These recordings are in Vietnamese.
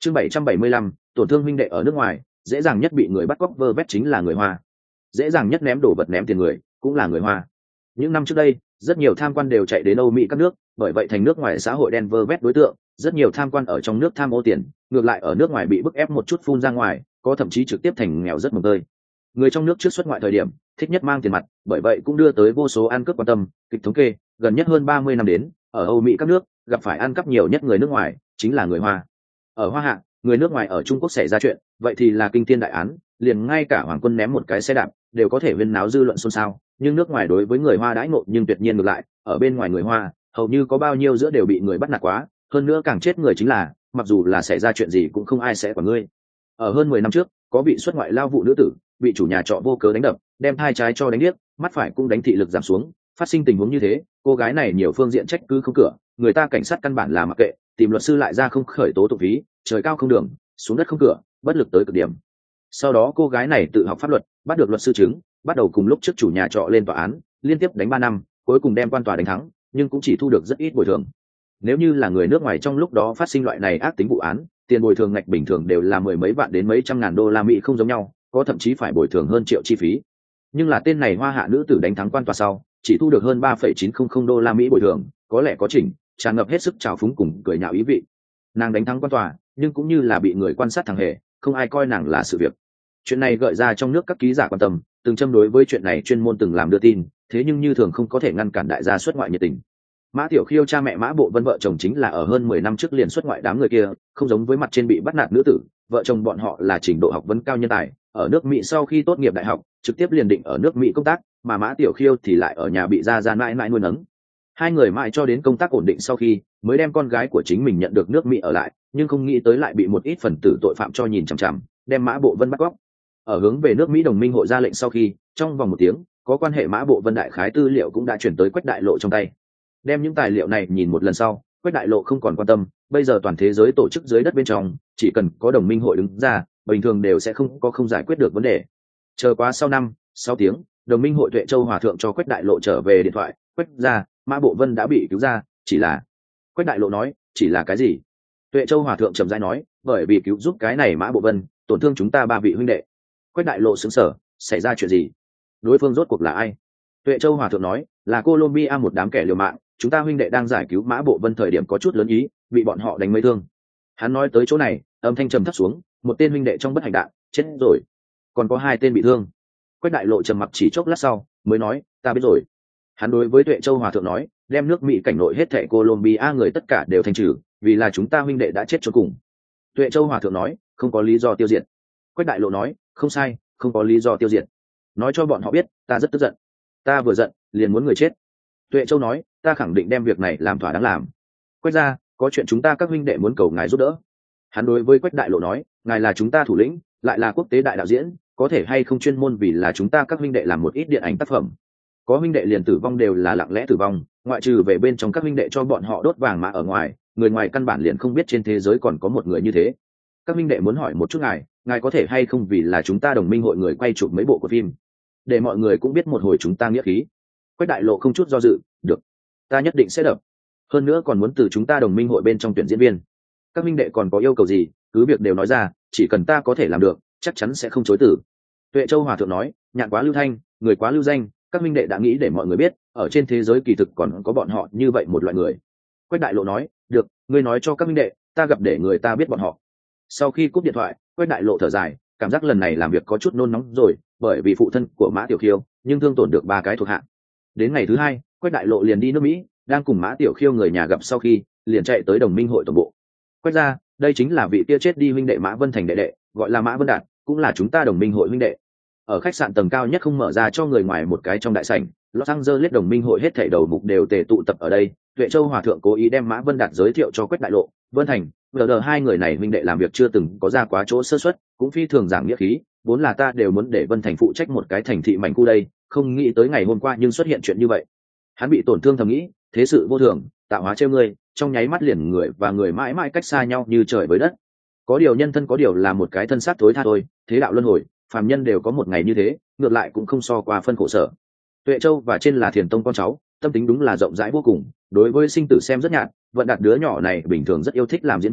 Chương 775, tổn thương huynh đệ ở nước ngoài, dễ dàng nhất bị người bắt cóc vơ vét chính là người Hoa. Dễ dàng nhất ném đồ vật ném tiền người cũng là người Hoa. Những năm trước đây, rất nhiều tham quan đều chạy đến Âu Mỹ các nước, bởi vậy thành nước ngoài xã hội đen vơ vét đối tượng, rất nhiều tham quan ở trong nước tham ô tiền, ngược lại ở nước ngoài bị bức ép một chút phun ra ngoài, có thậm chí trực tiếp thành nghèo rất mồng tơi. Người trong nước trước xuất ngoại thời điểm, thích nhất mang tiền mặt, bởi vậy cũng đưa tới vô số ăn cướp quan tâm, kịch thống kê, gần nhất hơn 30 năm đến, ở Âu Mỹ các nước, gặp phải ăn cắp nhiều nhất người nước ngoài, chính là người Hoa. Ở Hoa Hạ, người nước ngoài ở Trung Quốc xảy ra chuyện, vậy thì là kinh thiên đại án, liền ngay cả hoàng quân ném một cái xe đạp, đều có thể huyên náo dư luận xôn xao, nhưng nước ngoài đối với người Hoa đãi ngộ nhưng tuyệt nhiên ngược lại, ở bên ngoài người Hoa, hầu như có bao nhiêu giữa đều bị người bắt nạt quá, hơn nữa càng chết người chính là, mặc dù là xảy ra chuyện gì cũng không ai sẽ quản ngươi. Ở hơn 10 năm trước, có bị xuất ngoại lao vụ nữ tử, bị chủ nhà trọ vô cớ đánh đập, đem thai trái cho đánh điếc, mắt phải cũng đánh thị lực giảm xuống, phát sinh tình huống như thế, cô gái này nhiều phương diện trách cứ không cửa, người ta cảnh sát căn bản là mặc kệ, tìm luật sư lại ra không khởi tố tụng phí, trời cao không đường, xuống đất không cửa, bất lực tới cực điểm. Sau đó cô gái này tự học pháp luật, bắt được luật sư chứng, bắt đầu cùng lúc trước chủ nhà trọ lên tòa án, liên tiếp đánh 3 năm, cuối cùng đem quan tòa đánh thắng, nhưng cũng chỉ thu được rất ít bồi thường. Nếu như là người nước ngoài trong lúc đó phát sinh loại này ác tính vụ án, tiền bồi thường ngạch bình thường đều là mười mấy vạn đến mấy trăm ngàn đô la Mỹ không giống nhau, có thậm chí phải bồi thường hơn triệu chi phí. Nhưng là tên này Hoa Hạ nữ tử đánh thắng quan tòa sau, chỉ thu được hơn 3,900 đô la Mỹ bồi thường, có lẽ có chỉnh, tràn ngập hết sức trào phúng cùng cười nhạo ý vị. Nàng đánh thắng quan tòa, nhưng cũng như là bị người quan sát thằng hề, không ai coi nàng là sự việc. Chuyện này gợi ra trong nước các ký giả quan tâm, từng châm đối với chuyện này chuyên môn từng làm đưa tin, thế nhưng như thường không có thể ngăn cản đại gia xuất ngoại nhiệt tình. Mã Tiểu Khiêu cha mẹ Mã Bộ Vân vợ chồng chính là ở hơn 10 năm trước liền xuất ngoại đám người kia, không giống với mặt trên bị bắt nạt nữ tử, vợ chồng bọn họ là trình độ học vấn cao nhân tài, ở nước Mỹ sau khi tốt nghiệp đại học, trực tiếp liền định ở nước Mỹ công tác, mà Mã Tiểu Khiêu thì lại ở nhà bị gia mãi mãi nuôi nấng. Hai người mãi cho đến công tác ổn định sau khi, mới đem con gái của chính mình nhận được nước Mỹ ở lại, nhưng không nghĩ tới lại bị một ít phần tử tội phạm cho nhìn chằm chằm, đem Mã Bộ Vân bắt cóc. Ở hướng về nước Mỹ đồng minh hội ra lệnh sau khi, trong vòng 1 tiếng, có quan hệ Mã Bộ Vân đại khái tư liệu cũng đã chuyển tới Quách Đại Lộ trong tay. Đem những tài liệu này nhìn một lần sau, Quách Đại Lộ không còn quan tâm, bây giờ toàn thế giới tổ chức dưới đất bên trong, chỉ cần có đồng minh hội đứng ra, bình thường đều sẽ không giải quyết được vấn đề. Chờ quá sau 6 tiếng, đồng minh hội Tuệ Châu Hòa thượng cho Quách Đại Lộ trở về điện thoại, Quách ra, Mã Bộ Vân đã bị cứu ra, chỉ là... Quách Đại Lộ nói, chỉ là cái gì? Tuệ Châu Hòa thượng trầm rãi nói, bởi vì cứu giúp cái này Mã Bộ Vân, tổn thương chúng ta 3 vị huynh đệ. Quách Đại Lộ sững sờ, xảy ra chuyện gì? Đối phương rốt cuộc là ai? Tuệ Châu Hòa thượng nói, là Colombia một đám kẻ liều mạng, chúng ta huynh đệ đang giải cứu Mã Bộ Vân thời điểm có chút lớn ý, bị bọn họ đánh mấy thương. Hắn nói tới chỗ này, âm thanh trầm thấp xuống, một tên huynh đệ trong bất hạnh đạn chết rồi, còn có 2 tên bị thương. Quách Đại Lộ trầm mặc chỉ chốc lát sau mới nói, ta biết rồi. Hắn đối với Tuệ Châu Hòa thượng nói, đem nước Mỹ cảnh nội hết thảy Colombia người tất cả đều thanh trừ, vì là chúng ta huynh đệ đã chết cho cùng. Tuệ Châu Hòa thượng nói, không có lý do tiêu diệt. Quách Đại Lộ nói, không sai, không có lý do tiêu diệt. Nói cho bọn họ biết, ta rất tức giận, ta vừa giận liền muốn người chết. Tuệ Châu nói, ta khẳng định đem việc này làm thỏa đáng làm. Quách ra, có chuyện chúng ta các huynh đệ muốn cầu ngài giúp đỡ. Hắn đối với Quách Đại Lộ nói, ngài là chúng ta thủ lĩnh, lại là quốc tế đại đạo diễn, có thể hay không chuyên môn vì là chúng ta các huynh đệ làm một ít điện ảnh tác phẩm. Có huynh đệ liền tử vong đều là lặng lẽ tử vong, ngoại trừ về bên trong các huynh đệ cho bọn họ đốt vàng mã ở ngoài, người ngoài căn bản liền không biết trên thế giới còn có một người như thế. Các huynh đệ muốn hỏi một chút ngài có thể hay không vì là chúng ta đồng minh hội người quay chụp mấy bộ của phim, để mọi người cũng biết một hồi chúng ta nghĩa khí. Quách Đại Lộ không chút do dự, được, ta nhất định sẽ đập. Hơn nữa còn muốn từ chúng ta đồng minh hội bên trong tuyển diễn viên. Các huynh đệ còn có yêu cầu gì, cứ việc đều nói ra, chỉ cần ta có thể làm được, chắc chắn sẽ không chối từ. Tuệ Châu Hòa thượng nói, nhạn quá lưu thanh, người quá lưu danh, các huynh đệ đã nghĩ để mọi người biết, ở trên thế giới kỳ thực còn có bọn họ như vậy một loại người. Quách Đại Lộ nói, được, ngươi nói cho các huynh đệ, ta gặp để người ta biết bọn họ. Sau khi cúp điện thoại, Quách Đại Lộ thở dài, cảm giác lần này làm việc có chút nôn nóng rồi, bởi vì phụ thân của Mã Tiểu Khiêu, nhưng thương tổn được 3 cái thuộc hạ. Đến ngày thứ 2, Quách Đại Lộ liền đi nước Mỹ, đang cùng Mã Tiểu Khiêu người nhà gặp sau khi, liền chạy tới đồng minh hội tổng bộ. Quách ra, đây chính là vị kia chết đi huynh đệ Mã Vân Thành đệ đệ, gọi là Mã Vân Đạt, cũng là chúng ta đồng minh hội huynh đệ. Ở khách sạn tầng cao nhất không mở ra cho người ngoài một cái trong đại sảnh, Los Angeles đồng minh hội hết thảy đầu mục đều tề tụ tập ở đây. Tuệ Châu Hòa thượng cố ý đem Mã Vân Đạt giới thiệu cho Quách Đại Lộ, Vân Thành, vừa hai người này huynh đệ làm việc chưa từng có ra quá chỗ sơ suất, cũng phi thường giảng nghĩa khí, vốn là ta đều muốn để Vân Thành phụ trách một cái thành thị mảnh khu đây, không nghĩ tới ngày hôm qua nhưng xuất hiện chuyện như vậy. Hắn bị tổn thương thầm nghĩ, thế sự vô thường, tạo hóa trêu ngươi, trong nháy mắt liền người và người mãi mãi cách xa nhau như trời với đất. Có điều nhân thân có điều là một cái thân xác thối tha thôi, thế đạo luân hồi, phàm nhân đều có một ngày như thế, ngược lại cũng không so qua phân khổ sở. Tuệ Châu và trên là Thiền Tông con cháu, tâm tính đúng là rộng rãi vô cùng, đối với sinh tử xem rất nhạt. Vận Đạt đứa nhỏ này bình thường rất yêu thích làm diễn viên,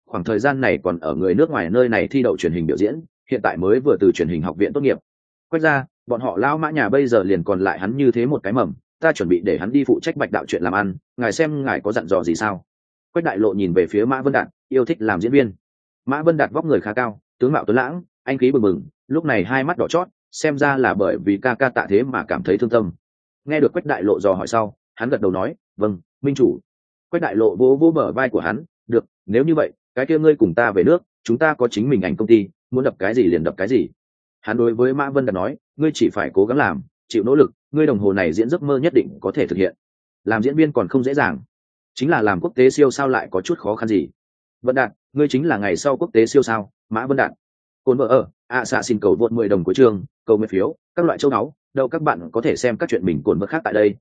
khoảng thời gian này còn ở người nước ngoài nơi này thi đậu truyền hình biểu diễn, hiện tại mới vừa từ truyền hình học viện tốt nghiệp. Quách ra, bọn họ lao Mã nhà bây giờ liền còn lại hắn như thế một cái mầm, ta chuẩn bị để hắn đi phụ trách Bạch đạo chuyện làm ăn, ngài xem ngài có dặn dò gì sao? Quách Đại Lộ nhìn về phía Mã Vân Đạt, yêu thích làm diễn viên. Mã Vân Đạt vóc người khá cao, tướng mạo tuấn lãng, anh khí bừng bừng, lúc này hai mắt đỏ chót, xem ra là bởi vì ca ca tạ thế mà cảm thấy thương tâm. Nghe được Quách Đại Lộ dò hỏi sau, hắn gật đầu nói, vâng, minh chủ. Quách Đại Lộ vỗ vỗ bờ vai của hắn, được, nếu như vậy, cái kia ngươi cùng ta về nước, chúng ta có chính mình ảnh công ty, muốn đập cái gì liền đập cái gì. Hắn đối với Mã Vân Đạt nói, ngươi chỉ phải cố gắng làm, chịu nỗ lực, ngươi đồng hồ này diễn giấc mơ nhất định có thể thực hiện. Làm diễn viên còn không dễ dàng, chính là làm quốc tế siêu sao lại có chút khó khăn gì. Vân Đạt, ngươi chính là ngày sau quốc tế siêu sao? Mã Vân Đạt. Cồn vợ ở, xạ xin cầu vượt 10 đồng của trường, cầu nguyện phiếu, các loại châu náu, đâu các bạn có thể xem các chuyện mình cồn vợ khác tại đây.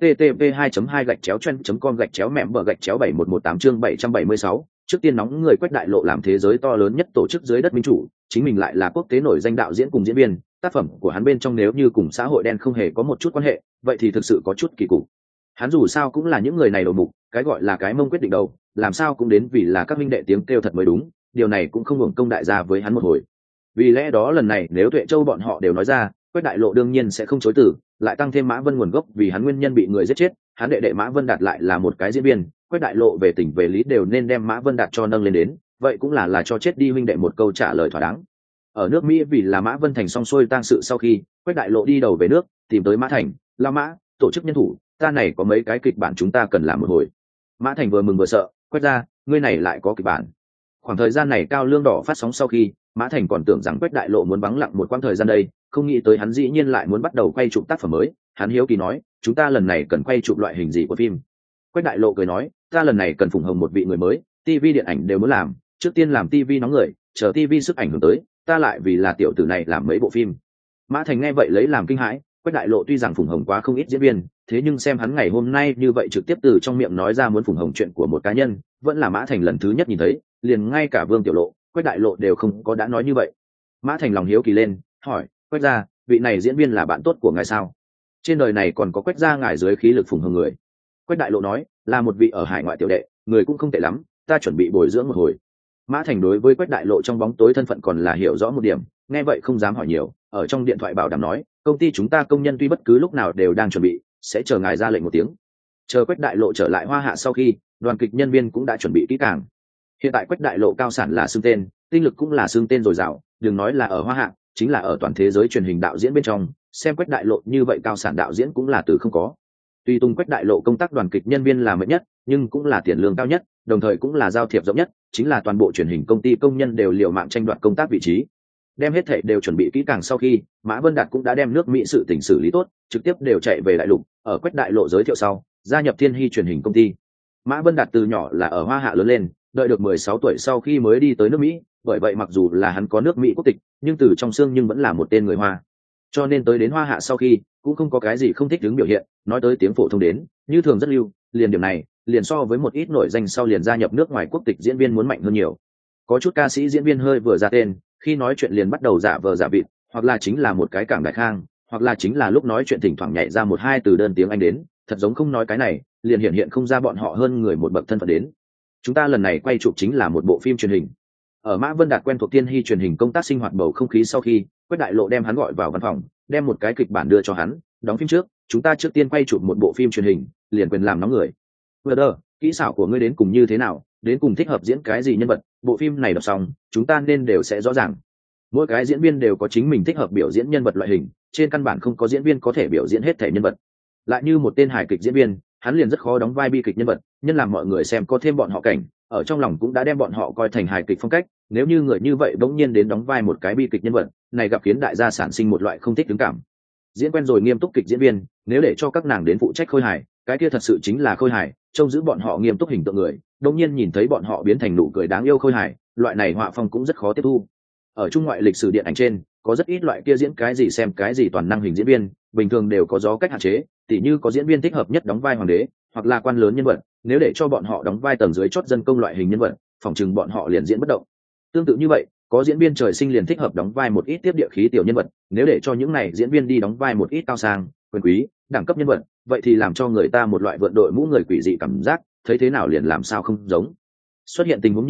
http://2.2-chen.com/mẹm/71118 chương 776, trước tiên nóng người Quách Đại Lộ làm thế giới to lớn nhất tổ chức dưới đất minh chủ, chính mình lại là quốc tế nổi danh đạo diễn cùng diễn viên, tác phẩm của hắn bên trong nếu như cùng xã hội đen không hề có một chút quan hệ, vậy thì thực sự có chút kỳ cục. Hắn dù sao cũng là những người này đầu mục, cái gọi là cái mông quyết định đầu, làm sao cũng đến vì là các minh đệ tiếng kêu thật mới đúng, điều này cũng không hưởng công đại gia với hắn một hồi. Vì lẽ đó lần này nếu Tuệ Châu bọn họ đều nói ra, Quách Đại Lộ đương nhiên sẽ không chối từ, lại tăng thêm Mã Vân nguồn gốc vì hắn nguyên nhân bị người giết chết, hắn đệ đệ Mã Vân Đạt lại là một cái diễn viên, Quách Đại Lộ về tình về lý đều nên đem Mã Vân Đạt cho nâng lên đến, vậy cũng là cho chết đi huynh đệ một câu trả lời thỏa đáng. Ở nước Mỹ vì là Mã Vân Thành xong xuôi tang sự sau khi, Quách Đại Lộ đi đầu về nước, tìm tới Mã Thành, La Mã, tổ chức nhân thủ, ta này có mấy cái kịch bản chúng ta cần làm một hồi. Mã Thành vừa mừng vừa sợ, Quách ra, ngươi này lại có kịch bản. Khoảng thời gian này Cao Lương Đỏ phát sóng sau khi, Mã Thành còn tưởng rằng Quách Đại Lộ muốn vắng lặng một quãng thời gian đây, không nghĩ tới hắn dĩ nhiên lại muốn bắt đầu quay chụp tác phẩm mới. Hắn hiếu kỳ nói, chúng ta lần này cần quay chụp loại hình gì của phim? Quách Đại Lộ cười nói, ta lần này cần phụng hồng một vị người mới, TV điện ảnh đều muốn làm, trước tiên làm TV nóng người, chờ TV sức ảnh hưởng tới, ta lại vì là tiểu tử này làm mấy bộ phim. Mã Thành nghe vậy lấy làm kinh hãi, Quách Đại Lộ tuy rằng phụng hồng quá không ít diễn viên, thế nhưng xem hắn ngày hôm nay như vậy trực tiếp từ trong miệng nói ra muốn phụng hồng chuyện của một cá nhân, vẫn là Mã Thành lần thứ nhất nhìn thấy, liền ngay cả Vương Tiểu Lộ, Quách Đại Lộ đều không có đã nói như vậy. Mã Thành lòng hiếu kỳ lên, hỏi, Quách gia, vị này diễn viên là bạn tốt của ngài sao? Trên đời này còn có Quách gia ngài dưới khí lực phụng hồng người? Quách Đại Lộ nói, là một vị ở hải ngoại tiểu đệ, người cũng không tệ lắm, ta chuẩn bị bồi dưỡng một hồi. Mã Thành đối với Quách Đại Lộ trong bóng tối thân phận còn là hiểu rõ một điểm, nghe vậy không dám hỏi nhiều, ở trong điện thoại bảo đảm nói, công ty chúng ta công nhân tuy bất cứ lúc nào đều đang chuẩn bị, sẽ chờ ngài ra lệnh một tiếng. Chờ Quách Đại Lộ trở lại Hoa Hạ sau khi, đoàn kịch nhân viên cũng đã chuẩn bị kỹ càng. Hiện tại Quách Đại Lộ cao sản là xưng tên, tinh lực cũng là xưng tên dồi dào, đừng nói là ở Hoa Hạ, chính là ở toàn thế giới truyền hình đạo diễn bên trong, xem Quách Đại Lộ như vậy cao sản đạo diễn cũng là từ không có. Tuy tung Quách Đại Lộ công tác đoàn kịch nhân viên là mạnh nhất, nhưng cũng là tiền lương cao nhất, đồng thời cũng là giao thiệp rộng nhất, chính là toàn bộ truyền hình công ty công nhân đều liều mạng tranh đoạt công tác vị trí. Đem hết thảy đều chuẩn bị kỹ càng sau khi, Mã Vân Đạt cũng đã đem nước Mỹ sự tình xử lý tốt, trực tiếp đều chạy về đại lục, ở Quách Đại Lộ giới thiệu sau, gia nhập Thiên Hy truyền hình công ty. Mã Vân Đạt từ nhỏ là ở Hoa Hạ lớn lên, đợi được 16 tuổi sau khi mới đi tới nước Mỹ, bởi vậy mặc dù là hắn có nước Mỹ quốc tịch, nhưng từ trong xương nhưng vẫn là một tên người Hoa. Cho nên tới đến Hoa Hạ sau khi, cũng không có cái gì không thích đứng biểu hiện, nói tới tiếng phổ thông đến, như thường rất lưu, liền điểm này, liền so với một ít nổi danh sau liền gia nhập nước ngoài quốc tịch diễn viên muốn mạnh hơn nhiều. Có chút ca sĩ diễn viên hơi vừa ra tên, khi nói chuyện liền bắt đầu giả vờ giả vịt, hoặc là chính là một cái cảng đại khang, hoặc là chính là lúc nói chuyện thỉnh thoảng nhảy ra một hai từ đơn tiếng Anh đến, thật giống không nói cái này, liền hiện không ra bọn họ hơn người một bậc thân phận đến. Chúng ta lần này quay chụp chính là một bộ phim truyền hình. Ở Mã Vân Đạt quen thuộc Thiên Hy truyền hình công tác sinh hoạt bầu không khí sau khi, Quách Đại Lộ đem hắn gọi vào văn phòng, đem một cái kịch bản đưa cho hắn, đóng phim trước, chúng ta trước tiên quay chụp một bộ phim truyền hình, liền quyền làm nóng người. Vừa đờ, kỹ xảo của ngươi đến cùng như thế nào, đến cùng thích hợp diễn cái gì nhân vật, bộ phim này đọc xong, chúng ta nên đều sẽ rõ ràng. Mỗi cái diễn viên đều có chính mình thích hợp biểu diễn nhân vật loại hình, trên căn bản không có diễn viên có thể biểu diễn hết thể nhân vật. Lại như một tên hài kịch diễn viên, hắn liền rất khó đóng vai bi kịch nhân vật, nhân làm mọi người xem có thêm bọn họ cảnh, ở trong lòng cũng đã đem bọn họ coi thành hài kịch phong cách, nếu như người như vậy bỗng nhiên đến đóng vai một cái bi kịch nhân vật, này gặp khiến đại gia sản sinh một loại không thích đứng cảm. Diễn quen rồi nghiêm túc kịch diễn viên, nếu để cho các nàng đến phụ trách khôi hài, cái kia thật sự chính là khôi hài, trông giữ bọn họ nghiêm túc hình tượng người, bỗng nhiên nhìn thấy bọn họ biến thành nụ cười đáng yêu khôi hài, loại này họa phong cũng rất khó tiếp thu. Ở trung ngoại lịch sử điện ảnh trên, có rất ít loại kia diễn cái gì xem cái gì toàn năng hình diễn viên, bình thường đều có gió cách hạn chế, tỉ như có diễn viên thích hợp nhất đóng vai hoàng đế, hoặc là quan lớn nhân vật, nếu để cho bọn họ đóng vai tầng dưới chót dân công loại hình nhân vật, phòng chừng bọn họ liền diễn bất động. Tương tự như vậy, có diễn viên trời sinh liền thích hợp đóng vai một ít tiếp địa khí tiểu nhân vật, nếu để cho những này diễn viên đi đóng vai một ít cao sang, quyền quý, đẳng cấp nhân vật, vậy thì làm cho người ta một loại vượn đội mũ người quỷ dị cảm giác, thấy thế nào liền làm sao không giống. Xuất hiện tình huống như thế,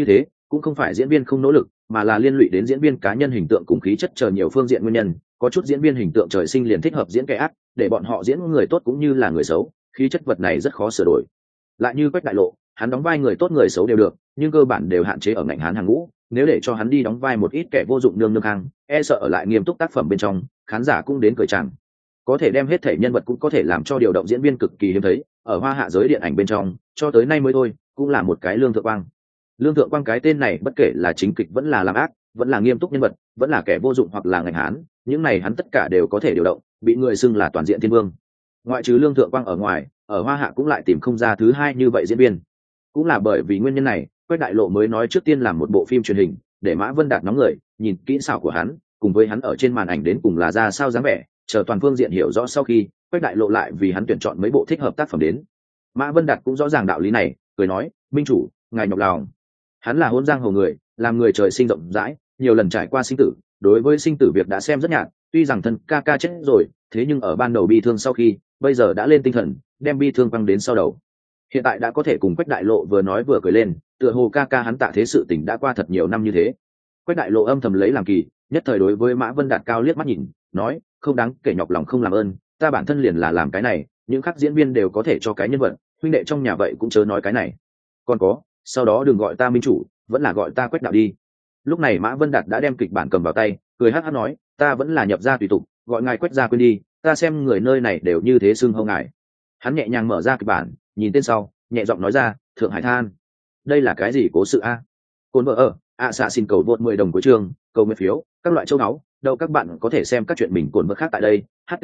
cũng không phải diễn viên không nỗ lực, mà là liên lụy đến diễn viên cá nhân hình tượng cùng khí chất chờ nhiều phương diện nguyên nhân. Có chút diễn viên hình tượng trời sinh liền thích hợp diễn kẻ ác, để bọn họ diễn người tốt cũng như là người xấu, khí chất vật này rất khó sửa đổi. Lại như Quách Đại Lộ, hắn đóng vai người tốt người xấu đều được, nhưng cơ bản đều hạn chế ở ngành hán hàng ngũ. Nếu để cho hắn đi đóng vai một ít kẻ vô dụng nương nương hang, e sợ ở lại nghiêm túc tác phẩm bên trong, khán giả cũng đến cười chàng. Có thể đem hết thể nhân vật cũng có thể làm cho điều động diễn viên cực kỳ hiếm thấy, ở hoa hạ giới điện ảnh bên trong, cho tới nay mới thôi, cũng là một cái Lương Thượng Quang. Lương Thượng Quang cái tên này bất kể là chính kịch vẫn là làm ác, vẫn là nghiêm túc nhân vật, vẫn là kẻ vô dụng hoặc là ngành hán, những này hắn tất cả đều có thể điều động, bị người xưng là toàn diện thiên vương. Ngoại trừ Lương Thượng Quang ở ngoài, ở hoa hạ cũng lại tìm không ra thứ hai như vậy diễn viên. Cũng là bởi vì nguyên nhân này, Quách Đại Lộ mới nói trước tiên làm một bộ phim truyền hình, để Mã Vân Đạt nóng người, nhìn kỹ xảo của hắn, cùng với hắn ở trên màn ảnh đến cùng là ra sao dáng vẻ, chờ toàn phương diện hiểu rõ sau khi, Quách Đại Lộ lại vì hắn tuyển chọn mấy bộ thích hợp tác phẩm đến. Mã Vân Đạt cũng rõ ràng đạo lý này, cười nói, minh chủ, ngài nhọc lòng. Hắn là hôn giang hồ người, làm người trời sinh rộng rãi, nhiều lần trải qua sinh tử, đối với sinh tử việc đã xem rất nhạt, tuy rằng thân ca ca chết rồi, thế nhưng ở ban đầu bi thương sau khi, bây giờ đã lên tinh thần, đem bi thương quăng đến sau đầu. Hiện tại đã có thể cùng Quách Đại Lộ vừa nói vừa cười lên, tựa hồ ca ca hắn tạ thế sự tình đã qua thật nhiều năm như thế. Quách Đại Lộ âm thầm lấy làm kỳ, nhất thời đối với Mã Vân Đạt cao liếc mắt nhìn, nói, không đáng kể nhọc lòng không làm ơn, ta bản thân liền là làm cái này, những khác diễn viên đều có thể cho cái nhân vật, huynh đệ trong nhà vậy cũng chớ nói cái này. Còn có, sau đó đừng gọi ta minh chủ, vẫn là gọi ta Quách đạo đi. Lúc này Mã Vân Đạt đã đem kịch bản cầm vào tay, cười hắc hắc nói, ta vẫn là nhập gia tùy tục, gọi ngài Quách gia quên đi, ta xem người nơi này đều như thế xưng hô ngài. Hắn nhẹ nhàng mở ra kịch bản, nhìn tên sau, nhẹ giọng nói ra, Thượng Hải Than. Đây là cái gì cố sự a? Cồn vợ ở, xạ xin cầu vượt 10 đồng của trường, cầu nguyện phiếu, các loại châu áo, đâu các bạn có thể xem các chuyện mình cồn vợ khác tại đây.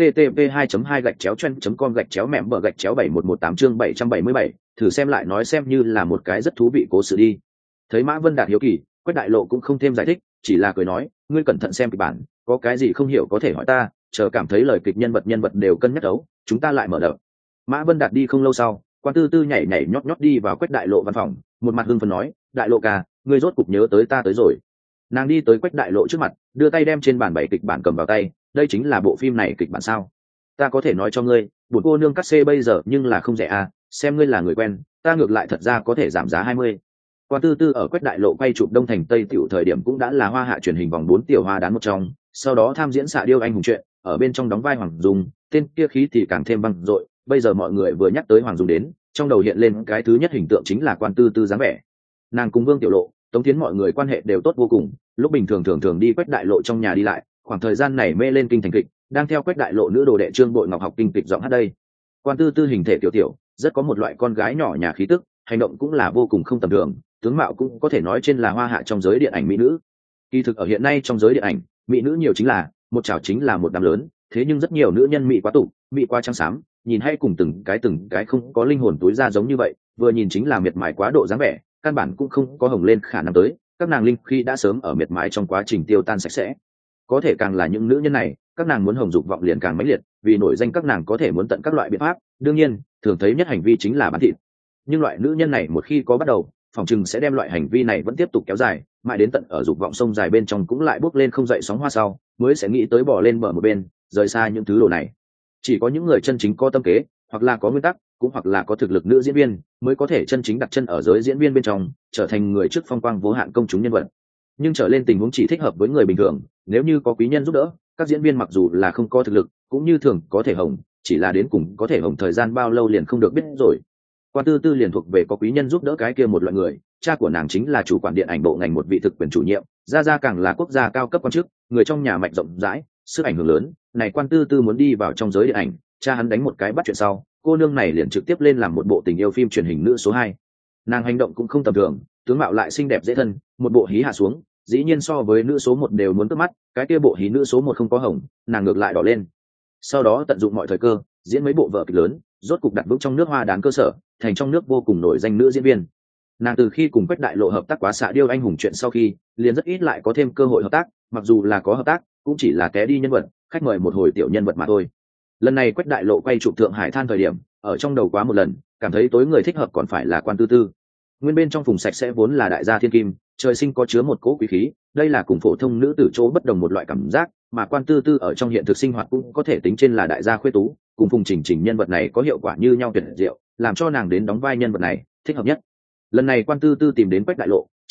http://2.2/chen.com/mẻm/718 chương 777, thử xem lại nói xem như là một cái rất thú vị cố sự đi. Thấy Mã Vân Đạt hiếu kỳ, Quách Đại Lộ cũng không thêm giải thích, chỉ là cười nói, ngươi cẩn thận xem kịch bản, có cái gì không hiểu có thể hỏi ta, chờ cảm thấy lời kịch nhân vật đều cân nhắc đấu, chúng ta lại mở đầu. Mã Vân Đạt đi không lâu sau, Quan Tư Tư nhảy nhảy nhót nhót đi vào Quách Đại Lộ văn phòng, một mặt hưng phấn nói, Đại Lộ ca, ngươi rốt cục nhớ tới ta tới rồi. Nàng đi tới Quách Đại Lộ trước mặt, đưa tay đem trên bàn bảy kịch bản cầm vào tay, đây chính là bộ phim này kịch bản sao? Ta có thể nói cho ngươi, bổn cô nương cắt xê bây giờ nhưng là không rẻ à, xem ngươi là người quen, ta ngược lại thật ra có thể giảm giá 20. Quan Tư Tư ở Quách Đại Lộ quay chụp Đông Thành Tây tiểu thời điểm cũng đã là hoa hạ truyền hình vòng 4 tiểu hoa đán một trong, sau đó tham diễn Xạ Điêu anh hùng truyện, ở bên trong đóng vai Hoàng Dung, tên kia khí thì càng thêm vang dội, bây giờ mọi người vừa nhắc tới Hoàng Dung đến, trong đầu hiện lên cái thứ nhất hình tượng chính là Quan Tư Tư dáng vẻ. Nàng cùng Vương Tiểu Lộ, Tống Thiến mọi người quan hệ đều tốt vô cùng, lúc bình thường đi Quách Đại Lộ trong nhà đi lại, khoảng thời gian này mê lên kinh thành kịch, đang theo Quách Đại Lộ nữ đồ đệ Trương Bội Ngọc học kinh kịch giọng hát đây. Quan Tư Tư hình thể tiểu, rất có một loại con gái nhỏ nhà khí tức, hành động cũng là vô cùng không tầm thường, tướng mạo cũng có thể nói trên là hoa hạ trong giới điện ảnh mỹ nữ. Kỳ thực ở hiện nay trong giới điện ảnh, mỹ nữ nhiều chính là một chảo chính là một đám lớn, thế nhưng rất nhiều nữ nhân mỹ quá tục, mỹ quá trắng xám, nhìn hay cùng từng cái không có linh hồn túi ra giống như vậy, vừa nhìn chính là miệt mài quá độ dáng vẻ, căn bản cũng không có hồng lên khả năng tới, các nàng linh khi đã sớm ở miệt mài trong quá trình tiêu tan sạch sẽ. Có thể càng là những nữ nhân này, các nàng muốn hồng dục vọng liền càng mãnh liệt, vì nổi danh các nàng có thể muốn tận các loại biện pháp, đương nhiên, thường thấy nhất hành vi chính là bán thịt. Nhưng loại nữ nhân này một khi có bắt đầu, phòng chừng sẽ đem loại hành vi này vẫn tiếp tục kéo dài, mãi đến tận ở dục vọng sông dài bên trong cũng lại bốc lên không dậy sóng hoa sau, mới sẽ nghĩ tới bỏ lên bờ một bên, rời xa những thứ đồ này. Chỉ có những người chân chính có tâm kế, hoặc là có nguyên tắc, cũng hoặc là có thực lực nữ diễn viên, mới có thể chân chính đặt chân ở giới diễn viên bên trong, trở thành người trước phong quang vô hạn công chúng nhân vật. Nhưng trở lên tình huống chỉ thích hợp với người bình thường, nếu như có quý nhân giúp đỡ, các diễn viên mặc dù là không có thực lực, cũng như thường có thể hồng, chỉ là đến cùng có thể hồng thời gian bao lâu liền không được biết rồi. Quan Tư Tư liền thuộc về có quý nhân giúp đỡ cái kia một loại người, cha của nàng chính là chủ quản điện ảnh bộ ngành một vị thực quyền chủ nhiệm, gia càng là quốc gia cao cấp quan chức, người trong nhà mạnh rộng rãi, sức ảnh hưởng lớn. Này Quan Tư Tư muốn đi vào trong giới điện ảnh, cha hắn đánh một cái bắt chuyện sau, cô nương này liền trực tiếp lên làm một bộ tình yêu phim truyền hình nữ số 2. Nàng hành động cũng không tầm thường, tướng mạo lại xinh đẹp dễ thân, một bộ hí hạ xuống, dĩ nhiên so với nữ số 1 đều muốn cướp mắt, cái kia bộ hí nữ số 1 không có hồng, nàng ngược lại đỏ lên. Sau đó tận dụng mọi thời cơ, diễn mấy bộ vở kịch lớn, rốt cục đặt vững trong nước hoa đán cơ sở, thành trong nước vô cùng nổi danh nữ diễn viên. Nàng từ khi cùng Quách Đại Lộ hợp tác quá Xạ Điêu anh hùng chuyện sau khi, liền rất ít lại có thêm cơ hội hợp tác, mặc dù là có hợp tác, cũng chỉ là té đi nhân vật, khách mời một hồi tiểu nhân vật mà thôi. Lần này Quách Đại Lộ quay chụp Thượng Hải Than thời điểm, ở trong đầu quá một lần, cảm thấy tối người thích hợp còn phải là Quan Tư Tư. Nguyên bên trong phùng sạch sẽ vốn là đại gia thiên kim, trời sinh có chứa một cỗ quý khí, đây là cùng phổ thông nữ tử chỗ bất đồng một loại cảm giác, mà Quan Tư Tư ở trong hiện thực sinh hoạt cũng có thể tính trên là đại gia khuê tú, cùng Phùng Trình nhân vật này có hiệu quả như nhau tuyệt diệu, làm cho nàng đến đóng vai nhân vật này thích hợp nhất. Lần này Quan Tư Tư tìm đến Quách Đại Lộ,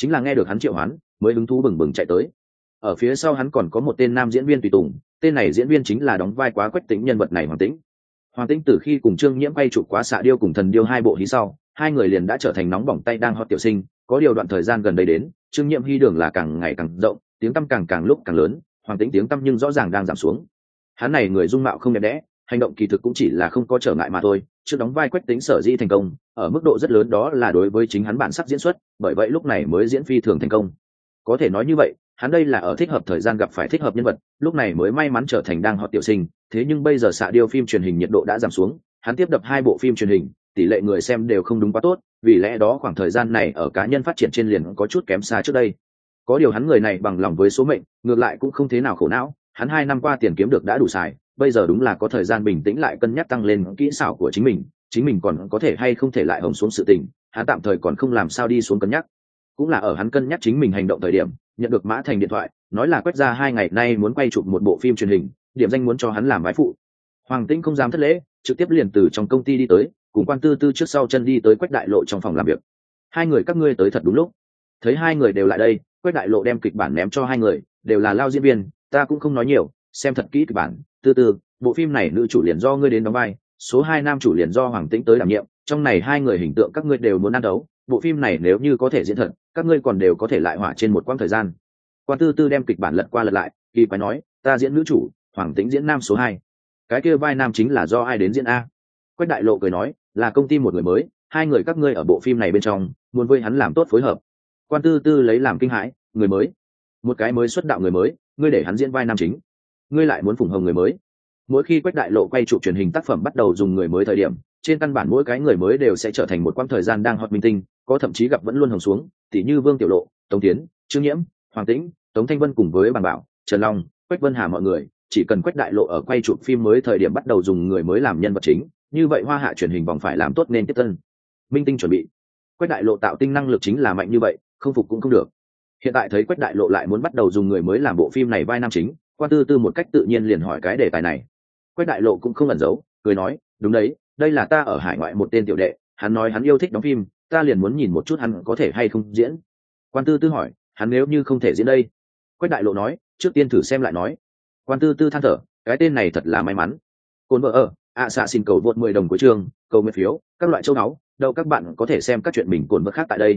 chính là nghe được hắn triệu hoán mới hứng thú bừng bừng chạy tới. Ở phía sau hắn còn có một tên nam diễn viên tùy tùng, tên này diễn viên chính là đóng vai quá Quách Tĩnh nhân vật này Hoàng Tĩnh. Hoàng Tĩnh từ khi cùng Trương Nhiễm quay chụp quá Xạ Điêu cùng Thần Điêu hai bộ hí sau, hai người liền đã trở thành nóng bỏng tay đang hot tiểu sinh. Có điều đoạn thời gian gần đây đến, Trương Nhiễm hy đường là càng ngày càng rộng, tiếng tăm càng lúc càng lớn, Hoàng Tĩnh tiếng tăm nhưng rõ ràng đang giảm xuống. Hắn này người dung mạo không đẹp đẽ, hành động kỳ thực cũng chỉ là không có trở ngại mà thôi. Trước đóng vai Quách Tĩnh sở dĩ thành công, ở mức độ rất lớn đó là đối với chính hắn bản sắc diễn xuất, bởi vậy lúc này mới diễn phi thường thành công. Có thể nói như vậy, hắn đây là ở thích hợp thời gian gặp phải thích hợp nhân vật, lúc này mới may mắn trở thành đang hot tiểu sinh. Thế nhưng bây giờ Xạ Điêu phim truyền hình nhiệt độ đã giảm xuống, hắn tiếp đập hai bộ phim truyền hình, tỷ lệ người xem đều không đúng quá tốt, vì lẽ đó khoảng thời gian này ở cá nhân phát triển trên liền có chút kém xa trước đây. Có điều hắn người này bằng lòng với số mệnh, ngược lại cũng không thế nào khổ não, hắn 2 năm qua tiền kiếm được đã đủ xài, bây giờ đúng là có thời gian bình tĩnh lại cân nhắc tăng lên kỹ xảo của chính mình còn có thể hay không thể lại hồng xuống sự tình, hắn tạm thời còn không làm sao đi xuống cân nhắc. Cũng là ở hắn cân nhắc chính mình hành động thời điểm, nhận được Mã Thành điện thoại, nói là Quách gia 2 ngày nay muốn quay chụp một bộ phim truyền hình, điểm danh muốn cho hắn làm vai phụ. Hoàng Tĩnh không dám thất lễ, trực tiếp liền từ trong công ty đi tới, cùng Quan Tư Tư trước sau chân đi tới Quách Đại Lộ trong phòng làm việc. Hai người các ngươi tới thật đúng lúc. Thấy hai người đều lại đây, Quách Đại Lộ đem kịch bản ném cho hai người, đều là lao diễn viên, ta cũng không nói nhiều, xem thật kỹ kịch bản. Tư Tư, bộ phim này nữ chủ liền do ngươi đến đóng vai, số 2 nam chủ liền do Hoàng Tĩnh tới đảm nhiệm, trong này hai người hình tượng các ngươi đều muốn ăn đấu, bộ phim này nếu như có thể diễn thật, các ngươi còn đều có thể lại hỏa trên một quãng thời gian. Quan Tư Tư đem kịch bản lật qua lật lại, kỳ quái nói, ta diễn nữ chủ, Hoàng Tĩnh diễn nam số 2. Cái kia vai nam chính là do ai đến diễn a? Quách Đại Lộ cười nói, là công ty một người mới, hai người các ngươi ở bộ phim này bên trong, muốn với hắn làm tốt phối hợp. Quan Tư Tư lấy làm kinh hãi, người mới, một cái mới xuất đạo người mới, ngươi để hắn diễn vai nam chính, ngươi lại muốn phủng hồng người mới. Mỗi khi Quách Đại Lộ quay chụp truyền hình tác phẩm bắt đầu dùng người mới thời điểm, trên căn bản mỗi cái người mới đều sẽ trở thành một quãng thời gian đang hot minh tinh, có thậm chí gặp vẫn luôn hồng xuống, tỉ như Vương Tiểu Lộ, Tống Tiến, Trương Nhiễm, Hoàng Tĩnh, Tống Thanh Vân cùng với Bằng Bảo, Trần Long, Quách Vân Hà mọi người, chỉ cần Quách Đại Lộ ở quay chụp phim mới thời điểm bắt đầu dùng người mới làm nhân vật chính, như vậy Hoa Hạ truyền hình vòng phải làm tốt nên tiếp tân minh tinh chuẩn bị. Quách Đại Lộ tạo tinh năng lực chính là mạnh như vậy, không phục cũng không được. Hiện tại thấy Quách Đại Lộ lại muốn bắt đầu dùng người mới làm bộ phim này vai nam chính, Quan Tư Tư một cách tự nhiên liền hỏi cái đề tài này. Quách Đại Lộ cũng không ẩn giấu, cười nói, đúng đấy, đây là ta ở hải ngoại một tên tiểu đệ, hắn nói hắn yêu thích đóng phim, ta liền muốn nhìn một chút hắn có thể hay không diễn. Quan Tư Tư hỏi, hắn nếu như không thể diễn đây? Quách Đại Lộ nói, trước tiên thử xem lại nói. Quan Tư Tư than thở, cái tên này thật là may mắn. Cồn vợ ở, xạ xin cầu vượt 10 đồng của chương, cầu nguyện phiếu, các loại châu náu, đâu các bạn có thể xem các chuyện mình cồn vợ khác tại đây.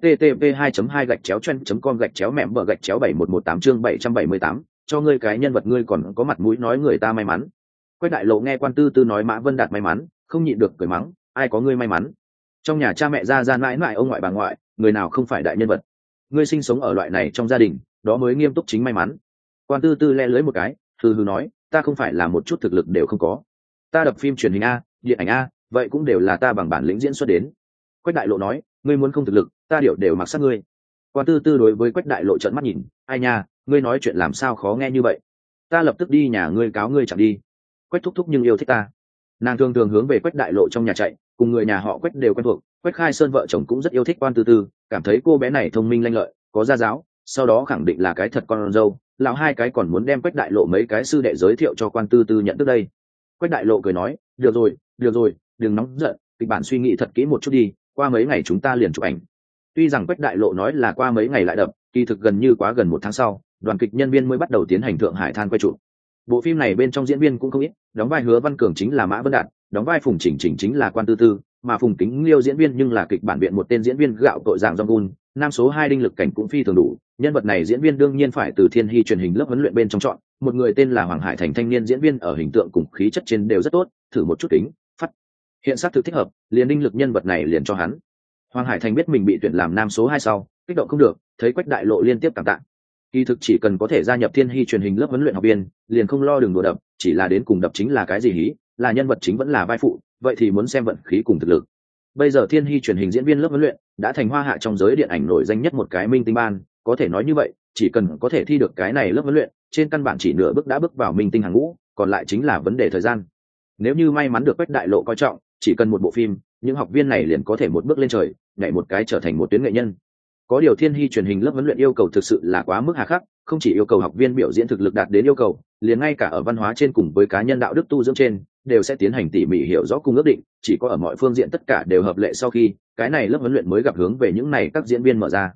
http://2.2/chen.com/mẻm/718 chương 778, cho ngươi cái nhân vật ngươi còn có mặt mũi nói người ta may mắn. Quách Đại Lộ nghe Quan Tư Tư nói Mã Vân Đạt may mắn, không nhịn được cười mắng, ai có ngươi may mắn? Trong nhà cha mẹ ra mãi mãi ông ngoại bà ngoại, người nào không phải đại nhân vật? Ngươi sinh sống ở loại này trong gia đình, đó mới nghiêm túc chính may mắn. Quan Tư Tư le lưới một cái, hừ hừ nói, ta không phải là một chút thực lực đều không có. Ta đập phim truyền hình a, điện ảnh a, vậy cũng đều là ta bằng bản lĩnh diễn xuất đến. Quách Đại Lộ nói, ngươi muốn không thực lực, ta đều mặc sát ngươi. Quan Tư Tư đối với Quách Đại Lộ trợn mắt nhìn, ai nha, ngươi nói chuyện làm sao khó nghe như vậy? Ta lập tức đi nhà ngươi cáo ngươi chẳng đi. Quách thúc thúc nhưng yêu thích ta. Nàng thường thường hướng về Quách Đại Lộ trong nhà chạy, cùng người nhà họ Quách đều quen thuộc. Quách Khai Sơn vợ chồng cũng rất yêu thích Quan Tư Tư, cảm thấy cô bé này thông minh lanh lợi, có gia giáo, sau đó khẳng định là cái thật con dâu. Lão hai cái còn muốn đem Quách Đại Lộ mấy cái sư đệ giới thiệu cho Quan Tư Tư nhận thức đây. Quách Đại Lộ cười nói, được rồi, đừng nóng giận, kịch bản suy nghĩ thật kỹ một chút đi, qua mấy ngày chúng ta liền chụp ảnh. Tuy rằng Quách Đại Lộ nói là qua mấy ngày lại đập, kỳ thực gần như quá gần 1 tháng sau, đoàn kịch nhân viên mới bắt đầu tiến hành Thượng Hải Than quay chụp. Bộ phim này bên trong diễn viên cũng không ít, đóng vai Hứa Văn Cường chính là Mã Vân Đạt, đóng vai Phùng Chỉnh Chỉnh chính là Quan Tư Tư, mà Phùng Kính Liêu diễn viên nhưng là kịch bản viện một tên diễn viên gạo tội dạng Jong Un, nam số 2 đinh lực cảnh cũng phi thường đủ. Nhân vật này diễn viên đương nhiên phải từ Thiên Hy truyền hình lớp huấn luyện bên trong chọn, một người tên là Hoàng Hải Thành thanh niên diễn viên ở hình tượng cùng khí chất trên đều rất tốt, thử một chút tính, phát hiện xác thực thích hợp, liền đinh lực nhân vật này liền cho hắn. Hoàng Hải Thành biết mình bị tuyển làm nam số 2 sau, kích động không được, thấy Quách Đại Lộ liên tiếp cảm tạ. Kỳ thực chỉ cần có thể gia nhập Thiên Hy truyền hình lớp huấn luyện học viên, liền không lo đường đùa đập, chỉ là đến cùng đập chính là cái gì hí, là nhân vật chính vẫn là vai phụ, vậy thì muốn xem vận khí cùng thực lực. Bây giờ Thiên Hy truyền hình diễn viên lớp huấn luyện đã thành Hoa Hạ trong giới điện ảnh nổi danh nhất một cái minh tinh ban, có thể nói như vậy, chỉ cần có thể thi được cái này lớp huấn luyện, trên căn bản chỉ nửa bước đã bước vào minh tinh hàng ngũ, còn lại chính là vấn đề thời gian. Nếu như may mắn được Quách Đại Lộ coi trọng, chỉ cần một bộ phim, những học viên này liền có thể một bước lên trời, nhảy một cái trở thành một tuyến nghệ nhân. Có điều Thiên Hy truyền hình lớp huấn luyện yêu cầu thực sự là quá mức hà khắc, không chỉ yêu cầu học viên biểu diễn thực lực đạt đến yêu cầu, liền ngay cả ở văn hóa trên cùng với cá nhân đạo đức tu dưỡng trên đều sẽ tiến hành tỉ mỉ hiểu rõ cùng ước định, chỉ có ở mọi phương diện tất cả đều hợp lệ sau khi cái này lớp huấn luyện mới gặp hướng về những này các diễn viên mở ra.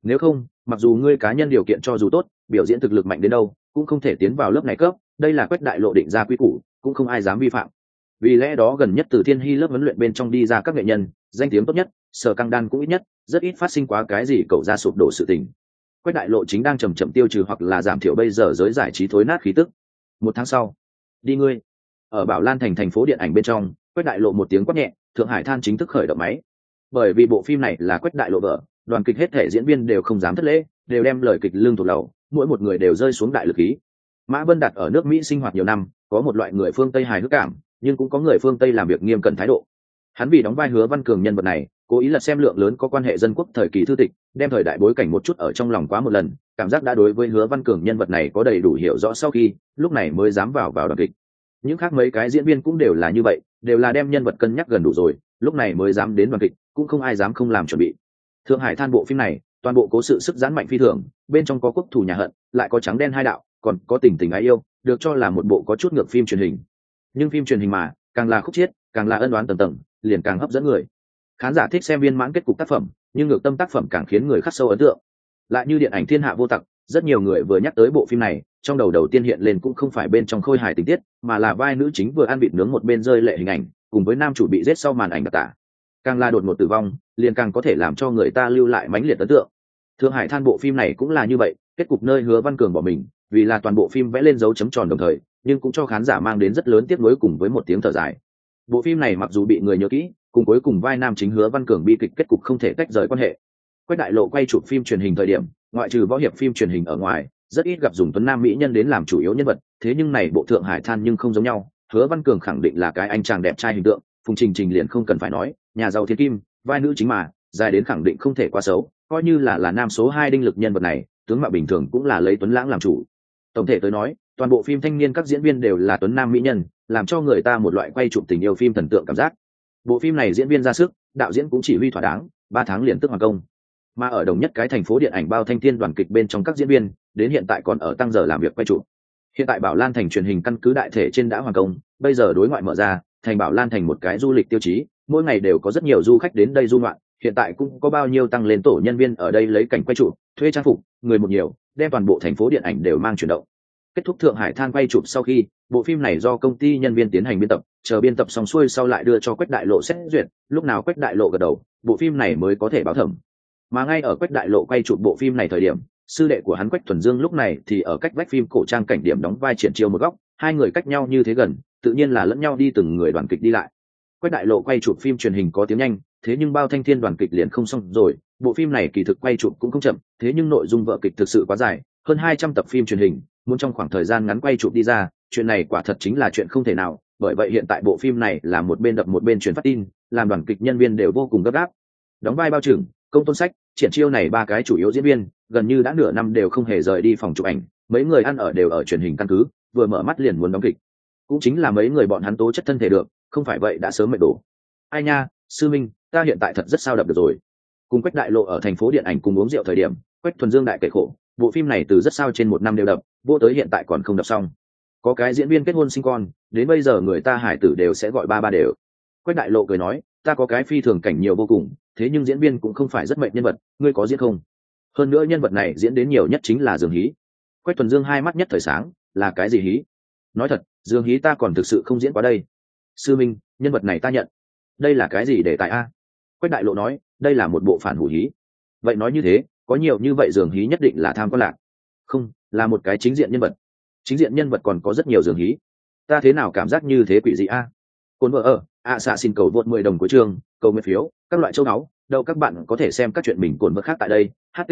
nếu không mặc dù ngươi cá nhân điều kiện cho dù tốt, biểu diễn thực lực mạnh đến đâu cũng không thể tiến vào lớp này cấp, đây là Quách Đại Lộ định ra quy củ, cũng không ai dám vi phạm. Vì lẽ đó gần nhất từ Thiên Hy lớp huấn luyện bên trong đi ra các nghệ nhân, danh tiếng tốt nhất, Sở Căng Đan cũng ít nhất, rất ít phát sinh quá cái gì cậu ra sụp đổ sự tình. Quách Đại Lộ chính đang chậm chậm tiêu trừ hoặc là giảm thiểu bây giờ giới giải trí thối nát khí tức. Một tháng sau, đi ngươi. Ở Bảo Lan thành thành phố điện ảnh bên trong, Quách Đại Lộ một tiếng quát nhẹ, Thượng Hải Than chính thức khởi động máy. Bởi vì bộ phim này là Quách Đại Lộ vợ, đoàn kịch hết thể diễn viên đều không dám thất lễ, đều đem lời kịch lương thuộc lầu, mỗi một người đều rơi xuống đại lực khí. Mã Vân Đạt ở nước Mỹ sinh hoạt nhiều năm, có một loại người phương Tây hài hước cảm, nhưng cũng có người phương Tây làm việc nghiêm cẩn thái độ. Hắn vì đóng vai Hứa Văn Cường nhân vật này, cố ý là xem lượng lớn có quan hệ dân quốc thời kỳ thư tịch, đem thời đại bối cảnh một chút ở trong lòng quá một lần, cảm giác đã đối với Hứa Văn Cường nhân vật này có đầy đủ hiểu rõ sau khi, lúc này mới dám vào đoàn kịch. Những khác mấy cái diễn viên cũng đều là như vậy, đều là đem nhân vật cân nhắc gần đủ rồi, lúc này mới dám đến đoàn kịch, cũng không ai dám không làm chuẩn bị. Thượng Hải Than bộ phim này, toàn bộ cố sự sức giãn mạnh phi thường, bên trong có quốc thủ nhà hận, lại có trắng đen hai đạo, còn có tình tình ái yêu, được cho là một bộ có chút ngược phim truyền hình. Nhưng phim truyền hình mà, càng là khúc chiết, càng là ân oán tầng tầng, liền càng hấp dẫn người. Khán giả thích xem viên mãn kết cục tác phẩm, nhưng ngược tâm tác phẩm càng khiến người khắc sâu ấn tượng. Lại như điện ảnh Thiên Hạ Vô Tặc, rất nhiều người vừa nhắc tới bộ phim này, trong đầu tiên hiện lên cũng không phải bên trong khôi hài tình tiết, mà là vai nữ chính vừa ăn vịt nướng một bên rơi lệ hình ảnh, cùng với nam chủ bị giết sau màn ảnh đặc tả. Càng là đột ngột tử vong, liền càng có thể làm cho người ta lưu lại mãnh liệt ấn tượng. Thượng Hải Than bộ phim này cũng là như vậy, kết cục nơi Hứa Văn Cường bỏ mình, vì là toàn bộ phim vẽ lên dấu chấm tròn đồng thời, nhưng cũng cho khán giả mang đến rất lớn tiếc nuối cùng với một tiếng thở dài. Bộ phim này mặc dù bị người nhớ kỹ, cùng cuối cùng vai nam chính Hứa Văn Cường bi kịch kết cục không thể tách rời quan hệ. Quách Đại Lộ quay chụp phim truyền hình thời điểm, ngoại trừ võ hiệp phim truyền hình ở ngoài, rất ít gặp dùng tuấn nam mỹ nhân đến làm chủ yếu nhân vật, thế nhưng này bộ Thượng Hải Than nhưng không giống nhau, Hứa Văn Cường khẳng định là cái anh chàng đẹp trai hình tượng, Phùng Trình Trình liền không cần phải nói, nhà giàu thiên kim, vai nữ chính mà, dài đến khẳng định không thể quá xấu, coi như là nam số 2 đinh lực nhân vật này, tướng mạo bình thường cũng là lấy tuấn lãng làm chủ. Tổng thể tới nói, toàn bộ phim thanh niên các diễn viên đều là tuấn nam mỹ nhân, làm cho người ta một loại quay chụp tình yêu phim thần tượng cảm giác. Bộ phim này diễn viên ra sức, đạo diễn cũng chỉ huy thỏa đáng, 3 tháng liền tức hoàn công. Mà ở đồng nhất cái thành phố điện ảnh Bao Thanh Thiên đoàn kịch bên trong các diễn viên, đến hiện tại còn ở tăng giờ làm việc quay chụp. Hiện tại Bảo Lan thành truyền hình căn cứ đại thể trên đã hoàn công, bây giờ đối ngoại mở ra, thành Bảo Lan thành một cái du lịch tiêu chí, mỗi ngày đều có rất nhiều du khách đến đây du ngoạn, hiện tại cũng có bao nhiêu tăng lên tổ nhân viên ở đây lấy cảnh quay chụp, thuê trang phục, người một nhiều, đem toàn bộ thành phố điện ảnh đều mang chuyển động. Kết thúc Thượng Hải Than quay chụp sau khi, bộ phim này do công ty nhân viên tiến hành biên tập, chờ biên tập xong xuôi sau lại đưa cho Quách Đại Lộ xét duyệt, lúc nào Quách Đại Lộ gật đầu, bộ phim này mới có thể báo thẩm. Mà ngay ở Quách Đại Lộ quay chụp bộ phim này thời điểm, sư đệ của hắn Quách Thuần Dương lúc này thì ở cách vách phim cổ trang cảnh điểm đóng vai triển chiêu một góc, hai người cách nhau như thế gần, tự nhiên là lẫn nhau đi từng người đoàn kịch đi lại. Quách Đại Lộ quay chụp phim truyền hình có tiếng nhanh, thế nhưng Bao Thanh Thiên đoàn kịch liền không xong rồi, bộ phim này kỳ thực quay chụp cũng không chậm, thế nhưng nội dung vở kịch thực sự quá dài, hơn 200 tập phim truyền hình, muốn trong khoảng thời gian ngắn quay chụp đi ra, chuyện này quả thật chính là chuyện không thể nào, bởi vậy hiện tại bộ phim này là một bên đập một bên truyền phát tin, làm đoàn kịch nhân viên đều vô cùng gấp gáp. Đóng vai Bao Trừng, Công Tôn Sách, triển chiêu này ba cái chủ yếu diễn viên, gần như đã nửa năm đều không hề rời đi phòng chụp ảnh, mấy người ăn ở đều ở truyền hình căn cứ, vừa mở mắt liền muốn đóng kịch. Cũng chính là mấy người bọn hắn tố chất thân thể được, không phải vậy đã sớm mệt đổ. Ai nha, sư minh, ta hiện tại thật rất sao đập được rồi. Cùng Quách Đại Lộ ở thành phố điện ảnh cùng uống rượu thời điểm, Quách Thuần Dương đại kể khổ, bộ phim này từ rất sao trên một năm đều đập, vô tới hiện tại còn không đập xong. Có cái diễn viên kết hôn sinh con, đến bây giờ người ta hải tử đều sẽ gọi ba ba đều. Quách Đại Lộ cười nói, ta có cái phi thường cảnh nhiều vô cùng, thế nhưng diễn viên cũng không phải rất mệt nhân vật, ngươi có diễn không? Hơn nữa nhân vật này diễn đến nhiều nhất chính là Dương Hí. Quách Thuần Dương hai mắt nhất thời sáng, là cái gì hí? Nói thật, Dương Hí ta còn thực sự không diễn qua đây. Sư minh, nhân vật này ta nhận. Đây là cái gì để tại a? Quách Đại Lộ nói, đây là một bộ phản hủ hí. Vậy nói như thế, có nhiều như vậy Dương Hí nhất định là tham quan lạc. Không, là một cái chính diện nhân vật. Chính diện nhân vật còn có rất nhiều Dương Hí. Ta thế nào cảm giác như thế quỷ dị a? Cồn vợ ở, xạ xin cầu vượt 10 đồng của trường, cầu nguyện phiếu, các loại châu áo. Đâu các bạn có thể xem các chuyện mình cồn vợ khác tại đây.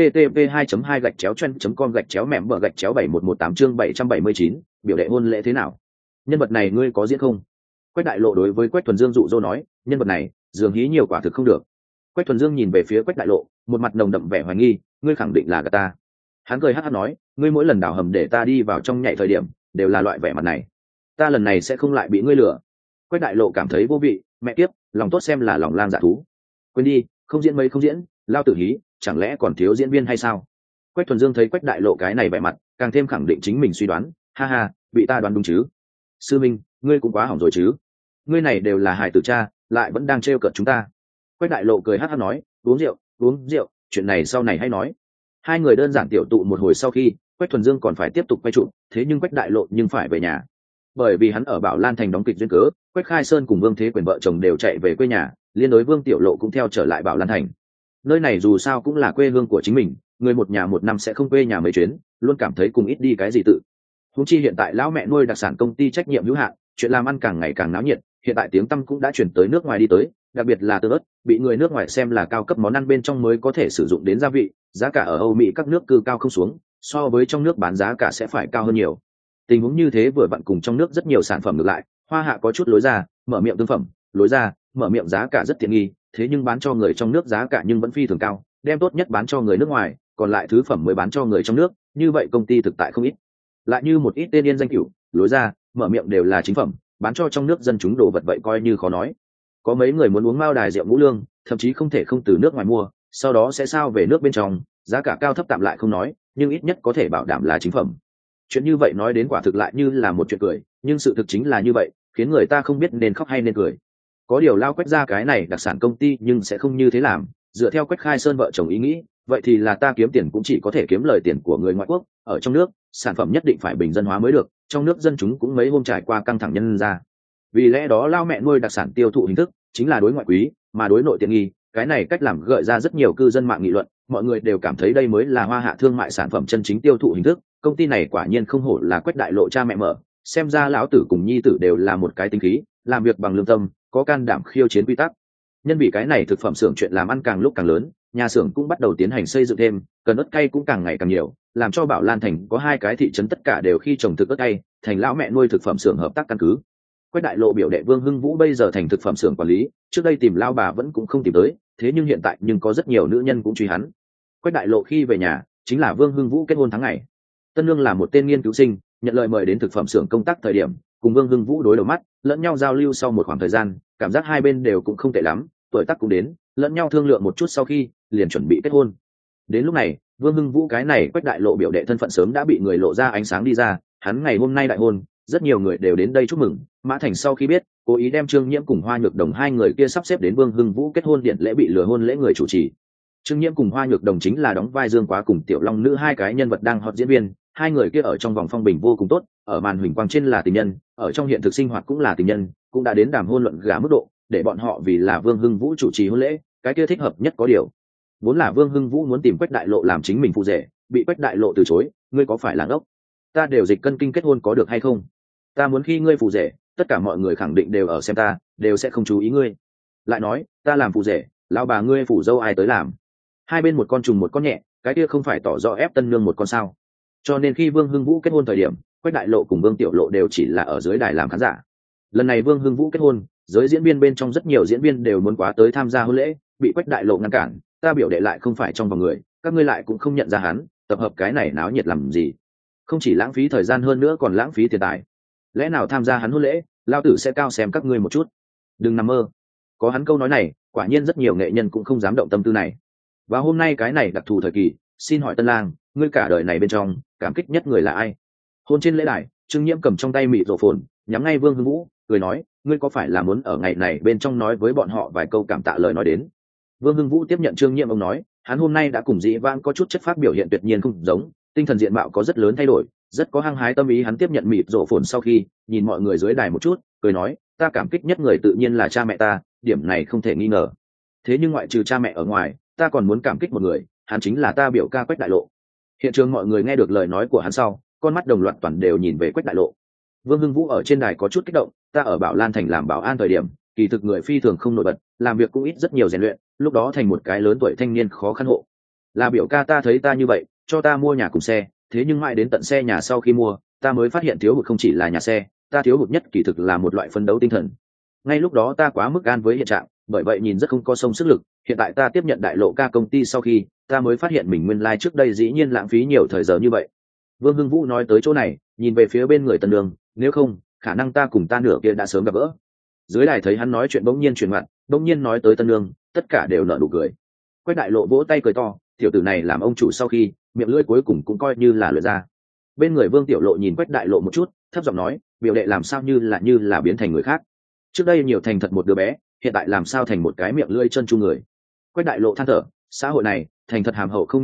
http://2.2-chen.com/mẻm/718 chương 779, biểu đệ hôn lễ thế nào? Nhân vật này ngươi có diễn không? Quách Đại Lộ đối với Quách Thuần Dương dụ dỗ nói, nhân vật này, Dương Hí nhiều quả thực không được. Quách Thuần Dương nhìn về phía Quách Đại Lộ, một mặt nồng đậm vẻ hoài nghi, ngươi khẳng định là gạt ta. Hắn cười hắc hắc nói, ngươi mỗi lần đào hầm để ta đi vào trong nhảy thời điểm, đều là loại vẻ mặt này. Ta lần này sẽ không lại bị ngươi lừa. Quách Đại Lộ cảm thấy vô vị, mẹ kiếp, lòng tốt xem là lòng lang dạ thú. Quên đi, không diễn mấy không diễn, lao tử hí, chẳng lẽ còn thiếu diễn viên hay sao? Quách Thuần Dương thấy Quách Đại Lộ cái này vẻ mặt, càng thêm khẳng định chính mình suy đoán, ha ha, bị ta đoán đúng chứ? Sư minh, ngươi cũng quá hỏng rồi chứ? Ngươi này đều là hài tử cha, lại vẫn đang trêu cợt chúng ta. Quách Đại Lộ cười hắc hắc nói, uống rượu, chuyện này sau này hay nói. Hai người đơn giản tiểu tụ một hồi sau khi, Quách Thuần Dương còn phải tiếp tục quay trụ, thế nhưng Quách Đại Lộ nhưng phải về nhà. Bởi vì hắn ở Bảo Lan thành đóng kịch duyên cớ, Quách Khai Sơn cùng Vương Thế Quyền vợ chồng đều chạy về quê nhà, liên đối Vương Tiểu Lộ cũng theo trở lại Bảo Lan thành. Nơi này dù sao cũng là quê hương của chính mình, người một nhà một năm sẽ không quê nhà mấy chuyến, luôn cảm thấy cùng ít đi cái gì tự. Huống chi hiện tại lão mẹ nuôi đặc sản công ty trách nhiệm hữu hạn, chuyện làm ăn càng ngày càng náo nhiệt, hiện tại tiếng tăm cũng đã chuyển tới nước ngoài đi tới, đặc biệt là tương ớt, bị người nước ngoài xem là cao cấp món ăn bên trong mới có thể sử dụng đến gia vị, giá cả ở Âu Mỹ các nước cư cao không xuống, so với trong nước bán giá cả sẽ phải cao hơn nhiều. Tình huống như thế vừa vặn cùng trong nước rất nhiều sản phẩm ngược lại, Hoa Hạ có chút lối ra, mở miệng tương phẩm, lối ra, mở miệng giá cả rất tiện nghi, thế nhưng bán cho người trong nước giá cả nhưng vẫn phi thường cao, đem tốt nhất bán cho người nước ngoài, còn lại thứ phẩm mới bán cho người trong nước, như vậy công ty thực tại không ít. Lại như một ít tên yên danh cửu, lối ra, mở miệng đều là chính phẩm, bán cho trong nước dân chúng đồ vật vậy coi như khó nói. Có mấy người muốn uống mao đài rượu ngũ lương, thậm chí không thể không từ nước ngoài mua, sau đó sẽ sao về nước bên trong, giá cả cao thấp tạm lại không nói, nhưng ít nhất có thể bảo đảm là chính phẩm. Chuyện như vậy nói đến quả thực lại như là một chuyện cười, nhưng sự thực chính là như vậy, khiến người ta không biết nên khóc hay nên cười. Có điều lao Quách ra cái này đặc sản công ty nhưng sẽ không như thế làm, dựa theo Quách Khai Sơn vợ chồng ý nghĩ, vậy thì là ta kiếm tiền cũng chỉ có thể kiếm lời tiền của người ngoại quốc, ở trong nước sản phẩm nhất định phải bình dân hóa mới được, trong nước dân chúng cũng mấy hôm trải qua căng thẳng nhân ra. Vì lẽ đó lao mẹ nuôi đặc sản tiêu thụ hình thức chính là đối ngoại quý mà đối nội tiện nghi, cái này cách làm gợi ra rất nhiều cư dân mạng nghị luận, mọi người đều cảm thấy đây mới là Hoa Hạ thương mại sản phẩm chân chính tiêu thụ hình thức. Công ty này quả nhiên không hổ là Quách Đại Lộ cha mẹ mở, xem ra lão tử cùng nhi tử đều là một cái tính khí, làm việc bằng lương tâm, có can đảm khiêu chiến quy tắc. Nhân vì cái này thực phẩm xưởng chuyện làm ăn càng lúc càng lớn, nhà xưởng cũng bắt đầu tiến hành xây dựng thêm, cần ớt cay cũng càng ngày càng nhiều, làm cho Bảo Lan thành có 2 cái thị trấn tất cả đều khi trồng thực ớt cay, thành lão mẹ nuôi thực phẩm xưởng hợp tác căn cứ. Quách Đại Lộ biểu đệ Vương Hưng Vũ bây giờ thành thực phẩm xưởng quản lý, trước đây tìm lao bà vẫn cũng không tìm tới, thế nhưng hiện tại nhưng có rất nhiều nữ nhân cũng truy hắn. Quách Đại Lộ khi về nhà, chính là Vương Hưng Vũ kết hôn tháng ngày. Tân Nương là một tên nghiên cứu sinh, nhận lời mời đến thực phẩm xưởng công tác thời điểm, cùng Vương Hưng Vũ đối đầu mắt, lẫn nhau giao lưu sau một khoảng thời gian, cảm giác hai bên đều cũng không tệ lắm, tuổi tác cũng đến, lẫn nhau thương lượng một chút sau khi, liền chuẩn bị kết hôn. Đến lúc này, Vương Hưng Vũ cái này Quách Đại Lộ biểu đệ thân phận sớm đã bị người lộ ra ánh sáng đi ra, hắn ngày hôm nay đại hôn, rất nhiều người đều đến đây chúc mừng. Mã Thành sau khi biết, cố ý đem Trương Nhiễm cùng Hoa Nhược Đồng hai người kia sắp xếp đến Vương Hưng Vũ kết hôn điện lễ bị lừa hôn lễ người chủ trì. Trương Nhiễm cùng Hoa Nhược Đồng chính là đóng vai Dương Quá cùng Tiểu Long nữ hai cái nhân vật đang hot diễn viên, hai người kia ở trong vòng phong bình vô cùng tốt, ở màn huỳnh quang trên là tình nhân, ở trong hiện thực sinh hoạt cũng là tình nhân, cũng đã đến đàm hôn luận gả mức độ, để bọn họ vì là Vương Hưng Vũ chủ trì hôn lễ, cái kia thích hợp nhất có điều. Vốn là Vương Hưng Vũ muốn tìm Quách Đại Lộ làm chính mình phụ rể, bị Quách Đại Lộ từ chối, ngươi có phải là ngốc? Ta đều dịch cân kinh kết hôn có được hay không? Ta muốn khi ngươi phụ rể, tất cả mọi người khẳng định đều ở xem ta, đều sẽ không chú ý ngươi. Lại nói, ta làm phụ rể, lão bà ngươi phủ dâu ai tới làm? Hai bên một con trùng một con nhẹ, cái kia không phải tỏ rõ ép Tân Nương một con sao? Cho nên khi Vương Hưng Vũ kết hôn thời điểm, Quách Đại Lộ cùng Vương Tiểu Lộ đều chỉ là ở dưới đài làm khán giả. Lần này Vương Hưng Vũ kết hôn, giới diễn viên bên trong rất nhiều diễn viên đều muốn quá tới tham gia hôn lễ, bị Quách Đại Lộ ngăn cản, ta biểu đệ lại không phải trong vòng người, các ngươi lại cũng không nhận ra hắn, tập hợp cái này náo nhiệt làm gì? Không chỉ lãng phí thời gian hơn nữa còn lãng phí tiền tài. Lẽ nào tham gia hắn hôn lễ, lao tử sẽ cao xem các ngươi một chút? Đừng nằm mơ. Có hắn câu nói này, quả nhiên rất nhiều nghệ nhân cũng không dám động tâm tư này. Và hôm nay cái này đặc thù thời kỳ, xin hỏi Tân Lang, ngươi cả đời này bên trong cảm kích nhất người là ai? Hôn trên lễ đài, Trương Nhiễm cầm trong tay mịt rổ phồn, nhắm ngay Vương Hưng Vũ, cười nói, ngươi có phải là muốn ở ngày này bên trong nói với bọn họ vài câu cảm tạ lời nói đến? Vương Hưng Vũ tiếp nhận Trương Nhiễm, ông nói, hắn hôm nay đã cùng dĩ vãng có chút chất phác biểu hiện tuyệt nhiên không giống, tinh thần diện mạo có rất lớn thay đổi, rất có hăng hái tâm ý. Hắn tiếp nhận mịt rổ phồn sau khi nhìn mọi người dưới đài một chút, cười nói, ta cảm kích nhất người tự nhiên là cha mẹ ta, điểm này không thể nghi ngờ. Thế nhưng ngoại trừ cha mẹ ở ngoài, ta còn muốn cảm kích một người, hắn chính là ta biểu ca Quách Đại Lộ. Hiện trường mọi người nghe được lời nói của hắn sau, con mắt đồng loạt toàn đều nhìn về Quách Đại Lộ. Vương Hưng Vũ ở trên đài có chút kích động, ta ở Bảo Lan thành làm bảo an thời điểm, kỳ thực người phi thường không nổi bật, làm việc cũng ít rất nhiều rèn luyện, lúc đó thành một cái lớn tuổi thanh niên khó khăn hộ. Là biểu ca ta thấy ta như vậy, cho ta mua nhà cùng xe, thế nhưng mãi đến tận xe nhà sau khi mua, ta mới phát hiện thiếu hụt không chỉ là nhà xe, ta thiếu hụt nhất kỳ thực là một loại phấn đấu tinh thần. Ngay lúc đó ta quá mức gan với hiện trạng, bởi vậy nhìn rất không có sông sức lực, hiện tại ta tiếp nhận Đại Lộ ca công ty sau khi, ta mới phát hiện mình nguyên lai trước đây dĩ nhiên lãng phí nhiều thời giờ như vậy. Vương Hưng Vũ nói tới chỗ này, nhìn về phía bên người Tân Nương, nếu không, khả năng ta cùng ta nửa kia đã sớm gặp gỡ. Dưới đài thấy hắn nói chuyện bỗng nhiên chuyển ngoặt, bỗng nhiên nói tới Tân Nương, tất cả đều nở nụ cười. Quách Đại Lộ vỗ tay cười to, tiểu tử này làm ông chủ sau khi, miệng lưỡi cuối cùng cũng coi như là lượt ra. Bên người Vương Tiểu Lộ nhìn Quách Đại Lộ một chút, thấp giọng nói, biểu đệ làm sao như là biến thành người khác. Trước đây nhiều thành thật một đứa bé, hiện tại làm sao thành một cái miệng lưỡi chân chu người. Quách Đại Lộ than thở, xã hội này thành thật hàm hậu không nhân ái,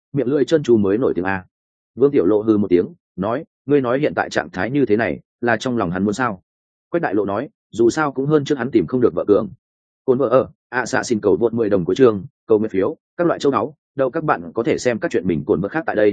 miệng lưỡi chân chu mới nổi tiếng a. Vương Tiểu Lộ hừ một tiếng nói, ngươi nói hiện tại trạng thái như thế này là trong lòng hắn muốn sao? Quách Đại Lộ nói, dù sao cũng hơn trước hắn tìm không được vợ cường. Cồn vợ ở xạ xin cầu vượt 10 đồng của chương, cầu nguyện phiếu, các loại châu náu đâu các bạn có thể xem các chuyện mình cồn vợ khác tại đây.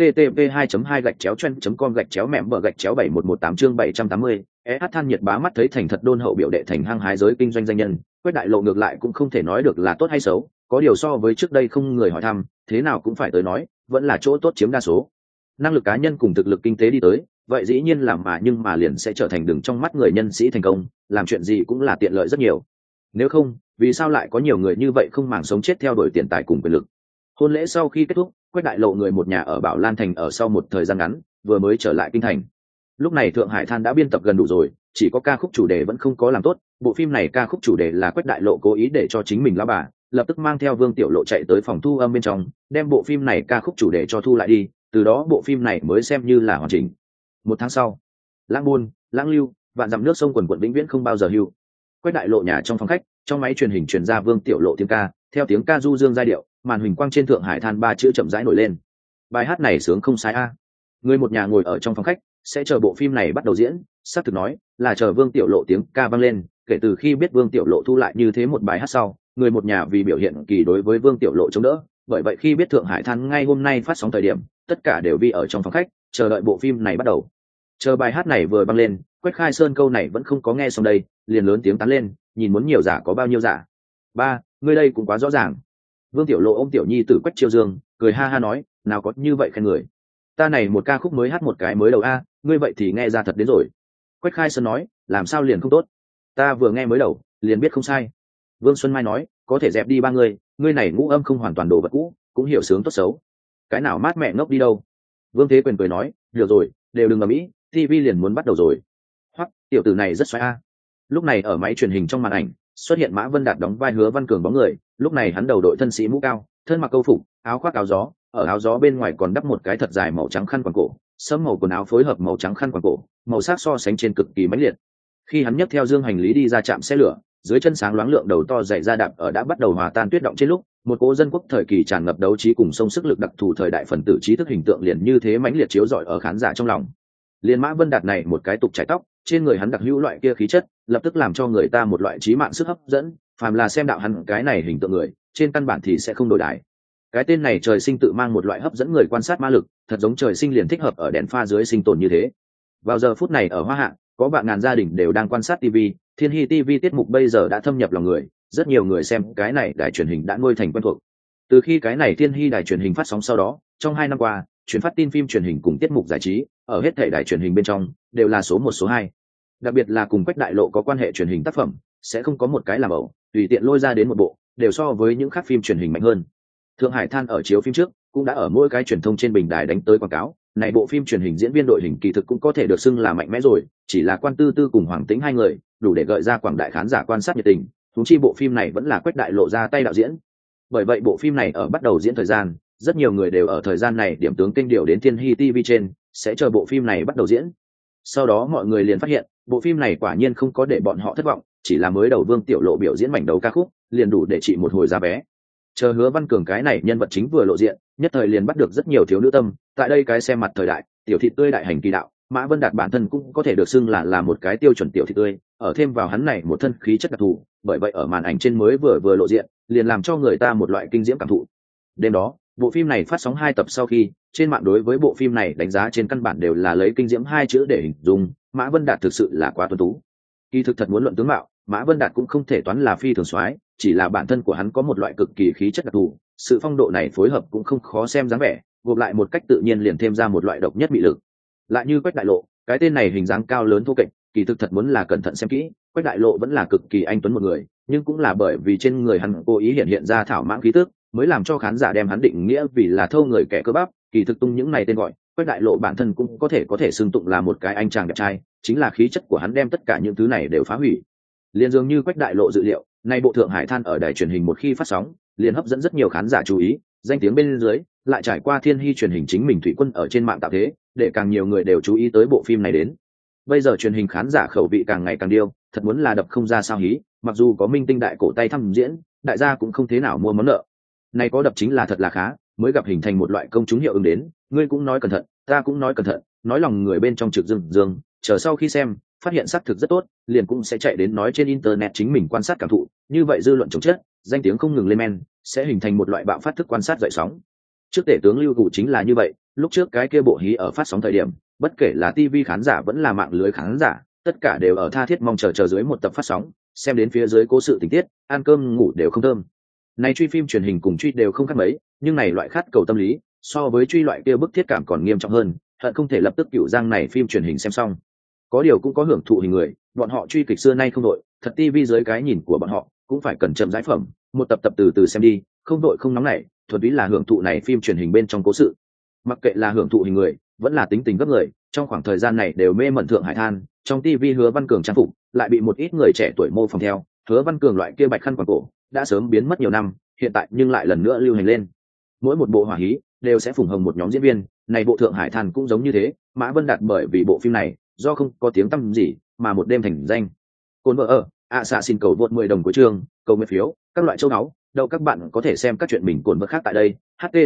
http://2.2/chen.com/mẻm/71118 chương 780. Than nhiệt bá mắt thấy thành thật đôn hậu biểu đệ thành hăng hái giới kinh doanh danh nhân. Quách Đại Lộ ngược lại cũng không thể nói được là tốt hay xấu, có điều so với trước đây không người hỏi thăm, thế nào cũng phải tới nói, vẫn là chỗ tốt chiếm đa số. Năng lực cá nhân cùng thực lực kinh tế đi tới, vậy dĩ nhiên làm nhưng mà liền sẽ trở thành đường trong mắt người nhân sĩ thành công, làm chuyện gì cũng là tiện lợi rất nhiều. Nếu không, vì sao lại có nhiều người như vậy không màng sống chết theo đuổi tiền tài cùng quyền lực? Hôn lễ sau khi kết thúc, Quách Đại Lộ người một nhà ở Bảo Lan thành ở sau một thời gian ngắn, vừa mới trở lại kinh thành. Lúc này Thượng Hải Than đã biên tập gần đủ rồi, chỉ có ca khúc chủ đề vẫn không có làm tốt. Bộ phim này ca khúc chủ đề là Quách Đại Lộ cố ý để cho chính mình lão bà, lập tức mang theo Vương Tiểu Lộ chạy tới phòng thu âm bên trong, đem bộ phim này ca khúc chủ đề cho thu lại đi, từ đó bộ phim này mới xem như là hoàn chỉnh. Một tháng sau, lãng buôn, lãng lưu, vạn dặm nước sông quần quần vĩnh viễn không bao giờ hưu. Quách Đại Lộ nhà trong phòng khách, trong máy truyền hình truyền ra Vương Tiểu Lộ tiếng ca, theo tiếng ca du dương giai điệu, màn huỳnh quang trên Thượng Hải Than ba chữ chậm rãi nổi lên. Bài hát này sướng không sai a. Người một nhà ngồi ở trong phòng khách, sẽ chờ bộ phim này bắt đầu diễn, xác thực nói là chờ Vương Tiểu Lộ tiếng ca vang lên. Kể từ khi biết Vương Tiểu Lộ thu lại như thế một bài hát sau, người một nhà vì biểu hiện kỳ đối với Vương Tiểu Lộ chống đỡ, bởi vậy khi biết Thượng Hải Than ngay hôm nay phát sóng thời điểm, tất cả đều vi ở trong phòng khách, chờ đợi bộ phim này bắt đầu. Chờ bài hát này vừa vang lên, Quách Khai Sơn câu này vẫn không có nghe xong đây, liền lớn tiếng tán lên, nhìn muốn nhiều giả có bao nhiêu giả. Ba, ngươi đây cũng quá rõ ràng. Vương Tiểu Lộ ôm Tiểu Nhi tử Quách Chiêu Dương, cười ha ha nói, nào có như vậy khen người. Ta này một ca khúc mới hát một cái mới đầu a, ngươi vậy thì nghe ra thật đến rồi. Quách Khai Sơn nói, làm sao liền không tốt? Ta vừa nghe mới đầu, liền biết không sai. Vương Xuân Mai nói, có thể dẹp đi ba người, ngươi này ngũ âm không hoàn toàn đồ vật cũ, cũng hiểu sướng tốt xấu. Cái nào mát mẹ ngốc đi đâu? Vương Thế Quyền cười nói, được rồi, đều đừng ầm ĩ, TV liền muốn bắt đầu rồi. Hoắc, tiểu tử này rất xoáy a. Lúc này ở máy truyền hình trong màn ảnh xuất hiện Mã Vân Đạt đóng vai Hứa Văn Cường bóng người, lúc này hắn đầu đội thân sĩ mũ cao, thân mặc câu phục, áo khoác áo gió, ở áo gió bên ngoài còn đắp một cái thật dài màu trắng khăn quàng cổ, sẫm màu quần áo phối hợp màu trắng khăn quàng cổ, màu sắc so sánh trên cực kỳ mãnh liệt. Khi hắn nhấc theo dương hành lý đi ra trạm xe lửa, dưới chân sáng loáng lượng đầu to dày ra đạp ở đã bắt đầu hòa tan tuyết động trên lúc, một cố dân quốc thời kỳ tràn ngập đấu trí cùng sông sức lực đặc thù thời đại phần tử trí thức hình tượng liền như thế mãnh liệt chiếu rọi ở khán giả trong lòng. Liên Mã Vân Đạt này một cái tục chải tóc, trên người hắn đặc hữu loại kia khí chất, lập tức làm cho người ta một loại trí mạng sức hấp dẫn, phàm là xem đạo hắn cái này hình tượng người, trên căn bản thì sẽ không đổi đái. Cái tên này trời sinh tự mang một loại hấp dẫn người quan sát ma lực, thật giống trời sinh liền thích hợp ở đèn pha dưới sinh tồn như thế. Vào giờ phút này ở Hoa Hạ, có bạn ngàn gia đình đều đang quan sát TV, Thiên Hy TV tiết mục bây giờ đã thâm nhập lòng người, rất nhiều người xem cái này đài truyền hình đã nuôi thành quen thuộc. Từ khi cái này Thiên Hy đài truyền hình phát sóng sau đó, trong 2 năm qua, truyền phát tin phim truyền hình cùng tiết mục giải trí, ở hết thảy đài truyền hình bên trong, đều là số 1 số 2. Đặc biệt là cùng Quách Đại Lộ có quan hệ truyền hình tác phẩm, sẽ không có một cái làm ẩu, tùy tiện lôi ra đến một bộ, đều so với những khác phim truyền hình mạnh hơn. Thượng Hải Than ở chiếu phim trước, cũng đã ở mỗi cái truyền thông trên bình đài đánh tới quảng cáo, này bộ phim truyền hình diễn viên đội hình kỳ thực cũng có thể được xưng là mạnh mẽ rồi, chỉ là Quan Tư Tư cùng Hoàng Tĩnh hai người, đủ để gợi ra quảng đại khán giả quan sát nhiệt tình, huống chi bộ phim này vẫn là Quách Đại Lộ ra tay đạo diễn. Bởi vậy bộ phim này ở bắt đầu diễn thời gian, rất nhiều người đều ở thời gian này điểm tướng kênh điều đến Thiên Hy TV trên, sẽ chờ bộ phim này bắt đầu diễn. Sau đó mọi người liền phát hiện, bộ phim này quả nhiên không có để bọn họ thất vọng, chỉ là mới đầu Vương Tiểu Lộ biểu diễn mảnh đầu ca khúc, liền đủ để trị một hồi giá vé. Chờ Hứa Văn Cường cái này nhân vật chính vừa lộ diện, nhất thời liền bắt được rất nhiều thiếu nữ tâm, tại đây cái xem mặt thời đại, tiểu thị tươi đại hành kỳ đạo, Mã Vân Đạt bản thân cũng có thể được xưng là một cái tiêu chuẩn tiểu thị tươi, ở thêm vào hắn này một thân khí chất đặc thù, bởi vậy ở màn ảnh trên mới vừa lộ diện, liền làm cho người ta một loại kinh diễm cảm thụ. Đêm đó, bộ phim này phát sóng 2 tập sau khi, trên mạng đối với bộ phim này đánh giá trên căn bản đều là lấy kinh diễm 2 chữ để hình dung, Mã Vân Đạt thực sự là quá tuấn tú. Kỳ thực thật muốn luận tướng mạo, Mã Vân Đạt cũng không thể toán là phi thường soái, chỉ là bản thân của hắn có một loại cực kỳ khí chất đặc thù, sự phong độ này phối hợp cũng không khó xem dáng vẻ, gộp lại một cách tự nhiên liền thêm ra một loại độc nhất bị lực. Lại như Quách Đại Lộ, cái tên này hình dáng cao lớn thô kệch, kỳ thực thật muốn là cẩn thận xem kỹ, Quách Đại Lộ vẫn là cực kỳ anh tuấn một người, nhưng cũng là bởi vì trên người hắn cố ý hiện ra thảo mãng khí tức, mới làm cho khán giả đem hắn định nghĩa vì là thâu người kẻ cơ bắp, kỳ thực tung những này tên gọi, Quách Đại Lộ bản thân cũng có thể xưng tụng là một cái anh chàng đẹp trai, chính là khí chất của hắn đem tất cả những thứ này đều phá hủy. Liên dường như Quách Đại Lộ dự liệu, nay bộ Thượng Hải Than ở đài truyền hình một khi phát sóng, liền hấp dẫn rất nhiều khán giả chú ý, danh tiếng bên dưới, lại trải qua Thiên Hy truyền hình chính mình thủy quân ở trên mạng tạo thế, để càng nhiều người đều chú ý tới bộ phim này đến. Bây giờ truyền hình khán giả khẩu vị càng ngày càng điêu, thật muốn là đập không ra sao hí, mặc dù có minh tinh đại cổ tay thăm diễn, đại gia cũng không thế nào mua món nợ. Này có đập chính là thật là khá, mới gặp hình thành một loại công chúng hiệu ứng đến, ngươi cũng nói cẩn thận, ta cũng nói cẩn thận, nói lòng người bên trong trực dương dương, chờ sau khi xem phát hiện xác thực rất tốt, liền cũng sẽ chạy đến nói trên internet chính mình quan sát cảm thụ, như vậy dư luận chống chết, danh tiếng không ngừng lên men, sẽ hình thành một loại bạo phát thức quan sát dậy sóng. Trước tể tướng Lưu Cụ chính là như vậy, lúc trước cái kia bộ hí ở phát sóng thời điểm, bất kể là TV khán giả vẫn là mạng lưới khán giả, tất cả đều ở tha thiết mong chờ dưới một tập phát sóng, xem đến phía dưới cố sự tình tiết, ăn cơm ngủ đều không thơm. Này truy phim truyền hình cùng truy đều không khác mấy, nhưng này loại khát cầu tâm lý, so với truy loại kia bức thiết cảm còn nghiêm trọng hơn, hận không thể lập tức cựu giang này phim truyền hình xem xong. Có điều cũng có hưởng thụ hình người, bọn họ truy kịch xưa nay không đội, thật TV dưới cái nhìn của bọn họ, cũng phải cẩn chậm giải phẩm, một tập tập từ từ xem đi, không đội không nóng nảy, thuần túy là hưởng thụ này phim truyền hình bên trong cố sự. Mặc kệ là hưởng thụ hình người, vẫn là tính tình gấp người, trong khoảng thời gian này đều mê mẩn Thượng Hải Than, trong TV Hứa Văn Cường trang phục, lại bị một ít người trẻ tuổi mô phỏng theo, Hứa Văn Cường loại kia bạch khăn quàng cổ, đã sớm biến mất nhiều năm, hiện tại nhưng lại lần nữa lưu hành lên. Mỗi một bộ hỏa hí đều sẽ phủng hồng một nhóm diễn viên, này bộ Thượng Hải Than cũng giống như thế, Mã Vân Đạt bởi vì bộ phim này, do không có tiếng tăm gì, mà một đêm thành danh. Cồn vợ ở, xạ xin cầu vượt 10 đồng của trường, cầu nguyện phiếu, các loại châu náu, đâu các bạn có thể xem các chuyện mình cồn vợ khác tại đây.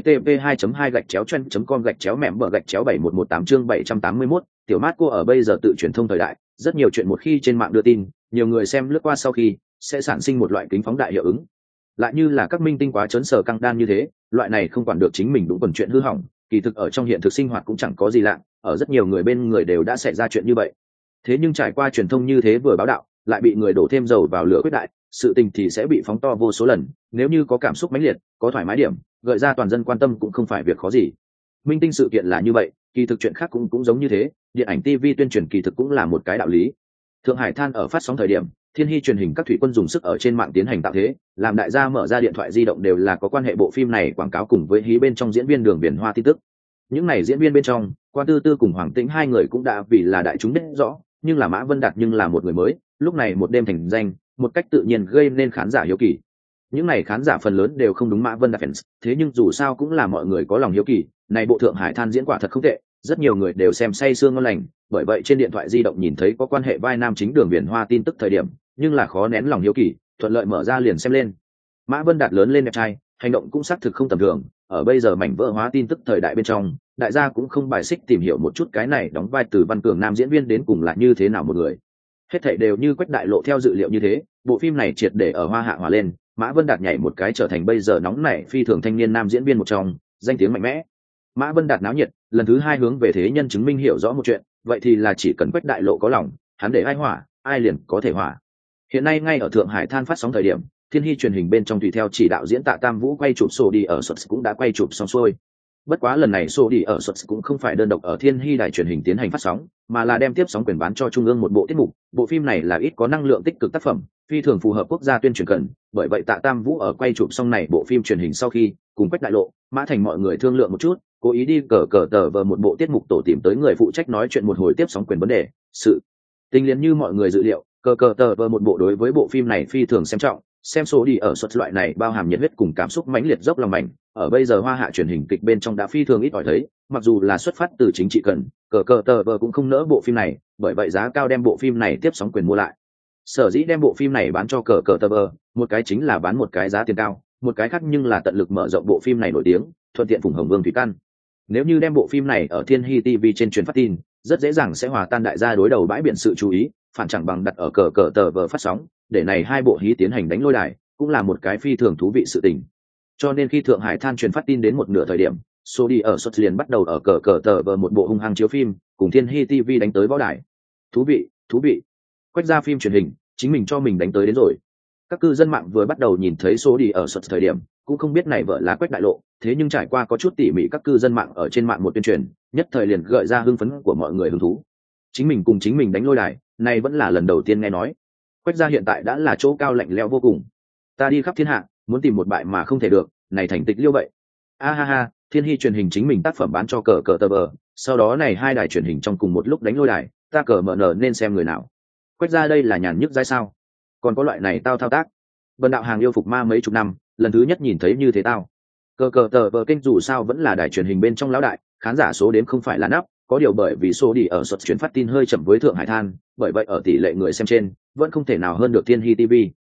http://2.2/trend.com/member/711 chương 781, tiểu mát cô ở bây giờ tự truyền thông thời đại, rất nhiều chuyện một khi trên mạng đưa tin, nhiều người xem lướt qua sau khi sẽ sản sinh một loại kính phóng đại hiệu ứng. Lại như là các minh tinh quá trớn sờ căng đan như thế, loại này không quản được chính mình đúng quần chuyện hư hỏng, kỳ thực ở trong hiện thực sinh hoạt cũng chẳng có gì lạ, ở rất nhiều người bên người đều đã xảy ra chuyện như vậy. Thế nhưng trải qua truyền thông như thế vừa báo đạo, lại bị người đổ thêm dầu vào lửa quyết đại, sự tình thì sẽ bị phóng to vô số lần, nếu như có cảm xúc mãnh liệt, có thoải mái điểm, gợi ra toàn dân quan tâm cũng không phải việc khó gì. Minh tinh sự kiện là như vậy, kỳ thực chuyện khác cũng giống như thế, điện ảnh TV tuyên truyền kỳ thực cũng là một cái đạo lý. Thượng Hải Than ở phát sóng thời điểm, Thiên Hy truyền hình các thủy quân dùng sức ở trên mạng tiến hành tạo thế, làm đại gia mở ra điện thoại di động đều là có quan hệ bộ phim này quảng cáo cùng với hí bên trong diễn viên Đường Biển Hoa tin tức. Những này diễn viên bên trong, Quan Tư Tư cùng Hoàng Tĩnh hai người cũng đã vì là đại chúng biết rõ, nhưng là Mã Vân Đạt nhưng là một người mới, lúc này một đêm thành danh, một cách tự nhiên gây nên khán giả hiếu kỳ. Những này khán giả phần lớn đều không đúng Mã Vân Đạt fans, thế nhưng dù sao cũng là mọi người có lòng hiếu kỳ, này bộ Thượng Hải Than diễn quả thật không tệ, rất nhiều người đều xem say sưa ngon lành, bởi vậy trên điện thoại di động nhìn thấy có quan hệ vai nam chính Đường Biển Hoa tin tức thời điểm, nhưng là khó nén lòng hiếu kỳ, thuận lợi mở ra liền xem lên. Mã Vân Đạt lớn lên đẹp trai, hành động cũng xác thực không tầm thường, ở bây giờ mảnh vỡ hóa tin tức thời đại bên trong, đại gia cũng không bài xích tìm hiểu một chút cái này đóng vai Từ Văn Cường nam diễn viên đến cùng là như thế nào một người. Hết thảy đều như Quách Đại Lộ theo dự liệu như thế, bộ phim này triệt để ở Hoa Hạ hòa lên, Mã Vân Đạt nhảy một cái trở thành bây giờ nóng nảy phi thường thanh niên nam diễn viên một trong, danh tiếng mạnh mẽ. Mã Vân Đạt náo nhiệt, lần thứ hai hướng về thế nhân chứng minh hiểu rõ một chuyện, vậy thì là chỉ cần Quách Đại Lộ có lòng, hắn để ai hỏa, ai liền có thể hỏa. Hiện nay ngay ở Thượng Hải Than phát sóng thời điểm, Thiên Hy truyền hình bên trong tùy theo chỉ đạo diễn Tạ Tam Vũ quay chụp sổ đi ở suất cũng đã quay chụp xong xuôi. Bất quá lần này sổ đi ở suất cũng không phải đơn độc ở Thiên Hy đài truyền hình tiến hành phát sóng, mà là đem tiếp sóng quyền bán cho trung ương một bộ tiết mục. Bộ phim này là ít có năng lượng tích cực tác phẩm, phi thường phù hợp quốc gia tuyên truyền cần, bởi vậy Tạ Tam Vũ ở quay chụp xong này bộ phim truyền hình sau khi, cùng Quách Đại Lộ, Mã Thành mọi người thương lượng một chút, cố ý đi cờ tờ vờ một bộ tiết mục tổ tìm tới người phụ trách nói chuyện một hồi tiếp sóng quyền vấn đề. Sự tình liền như mọi người dự liệu, cờ tờ vờ một bộ đối với bộ phim này phi thường xem trọng, xem số đi ở suất loại này bao hàm nhiệt huyết cùng cảm xúc mãnh liệt dốc lòng mảnh, ở bây giờ Hoa Hạ truyền hình kịch bên trong đã phi thường ít ỏi thấy, mặc dù là xuất phát từ chính trị cần, cờ tờ vờ cũng không nỡ bộ phim này, bởi vậy giá cao đem bộ phim này tiếp sóng quyền mua lại. Sở dĩ đem bộ phim này bán cho cờ tờ vờ, một cái chính là bán một cái giá tiền cao, một cái khác nhưng là tận lực mở rộng bộ phim này nổi tiếng, thuận tiện phủng Hồng Vương Thủy Căn. Nếu như đem bộ phim này ở Thiên Hy TV trên truyền phát tin, rất dễ dàng sẽ hòa tan đại gia đối đầu bãi biển sự chú ý, phản chẳng bằng đặt ở cờ tờ vờ phát sóng, để này hai bộ hí tiến hành đánh lôi đài, cũng là một cái phi thường thú vị sự tình. Cho nên khi Thượng Hải Than truyền phát tin đến một nửa thời điểm, số đi ở suất liền bắt đầu ở cờ tờ vờ một bộ hung hăng chiếu phim, cùng Thiên Hy TV đánh tới võ đài. Thú vị. Quách ra phim truyền hình, chính mình cho mình đánh tới đến rồi. Các cư dân mạng vừa bắt đầu nhìn thấy số đi ở suất thời điểm, cũng không biết này vợ lá Quách Đại Lộ, thế nhưng trải qua có chút tỉ mỉ các cư dân mạng ở trên mạng một tuyên truyền, nhất thời liền gợi ra hưng phấn của mọi người hứng thú. Chính mình cùng chính mình đánh lôi đài, này vẫn là lần đầu tiên nghe nói. Quách gia hiện tại đã là chỗ cao lạnh lẽo vô cùng. Ta đi khắp thiên hạ, muốn tìm một bại mà không thể được, này thành tịch liêu vậy. A ha ha, Thiên Hy truyền hình chính mình tác phẩm bán cho cờ tờ vờ, sau đó này hai đài truyền hình trong cùng một lúc đánh lôi đài, ta cờ mở nở nên xem người nào. Quách gia đây là nhàn nhức dai sao? Còn có loại này tao thao tác. Vân đạo hàng yêu phục ma mấy chục năm, lần thứ nhất nhìn thấy như thế tao. Cờ tờ vờ kênh dù sao vẫn là đài truyền hình bên trong lão đại, khán giả số đếm không phải là nắp, có điều bởi vì số đi ở suất truyền phát tin hơi chậm với Thượng Hải Than, bởi vậy ở tỷ lệ người xem trên vẫn không thể nào hơn được Thiên Hy TV.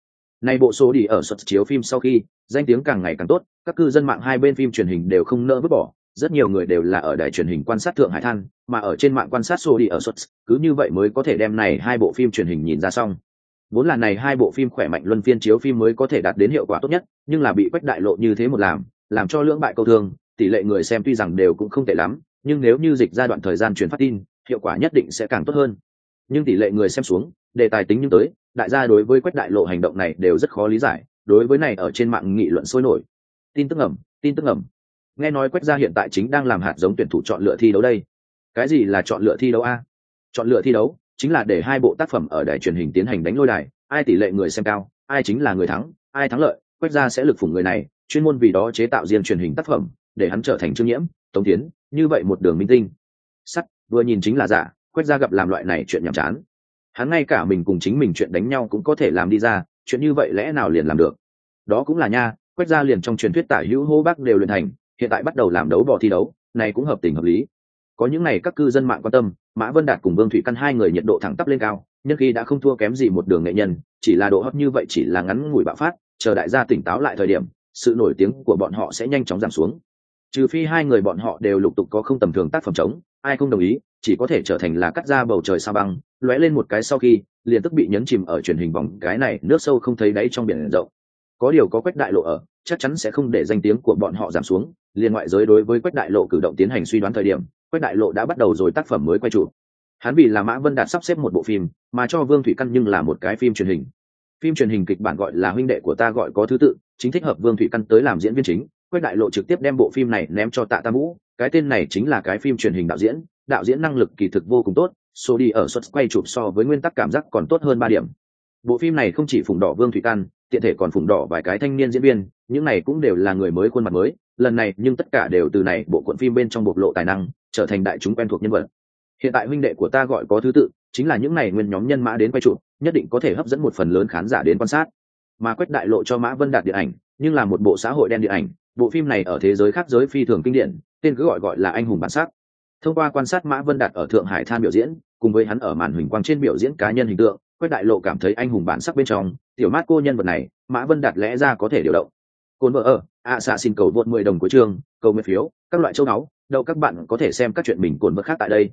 Nay bộ số đi ở suất chiếu phim sau khi danh tiếng càng ngày càng tốt, các cư dân mạng hai bên phim truyền hình đều không nỡ vứt bỏ, rất nhiều người đều là ở đài truyền hình quan sát Thượng Hải Than, mà ở trên mạng quan sát số đi ở suất, cứ như vậy mới có thể đem này hai bộ phim truyền hình nhìn ra xong. Vốn là này hai bộ phim khỏe mạnh luân phiên chiếu phim mới có thể đạt đến hiệu quả tốt nhất, nhưng là bị Quách Đại Lộ như thế một làm cho lưỡng bại câu thương, tỷ lệ người xem tuy rằng đều cũng không tệ lắm, nhưng nếu như dịch ra đoạn thời gian truyền phát tin, hiệu quả nhất định sẽ càng tốt hơn. Nhưng tỷ lệ người xem xuống, đề tài tính nhưng tới, đại gia đối với Quách Đại Lộ hành động này đều rất khó lý giải, đối với này ở trên mạng nghị luận sôi nổi. Tin tức ẩm. Nghe nói Quách gia hiện tại chính đang làm hạt giống tuyển thủ chọn lựa thi đấu đây. Cái gì là chọn lựa thi đấu a? Chọn lựa thi đấu chính là để hai bộ tác phẩm ở đài truyền hình tiến hành đánh lôi đài, ai tỷ lệ người xem cao, ai chính là người thắng, ai thắng lợi, Quách gia sẽ lực phủng người này, chuyên môn vì đó chế tạo riêng truyền hình tác phẩm, để hắn trở thành Trương Nhiễm, Tống Tiến, như vậy một đường minh tinh. Sắt, vừa nhìn chính là giả, Quách gia gặp làm loại này chuyện nhảm chán. Hắn ngay cả mình cùng chính mình chuyện đánh nhau cũng có thể làm đi ra, chuyện như vậy lẽ nào liền làm được? Đó cũng là nha, Quách gia liền trong truyền thuyết tả hữu hô bác đều luyện thành, hiện tại bắt đầu làm đấu bò thi đấu, này cũng hợp tình hợp lý. Có những này các cư dân mạng quan tâm, Mã Vân Đạt cùng Vương Thụy Căn hai người nhiệt độ thẳng tắp lên cao, nhưng khi đã không thua kém gì một đường nghệ nhân, chỉ là độ hot như vậy chỉ là ngắn ngủi bạo phát, chờ đại gia tỉnh táo lại thời điểm, sự nổi tiếng của bọn họ sẽ nhanh chóng giảm xuống. Trừ phi hai người bọn họ đều lục tục có không tầm thường tác phẩm chống, ai không đồng ý, chỉ có thể trở thành là cắt ra bầu trời sao băng, lóe lên một cái sau khi, liền tức bị nhấn chìm ở truyền hình vòng cái này nước sâu không thấy đáy trong biển rộng. Có điều có Quách Đại Lộ ở, chắc chắn sẽ không để danh tiếng của bọn họ giảm xuống, liền ngoại giới đối với Quách Đại Lộ cử động tiến hành suy đoán thời điểm, Quách Đại Lộ đã bắt đầu rồi tác phẩm mới quay chụp. Hắn vì là Mã Vân Đạt sắp xếp một bộ phim, mà cho Vương Thụy Căn nhưng là một cái phim truyền hình. Phim truyền hình kịch bản gọi là Huynh đệ của ta gọi có thứ tự, chính thích hợp Vương Thụy Căn tới làm diễn viên chính. Quách Đại Lộ trực tiếp đem bộ phim này ném cho Tạ Tam Vũ, cái tên này chính là cái phim truyền hình đạo diễn năng lực kỳ thực vô cùng tốt, số đi ở suất quay chụp so với nguyên tắc cảm giác còn tốt hơn 3 điểm. Bộ phim này không chỉ phủng đỏ Vương Thụy Căn, tiện thể còn phủng đỏ vài cái thanh niên diễn viên, những này cũng đều là người mới khuôn mặt mới, lần này nhưng tất cả đều từ này bộ cuộn phim bên trong bộc lộ tài năng, trở thành đại chúng quen thuộc nhân vật. Hiện tại Huynh đệ của ta gọi có thứ tự, chính là những này nguyên nhóm nhân mã đến quay chụp, nhất định có thể hấp dẫn một phần lớn khán giả đến quan sát. Mà Quách Đại Lộ cho Mã Vân Đạt điện ảnh, nhưng là một bộ xã hội đen điện ảnh, bộ phim này ở thế giới khác giới phi thường kinh điển, tên cứ gọi là Anh hùng bản sắc. Thông qua quan sát Mã Vân Đạt ở Thượng Hải Than biểu diễn, cùng với hắn ở màn huỳnh quang trên biểu diễn cá nhân hình tượng, Quách Đại Lộ cảm thấy anh hùng bản sắc bên trong tiểu mát cô nhân vật này, Mã Vân Đạt lẽ ra có thể điều động. Cồn vợ ở, xạ xin cầu vượt 10 đồng của chương, cầu nguyện phiếu, các loại châu náu, đâu các bạn có thể xem các chuyện mình cồn vợ khác tại đây.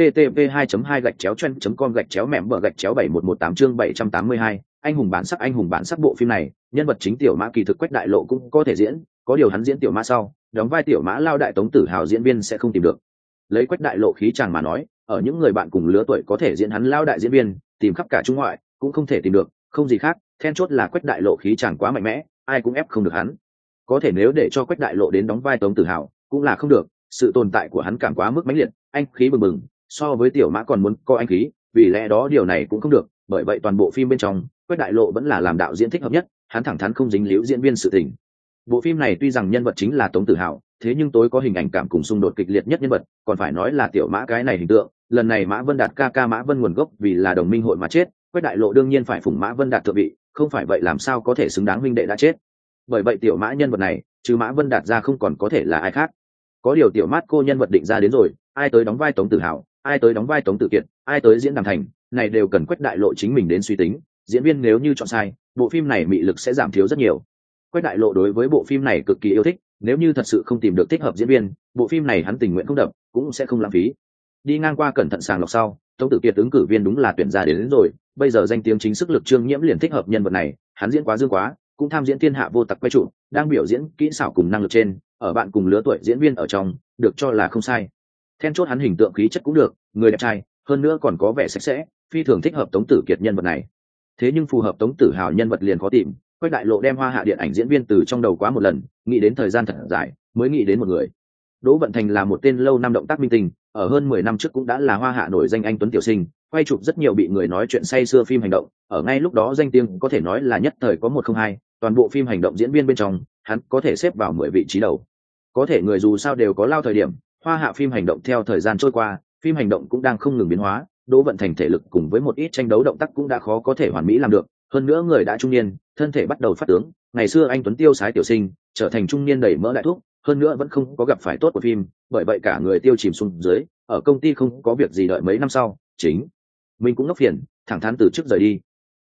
http://2.2/chen.com/mẻm/71118 chương 782, anh hùng bản sắc bộ phim này, nhân vật chính tiểu mã kỳ thực Quách Đại Lộ cũng có thể diễn, có điều hắn diễn tiểu mã sau, đóng vai tiểu mã lao đại Tống Tử Hào diễn viên sẽ không tìm được. Lấy Quách Đại Lộ khí chàng mà nói, ở những người bạn cùng lứa tuổi có thể diễn hắn lao đại diễn viên, tìm khắp cả trung ngoại cũng không thể tìm được, không gì khác, then chốt là Quách Đại Lộ khí chàng quá mạnh mẽ, ai cũng ép không được hắn. Có thể nếu để cho Quách Đại Lộ đến đóng vai Tống Tử Hào, cũng là không được, sự tồn tại của hắn cảm quá mức mãnh liệt, anh khí bừng bừng, so với tiểu mã còn muốn có anh khí, vì lẽ đó điều này cũng không được, bởi vậy toàn bộ phim bên trong, Quách Đại Lộ vẫn là làm đạo diễn thích hợp nhất, hắn thẳng thắn không dính líu diễn viên sự tình. Bộ phim này tuy rằng nhân vật chính là Tống Tử Hào, thế nhưng tối có hình ảnh cảm cùng xung đột kịch liệt nhất nhân vật, còn phải nói là tiểu mã cái này hình tượng, lần này Mã Vân Đạt ca Mã Vân nguồn gốc vì là đồng minh hội mà chết, Quách Đại Lộ đương nhiên phải phụng Mã Vân Đạt thượng vị, không phải vậy làm sao có thể xứng đáng huynh đệ đã chết. Bởi vậy tiểu mã nhân vật này, trừ Mã Vân Đạt ra không còn có thể là ai khác. Có điều tiểu mát cô nhân vật định ra đến rồi, ai tới đóng vai Tống Tử Hào, ai tới đóng vai Tống Tử Kiệt, ai tới diễn Đàm Thành, này đều cần Quách Đại Lộ chính mình đến suy tính, diễn viên nếu như chọn sai, bộ phim này mị lực sẽ giảm thiếu rất nhiều. Quách Đại Lộ đối với bộ phim này cực kỳ yêu thích, nếu như thật sự không tìm được thích hợp diễn viên, bộ phim này hắn tình nguyện không đập, cũng sẽ không lãng phí. Đi ngang qua cẩn thận sàng lọc sau, Tống Tử Kiệt ứng cử viên đúng là tuyển ra đến rồi, bây giờ danh tiếng chính sức lực Trương Nhiễm liền thích hợp nhân vật này, hắn diễn quá dương quá, cũng tham diễn Thiên Hạ Vô Tặc quay trụ, đang biểu diễn kỹ xảo cùng năng lực trên, ở bạn cùng lứa tuổi diễn viên ở trong, được cho là không sai. Then chốt hắn hình tượng khí chất cũng được, người đẹp trai, hơn nữa còn có vẻ sạch sẽ, phi thường thích hợp Tống Tử Kiệt nhân vật này. Thế nhưng phù hợp Tống Tử Hào nhân vật liền khó tìm, Quách Đại Lộ đem Hoa Hạ điện ảnh diễn viên từ trong đầu quá một lần, nghĩ đến thời gian thật dài, mới nghĩ đến một người. Đỗ Vận Thành là một tên lâu năm động tác minh tinh, ở hơn 10 năm trước cũng đã là Hoa Hạ nổi danh anh tuấn tiểu sinh, quay chụp rất nhiều bị người nói chuyện say sưa phim hành động, ở ngay lúc đó danh tiếng có thể nói là nhất thời có 102, toàn bộ phim hành động diễn viên bên trong, hắn có thể xếp vào 10 vị trí đầu. Có thể người dù sao đều có lao thời điểm, Hoa Hạ phim hành động theo thời gian trôi qua, phim hành động cũng đang không ngừng biến hóa, Đỗ Vận Thành thể lực cùng với một ít tranh đấu động tác cũng đã khó có thể hoàn mỹ làm được, hơn nữa người đã trung niên, thân thể bắt đầu phát tướng, ngày xưa anh tuấn tiêu sái tiểu sinh, trở thành trung niên đầy mỡ đại thúc, hơn nữa vẫn không có gặp phải tốt của phim, bởi vậy cả người tiêu chìm xuống dưới, ở công ty không có việc gì đợi mấy năm sau, chính mình cũng ngốc phiền, thẳng thắn từ chức rời đi.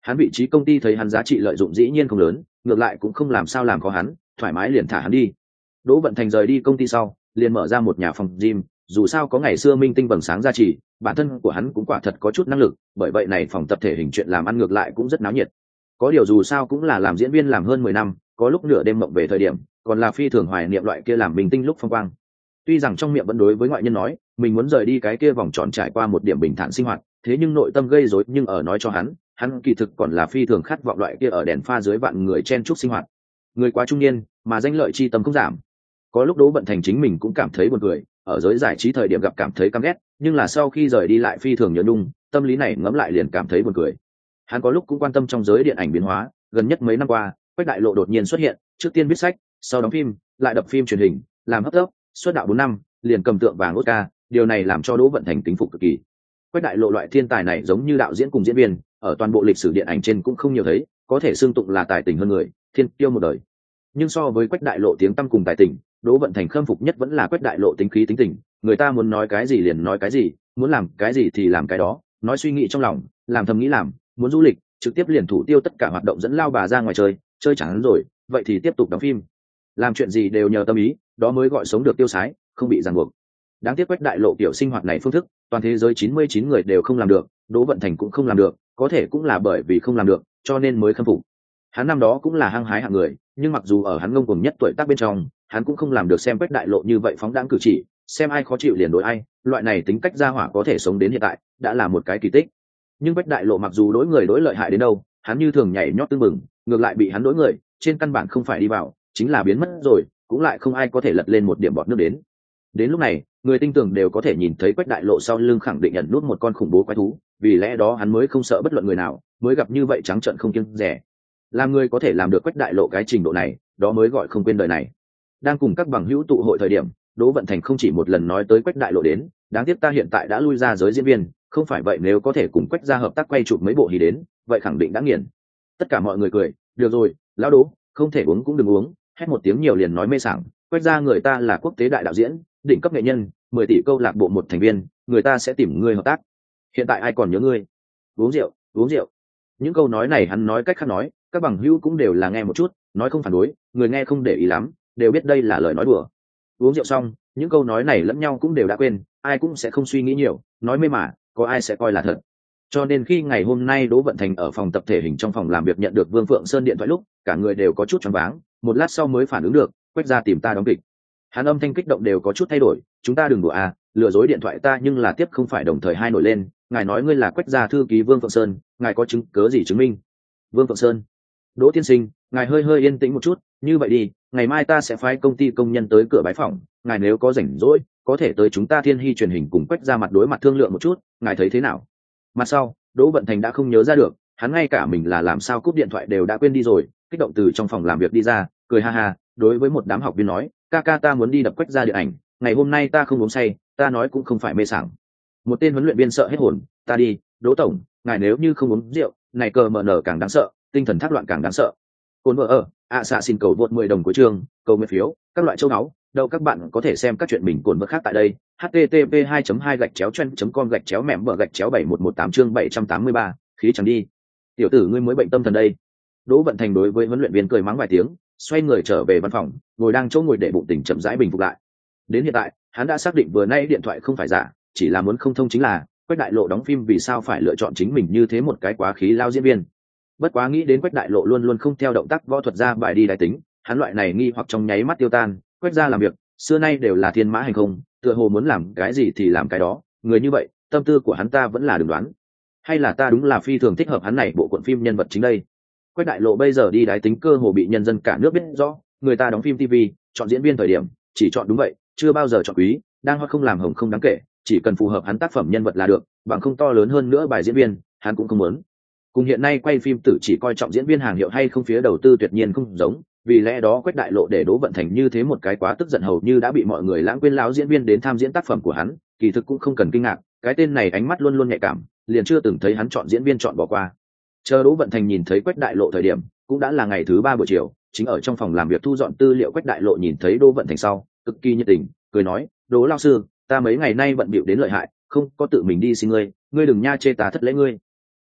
Hắn vị trí công ty thấy hắn giá trị lợi dụng dĩ nhiên không lớn, ngược lại cũng không làm sao làm khó hắn, thoải mái liền thả hắn đi. Đỗ Vận Thành rời đi công ty sau, liền mở ra một nhà phòng gym, dù sao có ngày xưa minh tinh vầng sáng gia trì, bản thân của hắn cũng quả thật có chút năng lực, bởi vậy này phòng tập thể hình chuyện làm ăn ngược lại cũng rất náo nhiệt. Có điều dù sao cũng là làm diễn viên làm hơn 10 năm, có lúc nửa đêm mộng về thời điểm, còn là phi thường hoài niệm loại kia làm minh tinh lúc phong quang. Tuy rằng trong miệng vẫn đối với ngoại nhân nói, mình muốn rời đi cái kia vòng tròn trải qua một điểm bình thản sinh hoạt, thế nhưng nội tâm gây rối nhưng ở nói cho hắn kỳ thực còn là phi thường khát vọng loại kia ở đèn pha dưới vạn người chen chúc sinh hoạt. Người quá trung niên, mà danh lợi chi tâm không giảm. Có lúc Đỗ Vận Thành chính mình cũng cảm thấy buồn cười, ở giới giải trí thời điểm gặp cảm thấy căm ghét, nhưng là sau khi rời đi lại phi thường nhớ nhung, tâm lý này ngẫm lại liền cảm thấy buồn cười. Hắn có lúc cũng quan tâm trong giới điện ảnh biến hóa, gần nhất mấy năm qua, Quách Đại Lộ đột nhiên xuất hiện, trước tiên viết sách, sau đóng phim, lại đập phim truyền hình, làm hấp tấp, xuất đạo 4 năm, liền cầm tượng vàng Oscar, điều này làm cho Đỗ Vận Thành kính phục cực kỳ. Quách Đại Lộ loại thiên tài này giống như đạo diễn cùng diễn viên, ở toàn bộ lịch sử điện ảnh trên cũng không nhiều thấy, có thể xưng tụng là tài tình hơn người, thiên tiêu một đời. Nhưng so với Quách Đại Lộ tiếng tăm cùng tài tình, Đỗ Vận Thành khâm phục nhất vẫn là Quách Đại Lộ tính khí tính tình, người ta muốn nói cái gì liền nói cái gì, muốn làm cái gì thì làm cái đó, nói suy nghĩ trong lòng, làm thầm nghĩ làm, muốn du lịch, trực tiếp liền thủ tiêu tất cả hoạt động dẫn lao bà ra ngoài chơi, chơi chẳng hắn rồi, vậy thì tiếp tục đóng phim. Làm chuyện gì đều nhờ tâm ý, đó mới gọi sống được tiêu sái, không bị ràng buộc. Đáng tiếc Quách Đại Lộ kiểu sinh hoạt này phương thức, toàn thế giới 99 người đều không làm được, Đỗ Vận Thành cũng không làm được, có thể cũng là bởi vì không làm được, cho nên mới khâm phục. Hắn năm đó cũng là hăng hái hạng người, nhưng mặc dù ở hắn ngông cuồng nhất tuổi tác bên trong, hắn cũng không làm được xem Quách Đại Lộ như vậy phóng đãng cử chỉ, xem ai khó chịu liền đối ai, loại này tính cách gia hỏa có thể sống đến hiện tại, đã là một cái kỳ tích. Nhưng Quách Đại Lộ mặc dù đối người đối lợi hại đến đâu, hắn như thường nhảy nhót tưng bừng, ngược lại bị hắn đối người, trên căn bản không phải đi vào, chính là biến mất rồi, cũng lại không ai có thể lật lên một điểm bọt nước đến. Đến lúc này, người tinh tường đều có thể nhìn thấy Quách Đại Lộ sau lưng khẳng định nhận nút một con khủng bố quái thú, vì lẽ đó hắn mới không sợ bất luận người nào, mới gặp như vậy trắng trợn không kiêng dè. Làm người có thể làm được Quách Đại Lộ cái trình độ này, đó mới gọi không quên đời này. Đang cùng các bằng hữu tụ hội thời điểm, Đỗ Vận Thành không chỉ một lần nói tới Quách Đại Lộ đến, đáng tiếc ta hiện tại đã lui ra giới diễn viên, không phải vậy nếu có thể cùng Quách gia hợp tác quay chụp mấy bộ hí đến, vậy khẳng định đã nghiền. Tất cả mọi người cười, được rồi, lão Đỗ, không thể uống cũng đừng uống, hét một tiếng nhiều liền nói mê sảng, Quách gia người ta là quốc tế đại đạo diễn, đỉnh cấp nghệ nhân, 10 tỷ câu lạc bộ một thành viên, người ta sẽ tìm ngươi hợp tác. Hiện tại ai còn nhớ ngươi? Uống rượu, uống rượu. Những câu nói này hắn nói cách khác nói, các bằng hữu cũng đều là nghe một chút, nói không phản đối, người nghe không để ý lắm, đều biết đây là lời nói đùa. Uống rượu xong, những câu nói này lẫn nhau cũng đều đã quên, ai cũng sẽ không suy nghĩ nhiều, nói mê mà, có ai sẽ coi là thật. Cho nên khi ngày hôm nay Đỗ Vận Thành ở phòng tập thể hình trong phòng làm việc nhận được Vương Phượng Sơn điện thoại lúc, cả người đều có chút choáng váng, một lát sau mới phản ứng được, Quách gia tìm ta đóng kịch. Hắn âm thanh kích động đều có chút thay đổi, chúng ta đừng đùa à, lừa dối điện thoại ta nhưng là tiếp không phải đồng thời hai nổi lên, ngài nói ngươi là Quách gia thư ký Vương Phượng Sơn, ngài có chứng cớ gì chứng minh? Vương Phượng Sơn: Đỗ tiên sinh, ngài hơi yên tĩnh một chút, như vậy đi, ngày mai ta sẽ phái công ty công nhân tới cửa bái phỏng, ngài nếu có rảnh rỗi, có thể tới chúng ta Thiên Hy truyền hình cùng Quách gia mặt đối mặt thương lượng một chút, ngài thấy thế nào? Mặt sau, Đỗ Vận Thành đã không nhớ ra được, hắn ngay cả mình là làm sao cúp điện thoại đều đã quên đi rồi, kích động từ trong phòng làm việc đi ra, cười ha ha, đối với một đám học viên nói, ca ta muốn đi đập Quách gia điện ảnh, ngày hôm nay ta không uống say, ta nói cũng không phải mê sảng. Một tên huấn luyện viên sợ hết hồn, ta đi, Đỗ tổng, ngài nếu như không uống rượu, này cờ mở nở càng đáng sợ, tinh thần thác loạn càng đáng sợ. Cồn vợ ở, xạ xin cầu vượt 10 đồng của trường, cầu nguyện phiếu, các loại châu náu, đâu các bạn có thể xem các chuyện mình cồn vợ khác tại đây. http 2 gạch chéo com gạch chéo mẻm bờ gạch chéo 7118 chương 783, khí chẳng đi. Tiểu tử ngươi mới bệnh tâm thần đây. Đỗ Vận Thành đối với huấn luyện viên cười mắng vài tiếng, xoay người trở về văn phòng, ngồi đang chỗ ngồi để bụng tỉnh chậm rãi bình phục lại. Đến hiện tại, hắn đã xác định vừa nay điện thoại không phải giả, chỉ là muốn không thông chính là Quách Đại Lộ đóng phim vì sao phải lựa chọn chính mình như thế một cái quá khí lao diễn viên. Bất quá nghĩ đến Quách Đại Lộ luôn luôn không theo động tác võ thuật ra bài đi đài tính, hắn loại này nghi hoặc trong nháy mắt tiêu tan. Quách gia làm việc xưa nay đều là thiên mã hành không, tựa hồ muốn làm cái gì thì làm cái đó, người như vậy tâm tư của hắn ta vẫn là đừng đoán, hay là ta đúng là phi thường thích hợp hắn này bộ cuộn phim nhân vật chính đây. Quách Đại Lộ bây giờ đi đái tính cơ hồ bị nhân dân cả nước biết rõ, người ta đóng phim TV chọn diễn viên thời điểm chỉ chọn đúng vậy, chưa bao giờ chọn quý, đang hoặc không làm hồng không đáng kể, chỉ cần phù hợp hắn tác phẩm nhân vật là được, bằng không to lớn hơn nữa bài diễn viên hắn cũng không muốn. Cùng hiện nay quay phim tử chỉ coi trọng diễn viên hàng hiệu hay không phía đầu tư tuyệt nhiên không giống, vì lẽ đó Quách Đại Lộ để Đỗ Vận Thành như thế một cái quá tức giận hầu như đã bị mọi người lãng quên láo diễn viên đến tham diễn tác phẩm của hắn, kỳ thực cũng không cần kinh ngạc, cái tên này ánh mắt luôn luôn nhạy cảm, liền chưa từng thấy hắn chọn diễn viên chọn bỏ qua. Chờ Đỗ Vận Thành nhìn thấy Quách Đại Lộ thời điểm, cũng đã là ngày thứ 3 buổi chiều, chính ở trong phòng làm việc thu dọn tư liệu. Quách Đại Lộ nhìn thấy Đỗ Vận Thành sau, cực kỳ nhiệt tình, cười nói, Đỗ lão sư, ta mấy ngày nay bận bịu đến lợi hại, không có tự mình đi xin ngươi, ngươi đừng nha chê ta thất lễ ngươi.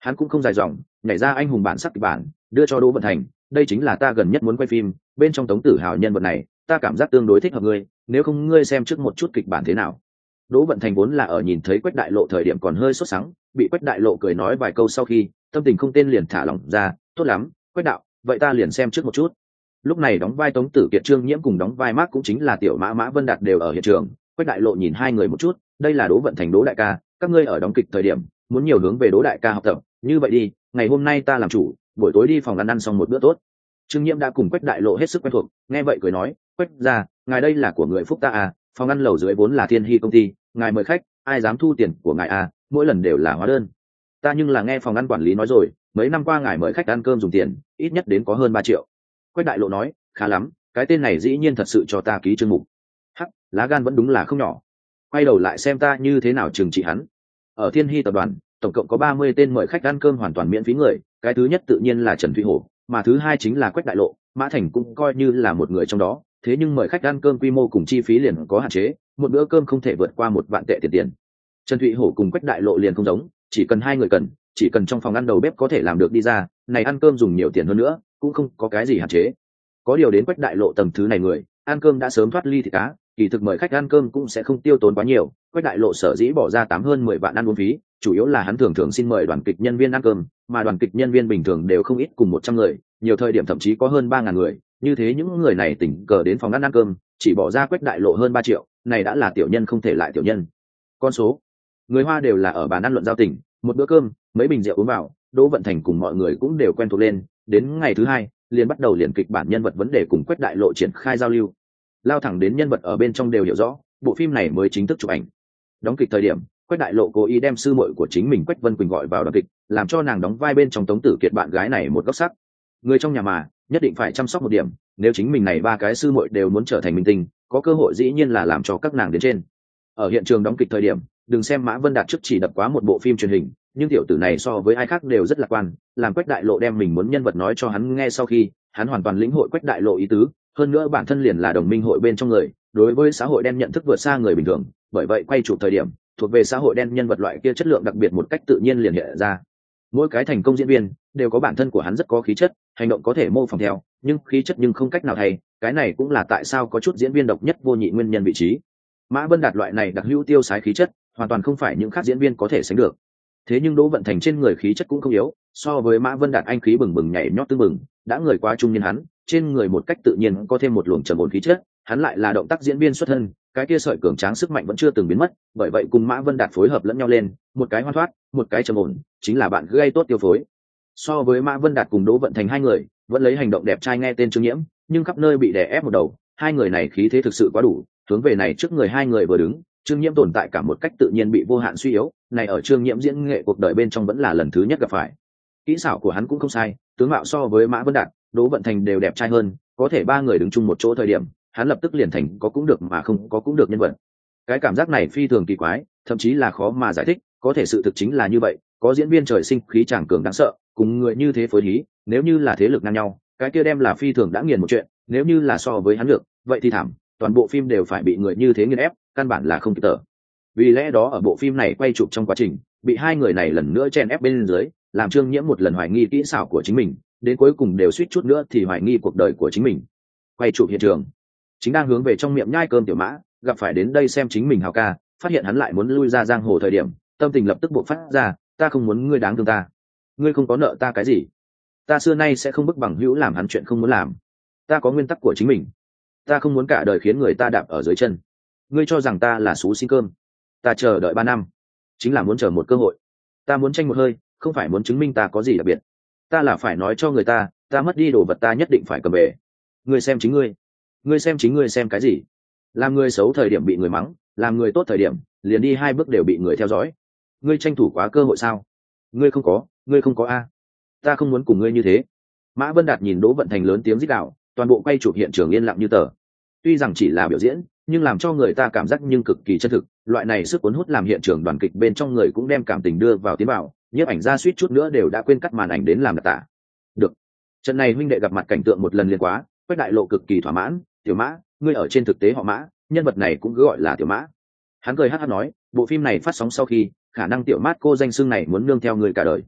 hắn cũng không dài dòng, nhảy ra anh hùng bản sắc kịch bản đưa cho Đỗ Vận Thành. Đây chính là ta gần nhất muốn quay phim, bên trong Tống Tử Hào nhân vật này ta cảm giác tương đối thích hợp ngươi, nếu không ngươi xem trước một chút kịch bản thế nào. Đỗ Vận Thành vốn là ở nhìn thấy Quách Đại Lộ thời điểm còn hơi sốt sắng, bị Quách Đại Lộ cười nói vài câu sau khi tâm tình không tên liền thả lỏng ra. Tốt lắm, Quách đạo, vậy ta liền xem trước một chút. Lúc này đóng vai Tống Tử Kiệt Trương Nhiễm cùng đóng vai Mark cũng chính là tiểu Mã Vân Đạt đều ở hiện trường. Quách Đại Lộ nhìn hai người một chút, đây là Đỗ Vận Thành Đỗ đại ca, các ngươi ở đóng kịch thời điểm muốn nhiều hướng về Đỗ đại ca học tập, như vậy đi, ngày hôm nay ta làm chủ, buổi tối đi phòng ăn xong một bữa tốt. Trương Nhiễm đã cùng Quách Đại Lộ hết sức quen thuộc, nghe vậy cười nói, Quách gia, ngài đây là của người phúc ta à, phòng ăn lầu dưới vốn là Thiên Hy công ty, ngài mời khách, ai dám thu tiền của ngài à, mỗi lần đều là hóa đơn. Ta nhưng là nghe phòng ăn quản lý nói rồi, mấy năm qua ngài mời khách ăn cơm dùng tiền, ít nhất đến có hơn 3 triệu. Quách Đại Lộ nói, khá lắm, cái tên này dĩ nhiên thật sự cho ta ký chương mục. Hắc, lá gan vẫn đúng là không nhỏ. Quay đầu lại xem ta như thế nào trừng trị hắn. Ở Thiên Hy tập đoàn, tổng cộng có 30 tên mời khách ăn cơm hoàn toàn miễn phí người, cái thứ nhất tự nhiên là Trần Thụy Hổ, mà thứ hai chính là Quách Đại Lộ. Mã Thành cũng coi như là một người trong đó, thế nhưng mời khách ăn cơm quy mô cùng chi phí liền có hạn chế, một bữa cơm không thể vượt qua 1 vạn tệ tiền. Trần Thụy Hổ cùng Quách Đại Lộ liền không giống, chỉ cần hai người cần, chỉ cần trong phòng ăn đầu bếp có thể làm được đi ra, này ăn cơm dùng nhiều tiền hơn nữa, cũng không có cái gì hạn chế. Có điều đến Quách Đại Lộ tầng thứ này người, ăn cơm đã sớm thoát ly thịt cá, kỳ thực mời khách ăn cơm cũng sẽ không tiêu tốn quá nhiều. Quách Đại Lộ sở dĩ bỏ ra hơn 10 vạn ăn uống phí, chủ yếu là hắn thường xin mời đoàn kịch nhân viên ăn cơm, mà đoàn kịch nhân viên bình thường đều không ít cùng 100 người, nhiều thời điểm thậm chí có hơn 3.000 người, như thế những người này tình cờ đến phòng ăn cơm, chỉ bỏ ra Quách Đại Lộ hơn 3 triệu, này đã là tiểu nhân không thể lại tiểu nhân. Con số, người Hoa đều là ở bàn ăn luận giao tình, một bữa cơm, mấy bình rượu uống vào, Đỗ Vận Thành cùng mọi người cũng đều quen thuộc lên, đến ngày thứ hai, liền bắt đầu liền kịch bản nhân vật vấn đề cùng Quách Đại Lộ triển khai giao lưu. Lao thẳng đến nhân vật ở bên trong đều hiểu rõ, bộ phim này mới chính thức chụp ảnh. Đóng kịch thời điểm, Quách Đại Lộ cố ý đem sư muội của chính mình Quách Vân Quỳnh gọi vào đoàn kịch, làm cho nàng đóng vai bên trong Tống Tử Kiệt bạn gái này một góc sắc. Người trong nhà mà, nhất định phải chăm sóc một điểm, nếu chính mình này ba cái sư muội đều muốn trở thành minh tinh, có cơ hội dĩ nhiên là làm cho các nàng đến trên. Ở hiện trường đóng kịch thời điểm, đừng xem Mã Vân Đạt trước chỉ đập quá một bộ phim truyền hình, nhưng tiểu tử này so với ai khác đều rất lạc quan, làm Quách Đại Lộ đem mình muốn nhân vật nói cho hắn nghe sau khi, hắn hoàn toàn lĩnh hội Quách Đại Lộ ý tứ, hơn nữa bản thân liền là đồng minh hội bên trong người, đối với xã hội đen nhận thức vượt xa người bình thường, bởi vậy quay chụp thời điểm, thuộc về xã hội đen nhân vật loại kia chất lượng đặc biệt một cách tự nhiên liền hiện ra. Mỗi cái thành công diễn viên đều có bản thân của hắn rất có khí chất, hành động có thể mô phỏng theo, nhưng khí chất nhưng không cách nào thay, cái này cũng là tại sao có chút diễn viên độc nhất vô nhị nguyên nhân vị trí. Mã Vân Đạt loại này đặc hữu tiêu sái khí chất, hoàn toàn không phải những khác diễn viên có thể sánh được. Thế nhưng Đỗ Vận Thành trên người khí chất cũng không yếu, so với Mã Vân Đạt anh khí bừng bừng nhảy nhót tưng bừng, đã người quá trung niên hắn, trên người một cách tự nhiên có thêm một luồng trầm ổn khí chất, hắn lại là động tác diễn viên xuất thân, cái kia sợi cường tráng sức mạnh vẫn chưa từng biến mất, bởi vậy cùng Mã Vân Đạt phối hợp lẫn nhau lên, một cái hoan thoát, một cái trầm ổn, chính là bạn gây tốt tiêu phối. So với Mã Vân Đạt cùng Đỗ Vận Thành hai người, vẫn lấy hành động đẹp trai nghe tên Trương Nhiễm, nhưng khắp nơi bị đè ép một đầu, hai người này khí thế thực sự quá đủ, hướng về này trước người hai người vừa đứng, Trương Nhiễm tồn tại cả một cách tự nhiên bị vô hạn suy yếu, này ở Trương Nhiễm diễn nghệ cuộc đời bên trong vẫn là lần thứ nhất gặp phải. Kỹ xảo của hắn cũng không sai, tướng mạo so với Mã Vân Đạt, Đỗ Vận Thành đều đẹp trai hơn, có thể ba người đứng chung một chỗ thời điểm, hắn lập tức liền thành có cũng được mà không có cũng được nhân vật. Cái cảm giác này phi thường kỳ quái, thậm chí là khó mà giải thích, có thể sự thực chính là như vậy, có diễn viên trời sinh khí chàng cường đáng sợ, cùng người như thế phối hí, nếu như là thế lực ngang nhau, cái kia đem là phi thường đã nghiền một chuyện, nếu như là so với hắn được, vậy thì thảm, toàn bộ phim đều phải bị người như thế nghiền ép, căn bản là không kịp tở. Vì lẽ đó ở bộ phim này quay chụp trong quá trình, bị hai người này lần nữa chen ép bên dưới, làm Trương Nhiễm một lần hoài nghi kỹ xảo của chính mình, đến cuối cùng đều suýt chút nữa thì hoài nghi cuộc đời của chính mình. Quay chụp hiện trường, chính đang hướng về trong miệng nhai cơm Tiểu Mã, gặp phải đến đây xem chính mình hào ca, phát hiện hắn lại muốn lui ra giang hồ thời điểm, tâm tình lập tức bộc phát ra, ta không muốn ngươi đáng thương ta, ngươi không có nợ ta cái gì, ta xưa nay sẽ không bức bằng hữu làm hắn chuyện không muốn làm, ta có nguyên tắc của chính mình, ta không muốn cả đời khiến người ta đạp ở dưới chân, ngươi cho rằng ta là xú xin cơm, ta chờ đợi 3 năm chính là muốn chờ một cơ hội, ta muốn tranh một hơi, không phải muốn chứng minh ta có gì đặc biệt, ta là phải nói cho người ta mất đi đồ vật ta nhất định phải cầm về. Ngươi xem chính ngươi xem chính ngươi xem cái gì, làm người xấu thời điểm bị người mắng, làm người tốt thời điểm liền đi 2 bước đều bị người theo dõi, ngươi tranh thủ quá cơ hội sao, ngươi không có a, ta không muốn cùng ngươi như thế. Mã Vân Đạt nhìn Đỗ Vận Thành lớn tiếng rít gào, toàn bộ quay chụp hiện trường yên lặng như tờ. Tuy rằng chỉ là biểu diễn, nhưng làm cho người ta cảm giác nhưng cực kỳ chân thực, loại này sức cuốn hút làm hiện trường đoàn kịch bên trong người cũng đem cảm tình đưa vào tiến vào, nhiếp ảnh ra suýt chút nữa đều đã quên cắt màn ảnh đến làm đặc tả. Được, trận này huynh đệ gặp mặt cảnh tượng một lần liền quá, Quách Đại Lộ cực kỳ thỏa mãn, Tiểu Mã, ngươi ở trên thực tế họ Mã, nhân vật này cũng cứ gọi là Tiểu Mã. Hắn cười hắc hắc nói, bộ phim này phát sóng sau khi, khả năng Tiểu Mát cô danh xưng này muốn nương theo người cả đời.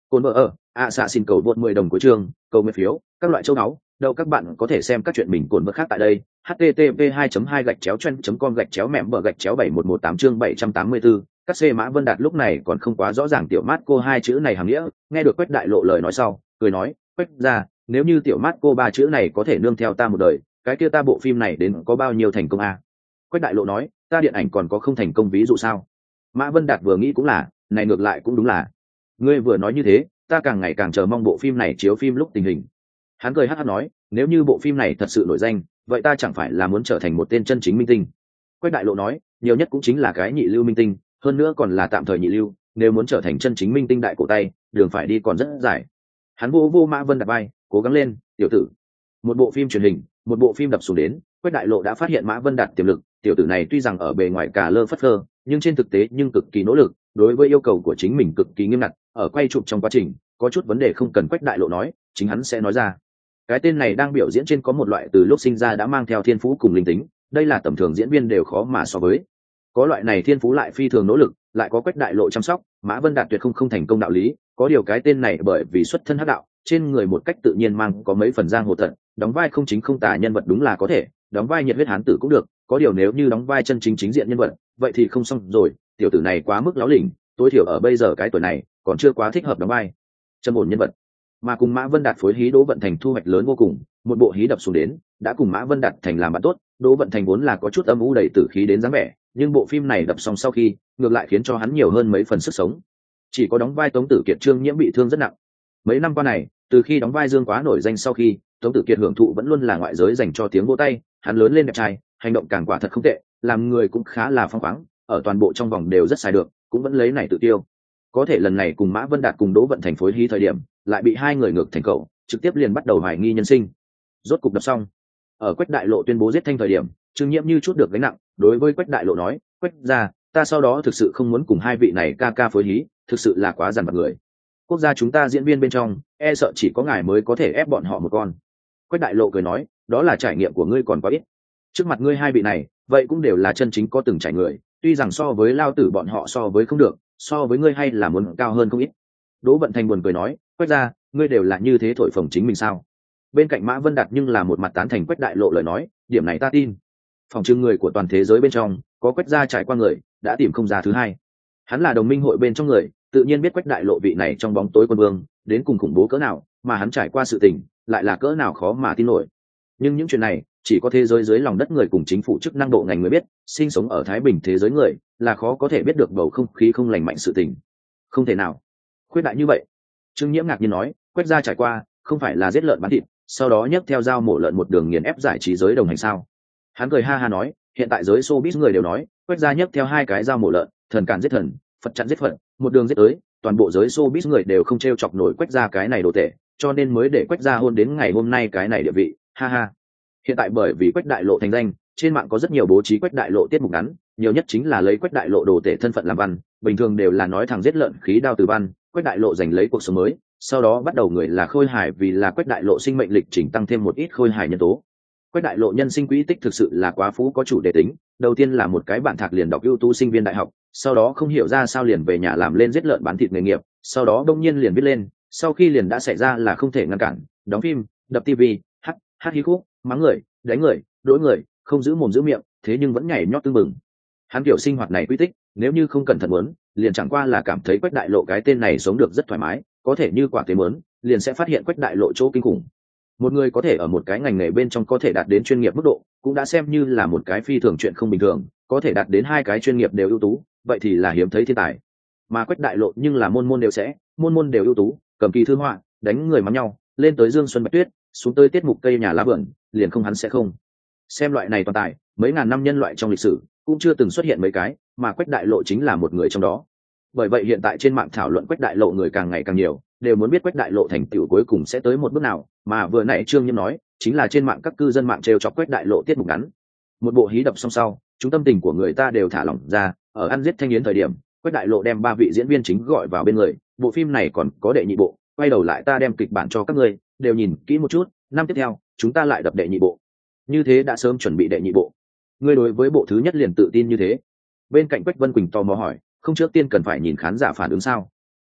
Cồn vợ ở, xạ xin cầu vượt 10 đồng của trường, cầu nguyện phiếu, các loại châu náu. Đâu các bạn có thể xem các chuyện mình cồn vợ khác tại đây. http 2 gạch chéo chen com gạch chéo mẹm bờ gạch chéo 7118 chương 784. Các C Mã Vân Đạt lúc này còn không quá rõ ràng tiểu mát cô hai chữ này hàm nghĩa, nghe được Quách Đại Lộ lời nói sau, cười nói, Quách ra, nếu như tiểu mát cô ba chữ này có thể nương theo ta một đời, cái kia ta bộ phim này đến có bao nhiêu thành công a? Quách Đại Lộ nói, ta điện ảnh còn có không thành công ví dụ sao? Mã Vân Đạt vừa nghĩ cũng là, này ngược lại cũng đúng là. Ngươi vừa nói như thế, ta càng ngày càng chờ mong bộ phim này chiếu phim lúc tình hình. Hắn cười hắc hắc nói, nếu như bộ phim này thật sự nổi danh, vậy ta chẳng phải là muốn trở thành một tên chân chính minh tinh. Quách Đại Lộ nói, nhiều nhất cũng chính là cái nhị lưu minh tinh, hơn nữa còn là tạm thời nhị lưu, nếu muốn trở thành chân chính minh tinh đại cổ tay, đường phải đi còn rất dài. Hắn vô Mã Vân Đạt vai, cố gắng lên, tiểu tử. Một bộ phim truyền hình, một bộ phim đập xuống đến, Quách Đại Lộ đã phát hiện Mã Vân Đạt tiềm lực, tiểu tử này tuy rằng ở bề ngoài cả lơ phất phơ, nhưng trên thực tế nhưng cực kỳ nỗ lực, đối với yêu cầu của chính mình cực kỳ nghiêm ngặt, ở quay chụp trong quá trình, có chút vấn đề không cần Quách Đại Lộ nói, chính hắn sẽ nói ra. Cái tên này đang biểu diễn trên có một loại từ lúc sinh ra đã mang theo thiên phú cùng linh tính, đây là tầm thường diễn viên đều khó mà so với. Có loại này thiên phú lại phi thường nỗ lực, lại có Quách Đại Lộ chăm sóc, Mã Vân Đạt tuyệt không thành công đạo lý, có điều cái tên này bởi vì xuất thân hắc đạo, trên người một cách tự nhiên mang có mấy phần giang hồ tận, đóng vai không chính không tà nhân vật đúng là có thể, đóng vai nhiệt huyết hán tử cũng được, có điều nếu như đóng vai chân chính chính diện nhân vật, vậy thì không xong rồi, tiểu tử này quá mức láo lỉnh, tối thiểu ở bây giờ cái tuổi này, còn chưa quá thích hợp đóng vai trầm ổn nhân vật. Mà cùng Mã Vân Đạt phối hí Đỗ Vận Thành thu hoạch lớn vô cùng, một bộ hí đập xuống đến, đã cùng Mã Vân Đạt thành làm bạn tốt, Đỗ Vận Thành vốn là có chút âm u đầy tử khí đến dáng vẻ, nhưng bộ phim này đập xong sau khi, ngược lại khiến cho hắn nhiều hơn mấy phần sức sống. Chỉ có đóng vai Tống Tử Kiệt Trương Nhiễm bị thương rất nặng. Mấy năm qua này, từ khi đóng vai Dương Quá nổi danh sau khi, Tống Tử Kiệt hưởng thụ vẫn luôn là ngoại giới dành cho tiếng vỗ tay, hắn lớn lên đẹp trai, hành động càng quả thật không tệ, làm người cũng khá là phong khoáng, ở toàn bộ trong vòng đều rất xài được, cũng vẫn lấy này tự tiêu. Có thể lần này cùng Mã Vân Đạt cùng Đỗ Vận Thành phối hí thời điểm, lại bị hai người ngược thành cậu, trực tiếp liền bắt đầu hoài nghi nhân sinh. Rốt cục đập xong, ở Quách Đại Lộ tuyên bố giết Thanh thời điểm, Trương Nhiễm như chút được gánh nặng, đối với Quách Đại Lộ nói, Quách gia, ta sau đó thực sự không muốn cùng hai vị này ca ca phối hí, thực sự là quá dằn vặt người. Quốc gia chúng ta diễn viên bên trong, e sợ chỉ có ngài mới có thể ép bọn họ một con. Quách Đại Lộ cười nói, đó là trải nghiệm của ngươi còn quá ít. Trước mặt ngươi hai vị này, vậy cũng đều là chân chính có từng trải người, tuy rằng so với lao tử bọn họ so với không được, so với ngươi hay là muốn cao hơn không ít. Đỗ Vận Thành buồn cười nói, Quách gia, ngươi đều là như thế thổi phồng chính mình sao? Bên cạnh Mã Vân Đạt nhưng là một mặt tán thành Quách Đại Lộ lời nói, điểm này ta tin. Phòng trưng người của toàn thế giới bên trong, có Quách gia trải qua người, đã tìm không ra thứ hai. Hắn là đồng minh hội bên trong người, tự nhiên biết Quách Đại Lộ vị này trong bóng tối quân vương, đến cùng khủng bố cỡ nào, mà hắn trải qua sự tình, lại là cỡ nào khó mà tin nổi. Nhưng những chuyện này, chỉ có thế giới dưới lòng đất người cùng chính phủ chức năng bộ ngành mới biết, sinh sống ở Thái Bình thế giới người, là khó có thể biết được bầu không khí không lành mạnh sự tình. Không thể nào. Khuyết đại như vậy. Trương Nhiễm ngạc nhiên nói, Quách gia trải qua, không phải là giết lợn bán thịt, sau đó nhấc theo dao mổ lợn một đường nghiền ép giải trí giới đồng hành sao? Hắn cười ha ha nói, hiện tại giới showbiz người đều nói, Quách gia nhấc theo hai cái dao mổ lợn, thần càn giết thần, Phật chặn giết Phật, một đường giết tới, toàn bộ giới showbiz người đều không trêu chọc nổi Quách gia cái này đồ tệ, cho nên mới để Quách gia hôn đến ngày hôm nay cái này địa vị, ha ha. Hiện tại bởi vì Quách Đại Lộ thành danh, trên mạng có rất nhiều bố trí Quách Đại Lộ tiết mục ngắn, nhiều nhất chính là lấy Quách Đại Lộ đồ tể thân phận làm văn, bình thường đều là nói thằng giết lợn khí đao từ văn, Quách Đại Lộ giành lấy cuộc sống mới, sau đó bắt đầu người là khôi hài vì là Quách Đại Lộ sinh mệnh lịch trình tăng thêm một ít khôi hài nhân tố. Quách Đại Lộ nhân sinh quỹ tích thực sự là quá phú có chủ đề tính, đầu tiên là một cái bạn thạc liền đọc ưu tú sinh viên đại học, sau đó không hiểu ra sao liền về nhà làm lên giết lợn bán thịt nghề nghiệp, sau đó đông nhiên liền viết lên, sau khi liền đã xảy ra là không thể ngăn cản, đóng phim, đập tivi, hát hí khúc, mắng người, đánh người, đỗi người, không giữ mồm giữ miệng, thế nhưng vẫn nhảy nhót tưng bừng. Hắn kiểu sinh hoạt này quy tích, nếu như không cẩn thận muốn, liền chẳng qua là cảm thấy Quách Đại Lộ cái tên này sống được rất thoải mái, có thể như quả tế muốn, liền sẽ phát hiện Quách Đại Lộ chỗ kinh khủng. Một người có thể ở một cái ngành nghề bên trong có thể đạt đến chuyên nghiệp mức độ, cũng đã xem như là một cái phi thường chuyện không bình thường, có thể đạt đến hai cái chuyên nghiệp đều ưu tú, vậy thì là hiếm thấy thiên tài. Mà Quách Đại Lộ nhưng là môn môn đều sẽ, môn môn đều ưu tú, cầm kỳ thư họa, đánh người mắng nhau, lên tới Dương Xuân Bạch Tuyết, xuống tới tiết mục cây nhà lá vườn, liền không hắn sẽ không. Xem loại này toàn tài, mấy ngàn năm nhân loại trong lịch sử cũng chưa từng xuất hiện mấy cái, mà Quách Đại Lộ chính là một người trong đó. Bởi vậy hiện tại trên mạng thảo luận Quách Đại Lộ người càng ngày càng nhiều, đều muốn biết Quách Đại Lộ thành tựu cuối cùng sẽ tới một bước nào, mà vừa nãy Trương Nhiễm nói, chính là trên mạng các cư dân mạng trêu chọc Quách Đại Lộ tiết mục ngắn. Một bộ hí đập xong sau, chúng tâm tình của người ta đều thả lỏng ra, ở ăn giết thanh yến thời điểm, Quách Đại Lộ đem ba vị diễn viên chính gọi vào bên người, bộ phim này còn có đệ nhị bộ, quay đầu lại ta đem kịch bản cho các ngươi, đều nhìn kỹ một chút, năm tiếp theo, chúng ta lại đập đệ nhị bộ. Như thế đã sớm chuẩn bị đệ nhị bộ. Ngươi đối với bộ thứ nhất liền tự tin như thế? Bên cạnh Quách Vân Quỳnh tò mò hỏi, không trước tiên cần phải nhìn khán giả phản ứng sao?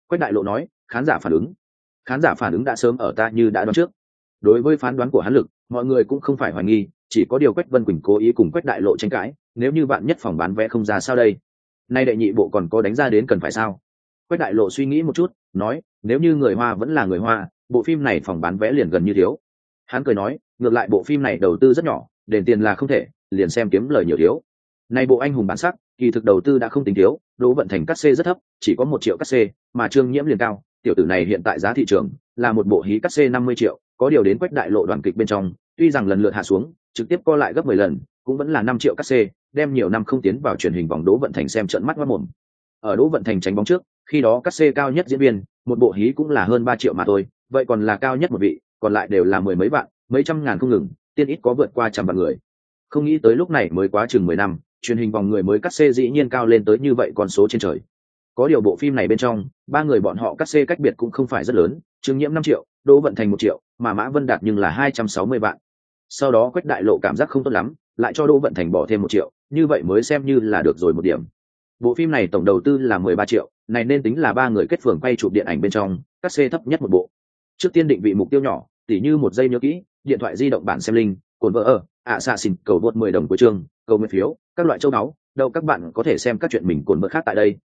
Quách Đại Lộ nói. Khán giả phản ứng đã sớm ở ta như đã đoán trước. Đối với phán đoán của hắn lực, mọi người cũng không phải hoài nghi, chỉ có điều Quách Vân Quỳnh cố ý cùng Quách Đại Lộ tranh cãi, nếu như vạn nhất phòng bán vé không ra sao đây? Nay đệ nhị bộ còn có đánh ra đến cần phải sao? Quách Đại Lộ suy nghĩ một chút, nói, nếu như người Hoa vẫn là người Hoa, bộ phim này phòng bán vé liền gần như thiếu. Hắn cười nói, ngược lại bộ phim này đầu tư rất nhỏ, đền tiền là không thể, liền xem kiếm lời nhiều thiếu. Nay bộ anh hùng bản sắc, kỳ thực đầu tư đã không tính thiếu, Đỗ Vận Thành cắt xê rất thấp, chỉ có 1 triệu cắt xê, mà Trương Nhiễm liền cao, tiểu tử này hiện tại giá thị trường là một bộ hí cắt xê 50 triệu, có điều đến Quách Đại Lộ đoàn kịch bên trong, tuy rằng lần lượt hạ xuống, trực tiếp co lại gấp 10 lần, cũng vẫn là 5 triệu cắt xê, đem nhiều năm không tiến vào truyền hình vòng Đỗ Vận Thành xem trợn mắt ngoác mồm. Ở Đỗ Vận Thành tránh bóng trước, khi đó cắt xê cao nhất diễn viên, một bộ hí cũng là hơn 3 triệu mà thôi, vậy còn là cao nhất một vị, còn lại đều là mười mấy vạn, mấy trăm ngàn không ngừng, tiên ít có vượt qua trăm vạn người. Không nghĩ tới lúc này mới quá chừng 10 năm, truyền hình vòng người mới cắt xê dĩ nhiên cao lên tới như vậy con số trên trời. Có điều bộ phim này bên trong, ba người bọn họ cắt xê cách biệt cũng không phải rất lớn, Trương Nhiễm 5 triệu, Đỗ Vận Thành 1 triệu, mà Mã Vân Đạt nhưng là 260 vạn. Sau đó Quách Đại Lộ cảm giác không tốt lắm, lại cho Đỗ Vận Thành bỏ thêm 1 triệu, như vậy mới xem như là được rồi một điểm. Bộ phim này tổng đầu tư là 13 triệu, này nên tính là ba người kết phường quay chụp điện ảnh bên trong, cắt xê thấp nhất một bộ. Trước tiên định vị mục tiêu nhỏ, tỉ như 1 giây nhớ kỹ, điện thoại di động bản xem linh, cồn vợ ở, xạ xỉn, cầu vượt 10 đồng của chương, cầu nguyện phiếu, các loại châu báu, đâu các bạn có thể xem các chuyện mình cồn vợ khác tại đây.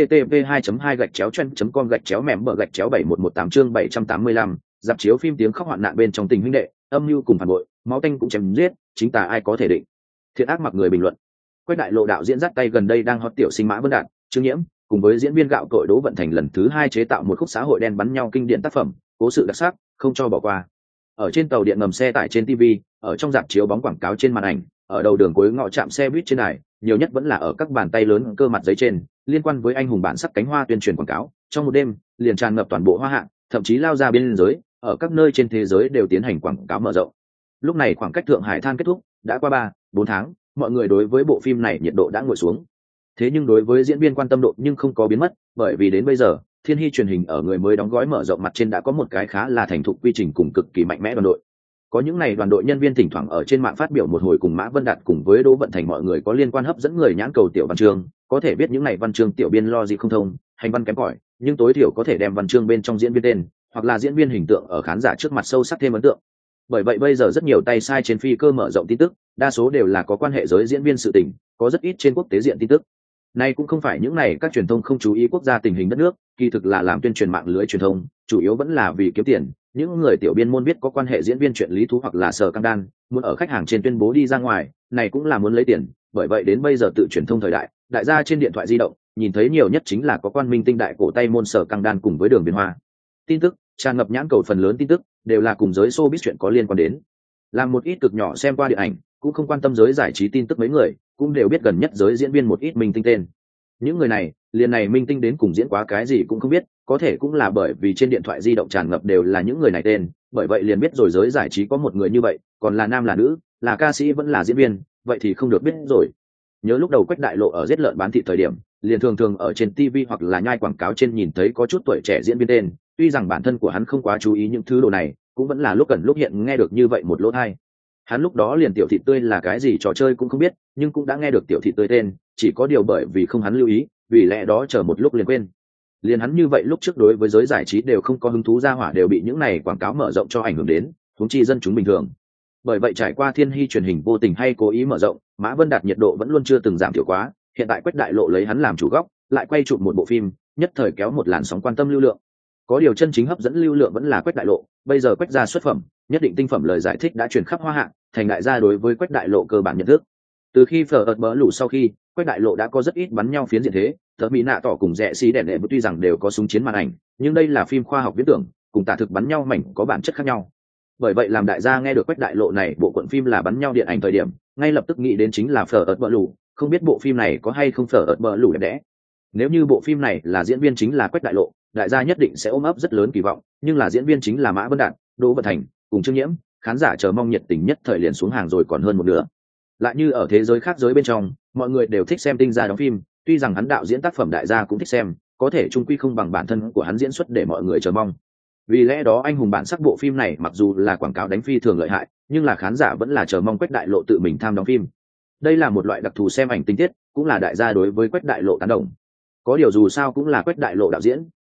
http://2.2/chen.com/mem/71118 chương 785, dạp chiếu phim tiếng khóc hoạn nạn bên trong tình huynh đệ, âm mưu cùng phản bội, máu tanh cũng chém giết, chính tà ai có thể định. Thiện ác mặc người bình luận. Quách Đại Lộ đạo diễn dắt tay gần đây đang hot tiểu sinh Mã Vân Đạt, Trương Nhiễm, cùng với diễn viên gạo cội Đỗ Vận Thành lần thứ 2 chế tạo một khúc xã hội đen bắn nhau kinh điển tác phẩm, cố sự đặc sắc, không cho bỏ qua. Ở trên tàu điện ngầm xe tải trên TV, ở trong rạp chiếu bóng quảng cáo trên màn ảnh, ở đầu đường cuối ngõ trạm xe buýt trên đài, nhiều nhất vẫn là ở các bàn tay lớn cơ mặt giấy trên, liên quan với anh hùng bản sắc cánh hoa tuyên truyền quảng cáo, trong một đêm, liền tràn ngập toàn bộ Hoa Hạ, thậm chí lao ra biên giới, ở các nơi trên thế giới đều tiến hành quảng cáo mở rộng. Lúc này khoảng cách Thượng Hải Than kết thúc, đã qua 3-4 tháng, mọi người đối với bộ phim này nhiệt độ đã nguội xuống. Thế nhưng đối với diễn viên quan tâm độ nhưng không có biến mất, bởi vì đến bây giờ, Thiên Hy truyền hình ở người mới đóng gói mở rộng mặt trên đã có một cái khá là thành thục quy trình cùng cực kỳ mạnh mẽ đoàn đội. Có những này đoàn đội nhân viên thỉnh thoảng ở trên mạng phát biểu một hồi cùng Mã Vân Đạt cùng với Đỗ Vận Thành mọi người có liên quan hấp dẫn người nhãn cầu tiểu văn chương, có thể biết những này văn chương tiểu biên lo gì không thông, hành văn kém cỏi, nhưng tối thiểu có thể đem văn chương bên trong diễn viên tên, hoặc là diễn viên hình tượng ở khán giả trước mặt sâu sắc thêm ấn tượng. Bởi vậy bây giờ rất nhiều tay sai trên phi cơ mở rộng tin tức, đa số đều là có quan hệ giới diễn viên sự tình, có rất ít trên quốc tế diện tin tức. Nay cũng không phải những này các truyền thông không chú ý quốc gia tình hình đất nước, kỳ thực là làm tuyên truyền mạng lưới truyền thông, chủ yếu vẫn là vì kiếm tiền. Những người tiểu biên môn biết có quan hệ diễn viên chuyện lý thú hoặc là sở căng đan, muốn ở khách hàng trên tuyên bố đi ra ngoài, này cũng là muốn lấy tiền. Bởi vậy đến bây giờ tự truyền thông thời đại, đại gia trên điện thoại di động nhìn thấy nhiều nhất chính là có quan minh tinh đại cổ tay môn sở căng đan cùng với Đường Biên Hoa. Tin tức tràn ngập nhãn cầu, phần lớn tin tức đều là cùng giới showbiz chuyện có liên quan đến. Làm một ít cực nhỏ xem qua điện ảnh, cũng không quan tâm giới giải trí tin tức mấy người, cũng đều biết gần nhất giới diễn viên một ít minh tinh tên. Những người này, liền này minh tinh đến cùng diễn quá cái gì cũng không biết, có thể cũng là bởi vì trên điện thoại di động tràn ngập đều là những người này tên, bởi vậy liền biết rồi giới giải trí có một người như vậy, còn là nam là nữ, là ca sĩ vẫn là diễn viên, vậy thì không được biết rồi. Nhớ lúc đầu Quách Đại Lộ ở giết lợn bán thịt thời điểm, liền thường thường ở trên TV hoặc là nhai quảng cáo trên nhìn thấy có chút tuổi trẻ diễn viên tên, tuy rằng bản thân của hắn không quá chú ý những thứ đồ này, cũng vẫn là lúc gần lúc hiện nghe được như vậy một lỗ tai. Hắn lúc đó liền tiểu thị tươi là cái gì trò chơi cũng không biết, nhưng cũng đã nghe được tiểu thị tươi tên, chỉ có điều bởi vì không hắn lưu ý, vì lẽ đó chờ một lúc liền quên. Liền hắn như vậy lúc trước đối với giới giải trí đều không có hứng thú, ra hỏa đều bị những này quảng cáo mở rộng cho ảnh hưởng đến, huống chi dân chúng bình thường. Bởi vậy trải qua Thiên Hy truyền hình vô tình hay cố ý mở rộng, Mã Vân Đạt nhiệt độ vẫn luôn chưa từng giảm thiểu quá, hiện tại Quách Đại Lộ lấy hắn làm chủ góc, lại quay chụp một bộ phim, nhất thời kéo một làn sóng quan tâm lưu lượng. Có điều chân chính hấp dẫn lưu lượng vẫn là Quách Đại Lộ, bây giờ Quách gia xuất phẩm, nhất định tinh phẩm lời giải thích đã truyền khắp Hoa Hạ, thành đại gia đối với Quách Đại Lộ cơ bản nhận thức. Từ khi phở ợt bỡ lũ sau khi, Quách Đại Lộ đã có rất ít bắn nhau phiến diện thế, tớ mỹ nạ tỏ cùng rẻ xí đèn đệ tuy rằng đều có súng chiến màn ảnh, nhưng đây là phim khoa học viễn tưởng, cùng tả thực bắn nhau mảnh có bản chất khác nhau. Bởi vậy làm đại gia nghe được Quách Đại Lộ này bộ cuộn phim là bắn nhau điện ảnh thời điểm, ngay lập tức nghĩ đến chính là phở ợt bỡ lũ, không biết bộ phim này có hay không phở ợt bỡ lũ đẹp đẽ. Nếu như bộ phim này là diễn viên chính là Quách Đại Lộ, đại gia nhất định sẽ ôm ấp rất lớn kỳ vọng, nhưng là diễn viên chính là Mã Vân Đạt, Đỗ Vận Thành cùng Trương Nhiễm, khán giả chờ mong nhiệt tình nhất thời liền xuống hàng rồi còn hơn một nửa. Lại như ở thế giới khác giới bên trong, mọi người đều thích xem Tinh Gia đóng phim, tuy rằng hắn đạo diễn tác phẩm đại gia cũng thích xem, có thể chung quy không bằng bản thân của hắn diễn xuất để mọi người chờ mong. Vì lẽ đó anh hùng bản sắc bộ phim này mặc dù là quảng cáo đánh phi thường lợi hại, nhưng là khán giả vẫn là chờ mong Quách Đại Lộ tự mình tham đóng phim. Đây là một loại đặc thù xem ảnh tình tiết, cũng là đại gia đối với Quách Đại Lộ tán đồng. Có điều dù sao cũng là Quách Đại Lộ đạo diễn,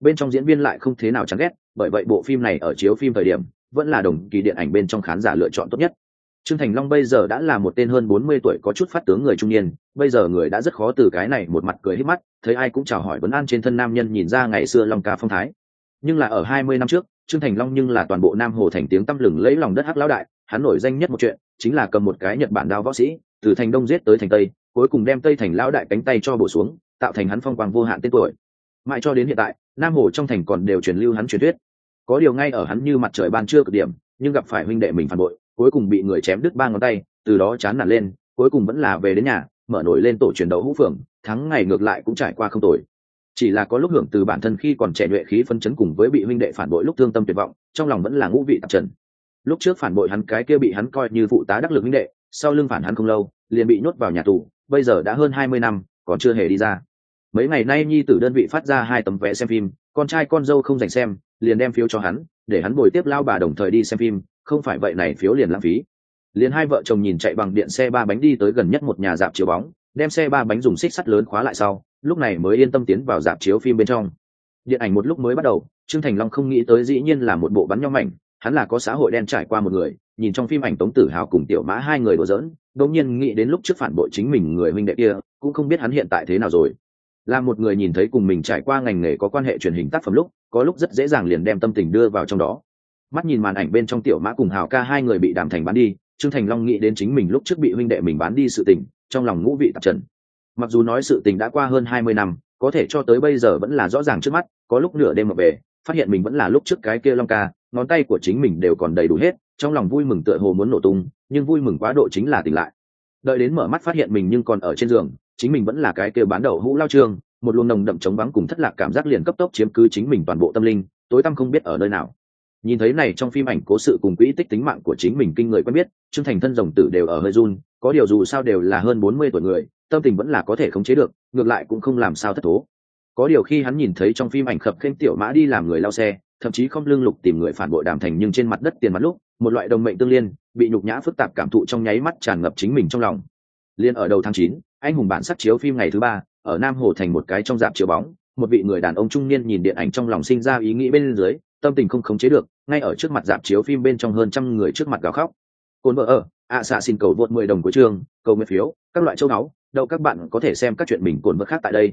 bên trong diễn viên lại không thế nào chán ghét, bởi vậy bộ phim này ở chiếu phim thời điểm vẫn là đồng kỳ điện ảnh bên trong khán giả lựa chọn tốt nhất. Trương Thành Long bây giờ đã là một tên hơn 40 tuổi có chút phát tướng người trung niên, bây giờ người đã rất khó từ cái này một mặt cười hết mắt, thấy ai cũng chào hỏi vấn an trên thân nam nhân nhìn ra ngày xưa Long ca phong thái. Nhưng là ở 20 năm trước, Trương Thành Long nhưng là toàn bộ Nam Hồ thành tiếng tăm lừng lấy lòng đất hắc lão đại, hắn nổi danh nhất một chuyện chính là cầm một cái Nhật Bản đao võ sĩ, từ thành Đông giết tới thành Tây, cuối cùng đem Tây thành lão đại cánh tay cho bổ xuống, tạo thành hắn phong quang vô hạn tên tuổi. Mãi cho đến hiện tại, Nam Hồ trong thành còn đều truyền lưu hắn truyền thuyết. Có điều ngay ở hắn như mặt trời ban trưa cực điểm, nhưng gặp phải huynh đệ mình phản bội, cuối cùng bị người chém đứt 3 ngón tay, từ đó chán nản lên, cuối cùng vẫn là về đến nhà, mở nổi lên tổ truyền đấu hũ phường, thắng ngày ngược lại cũng trải qua không tồi. Chỉ là có lúc hưởng từ bản thân khi còn trẻ nhuệ khí phấn chấn cùng với bị huynh đệ phản bội lúc thương tâm tuyệt vọng, trong lòng vẫn là ngũ vị tạp trần. Lúc trước phản bội hắn cái kia bị hắn coi như phụ tá đắc lực huynh đệ, sau lưng phản hắn không lâu, liền bị nhốt vào nhà tù, bây giờ đã hơn 20 năm, còn chưa hề đi ra. Mấy ngày nay nhi tử đơn vị phát ra 2 tấm vé xem phim, con trai con dâu không dành xem, liền đem phiếu cho hắn, để hắn bồi tiếp lao bà đồng thời đi xem phim, không phải vậy này phiếu liền lãng phí. Liền hai vợ chồng nhìn chạy bằng điện xe 3 bánh đi tới gần nhất một nhà rạp chiếu bóng, đem xe 3 bánh dùng xích sắt lớn khóa lại sau, lúc này mới yên tâm tiến vào rạp chiếu phim bên trong. Điện ảnh một lúc mới bắt đầu, Trương Thành Long không nghĩ tới dĩ nhiên là một bộ bắn nhau mảnh, hắn là có xã hội đen trải qua một người, nhìn trong phim ảnh Tống Tử Hào cùng Tiểu Mã hai người đùa giỡn, đột nhiên nghĩ đến lúc trước phản bội chính mình người huynh đệ kia, cũng không biết hắn hiện tại thế nào rồi. Là một người nhìn thấy cùng mình trải qua ngành nghề có quan hệ truyền hình tác phẩm lúc, có lúc rất dễ dàng liền đem tâm tình đưa vào trong đó. Mắt nhìn màn ảnh bên trong Tiểu Mã cùng Hào ca hai người bị Đàm Thành bán đi, Trương Thành Long nghĩ đến chính mình lúc trước bị huynh đệ mình bán đi sự tình, trong lòng ngũ vị tạp trần. Mặc dù nói sự tình đã qua hơn 20 năm, có thể cho tới bây giờ vẫn là rõ ràng trước mắt, có lúc nửa đêm mà về, phát hiện mình vẫn là lúc trước cái kia Long ca, ngón tay của chính mình đều còn đầy đủ hết, trong lòng vui mừng tựa hồ muốn nổ tung, nhưng vui mừng quá độ chính là tỉnh lại. Đợi đến mở mắt phát hiện mình nhưng còn ở trên giường, chính mình vẫn là cái kia bán đậu hũ lao Trương, một luồng nồng đậm trống vắng cùng thất lạc cảm giác liền cấp tốc chiếm cứ chính mình toàn bộ tâm linh, tối tăm không biết ở nơi nào. Nhìn thấy này trong phim ảnh cố sự cùng quỹ tích tính mạng của chính mình kinh người quen biết, Trương Thành thân rồng tử đều ở hơi run, có điều dù sao đều là hơn 40 tuổi người, tâm tình vẫn là có thể khống chế được, ngược lại cũng không làm sao thất thố. Có điều khi hắn nhìn thấy trong phim ảnh khập khênh Tiểu Mã đi làm người lao xe, thậm chí không lương lục tìm người phản bội Đàm Thành nhưng trên mặt đất tiền mặt lúc, một loại đồng mệnh tương liên, bị nhục nhã phức tạp cảm thụ trong nháy mắt tràn ngập chính mình trong lòng. Liên ở đầu tháng 9, anh hùng bản sắc chiếu phim ngày thứ 3, ở Nam Hồ thành một cái trong rạp chiếu bóng, một vị người đàn ông trung niên nhìn điện ảnh trong lòng sinh ra ý nghĩ bên dưới, tâm tình không khống chế được, ngay ở trước mặt rạp chiếu phim bên trong hơn trăm người trước mặt gào khóc. Cồn vợ ở, xạ xin cầu vượt 10 đồng của chương, cầu nguyện phiếu, các loại châu áo, đâu các bạn có thể xem các chuyện mình cồn vợ khác tại đây.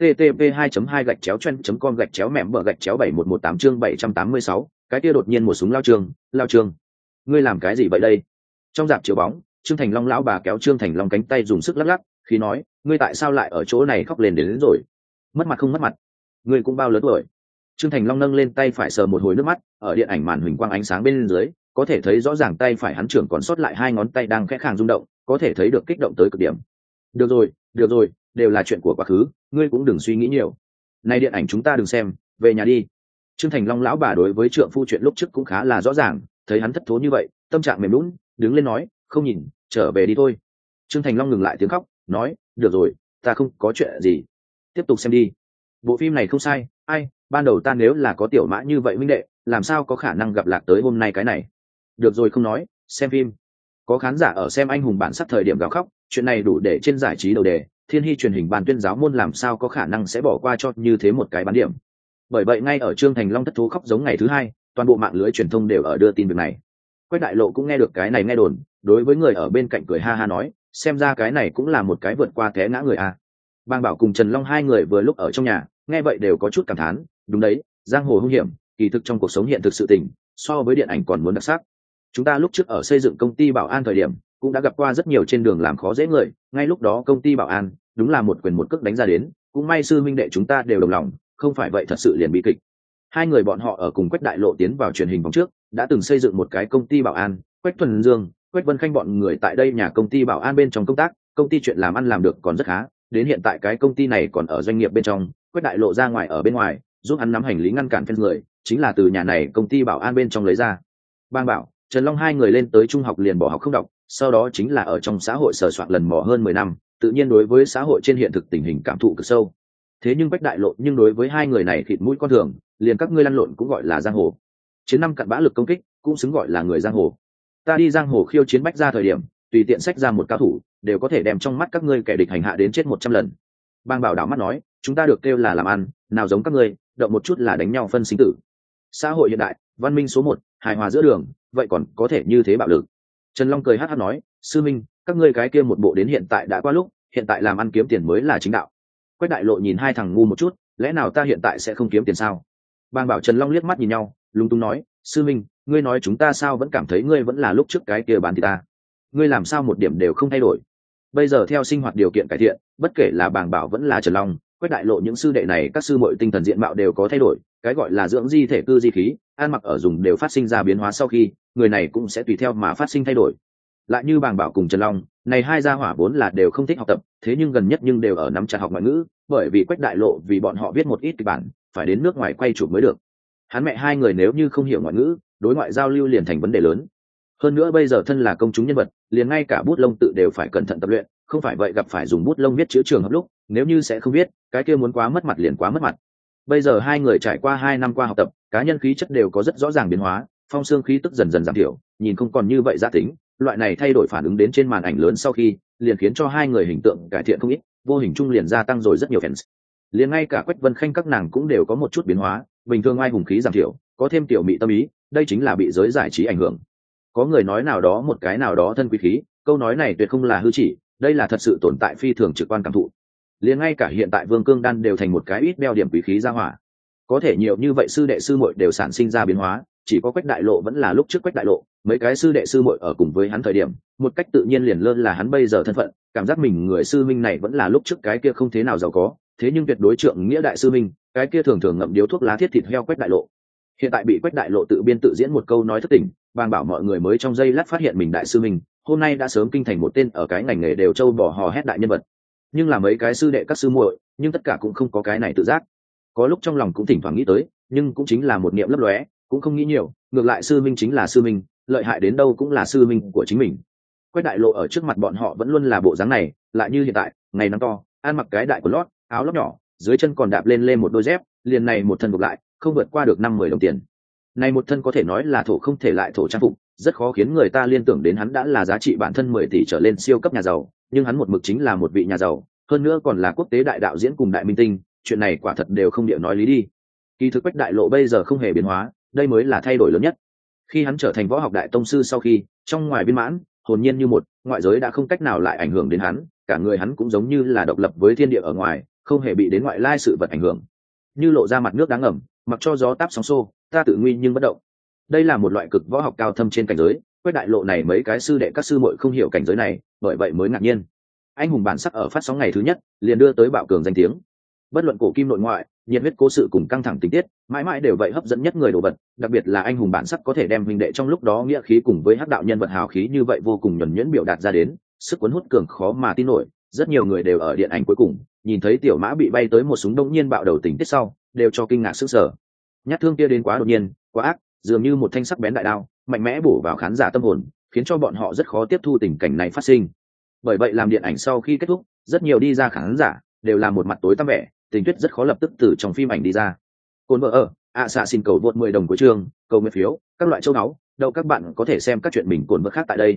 http://2.2-chen.com/mẻm/718 chương 786, cái kia đột nhiên một súng lao Trương, ngươi làm cái gì vậy đây? Trong rạp chiếu bóng, Trương Thành Long lão bà kéo Trương Thành Long cánh tay dùng sức lắc lắc, khi nói, ngươi tại sao lại ở chỗ này khóc lên đến rồi? Mất mặt không mất mặt? Ngươi cũng bao lớn tuổi? Trương Thành Long nâng lên tay phải sờ một hồi nước mắt, ở điện ảnh màn huỳnh quang ánh sáng bên dưới, có thể thấy rõ ràng tay phải hắn trưởng còn sót lại 2 ngón tay đang khẽ khàng rung động, có thể thấy được kích động tới cực điểm. Được rồi, đều là chuyện của quá khứ, ngươi cũng đừng suy nghĩ nhiều. Này điện ảnh chúng ta đừng xem, về nhà đi. Trương Thành Long lão bà đối với trượng phu chuyện lúc trước cũng khá là rõ ràng, thấy hắn thất thố như vậy, tâm trạng mềm nhũn, đứng lên nói, không nhìn, trở về đi thôi. Trương Thành Long ngừng lại tiếng khóc, nói, được rồi, ta không có chuyện gì, tiếp tục xem đi. Bộ phim này không sai, ai, ban đầu ta nếu là có Tiểu Mã như vậy huynh đệ, làm sao có khả năng gặp lạc tới hôm nay cái này. Được rồi không nói, xem phim. Có khán giả ở xem anh hùng bản sắc thời điểm gào khóc, chuyện này đủ để trên giải trí đầu đề, Thiên Hy truyền hình ban tuyên giáo môn làm sao có khả năng sẽ bỏ qua cho như thế một cái bán điểm. Bởi vậy ngay ở Trương Thành Long thất thố khóc giống ngày thứ 2, toàn bộ mạng lưới truyền thông đều ở đưa tin việc này. Quách Đại Lộ cũng nghe được cái này nghe đồn, đối với người ở bên cạnh cười ha ha nói, xem ra cái này cũng là một cái vượt qua té ngã người a. Bang Bảo cùng Trần Long hai người vừa lúc ở trong nhà, nghe vậy đều có chút cảm thán, đúng đấy, giang hồ hung hiểm, kỳ thực trong cuộc sống hiện thực sự tình, so với điện ảnh còn muốn đặc sắc. Chúng ta lúc trước ở xây dựng công ty bảo an thời điểm, cũng đã gặp qua rất nhiều trên đường làm khó dễ người, ngay lúc đó công ty bảo an đúng là một quyền một cước đánh ra đến, cũng may sư minh đệ chúng ta đều đồng lòng, không phải vậy thật sự liền bị kịch. Hai người bọn họ ở cùng Quách Đại Lộ tiến vào truyền hình vòng trước, đã từng xây dựng một cái công ty bảo an, Quách Thuần Dương, Quách Vân Khanh bọn người tại đây nhà công ty bảo an bên trong công tác, công ty chuyện làm ăn làm được còn rất khá, đến hiện tại cái công ty này còn ở doanh nghiệp bên trong, Quách Đại Lộ ra ngoài ở bên ngoài, giúp hắn nắm hành lý ngăn cản phen người, chính là từ nhà này công ty bảo an bên trong lấy ra. Bang Bảo, Trần Long hai người lên tới trung học liền bỏ học không đọc, sau đó chính là ở trong xã hội sờ soạn lần mò hơn 10 năm, tự nhiên đối với xã hội trên hiện thực tình hình cảm thụ cực sâu. Thế nhưng Quách Đại Lộ nhưng đối với hai người này thịt mũi con thường, liền các ngươi lăn lộn cũng gọi là giang hồ. Chiến năm cặn bã lực công kích, cũng xứng gọi là người giang hồ. Ta đi giang hồ khiêu chiến bách ra thời điểm, tùy tiện xách ra một cao thủ, đều có thể đem trong mắt các ngươi kẻ địch hành hạ đến chết 100 lần. Bang Bảo đảo mắt nói, chúng ta được kêu là làm ăn, nào giống các ngươi, động một chút là đánh nhau phân sinh tử. Xã hội hiện đại, văn minh số 1, hài hòa giữa đường, vậy còn có thể như thế bạo lực? Trần Long cười hắc hắc nói, sư minh, các ngươi cái kia một bộ đến hiện tại đã qua lúc, hiện tại làm ăn kiếm tiền mới là chính đạo. Quách Đại Lộ nhìn hai thằng ngu một chút, lẽ nào ta hiện tại sẽ không kiếm tiền sao? Bang Bảo Trần Long liếc mắt nhìn nhau, lúng túng nói, sư minh, ngươi nói chúng ta sao vẫn cảm thấy ngươi vẫn là lúc trước cái kia bán thì ta? Ngươi làm sao một điểm đều không thay đổi? Bây giờ theo sinh hoạt điều kiện cải thiện, bất kể là Bàng Bảo vẫn là Trần Long, Quách Đại Lộ những sư đệ này các sư muội tinh thần diện mạo đều có thay đổi, cái gọi là dưỡng di thể cư di khí, ăn mặc ở dùng đều phát sinh ra biến hóa, sau khi người này cũng sẽ tùy theo mà phát sinh thay đổi. Lại như Bàng Bảo cùng Trần Long, này hai gia hỏa vốn là đều không thích học tập, thế nhưng gần nhất nhưng đều ở nắm chặt học ngoại ngữ, bởi vì Quách Đại Lộ vì bọn họ viết một ít kịch bản, phải đến nước ngoài quay chụp mới được. Hắn mẹ hai người nếu như không hiểu ngoại ngữ, đối ngoại giao lưu liền thành vấn đề lớn. Hơn nữa bây giờ thân là công chúng nhân vật, liền ngay cả bút lông tự đều phải cẩn thận tập luyện, không phải vậy gặp phải dùng bút lông viết chữ trường hợp lúc, nếu như sẽ không viết, cái kia muốn quá mất mặt liền quá mất mặt. Bây giờ hai người trải qua 2 năm qua học tập, cá nhân khí chất đều có rất rõ ràng biến hóa, phong xương khí tức dần dần giảm thiểu, nhìn không còn như vậy gia tính, loại này thay đổi phản ứng đến trên màn ảnh lớn sau khi, liền khiến cho hai người hình tượng cải thiện không ít, vô hình chung liền gia tăng rồi rất nhiều fans. Liền ngay cả Quách Vân Khanh các nàng cũng đều có một chút biến hóa, bình thường ai hùng khí giảm thiểu, có thêm tiểu mị tâm ý, đây chính là bị giới giải trí ảnh hưởng. Có người nói nào đó một cái nào đó thân quý khí, câu nói này tuyệt không là hư chỉ, đây là thật sự tồn tại phi thường trực quan cảm thụ. Liền ngay cả hiện tại Vương Cương Đan đều thành một cái ít đeo điểm quý khí ra hỏa. Có thể nhiều như vậy sư đệ sư muội đều sản sinh ra biến hóa, chỉ có Quách Đại Lộ vẫn là lúc trước Quách Đại Lộ, mấy cái sư đệ sư muội ở cùng với hắn thời điểm, một cách tự nhiên liền lơ là hắn bây giờ thân phận, cảm giác mình người sư minh này vẫn là lúc trước cái kia không thế nào giàu có, thế nhưng tuyệt đối trượng nghĩa đại sư minh, cái kia thường thường ngậm điếu thuốc lá thiết thịt heo Quách Đại Lộ. Hiện tại bị Quách Đại Lộ tự biên tự diễn một câu nói thất tình, Bàng Bảo mọi người mới trong giây lát phát hiện mình đại sư minh, hôm nay đã sớm kinh thành một tên ở cái ngành nghề đều trâu bò hò hét đại nhân vật. Nhưng là mấy cái sư đệ các sư muội, nhưng tất cả cũng không có cái này tự giác. Có lúc trong lòng cũng thỉnh thoảng nghĩ tới, nhưng cũng chính là một niệm lấp lóe, cũng không nghĩ nhiều, ngược lại sư minh chính là sư minh, lợi hại đến đâu cũng là sư minh của chính mình. Quách Đại Lộ ở trước mặt bọn họ vẫn luôn là bộ dáng này, lại như hiện tại, ngày nắng to, ăn mặc cái đại quần lót, áo lót nhỏ, dưới chân còn đạp lên một đôi dép, liền này một thân buộc lại, không vượt qua được 5-10 đồng tiền. Này một thân có thể nói là thổ không thể lại thổ trang phục, rất khó khiến người ta liên tưởng đến hắn đã là giá trị bản thân 10 tỷ trở lên siêu cấp nhà giàu, nhưng hắn một mực chính là một vị nhà giàu, hơn nữa còn là quốc tế đại đạo diễn cùng đại minh tinh, chuyện này quả thật đều không địa nói lý đi. Kỳ thực Quách Đại Lộ bây giờ không hề biến hóa, đây mới là thay đổi lớn nhất. Khi hắn trở thành võ học đại tông sư sau khi, trong ngoài viên mãn, hồn nhiên như một, ngoại giới đã không cách nào lại ảnh hưởng đến hắn, cả người hắn cũng giống như là độc lập với thiên địa ở ngoài, không hề bị đến ngoại lai sự vật ảnh hưởng. Như lộ ra mặt nước đáng ngầm, mặc cho gió táp sóng xô, ta tự nguy nhưng bất động. Đây là một loại cực võ học cao thâm trên cảnh giới, Quách Đại Lộ này mấy cái sư đệ các sư muội không hiểu cảnh giới này, bởi vậy mới ngạc nhiên. Anh hùng bản sắc ở phát sóng ngày thứ nhất, liền đưa tới bạo cường danh tiếng. Bất luận cổ kim nội ngoại, nhiệt huyết cố sự cùng căng thẳng tình tiết, mãi mãi đều vậy hấp dẫn nhất người đồ vật, đặc biệt là anh hùng bản sắc có thể đem huynh đệ trong lúc đó nghĩa khí cùng với hắc đạo nhân vật hào khí như vậy vô cùng nhuần nhuyễn biểu đạt ra đến, sức cuốn hút cường khó mà tin nổi, rất nhiều người đều ở điện ảnh cuối cùng, nhìn thấy tiểu mã bị bay tới một súng đông nhiên bạo đầu tình tiết sau, đều cho kinh ngạc sửng sở. Nhát thương kia đến quá đột nhiên, quá ác, dường như một thanh sắc bén đại đao, mạnh mẽ bổ vào khán giả tâm hồn, khiến cho bọn họ rất khó tiếp thu tình cảnh này phát sinh. Bởi vậy làm điện ảnh sau khi kết thúc, rất nhiều đi ra khán giả đều là một mặt tối tăm vẻ, tình tiết rất khó lập tức từ trong phim ảnh đi ra. Cồn vợ ở, xạ xin cầu vượt 10 đồng của chương, cầu nguyện phiếu, các loại châu áo, đâu các bạn có thể xem các chuyện mình cồn vợ khác tại đây.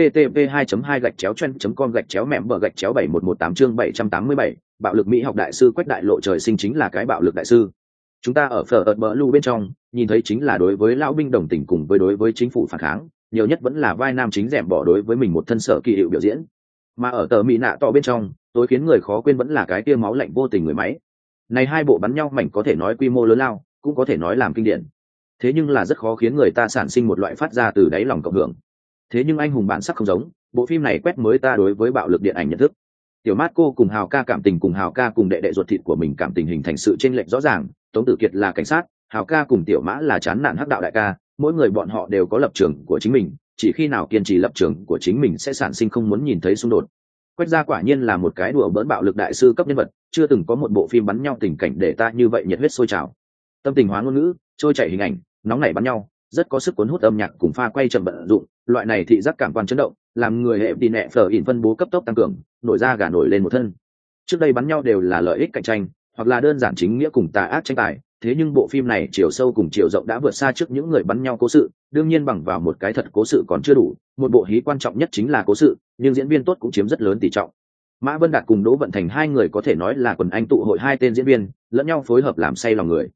http://2.2-chen.com/mem/71118 chương 787, bạo lực Mỹ học đại sư Quách Đại Lộ trời sinh chính là cái bạo lực đại sư. Chúng ta ở phở bờ lưu bên trong, nhìn thấy chính là đối với lão binh đồng tình cùng với đối với chính phủ phản kháng, nhiều nhất vẫn là vai nam chính dẻm bỏ đối với mình một thân sở kỳ hiệu biểu diễn. Mà ở tờ Mỹ nạ to bên trong, tối khiến người khó quên vẫn là cái tia máu lạnh vô tình người máy. Này hai bộ bắn nhau mảnh có thể nói quy mô lớn lao, cũng có thể nói làm kinh điển. Thế nhưng là rất khó khiến người ta sản sinh một loại phát ra từ đáy lòng cộng hưởng. Thế nhưng anh hùng bản sắc không giống, bộ phim này quét mới ta đối với bạo lực điện ảnh nhận thức. Tiểu Mát cô cùng Hào ca cảm tình cùng Hào ca cùng đệ đệ ruột thịt của mình cảm tình hình thành sự chênh lệch rõ ràng, Tống Tử Kiệt là cảnh sát, Hào ca cùng Tiểu Mã là chán nản hắc đạo đại ca, mỗi người bọn họ đều có lập trường của chính mình, chỉ khi nào kiên trì lập trường của chính mình sẽ sản sinh không muốn nhìn thấy xung đột. Quách gia quả nhiên là một cái đùa bỡn bạo lực đại sư cấp nhân vật, chưa từng có một bộ phim bắn nhau tình cảnh để ta như vậy nhiệt huyết sôi trào. Tâm tình hóa ngôn ngữ, trôi chảy hình ảnh, nóng nảy bắn nhau, rất có sức cuốn hút âm nhạc cùng pha quay chậm vận dụng, loại này thị giác cảm quan chấn động, làm người hệ đi nẹ phở ỉn phân bố cấp tốc tăng cường, nổi ra gà nổi lên một thân. Trước đây bắn nhau đều là lợi ích cạnh tranh, hoặc là đơn giản chính nghĩa cùng tà ác tranh tài, thế nhưng bộ phim này chiều sâu cùng chiều rộng đã vượt xa trước những người bắn nhau cố sự, đương nhiên bằng vào một cái thật cố sự còn chưa đủ, một bộ hí quan trọng nhất chính là cố sự, nhưng diễn viên tốt cũng chiếm rất lớn tỷ trọng. Mã Vân Đạt cùng Đỗ Vận Thành hai người có thể nói là quần anh tụ hội hai tên diễn viên, lẫn nhau phối hợp làm say lòng người,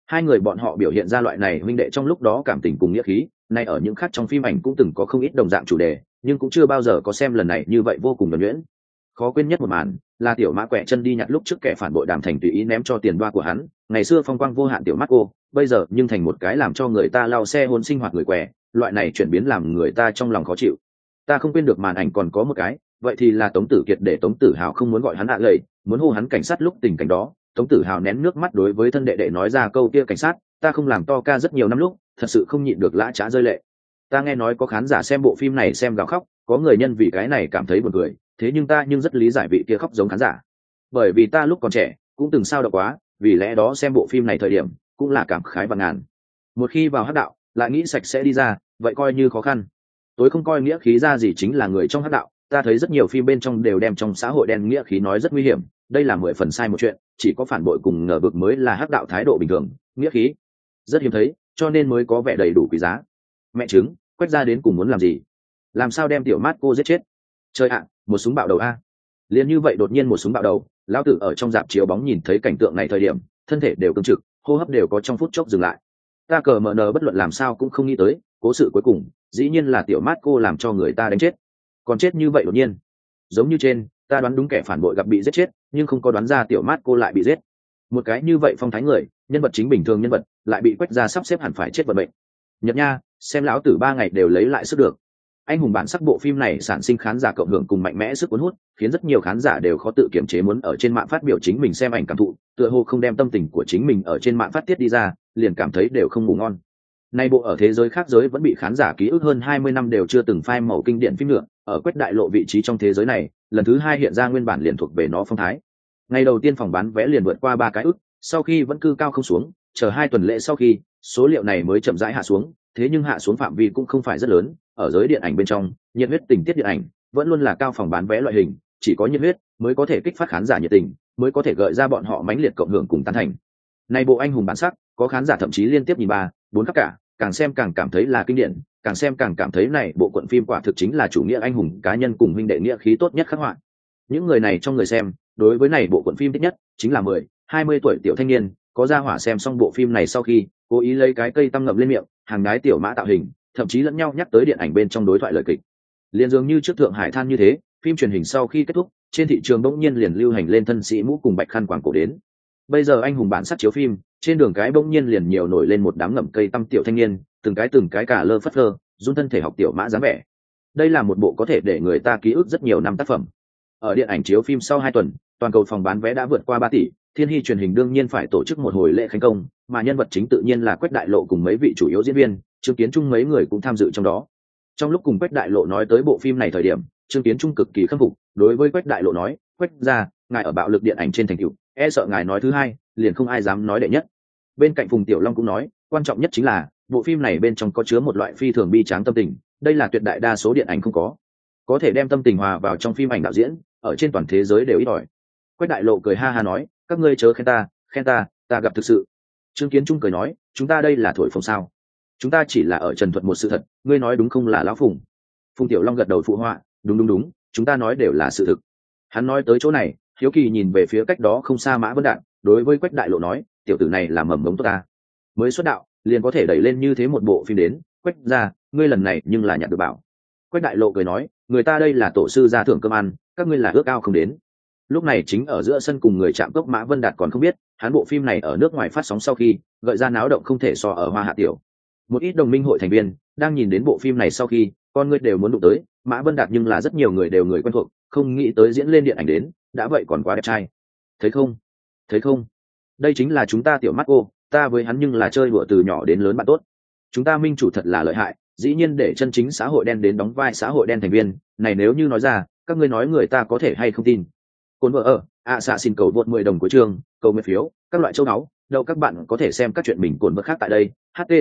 Hai người bọn họ biểu hiện ra loại này huynh đệ trong lúc đó cảm tình cùng nghĩa khí, nay ở những khác trong phim ảnh cũng từng có không ít đồng dạng chủ đề, nhưng cũng chưa bao giờ có xem lần này như vậy vô cùng nhuần nhuyễn. Khó quên nhất một màn là tiểu mã quẹ chân đi nhặt lúc trước kẻ phản bội Đàm Thành tùy ý ném cho tiền đoa của hắn, ngày xưa phong quang vô hạn tiểu mắt cô, bây giờ nhưng thành một cái làm cho người ta lao xe hôn sinh hoạt người quẹ, loại này chuyển biến làm người ta trong lòng khó chịu. Ta không quên được màn ảnh còn có một cái, vậy thì là Tống Tử Kiệt để Tống Tử Hào không muốn gọi hắn hạ lầy, muốn hô hắn cảnh sát lúc tình cảnh đó, Tống Tử Hào nén nước mắt đối với thân đệ đệ nói ra câu kia cảnh sát, ta không làm to ca rất nhiều năm lúc, thật sự không nhịn được lã chã rơi lệ. Ta nghe nói có khán giả xem bộ phim này xem gào khóc, có người nhân vì cái này cảm thấy buồn cười, thế nhưng ta rất lý giải vị kia khóc giống khán giả, bởi vì ta lúc còn trẻ cũng từng sao động quá, vì lẽ đó xem bộ phim này thời điểm cũng là cảm khái vạn ngàn. Một khi vào hắc đạo lại nghĩ sạch sẽ đi ra, vậy coi như khó khăn. Tôi không coi nghĩa khí ra gì chính là người trong hắc đạo, ta thấy rất nhiều phim bên trong đều đem trong xã hội đen nghĩa khí nói rất nguy hiểm, đây là 10 phần sai một chuyện, chỉ có phản bội cùng ngờ vực mới là hắc đạo thái độ bình thường, nghĩa khí rất hiếm thấy, cho nên mới có vẻ đầy đủ quý giá. Mẹ chứng, Quách gia đến cùng muốn làm gì? Làm sao đem tiểu mát cô giết chết? Trời ạ, một súng bạo đầu a! Liền như vậy đột nhiên một súng bạo đầu, lão tử ở trong dạp chiếu bóng nhìn thấy cảnh tượng này thời điểm, thân thể đều cứng trực, hô hấp đều có trong phút chốc dừng lại. Ta cờ mờ nờ bất luận làm sao cũng không nghĩ tới, cố sự cuối cùng dĩ nhiên là tiểu mát cô làm cho người ta đánh chết, còn chết như vậy đột nhiên. Giống như trên, ta đoán đúng kẻ phản bội gặp bị giết chết, nhưng không có đoán ra tiểu mát cô lại bị giết. Một cái như vậy phong thái người, nhân vật chính bình thường nhân vật, lại bị Quách gia sắp xếp hẳn phải chết vận mệnh. Nhật nha, xem lão tử 3 ngày đều lấy lại sức được. Anh hùng bản sắc bộ phim này sản sinh khán giả cộng hưởng cùng mạnh mẽ sức cuốn hút, khiến rất nhiều khán giả đều khó tự kiềm chế muốn ở trên mạng phát biểu chính mình xem ảnh cảm thụ, tựa hồ không đem tâm tình của chính mình ở trên mạng phát tiết đi ra, liền cảm thấy đều không ngủ ngon. Nay bộ ở thế giới khác giới vẫn bị khán giả ký ức hơn 20 năm đều chưa từng phai màu kinh điển phim nữa, ở Quách đại lộ vị trí trong thế giới này, lần thứ 2 hiện ra nguyên bản liền thuộc về nó phong thái. Ngày đầu tiên phòng bán vé liền vượt qua 3 cái ức, sau khi vẫn cư cao không xuống, chờ 2 tuần lễ sau khi, số liệu này mới chậm rãi hạ xuống, thế nhưng hạ xuống phạm vi cũng không phải rất lớn, ở giới điện ảnh bên trong, nhiệt huyết tình tiết điện ảnh vẫn luôn là cao phòng bán vé loại hình, chỉ có nhiệt huyết mới có thể kích phát khán giả nhiệt tình, mới có thể gợi ra bọn họ mãnh liệt cộng hưởng cùng tán thành. Này bộ anh hùng bản sắc, có khán giả thậm chí liên tiếp nhìn 3, 4 khắp cả, càng xem càng cảm thấy là kinh điển, càng xem càng cảm thấy này bộ cuộn phim quả thực chính là chủ nghĩa anh hùng cá nhân cùng huynh đệ nghĩa khí tốt nhất khắc họa. Những người này trong người xem, đối với này bộ cuộn phim thích nhất chính là 10, 20 tuổi tiểu thanh niên, có ra hỏa xem xong bộ phim này sau khi, cố ý lấy cái cây tăm ngậm lên miệng, hàng đái tiểu mã tạo hình, thậm chí lẫn nhau nhắc tới điện ảnh bên trong đối thoại lời kịch. Liên dường như trước Thượng Hải Than như thế, phim truyền hình sau khi kết thúc, trên thị trường bỗng nhiên liền lưu hành lên thân sĩ mũ cùng bạch khăn quàng cổ đến. Bây giờ anh hùng bản sắc chiếu phim, trên đường cái bỗng nhiên liền nhiều nổi lên một đám ngậm cây tăm tiểu thanh niên, từng cái cả lơ phất lơ, run thân thể học tiểu mã dáng vẻ. Đây là một bộ có thể để người ta ký ức rất nhiều năm tác phẩm. Ở điện ảnh chiếu phim sau 2 tuần, toàn cầu phòng bán vé đã vượt qua 3 tỷ, Thiên Hy truyền hình đương nhiên phải tổ chức một hồi lễ khánh công, mà nhân vật chính tự nhiên là Quách đại lộ cùng mấy vị chủ yếu diễn viên, Trương Kiến Trung mấy người cũng tham dự trong đó. Trong lúc cùng Quách đại lộ nói tới bộ phim này thời điểm, Trương Kiến Trung cực kỳ khâm phục, đối với Quách đại lộ nói, Quách gia, ngài ở bạo lực điện ảnh trên thành tựu, e sợ ngài nói thứ hai, liền không ai dám nói đệ nhất. Bên cạnh Phùng Tiểu Long cũng nói, quan trọng nhất chính là bộ phim này bên trong có chứa một loại phi thường bi tráng tâm tình, đây là tuyệt đại đa số điện ảnh không có thể đem tâm tình hòa vào trong phim ảnh đạo diễn, ở trên toàn thế giới đều ít ỏi. Quách đại lộ cười ha ha nói, các ngươi chớ khen ta gặp thực sự. Trương Kiến Trung cười nói, chúng ta đây là thổi phồng sao? Chúng ta chỉ là ở trần thuật một sự thật, ngươi nói đúng không là lão Phùng? Phùng Tiểu Long gật đầu phụ họa, đúng, chúng ta nói đều là sự thực. Hắn nói tới chỗ này, hiếu kỳ nhìn về phía cách đó không xa Mã Vân Đạn, đối với Quách đại lộ nói, tiểu tử này là mầm mống tốt ta, mới xuất đạo liền có thể đẩy lên như thế một bộ phim đến. Quách gia, ngươi lần này nhưng là nhặt được bảo. Quách đại lộ cười nói, người ta đây là tổ sư gia thưởng cơm ăn, các ngươi là ước ao không đến. Lúc này chính ở giữa sân cùng người chạm cốc Mã Vân Đạt còn không biết, hắn bộ phim này ở nước ngoài phát sóng sau khi gợi ra náo động không thể so ở Hoa Hạ tiểu. Một ít đồng minh hội thành viên đang nhìn đến bộ phim này sau khi, con người đều muốn đụng tới Mã Vân Đạt, nhưng là rất nhiều người đều người quen thuộc, không nghĩ tới diễn lên điện ảnh đến, đã vậy còn quá đẹp trai. Thấy không? Đây chính là chúng ta tiểu mắt cô, ta với hắn nhưng là chơi đùa từ nhỏ đến lớn bạn tốt. Chúng ta minh chủ thật là lợi hại, dĩ nhiên để chân chính xã hội đen đến đóng vai xã hội đen thành viên, này nếu như nói ra, các ngươi nói người ta có thể hay không tin. Cồn vợ ở, xạ xin cầu vượt 10 đồng của trường, cầu nguyện phiếu, các loại châu náu, đâu các bạn có thể xem các chuyện mình cồn vợ khác tại đây.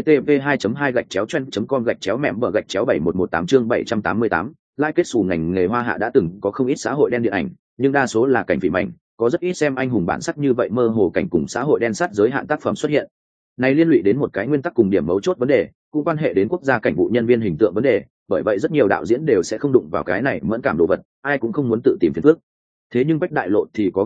http://2.2/trend.com/mem/71118 chương 788, like kết xù ngành nghề Hoa Hạ đã từng có không ít xã hội đen điện ảnh, nhưng đa số là cảnh phỉ mảnh, có rất ít xem anh hùng bản sắc như vậy mơ hồ cảnh cùng xã hội đen sát giới hạn tác phẩm xuất hiện. Này liên lụy đến một cái nguyên tắc cùng điểm mấu chốt vấn đề, cũng quan hệ đến quốc gia cảnh vụ nhân viên hình tượng vấn đề, bởi vậy rất nhiều đạo diễn đều sẽ không đụng vào cái này mẫn cảm đồ vật, ai cũng không muốn tự tìm phiền phức. Thế nhưng Bách đại lộ thì có gan này,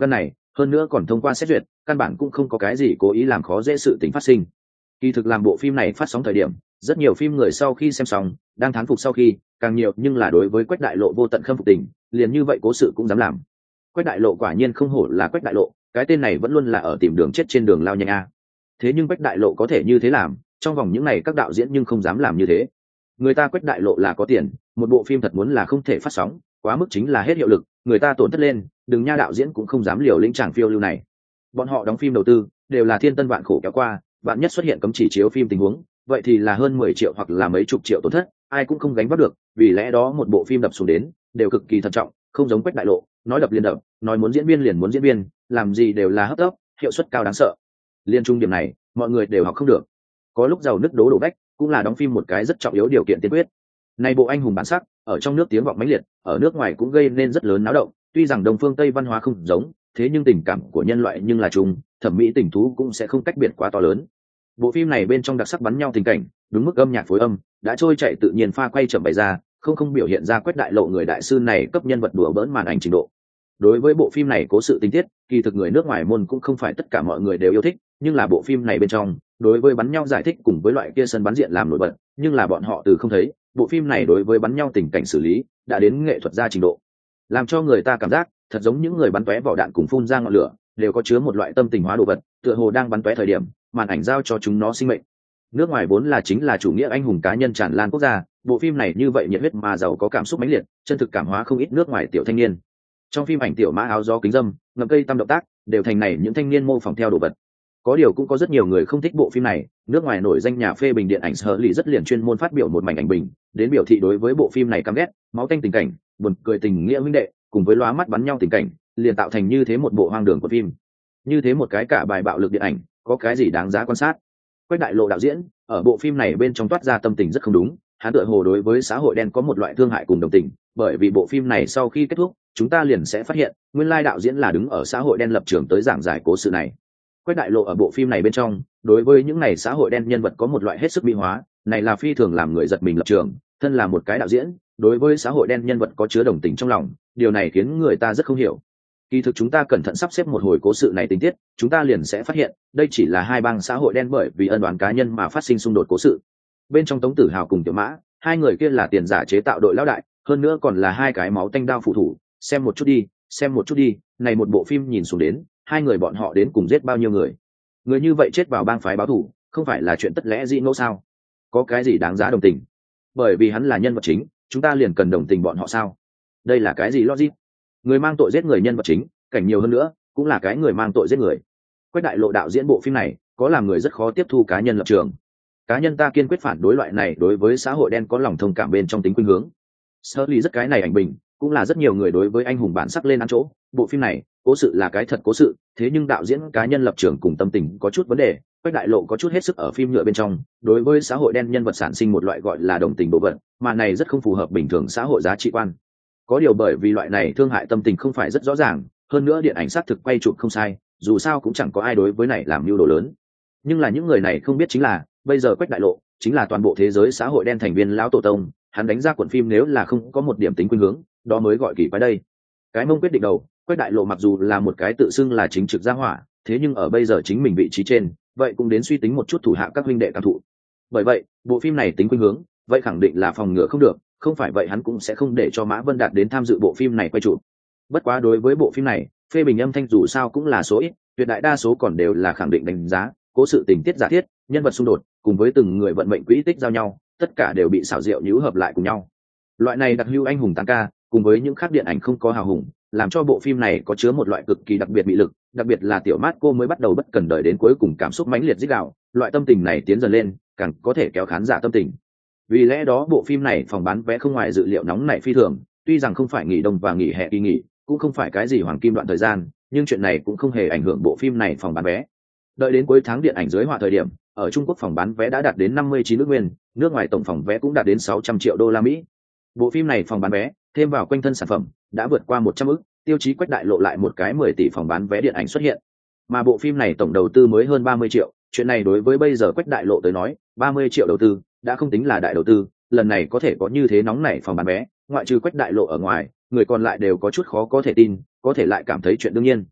hơn nữa còn thông qua xét duyệt, căn bản cũng không có cái gì cố ý làm khó dễ sự tình phát sinh. Kỳ thực làm bộ phim này phát sóng thời điểm, rất nhiều phim người sau khi xem xong đang thán phục sau khi càng nhiều, nhưng là đối với Quách Đại Lộ vô tận khâm phục tình, liền như vậy cố sự cũng dám làm. Quách Đại Lộ quả nhiên không hổ là Quách Đại Lộ, cái tên này vẫn luôn là ở tìm đường chết trên đường lao nhanh a. Thế nhưng Quách Đại Lộ có thể như thế làm, trong vòng những này các đạo diễn nhưng không dám làm như thế. Người ta Quách Đại Lộ là có tiền, một bộ phim thật muốn là không thể phát sóng, quá mức chính là hết hiệu lực, người ta tổn thất lên, đừng nha, đạo diễn cũng không dám liều lĩnh tràng phiêu lưu này. Bọn họ đóng phim đầu tư đều là thiên tân vạn khổ kéo qua, vạn nhất xuất hiện cấm chỉ chiếu phim tình huống, vậy thì là hơn 10 triệu hoặc là mấy chục triệu tổn thất, ai cũng không gánh vác được, vì lẽ đó một bộ phim đập xuống đến đều cực kỳ thận trọng, không giống Quách Đại Lộ, nói đập liền đập, nói muốn diễn viên liền muốn diễn viên, làm gì đều là hấp tấp, hiệu suất cao đáng sợ. Liên trung điểm này, mọi người đều học không được. Có lúc giàu nứt đổ vách, cũng là đóng phim một cái rất trọng yếu điều kiện tiên quyết. Này bộ anh hùng bản sắc, ở trong nước tiếng vọng mãnh liệt, ở nước ngoài cũng gây nên rất lớn náo động, tuy rằng Đông phương Tây văn hóa không giống, thế nhưng tình cảm của nhân loại nhưng là chung, thẩm mỹ tình thú cũng sẽ không cách biệt quá to lớn. Bộ phim này bên trong đặc sắc bắn nhau tình cảnh, đúng mức âm nhạc phối âm đã trôi chạy tự nhiên pha quay chậm bày ra, không biểu hiện ra Quách Đại Lộ người đại sư này cấp nhân vật đùa bỡn màn ảnh trình độ. Đối với bộ phim này cố sự tình tiết, kỳ thực người nước ngoài môn cũng không phải tất cả mọi người đều yêu thích, nhưng là bộ phim này bên trong, đối với bắn nhau giải thích cùng với loại kia sân bắn diện làm nổi bật, nhưng là bọn họ từ không thấy, bộ phim này đối với bắn nhau tình cảnh xử lý đã đến nghệ thuật gia trình độ, làm cho người ta cảm giác thật giống những người bắn tóe vỏ đạn cùng phun ra ngọn lửa đều có chứa một loại tâm tình hóa đồ vật, tựa hồ đang bắn tóe thời điểm, màn ảnh giao cho chúng nó sinh mệnh. Nước ngoài vốn là chính là chủ nghĩa anh hùng cá nhân tràn lan quốc gia, bộ phim này như vậy nhiệt huyết mà giàu có cảm xúc mãnh liệt, chân thực cảm hóa không ít nước ngoài tiểu thanh niên. Trong phim ảnh tiểu mã áo gió kính dâm, ngậm cây tăm động tác, đều thành này những thanh niên mô phỏng theo đồ vật. Có điều cũng có rất nhiều người không thích bộ phim này, nước ngoài nổi danh nhà phê bình điện ảnh Sở Lì rất liền chuyên môn phát biểu một mảnh ảnh bình, đến biểu thị đối với bộ phim này căm ghét, máu tanh tình cảnh, buồn cười tình nghĩa huynh đệ, cùng với lóa mắt bắn nhau tình cảnh, liền tạo thành như thế một bộ hoang đường của phim. Như thế một cái cả bài bạo lực điện ảnh, có cái gì đáng giá quan sát? Quách Đại Lộ đạo diễn, ở bộ phim này bên trong toát ra tâm tình rất không đúng, hắn tựa hồ đối với xã hội đen có một loại thương hại cùng đồng tình, bởi vì bộ phim này sau khi kết thúc, chúng ta liền sẽ phát hiện, nguyên lai đạo diễn là đứng ở xã hội đen lập trường tới giảng giải cố sự này. Quách Đại Lộ ở bộ phim này bên trong, đối với những này xã hội đen nhân vật có một loại hết sức mỹ hóa, này là phi thường làm người giật mình lập trường, thân là một cái đạo diễn, đối với xã hội đen nhân vật có chứa đồng tình trong lòng, điều này khiến người ta rất không hiểu. Kỳ thực chúng ta cẩn thận sắp xếp một hồi cố sự này tình tiết, chúng ta liền sẽ phát hiện, đây chỉ là hai bang xã hội đen bởi vì ân oán cá nhân mà phát sinh xung đột cố sự. Bên trong Tống Tử Hào cùng Tiểu Mã, hai người kia là tiền giả chế tạo đội lão đại, hơn nữa còn là hai cái máu tanh đao phụ thủ, xem một chút đi, này một bộ phim nhìn xuống đến, hai người bọn họ đến cùng giết bao nhiêu người. Người như vậy chết vào bang phái báo thù, không phải là chuyện tất lẽ dĩ ngẫu sao? Có cái gì đáng giá đồng tình? Bởi vì hắn là nhân vật chính, chúng ta liền cần đồng tình bọn họ sao? Đây là cái gì logic? Người mang tội giết người nhân vật chính, cảnh nhiều hơn nữa, cũng là cái người mang tội giết người. Quách Đại Lộ đạo diễn bộ phim này, có làm người rất khó tiếp thu cá nhân lập trường. Cá nhân ta kiên quyết phản đối loại này đối với xã hội đen có lòng thông cảm bên trong tính khuynh hướng. Sở Lý rất cái này ảnh bình, cũng là rất nhiều người đối với anh hùng bản sắc lên ăn chỗ. Bộ phim này, cố sự là cái thật cố sự, thế nhưng đạo diễn cá nhân lập trường cùng tâm tình có chút vấn đề. Quách Đại Lộ có chút hết sức ở phim nhựa bên trong, đối với xã hội đen nhân vật sản sinh một loại gọi là đồng tình bộ vật, mà này rất không phù hợp bình thường xã hội giá trị quan. Có điều bởi vì loại này thương hại tâm tình không phải rất rõ ràng, hơn nữa điện ảnh xác thực quay chụp không sai, dù sao cũng chẳng có ai đối với này làm mưu đồ lớn. Nhưng là những người này không biết chính là, bây giờ Quách Đại Lộ chính là toàn bộ thế giới xã hội đen thành viên lão tổ tông, hắn đánh ra cuộn phim nếu là không có một điểm tính khuynh hướng, đó mới gọi kỳ quái đây. Cái mông quyết định đầu, Quách Đại Lộ mặc dù là một cái tự xưng là chính trực gia hỏa, thế nhưng ở bây giờ chính mình vị trí trên, vậy cũng đến suy tính một chút thủ hạ các huynh đệ cảm thụ. Bởi vậy, bộ phim này tính khuynh hướng, vậy khẳng định là phòng ngừa không được, không phải vậy hắn cũng sẽ không để cho Mã Vân Đạt đến tham dự bộ phim này quay chụp. Bất quá đối với bộ phim này, phê bình âm thanh dù sao cũng là số ít, tuyệt đại đa số còn đều là khẳng định đánh giá, cố sự tình tiết giả thiết, nhân vật xung đột, cùng với từng người vận mệnh quỹ tích giao nhau, tất cả đều bị xảo diệu nhũ hợp lại cùng nhau. Loại này đặc hữu anh hùng tăng ca, cùng với những khác điện ảnh không có hào hùng, làm cho bộ phim này có chứa một loại cực kỳ đặc biệt mị lực, đặc biệt là Tiểu Mát cô mới bắt đầu bất cần đợi đến cuối cùng cảm xúc mãnh liệt rít gào, loại tâm tình này tiến dần lên, càng có thể kéo khán giả tâm tình. Vì lẽ đó bộ phim này phòng bán vé không ngoài dự liệu nóng nảy phi thường, tuy rằng không phải nghỉ đông và nghỉ hè kỳ nghỉ, cũng không phải cái gì hoàng kim đoạn thời gian, nhưng chuyện này cũng không hề ảnh hưởng bộ phim này phòng bán vé. Đợi đến cuối tháng điện ảnh dưới họa thời điểm, ở Trung Quốc phòng bán vé đã đạt đến 59 nước nguyên, nước ngoài tổng phòng vé cũng đạt đến 600 triệu đô la Mỹ. Bộ phim này phòng bán vé, thêm vào quanh thân sản phẩm, đã vượt qua 100 ức, tiêu chí Quách Đại Lộ lại một cái 10 tỷ phòng bán vé điện ảnh xuất hiện. Mà bộ phim này tổng đầu tư mới hơn 30 triệu, chuyện này đối với bây giờ Quách Đại Lộ tới nói, 30 triệu đầu tư đã không tính là đại đầu tư, lần này có thể có như thế nóng nảy phòng bán vé, ngoại trừ Quách Đại Lộ ở ngoài, người còn lại đều có chút khó có thể tin, có thể lại cảm thấy chuyện đương nhiên.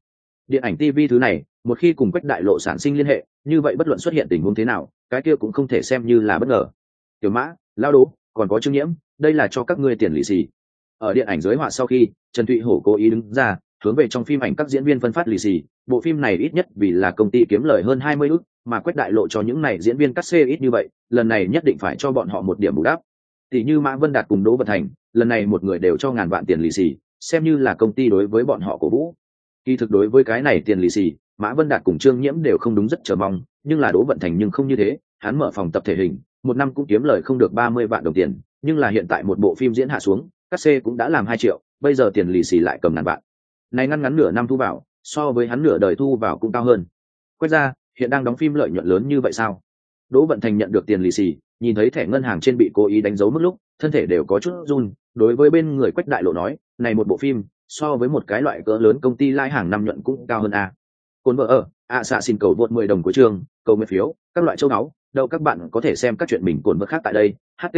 Điện ảnh TV thứ này một khi cùng Quách Đại Lộ sản sinh liên hệ, như vậy bất luận xuất hiện tình huống thế nào, cái kia cũng không thể xem như là bất ngờ. Tiểu Mã, Lao Đố, còn có Trương Nhiễm, đây là cho các ngươi tiền lì xì. Ở điện ảnh giới họa sau khi, Trần Thụy Hổ cố ý đứng ra hướng về trong phim ảnh các diễn viên phân phát lì xì. Bộ phim này ít nhất vì là công ty kiếm lời hơn 20 ức, mà Quách Đại Lộ cho những này diễn viên cắt xê ít như vậy, lần này nhất định phải cho bọn họ một điểm bù đắp. Tỷ như Mã Vân Đạt cùng Đỗ Vận Thành, lần này một người đều cho ngàn vạn tiền lì xì, xem như là công ty đối với bọn họ cổ vũ. Kỳ thực đối với cái này tiền lì xì, Mã Vân Đạt cùng Trương Nhiễm đều không đúng rất chờ mong, nhưng là Đỗ Vận Thành nhưng không như thế, hắn mở phòng tập thể hình, một năm cũng kiếm lời không được 30 vạn đồng tiền, nhưng là hiện tại một bộ phim diễn hạ xuống, cắt xê cũng đã làm 2 triệu, bây giờ tiền lì xì lại cầm ngàn vạn. Này ngắn ngắn nửa năm thu vào, so với hắn nửa đời thu vào cũng cao hơn. Quét ra, hiện đang đóng phim lợi nhuận lớn như vậy sao? Đỗ Vận Thành nhận được tiền lì xì, nhìn thấy thẻ ngân hàng trên bị cố ý đánh dấu mức lúc, thân thể đều có chút run, đối với bên người Quách Đại Lộ nói, này một bộ phim, so với một cái loại cỡ lớn công ty lãi hàng năm nhuận cũng cao hơn a. Cồn vợ ở, xạ xin cầu vượt 10 đồng của trường, cầu nguyện phiếu, các loại châu áo, đâu các bạn có thể xem các chuyện mình cồn vợ khác tại đây.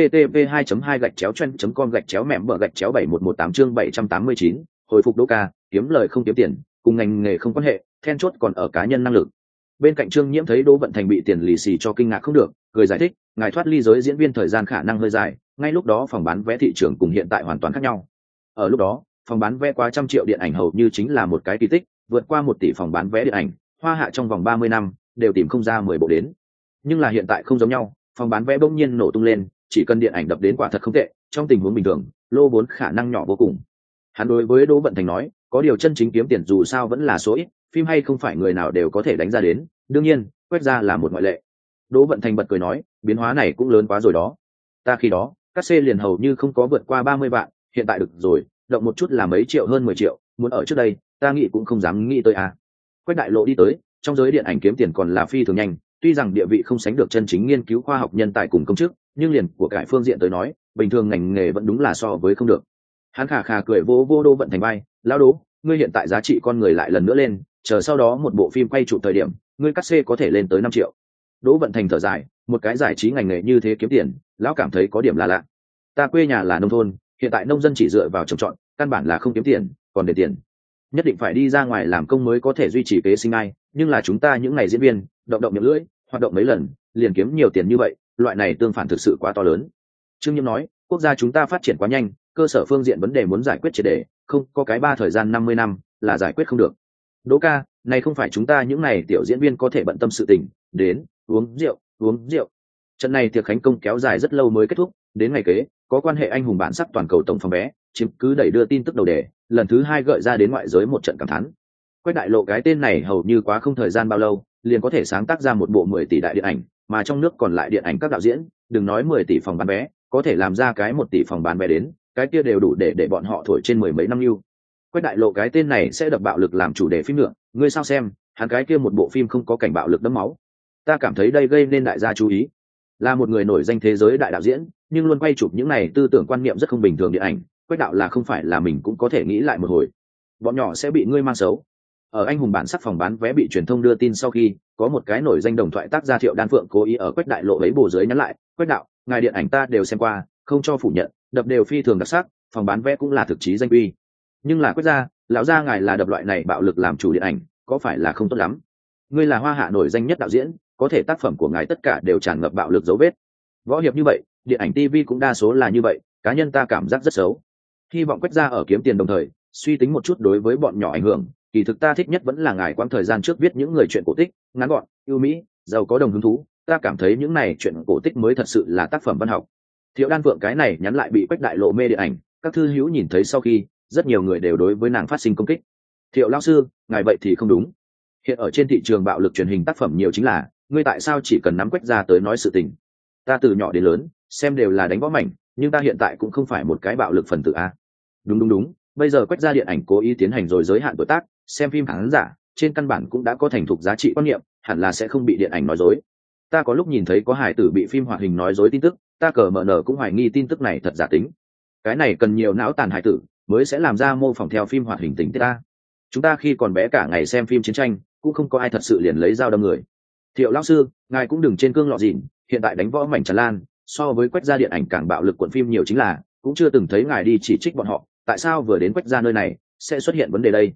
http://2.2-chen.com/mẻm/71118 chương 789, hồi phục Đỗ ca, kiếm lời không kiếm tiền, cùng ngành nghề không quan hệ, then chốt còn ở cá nhân năng lực. Bên cạnh Trương Nhiễm thấy Đỗ Vận Thành bị tiền lì xì cho kinh ngạc không được, cười giải thích, ngài thoát ly giới diễn viên thời gian khả năng hơi dài, ngay lúc đó phòng bán vé thị trường cùng hiện tại hoàn toàn khác nhau. Ở lúc đó, phòng bán vé quá 100 triệu điện ảnh hầu như chính là một cái kỳ tích, vượt qua 1 tỷ phòng bán vé điện ảnh, Hoa Hạ trong vòng 30 năm đều tìm không ra 10 bộ đến. Nhưng là hiện tại không giống nhau, phòng bán vé bỗng nhiên nổ tung lên, chỉ cần điện ảnh đập đến quả thật không tệ, trong tình huống bình thường, lô vốn khả năng nhỏ vô cùng. Hắn đối với Đỗ Vận Thành nói, có điều chân chính kiếm tiền dù sao vẫn là số ít, phim hay không phải người nào đều có thể đánh ra đến, đương nhiên, Quách gia là một ngoại lệ. Đỗ Vận Thành bật cười nói, biến hóa này cũng lớn quá rồi đó. Ta khi đó, các xê liền hầu như không có vượt qua 30 vạn, hiện tại được rồi, động một chút là mấy triệu hơn 10 triệu, muốn ở trước đây, ta nghĩ cũng không dám nghĩ tới à. Quách Đại Lộ đi tới, trong giới điện ảnh kiếm tiền còn là phi thường nhanh, tuy rằng địa vị không sánh được chân chính nghiên cứu khoa học nhân tài cùng công chức, nhưng liền của cải phương diện tới nói, bình thường ngành nghề vẫn đúng là so với không được. Hắn khà khà cười vô Đỗ Vận Thành bay, lão Đỗ, ngươi hiện tại giá trị con người lại lần nữa lên, chờ sau đó một bộ phim quay chụp thời điểm, ngươi cắt xê có thể lên tới 5 triệu. Đỗ Vận Thành thở dài, một cái giải trí ngành nghề như thế kiếm tiền, lão cảm thấy có điểm là lạ. Ta quê nhà là nông thôn, hiện tại nông dân chỉ dựa vào trồng trọt, căn bản là không kiếm tiền, còn để tiền, nhất định phải đi ra ngoài làm công mới có thể duy trì kế sinh ai, nhưng là chúng ta những ngày diễn viên, động miệng lưỡi, hoạt động mấy lần, liền kiếm nhiều tiền như vậy, loại này tương phản thực sự quá to lớn. Trương Nhiễm nói, quốc gia chúng ta phát triển quá nhanh, cơ sở phương diện vấn đề muốn giải quyết triệt để, không có cái thời gian 50 năm là giải quyết không được. Đỗ ca, này không phải chúng ta những này tiểu diễn viên có thể bận tâm sự tình, đến, uống rượu. Trận này tiệc khánh công kéo dài rất lâu mới kết thúc, đến ngày kế, có quan hệ anh hùng bản sắc toàn cầu tổng phòng vé, chiếm cứ đẩy đưa tin tức đầu đề, lần thứ 2 gợi ra đến ngoại giới một trận cảm thán. Quách Đại Lộ cái tên này hầu như quá không thời gian bao lâu, liền có thể sáng tác ra một bộ 10 tỷ đại điện ảnh, mà trong nước còn lại điện ảnh các đạo diễn, đừng nói 10 tỷ phòng bán vé, có thể làm ra cái 1 tỷ phòng bán vé đến, cái kia đều đủ để bọn họ thổi trên 10 mấy năm lưu. Quách Đại Lộ cái tên này sẽ đập bạo lực làm chủ đề phim nữa, ngươi sao xem, hắn cái kia một bộ phim không có cảnh bạo lực đẫm máu. Ta cảm thấy đây gây nên đại gia chú ý. Là một người nổi danh thế giới đại đạo diễn, nhưng luôn quay chụp những này tư tưởng quan niệm rất không bình thường điện ảnh, Quách đạo là không phải là mình cũng có thể nghĩ lại một hồi. Bọn nhỏ sẽ bị ngươi mang xấu. Ở anh hùng bản sắc phòng bán vé bị truyền thông đưa tin sau khi, có một cái nổi danh đồng thoại tác gia Thiệu Đan Phượng cố ý ở Quách Đại Lộ lấy bổ dưới nhắn lại, Quách đạo, ngài điện ảnh ta đều xem qua, không cho phủ nhận, đập đều phi thường đặc sắc, phòng bán vé cũng là thực chí danh uy. Nhưng là Quách gia, lão gia ngài là đập loại này bạo lực làm chủ điện ảnh, có phải là không tốt lắm? Ngươi là Hoa Hạ nổi danh nhất đạo diễn, có thể tác phẩm của ngài tất cả đều tràn ngập bạo lực dấu vết. Võ hiệp như vậy, điện ảnh TV cũng đa số là như vậy, cá nhân ta cảm giác rất xấu. Hy vọng Quách gia ở kiếm tiền đồng thời, suy tính một chút đối với bọn nhỏ ảnh hưởng, kỳ thực ta thích nhất vẫn là ngài quãng thời gian trước viết những người chuyện cổ tích, ngắn gọn, ưu mỹ, giàu có đồng hứng thú, ta cảm thấy những này chuyện cổ tích mới thật sự là tác phẩm văn học. Thiệu Đan Phượng cái này nhắn lại bị Quách Đại Lộ mê điện ảnh, các thư hữu nhìn thấy sau khi, rất nhiều người đều đối với nàng phát sinh công kích. Thiệu lão sư, ngài vậy thì không đúng. Hiện ở trên thị trường bạo lực truyền hình tác phẩm nhiều chính là, ngươi tại sao chỉ cần nắm Quách gia tới nói sự tình? Ta từ nhỏ đến lớn, xem đều là đánh võ mảnh, nhưng ta hiện tại cũng không phải một cái bạo lực phần tử a. Đúng, bây giờ Quách gia điện ảnh cố ý tiến hành rồi giới hạn tuổi tác, xem phim khán giả, trên căn bản cũng đã có thành thục giá trị quan niệm, hẳn là sẽ không bị điện ảnh nói dối. Ta có lúc nhìn thấy có hài tử bị phim hoạt hình nói dối tin tức, ta cờ mở nở cũng hoài nghi tin tức này thật giả tính. Cái này cần nhiều não tàn hài tử mới sẽ làm ra mô phỏng theo phim hoạt hình tình tiết ta. Chúng ta khi còn bé cả ngày xem phim chiến tranh, cũng không có ai thật sự liền lấy dao đâm người. Thiệu lão sư, ngài cũng đừng trên cương lọ dỉn, hiện tại đánh võ mảnh tràn lan, so với Quách gia điện ảnh càng bạo lực cuộn phim nhiều chính là, cũng chưa từng thấy ngài đi chỉ trích bọn họ, tại sao vừa đến Quách gia nơi này sẽ xuất hiện vấn đề đây?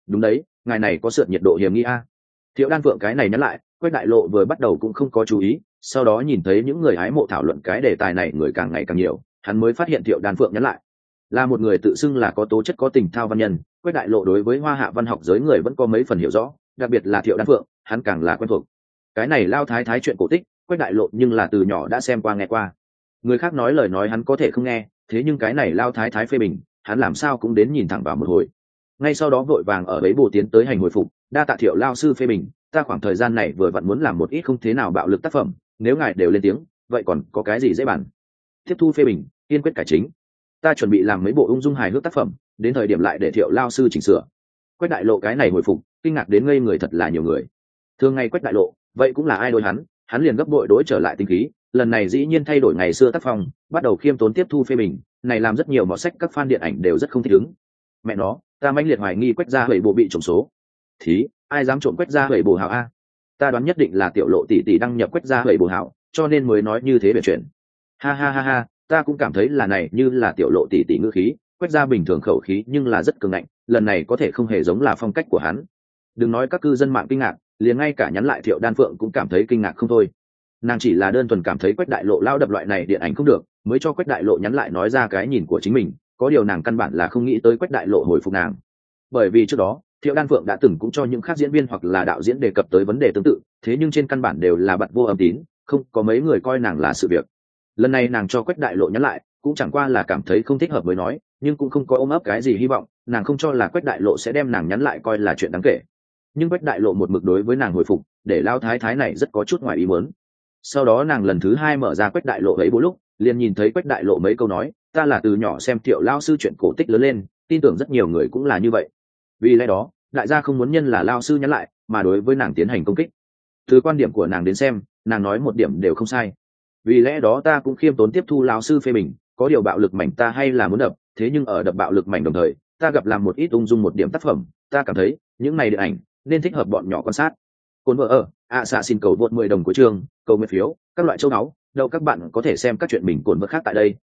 đúng đấy, ngài này có sượt nhiệt độ hiểm nghi a. Thiệu Đan Phượng cái này nhắn lại, Quách Đại Lộ vừa bắt đầu cũng không có chú ý, sau đó nhìn thấy những người hái mộ thảo luận cái đề tài này người càng ngày càng nhiều, hắn mới phát hiện Thiệu Đan Phượng nhắn lại là một người tự xưng là có tố chất có tình thao văn nhân. Quách Đại Lộ đối với hoa hạ văn học giới người vẫn có mấy phần hiểu rõ, đặc biệt là Thiệu Đan Phượng hắn càng là quen thuộc. Cái này lao thái thái chuyện cổ tích Quách Đại Lộ nhưng là từ nhỏ đã xem qua nghe qua, người khác nói lời nói hắn có thể không nghe, thế nhưng cái này lao thái thái phê bình hắn làm sao cũng đến nhìn thẳng vào một hồi. Ngay sau đó vội vàng ở ấy bồ tiến tới hành hồi phục, đa tạ Thiệu lao sư phê bình, ta khoảng thời gian này vừa vặn muốn làm một ít không thế nào bạo lực tác phẩm, nếu ngài đều lên tiếng vậy còn có cái gì dễ bàn. Tiếp thu phê bình, kiên quyết cải chính, ta chuẩn bị làm mấy bộ ung dung hài hước tác phẩm, đến thời điểm lại để Thiệu lao sư chỉnh sửa. Quách Đại Lộ cái này hồi phục kinh ngạc đến ngây người, thật là nhiều người thường ngày Quách Đại Lộ vậy cũng là ai đối hắn liền gấp bội đối trở lại tinh khí, lần này dĩ nhiên thay đổi ngày xưa tác phong, bắt đầu khiêm tốn tiếp thu phê bình, này làm rất nhiều mọt sách các fan điện ảnh đều rất không thích ứng. Mẹ nó, ta mãnh liệt hoài nghi Quách gia hủy bộ bị trộm số. Thí, ai dám trộm Quách gia hủy bổ hảo a? Ta đoán nhất định là Tiểu Lộ tỷ tỷ đăng nhập Quách gia hủy bổ hảo, cho nên mới nói như thế về chuyện. Ha ha ha ha, ta cũng cảm thấy là này như là Tiểu Lộ tỷ tỷ ngữ khí, Quách gia bình thường khẩu khí nhưng là rất cường ngạnh, lần này có thể không hề giống là phong cách của hắn. Đừng nói các cư dân mạng kinh ngạc, liền ngay cả nhắn lại Thiệu Đan Phượng cũng cảm thấy kinh ngạc không thôi. Nàng chỉ là đơn thuần cảm thấy Quách Đại Lộ lao đập loại này điện ảnh không được, mới cho Quách Đại Lộ nhắn lại nói ra cái nhìn của chính mình, có điều nàng căn bản là không nghĩ tới Quách Đại Lộ hồi phục nàng. Bởi vì trước đó Thiệu Đan Phượng đã từng cũng cho những khác diễn viên hoặc là đạo diễn đề cập tới vấn đề tương tự, thế nhưng trên căn bản đều là bặt vô âm tín, không có mấy người coi nàng là sự việc. Lần này nàng cho Quách Đại Lộ nhắn lại cũng chẳng qua là cảm thấy không thích hợp mới nói, nhưng cũng không có ôm ấp cái gì hy vọng, nàng không cho là Quách Đại Lộ sẽ đem nàng nhắn lại coi là chuyện đáng kể. Nhưng Quách Đại Lộ một mực đối với nàng hồi phục, để lao thái thái này rất có chút ngoài ý muốn. Sau đó nàng lần thứ hai mở ra Quách Đại Lộ ấy bố lúc liền nhìn thấy Quách Đại Lộ mấy câu nói, ta là từ nhỏ xem Thiệu lao sư chuyện cổ tích lớn lên, tin tưởng rất nhiều người cũng là như vậy, vì lẽ đó đại gia không muốn nhân là lao sư nhắn lại mà đối với nàng tiến hành công kích. Từ quan điểm của nàng đến xem, nàng nói một điểm đều không sai, vì lẽ đó ta cũng khiêm tốn tiếp thu lao sư phê bình, có điều bạo lực mảnh ta hay là muốn đập, thế nhưng ở đập bạo lực mảnh đồng thời ta gặp làm một ít ung dung một điểm tác phẩm, ta cảm thấy những này điện ảnh nên thích hợp bọn nhỏ quan sát. Cồn vợ ở xạ xin cầu vượt 10 đồng của trường, cầu nguyện phiếu, các loại châu náu đâu các bạn có thể xem các chuyện mình cồn vợ khác tại đây.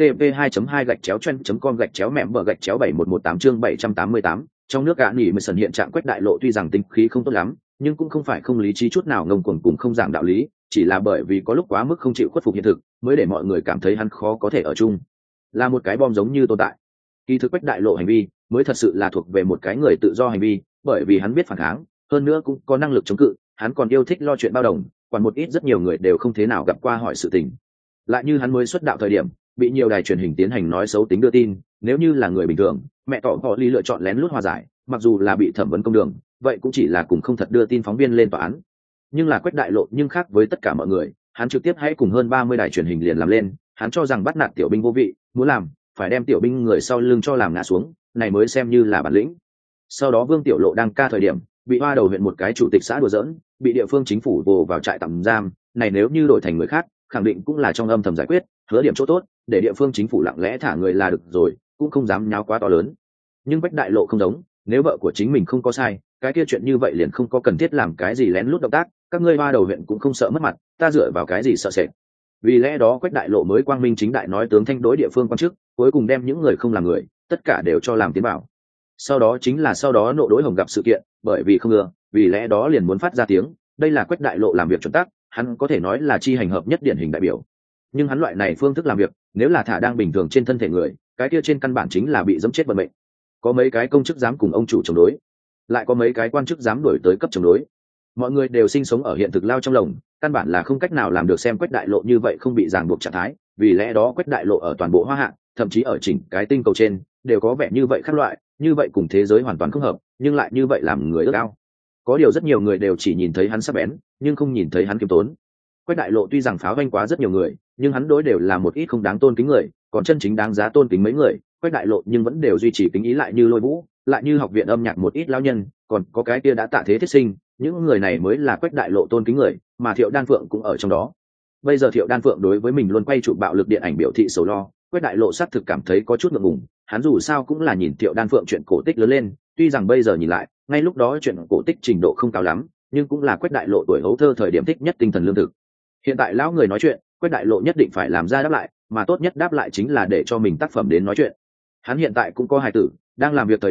http://2.2/trend.com/mem/71118 chương 788. Trong nước gã nỉ mới sần hiện trạng Quách Đại Lộ tuy rằng tinh khí không tốt lắm, nhưng cũng không phải không lý trí chút nào, ngông cuồng cùng không giảng đạo lý, chỉ là bởi vì có lúc quá mức không chịu khuất phục hiện thực, mới để mọi người cảm thấy hắn khó có thể ở chung, là một cái bom giống như tồn tại. Kỳ thực Quách Đại Lộ hành vi mới thật sự là thuộc về một cái người tự do hành vi, bởi vì hắn biết phản kháng, hơn nữa cũng có năng lực chống cự, hắn còn yêu thích lo chuyện bao đồng, còn một ít rất nhiều người đều không thế nào gặp qua hỏi sự tình. Lại như hắn mới xuất đạo thời điểm bị nhiều đài truyền hình tiến hành nói xấu tính đưa tin, nếu như là người bình thường, mẹ tỏ họ ly lựa chọn lén lút hòa giải, mặc dù là bị thẩm vấn công đường, vậy cũng chỉ là cùng không thật đưa tin phóng viên lên tòa án. Nhưng là Quách Đại Lộ nhưng khác với tất cả mọi người, hắn trực tiếp hãy cùng hơn 30 đài truyền hình liền làm lên, hắn cho rằng bắt nạt tiểu binh vô vị, muốn làm phải đem tiểu binh người sau lưng cho làm ngã xuống, này mới xem như là bản lĩnh. Sau đó Vương Tiểu Lộ đang ca thời điểm bị Hoa Đầu huyện một cái chủ tịch xã đùa giỡn, bị địa phương chính phủ vồ vào trại tạm giam, này nếu như đổi thành người khác khẳng định cũng là trong âm thầm giải quyết, hứa điểm chỗ tốt để địa phương chính phủ lặng lẽ thả người là được rồi, cũng không dám nháo quá to lớn. Nhưng Quách Đại Lộ không giống, nếu vợ của chính mình không có sai, cái kia chuyện như vậy liền không có cần thiết làm cái gì lén lút động tác, các ngươi Hoa Đầu huyện cũng không sợ mất mặt, ta dựa vào cái gì sợ sệt. Vì lẽ đó Quách Đại Lộ mới quang minh chính đại nói tướng thanh đối địa phương quan chức, cuối cùng đem những người không làm người tất cả đều cho làm tiến bảo. Sau đó chính là sau đó nộ đối Hồng gặp sự kiện, bởi vì không ưa, vì lẽ đó liền muốn phát ra tiếng, đây là Quách Đại Lộ làm việc chuẩn tắc, hắn có thể nói là chi hành hợp nhất điển hình đại biểu. Nhưng hắn loại này phương thức làm việc, nếu là thả đang bình thường trên thân thể người, cái kia trên căn bản chính là bị dẫm chết vận mệnh. Có mấy cái công chức dám cùng ông chủ chống đối, lại có mấy cái quan chức dám đổi tới cấp chống đối. Mọi người đều sinh sống ở hiện thực lao trong lồng, căn bản là không cách nào làm được xem Quách Đại Lộ như vậy không bị ràng buộc trạng thái, vì lẽ đó Quách Đại Lộ ở toàn bộ Hoa Hạ, thậm chí ở chỉnh cái tinh cầu trên, đều có vẻ như vậy khác loại, như vậy cùng thế giới hoàn toàn không hợp, nhưng lại như vậy làm người ước ao. Có điều rất nhiều người đều chỉ nhìn thấy hắn sắc bén, nhưng không nhìn thấy hắn kiêm tốn. Quách Đại Lộ tuy rằng pháo vanh quá rất nhiều người, nhưng hắn đối đều là một ít không đáng tôn kính người, còn chân chính đáng giá tôn kính mấy người, Quách Đại Lộ nhưng vẫn đều duy trì kính ý, lại như Lôi Vũ, lại như học viện âm nhạc một ít lão nhân, còn có cái kia đã tạ thế thiết sinh, những người này mới là Quách Đại Lộ tôn kính người, mà Thiệu Đan Phượng cũng ở trong đó. Bây giờ Thiệu Đan Phượng đối với mình luôn quay chụp bạo lực điện ảnh biểu thị sầu lo, Quách Đại Lộ xác thực cảm thấy có chút ngượng ngùng, hắn dù sao cũng là nhìn Thiệu Đan Phượng chuyện cổ tích lớn lên, tuy rằng bây giờ nhìn lại, ngay lúc đó chuyện cổ tích trình độ không cao lắm, nhưng cũng là Quách Đại Lộ tuổi hấu thơ thời điểm thích nhất tinh thần lương thực. Hiện tại lão người nói chuyện, Quách Đại Lộ nhất định phải làm ra đáp lại, mà tốt nhất đáp lại chính là để cho mình tác phẩm đến nói chuyện. Hắn hiện tại cũng có hài tử, đang làm việc thời điểm,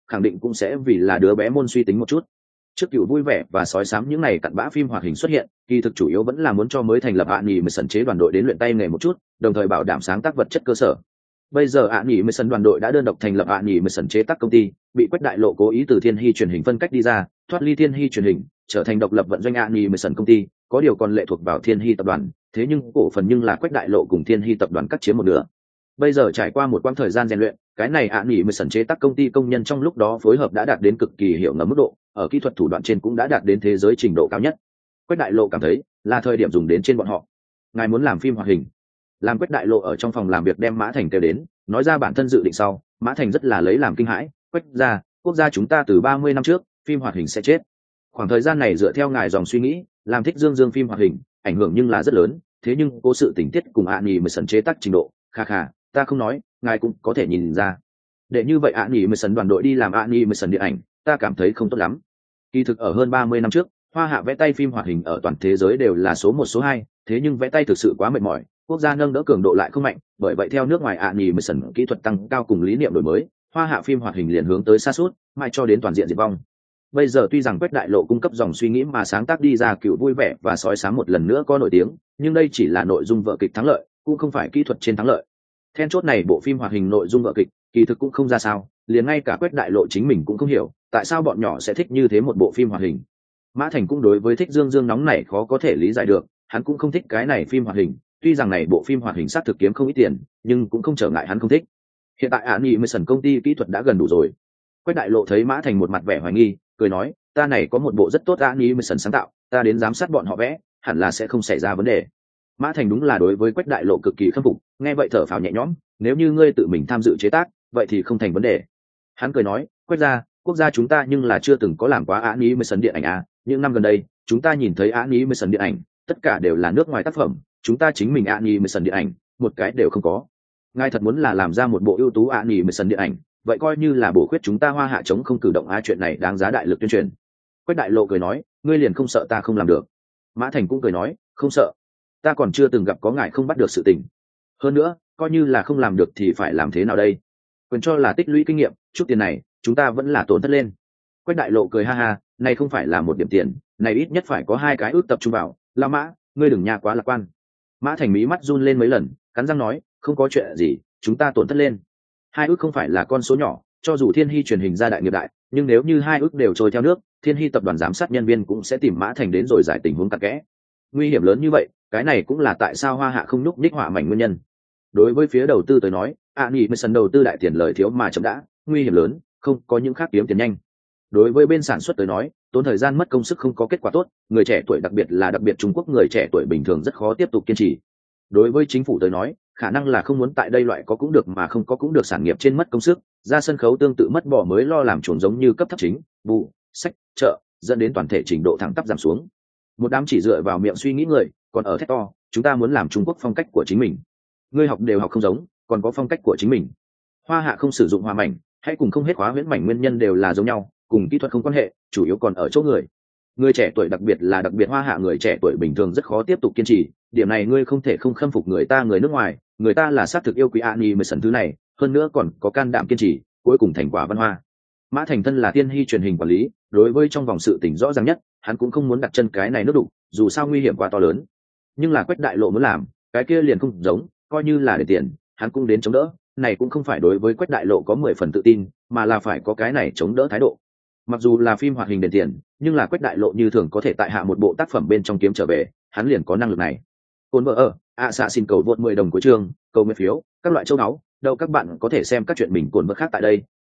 khẳng định cũng sẽ vì là đứa bé môn suy tính một chút. Trước Cựu Vui Vẻ và Sói Xám những này cặn bã phim hoạt hình xuất hiện, kỳ thực chủ yếu vẫn là muốn cho mới thành lập Animation chế đoàn đội đến luyện tay nghề một chút, đồng thời bảo đảm sáng tác vật chất cơ sở. Bây giờ Animation đoàn đội đã đơn độc thành lập Animation chế tác công ty, bị Quách Đại Lộ cố ý từ Thiên Hy truyền hình phân cách đi ra, thoát ly Thiên Hy truyền hình, trở thành độc lập vận doanh Animation công ty, có điều còn lệ thuộc vào Thiên Hy tập đoàn, thế nhưng cổ phần nhưng là Quách Đại Lộ cùng Thiên Hy tập đoàn cắt chiếm một nửa. Bây giờ trải qua một quãng thời gian rèn luyện, cái này Animation chế tác công ty công nhân trong lúc đó phối hợp đã đạt đến cực kỳ hiệu ngầm mức độ, ở kỹ thuật thủ đoạn trên cũng đã đạt đến thế giới trình độ cao nhất. Quách Đại Lộ cảm thấy là thời điểm dùng đến trên bọn họ. Ngài muốn làm phim hoạt hình? Làm Quách Đại Lộ ở trong phòng làm việc đem Mã Thành kêu đến, nói ra bản thân dự định sau, Mã Thành rất là lấy làm kinh hãi. Quách gia, quốc gia chúng ta từ 30 năm trước, phim hoạt hình sẽ chết. Khoảng thời gian này dựa theo ngài dòng suy nghĩ, làm Thích Dương Dương phim hoạt hình, ảnh hưởng nhưng là rất lớn, thế nhưng cố sự tình tiết cùng Animation chế tác trình độ, kha kha, ta không nói, ngài cũng có thể nhìn ra. Để như vậy Animation đoàn đội đi làm Animation điện ảnh, ta cảm thấy không tốt lắm. Kỳ thực ở hơn 30 năm trước, Hoa Hạ vẽ tay phim hoạt hình ở toàn thế giới đều là số 1 số 2, thế nhưng vẽ tay thực sự quá mệt mỏi, quốc gia nâng đỡ cường độ lại không mạnh, bởi vậy theo nước ngoài Animation kỹ thuật tăng cao cùng lý niệm đổi mới, Hoa Hạ phim hoạt hình liền hướng tới sa sút, mai cho đến toàn diện diệt vong. Bây giờ tuy rằng Quách Đại Lộ cung cấp dòng suy nghĩ mà sáng tác đi ra Cựu Vui Vẻ và Sói Xám một lần nữa có nổi tiếng, nhưng đây chỉ là nội dung vở kịch thắng lợi, cũng không phải kỹ thuật trên thắng lợi. Then chốt này bộ phim hoạt hình nội dung vở kịch, kỳ thực cũng không ra sao, liền ngay cả Quách Đại Lộ chính mình cũng không hiểu, tại sao bọn nhỏ sẽ thích như thế một bộ phim hoạt hình. Mã Thành cũng đối với Thích Dương Dương nóng này khó có thể lý giải được, hắn cũng không thích cái này phim hoạt hình, tuy rằng này bộ phim hoạt hình sát thực kiếm không ít tiền, nhưng cũng không trở ngại hắn không thích. Hiện tại Animation công ty kỹ thuật đã gần đủ rồi. Quách Đại Lộ thấy Mã Thành một mặt vẻ hoài nghi, cười nói, ta này có một bộ rất tốt Animation sáng tạo, ta đến giám sát bọn họ vẽ, hẳn là sẽ không xảy ra vấn đề. Mã Thành đúng là đối với Quách Đại Lộ cực kỳ khâm phục, nghe vậy thở phào nhẹ nhõm, nếu như ngươi tự mình tham dự chế tác, vậy thì không thành vấn đề. Hắn cười nói, Quách gia, quốc gia chúng ta nhưng là chưa từng có làm quá Animation điện ảnh à, những năm gần đây, chúng ta nhìn thấy Animation điện ảnh, tất cả đều là nước ngoài tác phẩm, chúng ta chính mình Animation điện ảnh, một cái đều không có. Ngài thật muốn là làm ra một bộ ưu tú Animation điện ảnh, vậy coi như là bổ khuyết chúng ta Hoa Hạ chống không cử động chuyện này đáng giá đại lực tuyên truyền. Quách Đại Lộ cười nói, ngươi liền không sợ ta không làm được? Mã Thành cũng cười nói, không sợ, ta còn chưa từng gặp có ngài không bắt được sự tình. Hơn nữa, coi như là không làm được thì phải làm thế nào đây? Quyền cho là tích lũy kinh nghiệm, chút tiền này chúng ta vẫn là tổn thất lên. Quách Đại Lộ cười ha ha, này không phải là một điểm tiền, này ít nhất phải có 2 cái ước tập trung vào. La Mã, ngươi đừng nha quá lạc quan. Mã Thành mí mắt run lên mấy lần, cắn răng nói, không có chuyện gì, chúng ta tổn thất lên. 2 ước không phải là con số nhỏ, cho dù Thiên Hy truyền hình ra đại nghiệp đại, nhưng nếu như 2 ước đều trôi theo nước, Thiên Hy tập đoàn giám sát nhân viên cũng sẽ tìm Mã Thành đến rồi giải tình huống cặn kẽ. Nguy hiểm lớn như vậy, cái này cũng là tại sao Hoa Hạ không nhúc nhích họa mảnh nguyên nhân. Đối với phía đầu tư tới nói, Animation đầu tư đại tiền lời thiếu mà chậm đã, nguy hiểm lớn, không có những khác kiếm tiền nhanh. Đối với bên sản xuất tới nói, tốn thời gian mất công sức không có kết quả tốt, người trẻ tuổi đặc biệt Trung Quốc người trẻ tuổi bình thường rất khó tiếp tục kiên trì. Đối với chính phủ tới nói, khả năng là không muốn tại đây loại có cũng được mà không có cũng được sản nghiệp trên mất công sức, ra sân khấu tương tự mất bỏ mới lo làm chuồn giống như cấp thấp chính, vụ, sách, chợ, dẫn đến toàn thể trình độ thẳng tắp giảm xuống. Một đám chỉ dựa vào miệng suy nghĩ người, còn ở thét to, chúng ta muốn làm Trung Quốc phong cách của chính mình. Ngươi học đều học không giống, còn có phong cách của chính mình. Hoa Hạ không sử dụng hoa mảnh, hãy cùng không hết khóa huyễn mảnh nguyên nhân đều là giống nhau, cùng kỹ thuật không quan hệ, chủ yếu còn ở chỗ người. Người trẻ tuổi đặc biệt Hoa Hạ người trẻ tuổi bình thường rất khó tiếp tục kiên trì, điểm này ngươi không thể không khâm phục người ta người nước ngoài, người ta là xác thực yêu quý Animation thứ này, hơn nữa còn có can đảm kiên trì, cuối cùng thành quả văn hoa. Mã Thành thân là Thiên Hy truyền hình quản lý, đối với trong vòng sự tình rõ ràng nhất, hắn cũng không muốn đặt chân cái này nước đụng, dù sao nguy hiểm quá to lớn. Nhưng là Quách Đại Lộ muốn làm, cái kia liền không giống, coi như là để tiền, hắn cũng đến chống đỡ, này cũng không phải đối với Quách Đại Lộ có 10 phần tự tin, mà là phải có cái này chống đỡ thái độ. Mặc dù là phim hoạt hình đền tiền, nhưng là Quách Đại Lộ như thường có thể tại hạ một bộ tác phẩm bên trong kiếm trở về, hắn liền có năng lực này. Côn vợ ở, xạ xin cầu vượt 10 đồng của trường, cầu nguyện phiếu, các loại châu náu, đâu các bạn có thể xem các chuyện mình cồn vợ khác tại đây.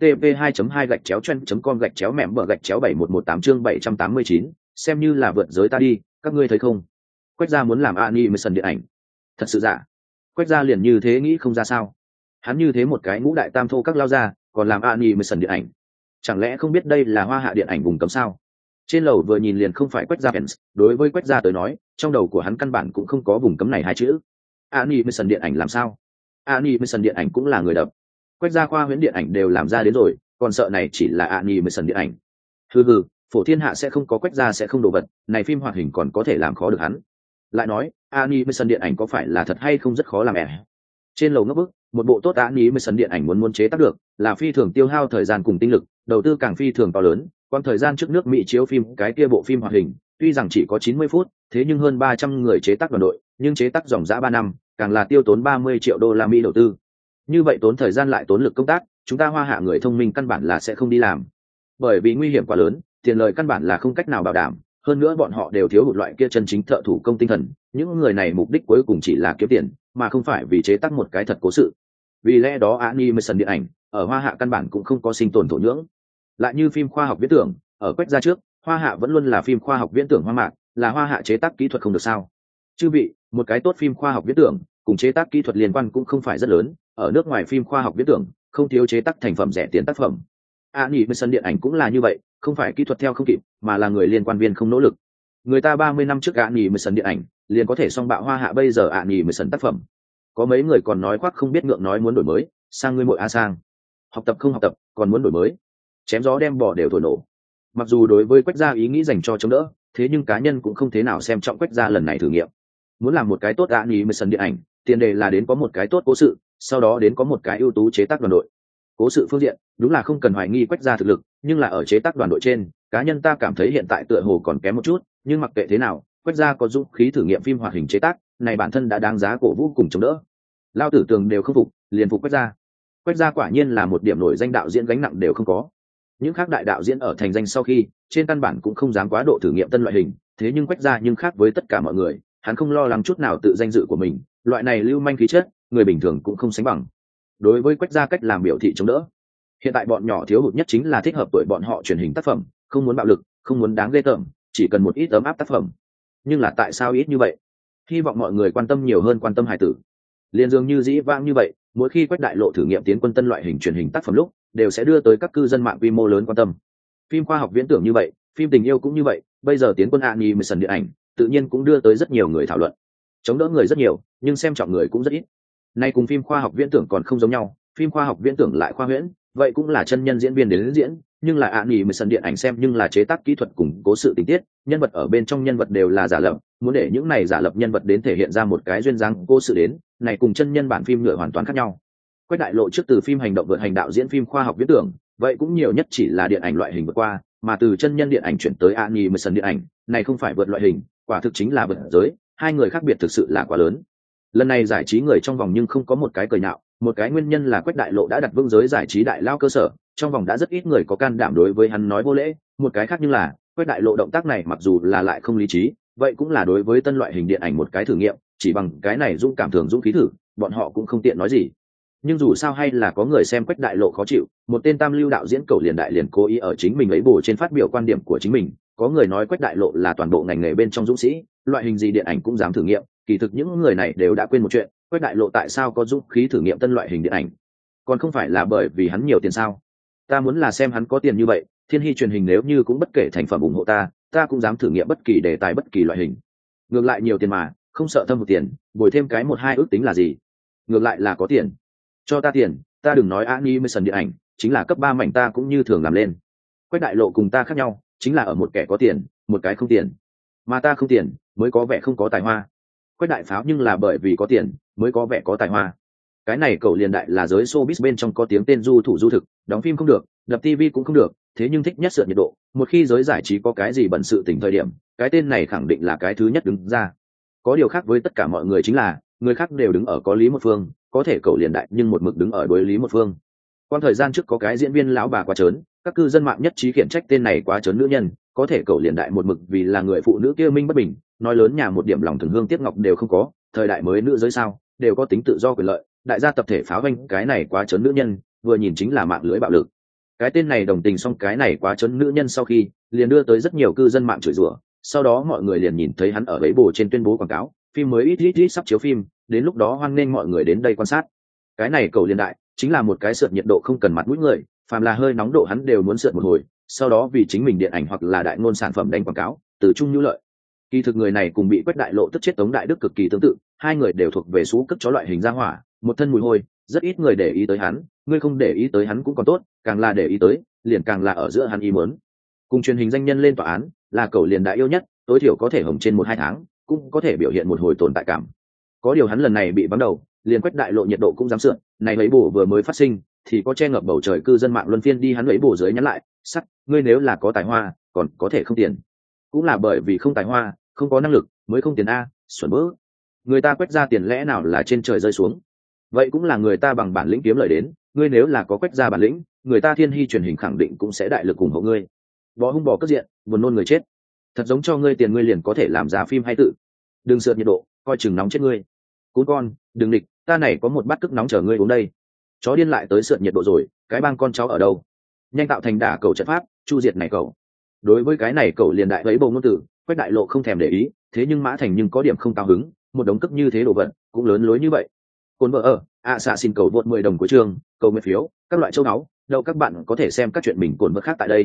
http://2.2/trend.com/mẻm/71118 chương 789, xem như là vượt giới ta đi, các ngươi thấy không? Quách gia muốn làm Animation điện ảnh. Thật sự giả? Quách gia liền như thế nghĩ không ra sao? Hắn như thế một cái ngũ đại tam thô các lao ra, còn làm Animation điện ảnh. Chẳng lẽ không biết đây là Hoa Hạ điện ảnh vùng cấm sao? Trên lầu vừa nhìn liền không phải Quách gia fans, đối với Quách gia tới nói, trong đầu của hắn căn bản cũng không có vùng cấm này 2 chữ. Animation điện ảnh làm sao? Animation điện ảnh cũng là người đập. Quách gia khoa huyễn điện ảnh đều làm ra đến rồi, còn sợ này chỉ là Animation điện ảnh. Hừ, phổ thiên hạ sẽ không có Quách gia sẽ không đồ vật, này phim hoạt hình còn có thể làm khó được hắn. Lại nói, Animation điện ảnh có phải là thật hay không rất khó làm ẻ. Trên lầu ngấp bức, một bộ tốt Animation điện ảnh muốn chế tác được, là phi thường tiêu hao thời gian cùng tinh lực, đầu tư càng phi thường to lớn. Quang thời gian trước nước Mỹ chiếu phim cái kia bộ phim hoạt hình, tuy rằng chỉ có 90 phút, thế nhưng hơn 300 người chế tác đoàn đội, nhưng chế tác dòng dã 3 năm, càng là tiêu tốn 30 triệu đô la Mỹ đầu tư. Như vậy tốn thời gian lại tốn lực công tác, chúng ta Hoa Hạ người thông minh căn bản là sẽ không đi làm. Bởi vì nguy hiểm quá lớn, tiền lời căn bản là không cách nào bảo đảm, hơn nữa bọn họ đều thiếu hụt loại kia chân chính thợ thủ công tinh thần, những người này mục đích cuối cùng chỉ là kiếm tiền, mà không phải vì chế tác một cái thật cố sự. Vì lẽ đó animation điện ảnh ở Hoa Hạ căn bản cũng không có sinh tồn thổ nhưỡng. Lại như phim khoa học viễn tưởng, ở Quách gia trước, Hoa Hạ vẫn luôn là phim khoa học viễn tưởng hoa mạc, là Hoa Hạ chế tác kỹ thuật không được sao? Chư vị, một cái tốt phim khoa học viễn tưởng, cùng chế tác kỹ thuật liên quan cũng không phải rất lớn, ở nước ngoài phim khoa học viễn tưởng, không thiếu chế tác thành phẩm rẻ tiền tác phẩm. Animation điện ảnh cũng là như vậy, không phải kỹ thuật theo không kịp, mà là người liên quan viên không nỗ lực. Người ta 30 năm trước animation điện ảnh, liền có thể song bạo Hoa Hạ bây giờ animation tác phẩm. Có mấy người còn nói khoác không biết ngượng nói muốn đổi mới, sang ngươi muội a sang. Học tập không học tập, còn muốn đổi mới. Chém gió đem bỏ đều thổi nổ. Mặc dù đối với Quách gia ý nghĩ dành cho chống đỡ, thế nhưng cá nhân cũng không thế nào xem trọng Quách gia lần này thử nghiệm. Muốn làm một cái tốt animation điện ảnh, tiền đề là đến có một cái tốt cố sự, sau đó đến có một cái ưu tú chế tác đoàn đội. Cố sự phương diện, đúng là không cần hoài nghi Quách gia thực lực, nhưng là ở chế tác đoàn đội trên, cá nhân ta cảm thấy hiện tại tựa hồ còn kém một chút, nhưng mặc kệ thế nào, Quách gia có dũng khí thử nghiệm phim hoạt hình chế tác, này bản thân đã đáng giá cổ vũ cùng chống đỡ. Lao tử tường đều không phục, liền phục Quách gia. Quách gia quả nhiên là một điểm nổi danh đạo diễn gánh nặng đều không có. Những khác đại đạo diễn ở thành danh sau khi, trên căn bản cũng không dám quá độ thử nghiệm tân loại hình, thế nhưng Quách gia nhưng khác với tất cả mọi người, hắn không lo lắng chút nào tự danh dự của mình, loại này lưu manh khí chất, người bình thường cũng không sánh bằng. Đối với Quách gia cách làm biểu thị chống đỡ, hiện tại bọn nhỏ thiếu hụt nhất chính là thích hợp tuổi bọn họ truyền hình tác phẩm, không muốn bạo lực, không muốn đáng ghê tởm, chỉ cần một ít ấm áp tác phẩm. Nhưng là tại sao ít như vậy? Hy vọng mọi người quan tâm nhiều hơn quan tâm hài tử. Liên dường như dĩ vãng như vậy, mỗi khi Quách đại lộ thử nghiệm tiến quân tân loại hình truyền hình tác phẩm lúc, đều sẽ đưa tới các cư dân mạng quy mô lớn quan tâm. Phim khoa học viễn tưởng như vậy, phim tình yêu cũng như vậy, bây giờ tiến quân animation điện ảnh, tự nhiên cũng đưa tới rất nhiều người thảo luận. Chống đỡ người rất nhiều, nhưng xem trọng người cũng rất ít. Nay cùng phim khoa học viễn tưởng còn không giống nhau, phim khoa học viễn tưởng lại khoa huyễn, vậy cũng là chân nhân diễn viên đến diễn, nhưng là animation điện ảnh xem nhưng là chế tác kỹ thuật cùng cố sự tình tiết, nhân vật ở bên trong nhân vật đều là giả lập, muốn để những này giả lập nhân vật đến thể hiện ra một cái duyên dáng cố sự đến, này cùng chân nhân bản phim nhựa hoàn toàn khác nhau. Quách đại lộ trước từ phim hành động vượt hành đạo diễn phim khoa học viễn tưởng, vậy cũng nhiều nhất chỉ là điện ảnh loại hình vượt qua, mà từ chân nhân điện ảnh chuyển tới animation điện ảnh, này không phải vượt loại hình, quả thực chính là vượt giới, hai người khác biệt thực sự là quá lớn. Lần này giải trí người trong vòng nhưng không có một cái cười nhạo, một cái nguyên nhân là Quách đại lộ đã đặt vững giới giải trí đại lao cơ sở, trong vòng đã rất ít người có can đảm đối với hắn nói vô lễ, một cái khác nhưng là Quách đại lộ động tác này mặc dù là lại không lý trí, vậy cũng là đối với tân loại hình điện ảnh một cái thử nghiệm, chỉ bằng cái này dũng cảm thường dũng khí thử, bọn họ cũng không tiện nói gì. Nhưng dù sao hay là có người xem Quách đại lộ khó chịu, một tên tam lưu đạo diễn cầu liền đại liền cố ý ở chính mình ấy bổ trên phát biểu quan điểm của chính mình, có người nói Quách đại lộ là toàn bộ ngành nghề bên trong dũng sĩ, loại hình gì điện ảnh cũng dám thử nghiệm, kỳ thực những người này đều đã quên một chuyện, Quách đại lộ tại sao có dũng khí thử nghiệm tân loại hình điện ảnh, còn không phải là bởi vì hắn nhiều tiền sao? Ta muốn là xem hắn có tiền như vậy, Thiên Hy truyền hình nếu như cũng bất kể thành phẩm ủng hộ ta cũng dám thử nghiệm bất kỳ đề tài bất kỳ loại hình. Ngược lại nhiều tiền mà, không sợ thâm hụt tiền, bồi thêm cái 1-2 ước tính là gì? Ngược lại là có tiền, cho ta tiền, ta đừng nói animation điện ảnh, chính là cấp 3 mảnh ta cũng như thường làm lên. Quách đại lộ cùng ta khác nhau, chính là ở một kẻ có tiền, một cái không tiền, mà ta không tiền mới có vẻ không có tài hoa. Quách đại pháo nhưng là bởi vì có tiền mới có vẻ có tài hoa. Cái này cậu liền đại là giới showbiz bên trong có tiếng tên du thủ du thực, đóng phim không được, đập TV cũng không được, thế nhưng thích nhất sượt nhiệt độ, một khi giới giải trí có cái gì bận sự tình thời điểm, cái tên này khẳng định là cái thứ nhất đứng ra. Có điều khác với tất cả mọi người chính là, người khác đều đứng ở có lý một phương, có thể cậu liền đại nhưng một mực đứng ở đối lý một phương. Quan thời gian trước có cái diễn viên lão bà quá trớn, các cư dân mạng nhất trí khiển trách tên này quá trớn nữ nhân, có thể cậu liền đại một mực vì là người phụ nữ kia minh bất bình, nói lớn nhà một điểm lòng thường hương tiếc ngọc đều không có, thời đại mới nữ giới sao, đều có tính tự do quyền lợi, đại gia tập thể pháo vanh cái này quá trớn nữ nhân, vừa nhìn chính là mạng lưới bạo lực. Cái tên này đồng tình xong cái này quá trớn nữ nhân sau khi, liền đưa tới rất nhiều cư dân mạng chửi rủa, sau đó mọi người liền nhìn thấy hắn ở ấy bồ trên tuyên bố quảng cáo, phim mới ít sắp chiếu phim, đến lúc đó hoan nghênh mọi người đến đây quan sát. Cái này cầu liền đại chính là một cái sượt nhiệt độ không cần mặt mũi người, phàm là hơi nóng độ hắn đều muốn sượt một hồi, sau đó vì chính mình điện ảnh hoặc là đại ngôn sản phẩm đánh quảng cáo, từ chung nhu lợi. Kỳ thực người này cùng bị Quách đại lộ tức chết Tống Đại Đức cực kỳ tương tự, hai người đều thuộc về số cất chó loại hình ra hỏa, một thân mùi hôi, rất ít người để ý tới hắn, ngươi không để ý tới hắn cũng còn tốt, càng là để ý tới, liền càng là ở giữa hắn ý muốn. Cùng truyền hình danh nhân lên tòa án, là cầu liền đại yêu nhất, tối thiểu có thể hồng trên 1-2 tháng, cũng có thể biểu hiện một hồi tồn tại cảm. Có điều hắn lần này bị vắng đầu, liền Quách đại lộ nhiệt độ cũng dám sượn, này mấy bổ vừa mới phát sinh, thì có che ngập bầu trời cư dân mạng luân phiên đi hắn ấy bổ dưới nhắn lại sắt, ngươi nếu là có tài hoa còn có thể không tiền, cũng là bởi vì không tài hoa không có năng lực mới không tiền a, xuẩn bỡ. Người ta quét ra tiền lẽ nào là trên trời rơi xuống, vậy cũng là người ta bằng bản lĩnh kiếm lời đến, ngươi nếu là có quét ra bản lĩnh, người ta Thiên Hy truyền hình khẳng định cũng sẽ đại lực ủng hộ ngươi. Bó hung bò cất diện buồn nôn người chết, thật giống cho ngươi tiền ngươi liền có thể làm ra phim hay tự. Đừng sượt nhiệt độ, coi chừng nóng chết ngươi. Cún con đừng địch, ta này có một bát cức nóng chờ ngươi uống đây. Chó điên lại tới sượt nhiệt độ rồi, cái bang con cháu ở đâu? Nhanh tạo thành đả cầu trận pháp chu diệt này cậu. Đối với cái này cậu liền đại lấy bầu ngôn tử, Quách Đại Lộ không thèm để ý, thế nhưng Mã Thành nhưng có điểm không cao hứng, một đống cức như thế đồ vật cũng lớn lối như vậy. Cồn vợ ở xạ xin cầu vượt 10 đồng của trường, cầu nguyện phiếu các loại châu náu đâu, các bạn có thể xem các chuyện mình cồn vợ khác tại đây.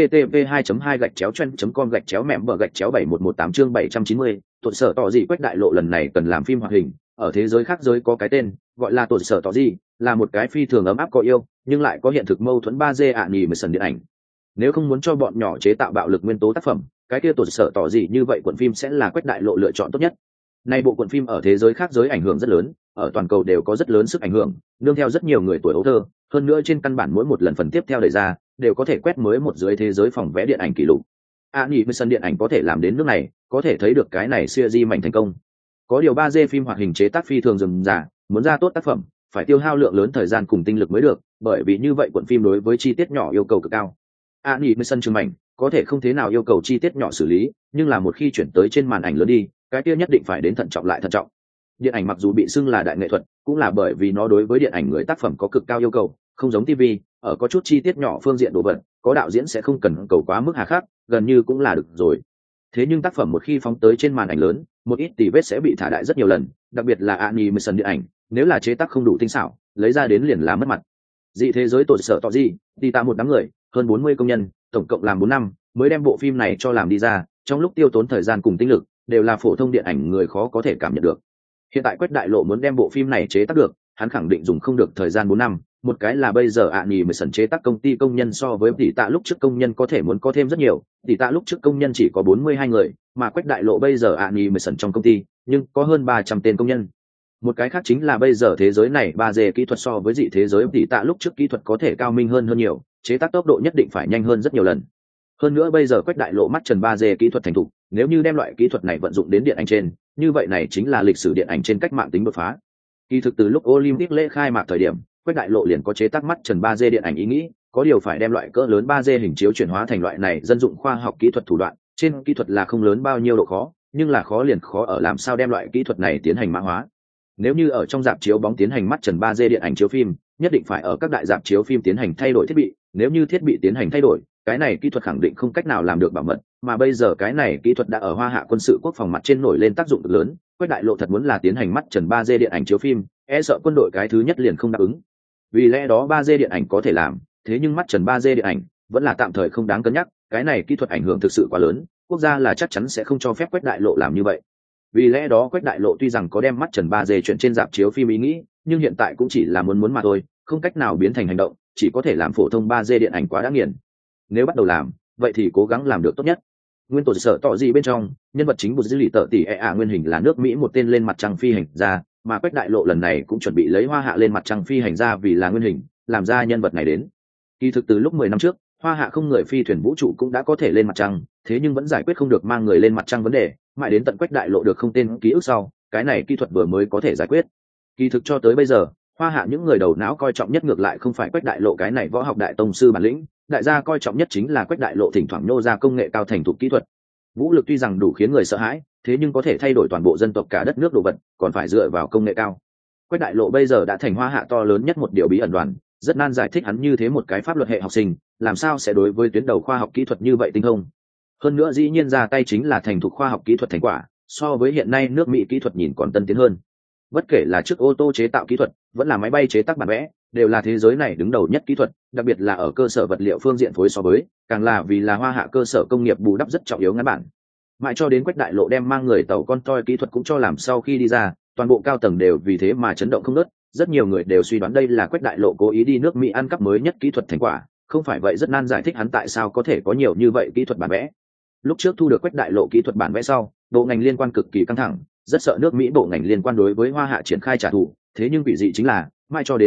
http://2.2/chen.com/mem/71118 chương 790, tụi sở tỏ gì Quách Đại Lộ lần này cần làm phim hoạt hình, ở thế giới khác giới có cái tên gọi là tụi sở tỏ gì, là một cái phi thường ấm áp có yêu nhưng lại có hiện thực mâu thuẫn 3D animation điện ảnh. Nếu không muốn cho bọn nhỏ chế tạo bạo lực nguyên tố tác phẩm, cái kia tụi sở tỏ gì như vậy cuộn phim sẽ là Quách Đại Lộ lựa chọn tốt nhất. Nay bộ cuộn phim ở thế giới khác giới ảnh hưởng rất lớn, ở toàn cầu đều có rất lớn sức ảnh hưởng, nương theo rất nhiều người tuổi ấu thơ, hơn nữa trên căn bản mỗi một lần phần tiếp theo đẩy ra đều có thể quét mới một dưới thế giới phòng vé điện ảnh kỷ lục. Animation điện ảnh có thể làm đến nước này, có thể thấy được cái này series mạnh thành công. Có điều 3D phim hoạt hình chế tác phi thường rườm rà, muốn ra tốt tác phẩm, phải tiêu hao lượng lớn thời gian cùng tinh lực mới được, bởi vì như vậy cuộn phim đối với chi tiết nhỏ yêu cầu cực cao. Animation trường mảnh có thể không thế nào yêu cầu chi tiết nhỏ xử lý, nhưng là một khi chuyển tới trên màn ảnh lớn đi, cái kia nhất định phải đến thận trọng lại thận trọng. Điện ảnh mặc dù bị xưng là đại nghệ thuật, cũng là bởi vì nó đối với điện ảnh người tác phẩm có cực cao yêu cầu, không giống TV, ở có chút chi tiết nhỏ phương diện đồ vật, có đạo diễn sẽ không cần cầu quá mức hà khắc, gần như cũng là được rồi. Thế nhưng tác phẩm một khi phóng tới trên màn ảnh lớn, một ít tì vết sẽ bị thả đại rất nhiều lần, đặc biệt là animation điện ảnh, nếu là chế tác không đủ tinh xảo, lấy ra đến liền là mất mặt. Dị thế giới tổn sở tỏ gì, đi ta một đám người, hơn 40 công nhân, tổng cộng làm 4 năm mới đem bộ phim này cho làm đi ra, trong lúc tiêu tốn thời gian cùng tinh lực, đều là phổ thông điện ảnh người khó có thể cảm nhận được. Hiện tại Quách Đại Lộ muốn đem bộ phim này chế tác được, hắn khẳng định dùng không được thời gian 4 năm, một cái là bây giờ animation chế tác công ty công nhân so với tỷ tạ lúc trước công nhân có thể muốn có thêm rất nhiều, tỷ tạ lúc trước công nhân chỉ có 42 người, mà Quách Đại Lộ bây giờ animation trong công ty, nhưng có hơn 300 tên công nhân. Một cái khác chính là bây giờ thế giới này 3D kỹ thuật so với dị thế giới tỷ tạ lúc trước kỹ thuật có thể cao minh hơn nhiều, chế tác tốc độ nhất định phải nhanh hơn rất nhiều lần. Hơn nữa bây giờ Quách Đại Lộ mắt trần 3D kỹ thuật thành thục, nếu như đem loại kỹ thuật này vận dụng đến điện ảnh trên, như vậy này chính là lịch sử điện ảnh trên cách mạng tính đột phá. Kỳ thực từ lúc Olympic lễ khai mạc thời điểm, Quách Đại Lộ liền có chế tác mắt trần 3D điện ảnh ý nghĩ, có điều phải đem loại cỡ lớn 3D hình chiếu chuyển hóa thành loại này dân dụng khoa học kỹ thuật thủ đoạn, trên kỹ thuật là không lớn bao nhiêu độ khó, nhưng là khó liền khó ở làm sao đem loại kỹ thuật này tiến hành mã hóa. Nếu như ở trong rạp chiếu bóng tiến hành mắt trần 3D điện ảnh chiếu phim, nhất định phải ở các đại rạp chiếu phim tiến hành thay đổi thiết bị, nếu như thiết bị tiến hành thay đổi, cái này kỹ thuật khẳng định không cách nào làm được bảo mật, mà bây giờ cái này kỹ thuật đã ở Hoa Hạ quân sự quốc phòng mặt trên nổi lên tác dụng cực lớn, Quách Đại Lộ thật muốn là tiến hành mắt trần 3D điện ảnh chiếu phim, e sợ quân đội cái thứ nhất liền không đáp ứng. Vì lẽ đó 3D điện ảnh có thể làm, thế nhưng mắt trần 3D điện ảnh vẫn là tạm thời không đáng cân nhắc, cái này kỹ thuật ảnh hưởng thực sự quá lớn, quốc gia là chắc chắn sẽ không cho phép Quách Đại Lộ làm như vậy. Vì lẽ đó Quách Đại Lộ tuy rằng có đem mắt trần 3D chuyển trên rạp chiếu phim ý nghĩ, nhưng hiện tại cũng chỉ là muốn mà thôi, không cách nào biến thành hành động, chỉ có thể làm phổ thông 3D điện ảnh quá đã nghiền. Nếu bắt đầu làm, vậy thì cố gắng làm được tốt nhất. Nguyên tổ sở tỏ gì bên trong, nhân vật chính Bụt Dư Lì Tợ Tỷ nguyên hình là nước Mỹ một tên lên mặt trăng phi hành gia, mà Quách Đại Lộ lần này cũng chuẩn bị lấy Hoa Hạ lên mặt trăng phi hành gia vì là nguyên hình, làm ra nhân vật này đến. Kỳ thực từ lúc 10 năm trước, Hoa Hạ không người phi thuyền vũ trụ cũng đã có thể lên mặt trăng, thế nhưng vẫn giải quyết không được mang người lên mặt trăng vấn đề, mãi đến tận Quách Đại Lộ được không tên ký ức sau, cái này kỹ thuật vừa mới có thể giải quyết. Kỳ thực cho tới bây giờ, Hoa Hạ những người đầu não coi trọng nhất ngược lại không phải Quách Đại Lộ cái này võ học đại tông sư bản lĩnh, đại gia coi trọng nhất chính là Quách Đại Lộ thỉnh thoảng nô ra công nghệ cao thành thục kỹ thuật. Vũ lực tuy rằng đủ khiến người sợ hãi, thế nhưng có thể thay đổi toàn bộ dân tộc cả đất nước đồ vật, còn phải dựa vào công nghệ cao. Quách Đại Lộ bây giờ đã thành Hoa Hạ to lớn nhất một điều bí ẩn đoàn, rất nan giải thích hắn như thế một cái pháp luật hệ học sinh, làm sao sẽ đối với tuyến đầu khoa học kỹ thuật như vậy tinh thông. Hơn nữa dĩ nhiên ra tay chính là thành thục khoa học kỹ thuật thành quả, so với hiện nay nước Mỹ kỹ thuật nhìn còn tân tiến hơn. Bất kể là chiếc ô tô chế tạo kỹ thuật, vẫn là máy bay chế tác bản vẽ, đều là thế giới này đứng đầu nhất kỹ thuật, đặc biệt là ở cơ sở vật liệu phương diện phối so với, càng là vì là Hoa Hạ cơ sở công nghiệp bù đắp rất trọng yếu ngắn bản. Mãi cho đến Quách Đại Lộ đem mang người tàu con toy kỹ thuật cũng cho làm sau khi đi ra, toàn bộ cao tầng đều vì thế mà chấn động không ngớt, rất nhiều người đều suy đoán đây là Quách Đại Lộ cố ý đi nước Mỹ ăn cắp mới nhất kỹ thuật thành quả, không phải vậy rất nan giải thích hắn tại sao có thể có nhiều như vậy kỹ thuật bản vẽ. Lúc trước thu được Quách Đại Lộ kỹ thuật bản vẽ sau, bộ ngành liên quan cực kỳ căng thẳng, rất sợ nước Mỹ bộ ngành liên quan đối với Hoa Hạ triển khai trả thù, thế nhưng vị dị chính là, mãi cho đến hiện tại,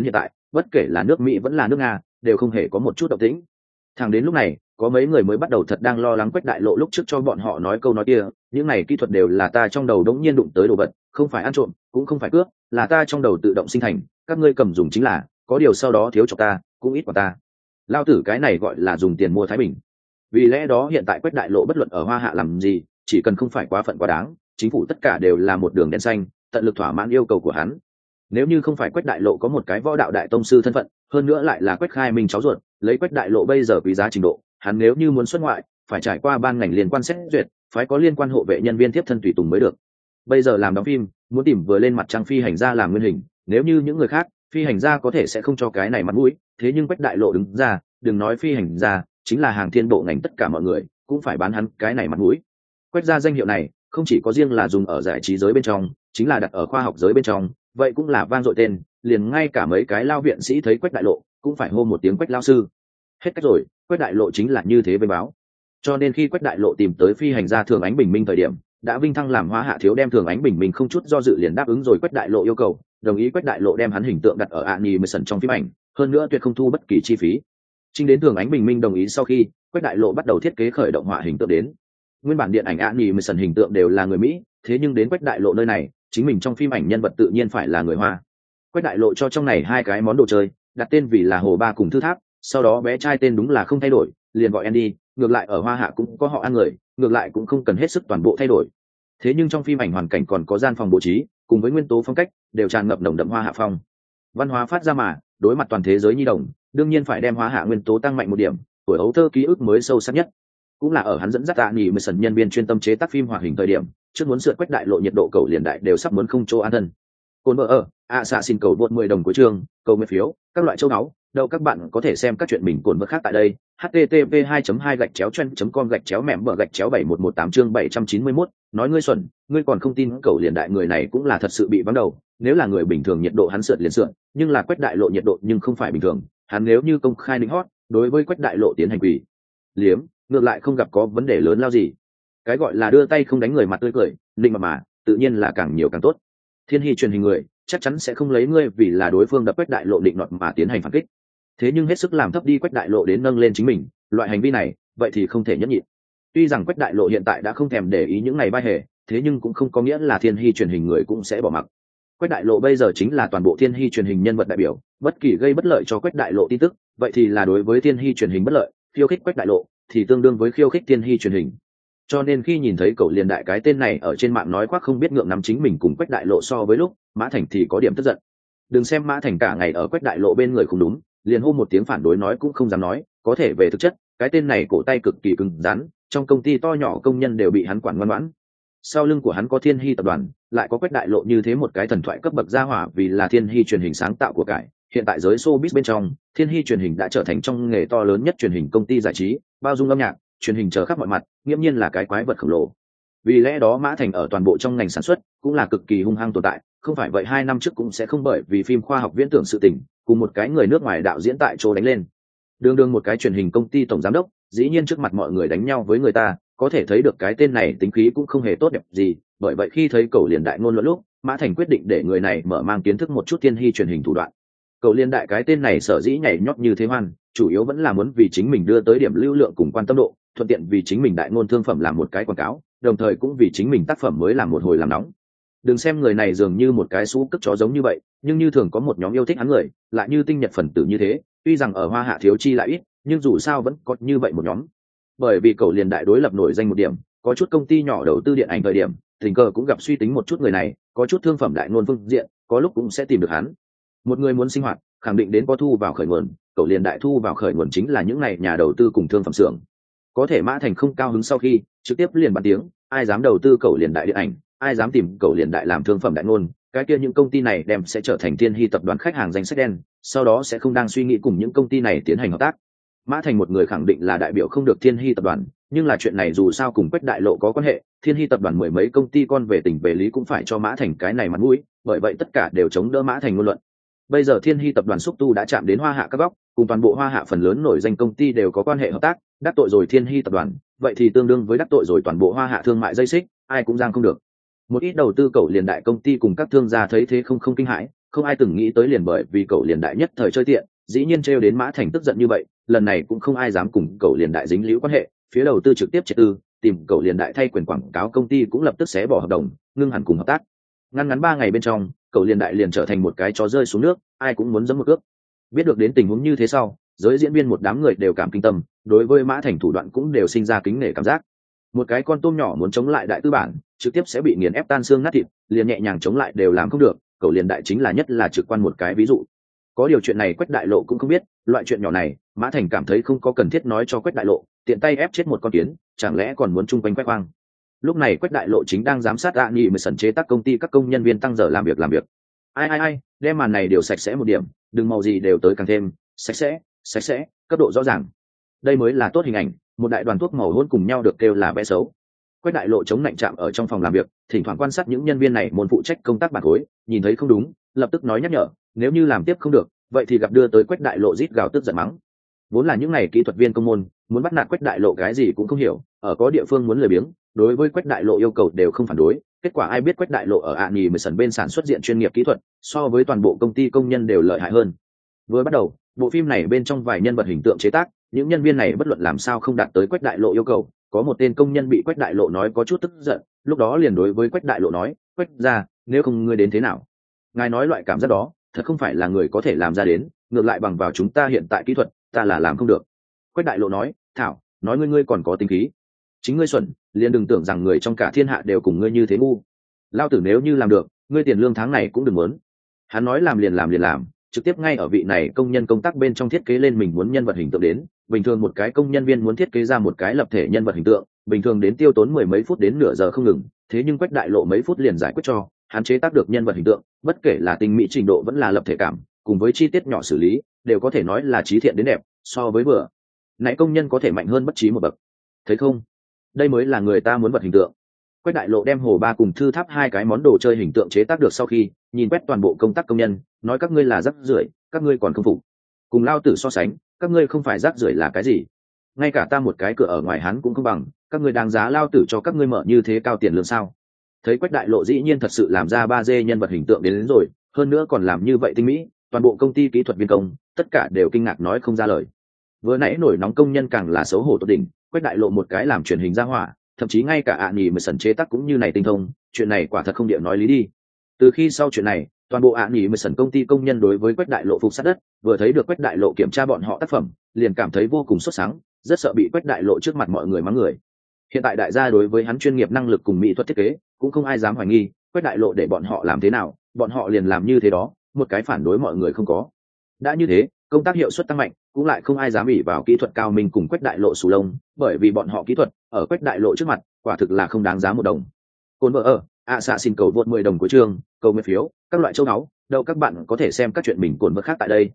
bất kể là nước Mỹ vẫn là nước Nga đều không hề có một chút động tĩnh. Thẳng đến lúc này có mấy người mới bắt đầu thật đang lo lắng Quách Đại Lộ lúc trước cho bọn họ nói câu nói kia, những này kỹ thuật đều là ta trong đầu đống nhiên đụng tới đồ vật, không phải ăn trộm cũng không phải cướp, là ta trong đầu tự động sinh thành, các ngươi cầm dùng chính là, có điều sau đó thiếu cho ta cũng ít của ta. Lao tử cái này gọi là dùng tiền mua thái bình. Vì lẽ đó hiện tại Quách Đại Lộ bất luận ở Hoa Hạ làm gì, chỉ cần không phải quá phận quá đáng, chính phủ tất cả đều là một đường đen xanh, tận lực thỏa mãn yêu cầu của hắn. Nếu như không phải Quách Đại Lộ có một cái võ đạo đại tông sư thân phận, hơn nữa lại là Quách Khai Minh cháu ruột, lấy Quách Đại Lộ bây giờ quý giá trình độ, hắn nếu như muốn xuất ngoại, phải trải qua ban ngành liên quan xét duyệt, phải có liên quan hộ vệ nhân viên tiếp thân tùy tùng mới được. Bây giờ làm đóng phim, muốn tìm vừa lên mặt trang phi hành gia làm nguyên hình, nếu như những người khác, phi hành gia có thể sẽ không cho cái này mặt mũi, thế nhưng Quách Đại Lộ đứng ra, đừng nói phi hành gia, chính là hàng thiên bộ ngành tất cả mọi người cũng phải bán hắn cái này mặt mũi. Quách gia danh hiệu này không chỉ có riêng là dùng ở giải trí giới bên trong, chính là đặt ở khoa học giới bên trong, vậy cũng là vang dội tên, liền ngay cả mấy cái lao viện sĩ thấy Quách Đại Lộ cũng phải hô một tiếng Quách lao sư. Hết cách rồi, Quách Đại Lộ chính là như thế với báo. Cho nên khi Quách Đại Lộ tìm tới phi hành gia Thường Ánh Bình Minh thời điểm, đã vinh thăng làm Hoa Hạ thiếu đem Thường Ánh Bình Minh không chút do dự liền đáp ứng rồi Quách Đại Lộ yêu cầu, đồng ý Quách Đại Lộ đem hắn hình tượng đặt ở animation trong phim ảnh, hơn nữa tuyệt không thu bất kỳ chi phí. Chính đến Thường Ánh Bình Minh đồng ý sau khi, Quách Đại Lộ bắt đầu thiết kế khởi động họa hình tượng đến. Nguyên bản điện ảnh animation hình tượng đều là người Mỹ, thế nhưng đến Quách Đại Lộ nơi này, chính mình trong phim ảnh nhân vật tự nhiên phải là người Hoa. Quách Đại Lộ cho trong này hai cái món đồ chơi, đặt tên vì là Hồ Ba cùng Thư Tháp, sau đó bé trai tên đúng là không thay đổi, liền gọi Andy, ngược lại ở Hoa Hạ cũng có họ ăn người, ngược lại cũng không cần hết sức toàn bộ thay đổi. Thế nhưng trong phim ảnh hoàn cảnh còn có gian phòng bố trí, cùng với nguyên tố phong cách đều tràn ngập nồng đậm Hoa Hạ phong. Văn hóa phát ra mà, đối mặt toàn thế giới nhi đồng, đương nhiên phải đem Hoa Hạ nguyên tố tăng mạnh một điểm, tuổi ấu thơ ký ức mới sâu sắc nhất. Cũng là ở hắn dẫn dắt animation nhân viên chuyên tâm chế tác phim hoạt hình thời điểm, trước muốn sượt Quách Đại Lộ nhiệt độ cầu liền đại đều sắp muốn không chỗ an thân. Cồn vợ ở, xạ xin cầu vượt 10 đồng của trường, cầu nguyện phiếu, các loại châu áo, đâu các bạn có thể xem các chuyện mình cồn vợ khác tại đây. http://2.2/trend.com/mẻm/71118 chương 791, nói ngươi xuẩn, ngươi còn không tin cầu liền đại người này cũng là thật sự bị vắng đầu, nếu là người bình thường nhiệt độ hắn sượt liền sượt, nhưng là Quách Đại Lộ nhiệt độ nhưng không phải bình thường, hắn nếu như công khai đính hót, đối với Quách Đại Lộ tiến hành quỷ liếm, ngược lại không gặp có vấn đề lớn lao gì. Cái gọi là đưa tay không đánh người mặt tươi cười, định mà tự nhiên là càng nhiều càng tốt. Thiên Hy truyền hình người chắc chắn sẽ không lấy ngươi vì là đối phương đập Quách Đại Lộ định nọt mà tiến hành phản kích, thế nhưng hết sức làm thấp đi Quách Đại Lộ đến nâng lên chính mình, loại hành vi này vậy thì không thể nhẫn nhịn. Tuy rằng Quách Đại Lộ hiện tại đã không thèm để ý những ngày vai hề, thế nhưng cũng không có nghĩa là Thiên Hy truyền hình người cũng sẽ bỏ mặc. Quách Đại Lộ bây giờ chính là toàn bộ Thiên Hy truyền hình nhân vật đại biểu, bất kỳ gây bất lợi cho Quách Đại Lộ tin tức, vậy thì là đối với Thiên Hy truyền hình bất lợi, khiêu khích Quách Đại Lộ thì tương đương với khiêu khích Thiên Hy truyền hình. Cho nên khi nhìn thấy cậu liền đại cái tên này ở trên mạng nói khoác không biết ngượng nắm chính mình cùng Quách Đại Lộ so với lúc, Mã Thành thì có điểm tức giận. Đừng xem Mã Thành cả ngày ở Quách Đại Lộ bên người không đúng, liền hô một tiếng phản đối nói cũng không dám nói, có thể về thực chất, cái tên này cổ tay cực kỳ cứng rắn, trong công ty to nhỏ công nhân đều bị hắn quản ngoan ngoãn. Sau lưng của hắn có Thiên Hy tập đoàn, lại có Quách Đại Lộ như thế một cái thần thoại cấp bậc gia hỏa vì là Thiên Hy truyền hình sáng tạo của cải. Hiện tại giới showbiz bên trong, Thiên Hy truyền hình đã trở thành trong nghề to lớn nhất truyền hình công ty giải trí, bao dung âm nhạc, truyền hình chờ khắp mọi mặt, nghiễm nhiên là cái quái vật khổng lồ. Vì lẽ đó Mã Thành ở toàn bộ trong ngành sản xuất cũng là cực kỳ hung hăng tồn tại, không phải vậy 2 năm trước cũng sẽ không bởi vì phim khoa học viễn tưởng sự tình, cùng một cái người nước ngoài đạo diễn tại chỗ đánh lên. Đương một cái truyền hình công ty tổng giám đốc, dĩ nhiên trước mặt mọi người đánh nhau với người ta, có thể thấy được cái tên này tính khí cũng không hề tốt đẹp gì, bởi vậy khi thấy Cầu Liền Đại ngôn luận lúc, Mã Thành quyết định để người này mở mang kiến thức một chút Thiên Hy truyền hình thủ đoạn. Cầu Liên Đại cái tên này sở dĩ nhảy nhót như thế hoan, chủ yếu vẫn là muốn vì chính mình đưa tới điểm lưu lượng cùng quan tâm độ, thuận tiện vì chính mình đại ngôn thương phẩm làm một cái quảng cáo, đồng thời cũng vì chính mình tác phẩm mới làm một hồi làm nóng. Đừng xem người này dường như một cái xú cất chó giống như vậy, nhưng như thường có một nhóm yêu thích hắn người, lại như tinh nhật phần tử như thế, tuy rằng ở Hoa Hạ thiếu chi lại ít, nhưng dù sao vẫn có như vậy một nhóm. Bởi vì Cầu Liền Đại đối lập nổi danh một điểm, có chút công ty nhỏ đầu tư điện ảnh thời điểm, tình cờ cũng gặp suy tính một chút người này, có chút thương phẩm đại ngôn phương diện, có lúc cũng sẽ tìm được hắn. Một người muốn sinh hoạt, khẳng định đến có thu vào khởi nguồn, Cầu Liền Đại thu vào khởi nguồn chính là những này nhà đầu tư cùng thương phẩm xưởng. Có thể Mã Thành không cao hứng sau khi trực tiếp liền bắn tiếng, ai dám đầu tư Cầu Liền Đại điện ảnh, ai dám tìm Cầu Liền Đại làm thương phẩm đại ngôn, cái kia những công ty này đem sẽ trở thành Thiên Hy tập đoàn khách hàng danh sách đen, sau đó sẽ không đang suy nghĩ cùng những công ty này tiến hành hợp tác. Mã Thành một người khẳng định là đại biểu không được Thiên Hy tập đoàn, nhưng là chuyện này dù sao cùng Quách Đại Lộ có quan hệ, Thiên Hy tập đoàn mười mấy công ty con về tình về lý cũng phải cho Mã Thành cái này mặt mũi, bởi vậy tất cả đều chống đỡ Mã Thành ngôn luận. Bây giờ Thiên Hy tập đoàn xúc tu đã chạm đến Hoa Hạ các góc, cùng toàn bộ Hoa Hạ phần lớn nổi danh công ty đều có quan hệ hợp tác, đắc tội rồi Thiên Hy tập đoàn, vậy thì tương đương với đắc tội rồi toàn bộ Hoa Hạ thương mại dây xích, ai cũng giang không được. Một ít đầu tư Cầu Liền Đại công ty cùng các thương gia thấy thế không kinh hãi, không ai từng nghĩ tới liền bởi vì cậu liền đại nhất thời chơi tiện dĩ nhiên trêu đến Mã Thành tức giận như vậy. Lần này cũng không ai dám cùng cậu liền đại dính líu quan hệ, phía đầu tư trực tiếp triệt tư, tìm cậu liền đại thay quyền quảng cáo công ty cũng lập tức xé bỏ hợp đồng, ngưng hẳn cùng hợp tác. Ngắn 3 ngày bên trong, cậu liền đại liền trở thành một cái chó rơi xuống nước, ai cũng muốn giẫm một cước. Biết được đến tình huống như thế sau, giới diễn viên một đám người đều cảm kinh tâm, đối với Mã Thành thủ đoạn cũng đều sinh ra kính nể cảm giác. Một cái con tôm nhỏ muốn chống lại đại tư bản, trực tiếp sẽ bị nghiền ép tan xương nát thịt, liền nhẹ nhàng chống lại đều làm không được, cậu liền đại chính là nhất là trực quan một cái ví dụ. Có điều chuyện này Quách Đại Lộ cũng không biết, loại chuyện nhỏ này Mã Thành cảm thấy không có cần thiết nói cho Quách Đại Lộ, tiện tay ép chết một con kiến, chẳng lẽ còn muốn chung quanh quét khoang. Lúc này Quách Đại Lộ chính đang giám sát nghị sần chế tác công ty các công nhân viên tăng giờ làm việc. Ai, đem màn này đều sạch sẽ một điểm, đừng màu gì đều tới càng thêm sạch sẽ, cấp độ rõ ràng. Đây mới là tốt hình ảnh, một đại đoàn thuốc màu hỗn cùng nhau được kêu là vẽ xấu. Quách Đại Lộ chống lạnh chạm ở trong phòng làm việc, thỉnh thoảng quan sát những nhân viên này môn phụ trách công tác bản khối, nhìn thấy không đúng, lập tức nói nhắc nhở, nếu như làm tiếp không được, vậy thì gặp đưa tới Quách Đại Lộ rít gào tức giận mắng. Vốn là những ngày kỹ thuật viên công môn, muốn bắt nạt Quách Đại Lộ cái gì cũng không hiểu, ở có địa phương muốn lười biếng, đối với Quách Đại Lộ yêu cầu đều không phản đối. Kết quả ai biết Quách Đại Lộ ở sần bên sản xuất diện chuyên nghiệp kỹ thuật, so với toàn bộ công ty công nhân đều lợi hại hơn. Vừa bắt đầu, bộ phim này bên trong vài nhân vật hình tượng chế tác, những nhân viên này bất luận làm sao không đạt tới Quách Đại Lộ yêu cầu. Có một tên công nhân bị Quách Đại Lộ nói có chút tức giận, lúc đó liền đối với Quách Đại Lộ nói, Quách ra, nếu không ngươi đến thế nào? Ngài nói loại cảm giác đó, thật không phải là người có thể làm ra đến, ngược lại bằng vào chúng ta hiện tại kỹ thuật, ta là làm không được. Quách Đại Lộ nói, thảo, nói ngươi còn có tính khí, chính ngươi xuẩn, liền đừng tưởng rằng người trong cả thiên hạ đều cùng ngươi như thế ngu. Lao tử nếu như làm được, ngươi tiền lương tháng này cũng đừng muốn. Hắn nói làm liền làm, trực tiếp ngay ở vị này công nhân công tác bên trong thiết kế lên mình muốn nhân vật hình tượng đến. Bình thường một cái công nhân viên muốn thiết kế ra một cái lập thể nhân vật hình tượng, bình thường đến tiêu tốn 10 mấy phút đến nửa giờ không ngừng, thế nhưng Quách Đại Lộ mấy phút liền giải quyết cho, hắn chế tác được nhân vật hình tượng, bất kể là tinh mỹ trình độ vẫn là lập thể cảm, cùng với chi tiết nhỏ xử lý, đều có thể nói là trí thiện đến đẹp, so với vừa nãy công nhân có thể mạnh hơn bất trí một bậc. Thấy không? Đây mới là người ta muốn vật hình tượng. Quách Đại Lộ đem hồ ba cùng thư tháp hai cái món đồ chơi hình tượng chế tác được sau khi nhìn quét toàn bộ công tác công nhân, nói các ngươi là rác rưởi, các ngươi còn không phục. Cùng lao tử so sánh, các ngươi không phải rác rưởi là cái gì? Ngay cả ta một cái cửa ở ngoài hắn cũng không bằng, các ngươi đáng giá lao tử cho các ngươi mở như thế cao tiền lương sao? Thấy Quách Đại Lộ dĩ nhiên thật sự làm ra 3D nhân vật hình tượng đến rồi, hơn nữa còn làm như vậy tinh mỹ, toàn bộ công ty kỹ thuật viên công, tất cả đều kinh ngạc nói không ra lời. Vừa nãy nổi nóng công nhân càng là xấu hổ tột đỉnh, Quách Đại Lộ một cái làm truyền hình ra hỏa, thậm chí ngay cả sần chế tác cũng như này tinh thông, chuyện này quả thật không địa nói lý đi. Từ khi sau chuyện này, toàn bộ sần công ty công nhân đối với Quách Đại Lộ phục sát đất, vừa thấy được Quách Đại Lộ kiểm tra bọn họ tác phẩm, liền cảm thấy vô cùng sốt sáng, rất sợ bị Quách Đại Lộ trước mặt mọi người mắng người. Hiện tại đại gia đối với hắn chuyên nghiệp năng lực cùng mỹ thuật thiết kế, cũng không ai dám hoài nghi, Quách Đại Lộ để bọn họ làm thế nào, bọn họ liền làm như thế đó, một cái phản đối mọi người không có. Đã như thế, công tác hiệu suất tăng mạnh, cũng lại không ai dám ỷ vào kỹ thuật cao minh cùng Quách Đại Lộ sù lông, bởi vì bọn họ kỹ thuật ở Quách Đại Lộ trước mặt, quả thực là không đáng giá một đồng. Cồn vợ xạ xin cầu vượt 10 đồng của chương, cầu nguyện phiếu, các loại châu náu, đâu các bạn có thể xem các chuyện mình cồn vợ khác tại đây.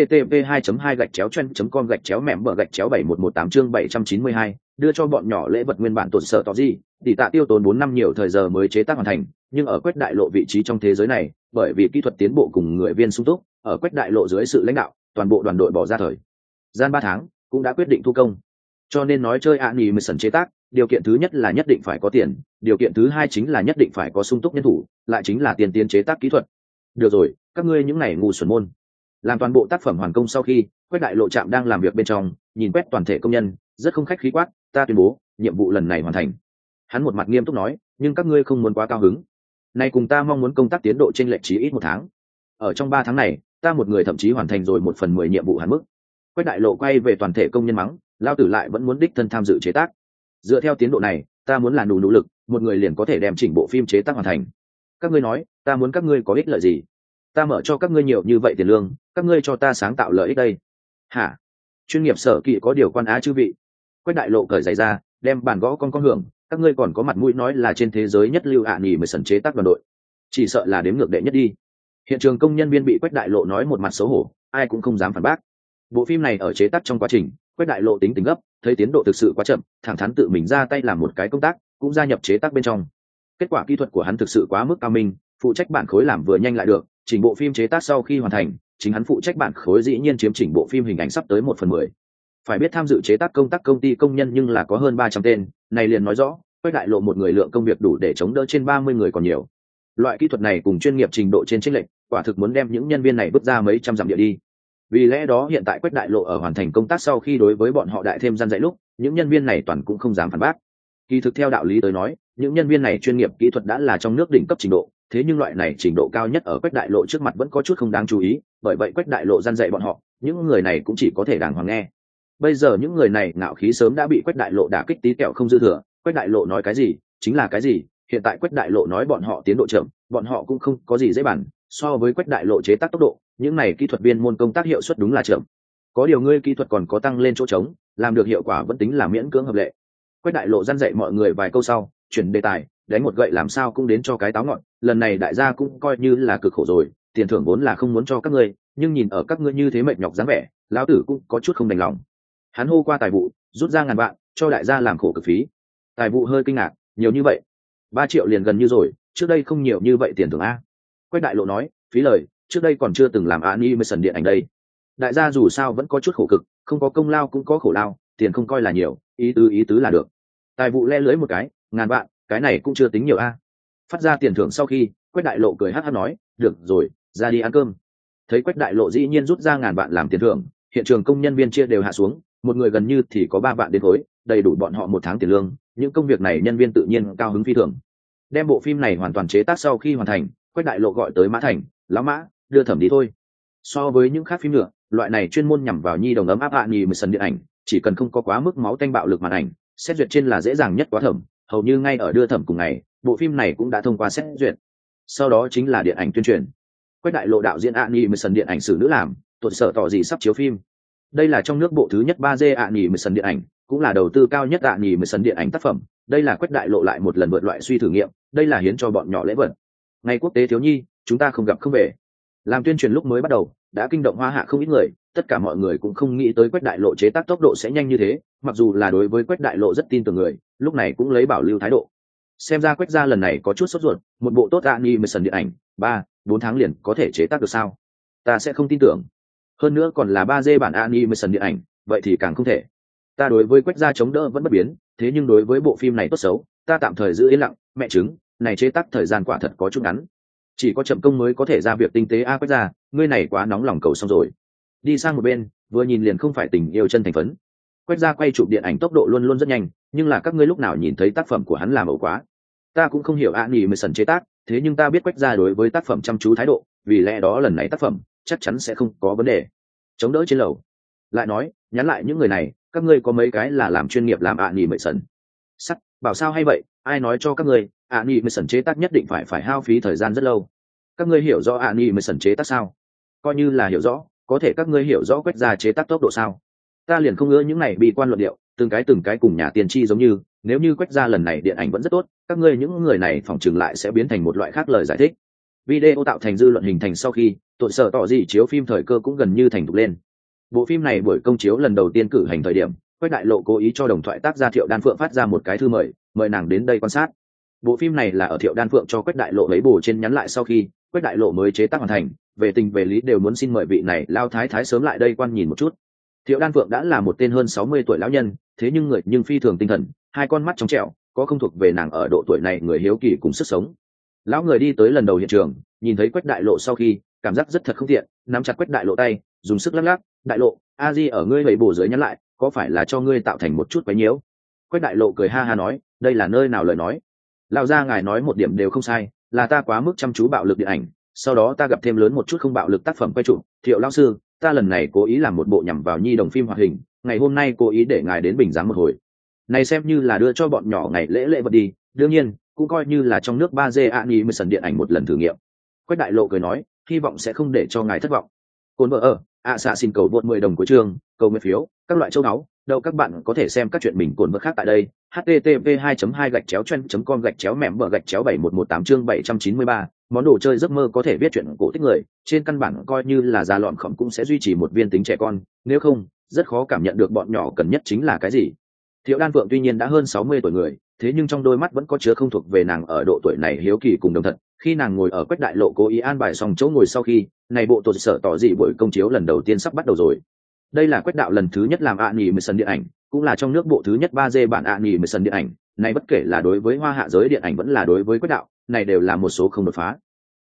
http://2.2/chen.com/mẻm/71118 chương 792, đưa cho bọn nhỏ lễ vật nguyên bản tổn sợ tỏ gì, tỷ tạ tiêu tốn 4 năm nhiều thời giờ mới chế tác hoàn thành, nhưng ở Quách Đại Lộ vị trí trong thế giới này, bởi vì kỹ thuật tiến bộ cùng người viên sung túc, ở Quách Đại Lộ dưới sự lãnh đạo, toàn bộ đoàn đội bỏ ra thời gian 3 tháng, cũng đã quyết định thu công. Cho nên nói chơi sần chế tác, điều kiện thứ nhất là nhất định phải có tiền, điều kiện thứ hai chính là nhất định phải có sung túc nhân thủ, lại chính là tiền tiến chế tác kỹ thuật. Được rồi, các ngươi những này ngu xuẩn môn. Làm toàn bộ tác phẩm hoàn công sau khi, Quách Đại Lộ trạm đang làm việc bên trong, nhìn quét toàn thể công nhân, rất không khách khí quát, ta tuyên bố, nhiệm vụ lần này hoàn thành. Hắn một mặt nghiêm túc nói, nhưng các ngươi không muốn quá cao hứng. Này cùng ta mong muốn công tác tiến độ chênh lệch chí ít 1 tháng. Ở trong 3 tháng này, ta một người thậm chí hoàn thành rồi 1/10 nhiệm vụ hạn mức. Quách Đại Lộ quay về toàn thể công nhân mắng, lao tử lại vẫn muốn đích thân tham dự chế tác. Dựa theo tiến độ này, ta muốn là đủ nỗ lực, một người liền có thể đem chỉnh bộ phim chế tác hoàn thành. Các ngươi nói, ta muốn các ngươi có ích lợi gì? Ta mở cho các ngươi nhiều như vậy tiền lương, các ngươi cho ta sáng tạo lợi ích đây. Hả? Chuyên nghiệp sở kỵ có điều quan á chư vị. Quách Đại Lộ cởi giày ra, đem bàn gõ con hưởng, các ngươi còn có mặt mũi nói là trên thế giới nhất lưu sần chế tác đoàn đội. Chỉ sợ là đếm ngược đệ nhất đi. Hiện trường công nhân viên bị Quách Đại Lộ nói một mặt xấu hổ, ai cũng không dám phản bác. Bộ phim này ở chế tác trong quá trình, Quách Đại Lộ tính gấp, thấy tiến độ thực sự quá chậm, thẳng thắn tự mình ra tay làm một cái công tác, cũng gia nhập chế tác bên trong. Kết quả kỹ thuật của hắn thực sự quá mức cao minh, phụ trách bản khối làm vừa nhanh lại được, chỉnh bộ phim chế tác sau khi hoàn thành, chính hắn phụ trách bản khối dĩ nhiên chiếm chỉnh bộ phim hình ảnh sắp tới 1/10. Phải biết tham dự chế tác công tác công ty công nhân nhưng là có hơn 300 tên, này liền nói rõ, Quách Đại Lộ một người lượng công việc đủ để chống đỡ trên 30 người còn nhiều. Loại kỹ thuật này cùng chuyên nghiệp trình độ trên chênh lệch, quả thực muốn đem những nhân viên này bước ra mấy trăm dặm địa đi. Vì lẽ đó hiện tại Quách Đại Lộ ở hoàn thành công tác sau khi đối với bọn họ đại thêm răn dạy lúc, những nhân viên này toàn cũng không dám phản bác. Kỳ thực theo đạo lý tới nói, những nhân viên này chuyên nghiệp kỹ thuật đã là trong nước đỉnh cấp trình độ, thế nhưng loại này trình độ cao nhất ở Quách Đại Lộ trước mặt vẫn có chút không đáng chú ý, bởi vậy Quách Đại Lộ răn dạy bọn họ, những người này cũng chỉ có thể đàng hoàng nghe. Bây giờ những người này ngạo khí sớm đã bị Quách Đại Lộ đả kích tí kẹo không dư thừa, Quách Đại Lộ nói cái gì chính là cái gì, hiện tại Quách Đại Lộ nói bọn họ tiến độ chậm, bọn họ cũng không có gì dễ bàn, so với Quách Đại Lộ chế tác tốc độ, những này kỹ thuật viên môn công tác hiệu suất đúng là chậm. Có điều ngươi kỹ thuật còn có tăng lên chỗ trống, làm được hiệu quả vẫn tính là miễn cưỡng hợp lệ. Quách Đại Lộ răn dạy mọi người vài câu sau, chuyển đề tài, đánh một gậy làm sao cũng đến cho cái táo ngọn, lần này đại gia cũng coi như là cực khổ rồi, tiền thưởng vốn là không muốn cho các ngươi, nhưng nhìn ở các ngươi như thế mệt nhọc dáng vẻ, lão tử cũng có chút không đành lòng. Hắn hô qua tài vụ, rút ra ngàn vạn, cho đại gia làm khổ cực phí. Tài vụ hơi kinh ngạc, nhiều như vậy? 3 triệu liền gần như rồi, trước đây không nhiều như vậy tiền thưởng a. Quách Đại Lộ nói, phí lời, trước đây còn chưa từng làm animation điện ảnh đây. Đại gia dù sao vẫn có chút khổ cực, không có công lao cũng có khổ lao, tiền không coi là nhiều, ý tứ là được. Tài vụ le lưới một cái, ngàn vạn, cái này cũng chưa tính nhiều a. Phát ra tiền thưởng sau khi, Quách Đại Lộ cười hắt hắt nói, được rồi, ra đi ăn cơm. Thấy Quách Đại Lộ dĩ nhiên rút ra ngàn vạn làm tiền thưởng, hiện trường công nhân viên chia đều hạ xuống, một người gần như thì có 3 vạn đến khối, đầy đủ bọn họ 1 tháng tiền lương, những công việc này nhân viên tự nhiên cao hứng phi thường. Đem bộ phim này hoàn toàn chế tác sau khi hoàn thành, Quách Đại Lộ gọi tới Mã Thành, lão Mã, đưa thẩm đi thôi. So với những khác phim nữa, loại này chuyên môn nhằm vào nhi đồng ấm áp animation điện ảnh, chỉ cần không có quá mức máu tanh bạo lực màn ảnh, xét duyệt trên là dễ dàng nhất quá thẩm, hầu như ngay ở đưa thẩm cùng ngày, bộ phim này cũng đã thông qua xét duyệt. Sau đó chính là điện ảnh tuyên truyền. Quách Đại Lộ đạo diễn animation điện ảnh sử nữ làm, tuột sở tỏ gì sắp chiếu phim. Đây là trong nước bộ thứ nhất 3D animation điện ảnh, cũng là đầu tư cao nhất animation điện ảnh tác phẩm. Đây là Quách Đại Lộ lại một lần vượt loại suy thử nghiệm, đây là hiến cho bọn nhỏ lễ vật. Ngày quốc tế thiếu nhi, chúng ta không gặp không về. Làm tuyên truyền lúc mới bắt đầu, đã kinh động Hoa Hạ không ít người, tất cả mọi người cũng không nghĩ tới Quách Đại Lộ chế tác tốc độ sẽ nhanh như thế, mặc dù là đối với Quách Đại Lộ rất tin tưởng người, lúc này cũng lấy bảo lưu thái độ. Xem ra Quách gia lần này có chút sốt ruột, một bộ tốt animation điện ảnh, 3-4 tháng liền có thể chế tác được sao? Ta sẽ không tin tưởng. Hơn nữa còn là 3D bản animation điện ảnh, vậy thì càng không thể. Ta đối với Quách gia chống đỡ vẫn bất biến, thế nhưng đối với bộ phim này tốt xấu, ta tạm thời giữ yên lặng, mẹ chứng, này chế tác thời gian quả thật có chút ngắn. Chỉ có chậm công mới có thể ra việc tinh tế Quách gia, ngươi này quá nóng lòng cầu xong rồi. Đi sang một bên, vừa nhìn liền không phải tình yêu chân thành phấn. Quách gia quay chụp điện ảnh tốc độ luôn luôn rất nhanh, nhưng là các ngươi lúc nào nhìn thấy tác phẩm của hắn làm ẩu quá. Ta cũng không hiểu animation chế tác, thế nhưng ta biết Quách gia đối với tác phẩm chăm chú thái độ, vì lẽ đó lần này tác phẩm chắc chắn sẽ không có vấn đề. Chống đỡ trên lầu. Lại nói, nhắn lại những người này, các ngươi có mấy cái là làm chuyên nghiệp làm animation. Sắc, bảo sao hay vậy, ai nói cho các ngươi, animation chế tác nhất định phải hao phí thời gian rất lâu. Các ngươi hiểu rõ animation chế tác sao? Coi như là hiểu rõ, có thể các ngươi hiểu rõ Quách gia chế tác tốc độ sao? Ta liền không ngỡ những này bị quan luận điệu, từng cái cùng nhà tiên tri giống như, nếu như Quách gia lần này điện ảnh vẫn rất tốt, các ngươi những người này phỏng chừng lại sẽ biến thành một loại khác lời giải thích. Video tạo thành dư luận hình thành sau khi, tội sở tỏ gì chiếu phim thời cơ cũng gần như thành thục lên. Bộ phim này buổi công chiếu lần đầu tiên cử hành thời điểm, Quách Đại Lộ cố ý cho đồng thoại tác gia Thiệu Đan Phượng phát ra một cái thư mời nàng đến đây quan sát. Bộ phim này là ở Thiệu Đan Phượng cho Quách Đại Lộ lấy bổ trên nhắn lại sau khi, Quách Đại Lộ mới chế tác hoàn thành, về tình về lý đều muốn xin mời vị này lao thái thái sớm lại đây quan nhìn một chút. Thiệu Đan Phượng đã là một tên hơn 60 tuổi lão nhân, thế nhưng người nhưng phi thường tinh thần, hai con mắt trong trẻo, có không thuộc về nàng ở độ tuổi này người hiếu kỳ cùng sức sống. Lão người đi tới lần đầu hiện trường, nhìn thấy Quách Đại Lộ sau khi, cảm giác rất thật không tiện, nắm chặt Quách Đại Lộ tay, dùng sức lắc lắc, "Đại Lộ, a di ở ngươi vậy bổ dưới nhắn lại, có phải là cho ngươi tạo thành một chút quấy nhiễu?" Quách Đại Lộ cười ha ha nói, "Đây là nơi nào lời nói? Lão gia ngài nói một điểm đều không sai, là ta quá mức chăm chú bạo lực điện ảnh, sau đó ta gặp thêm lớn một chút không bạo lực tác phẩm quay chụp. Thiệu lão sư, ta lần này cố ý làm một bộ nhằm vào nhi đồng phim hoạt hình, ngày hôm nay cố ý để ngài đến bình giám một hồi. Này xem như là đưa cho bọn nhỏ ngày lễ vật đi, đương nhiên, cũng coi như là trong nước 3D animation điện ảnh một lần thử nghiệm." Quách Đại Lộ cười nói, "Hy vọng sẽ không để cho ngài thất vọng." Cồn vợ ở, xạ xin cầu vượt 10 đồng của trường, cầu nguyện phiếu, các loại châu áo, đâu các bạn có thể xem các chuyện mình cồn vợ khác tại đây. http://2.2/trend.com/mem/71118 chương 793, món đồ chơi giấc mơ có thể viết chuyện cổ tích người, trên căn bản coi như là già lọn khổng cũng sẽ duy trì một viên tính trẻ con, nếu không, rất khó cảm nhận được bọn nhỏ cần nhất chính là cái gì. Thiệu Đan Phượng tuy nhiên đã hơn 60 tuổi người, thế nhưng trong đôi mắt vẫn có chứa không thuộc về nàng ở độ tuổi này hiếu kỳ cùng đồng thật. Khi nàng ngồi ở Quách Đại Lộ cố ý an bài xong chỗ ngồi sau khi, này bộ tột sở tỏ dị buổi công chiếu lần đầu tiên sắp bắt đầu rồi. Đây là Quách đạo lần thứ nhất làm animation điện ảnh, cũng là trong nước bộ thứ nhất 3D bản animation điện ảnh, này bất kể là đối với Hoa Hạ giới điện ảnh vẫn là đối với Quách đạo, này đều là một số không đột phá.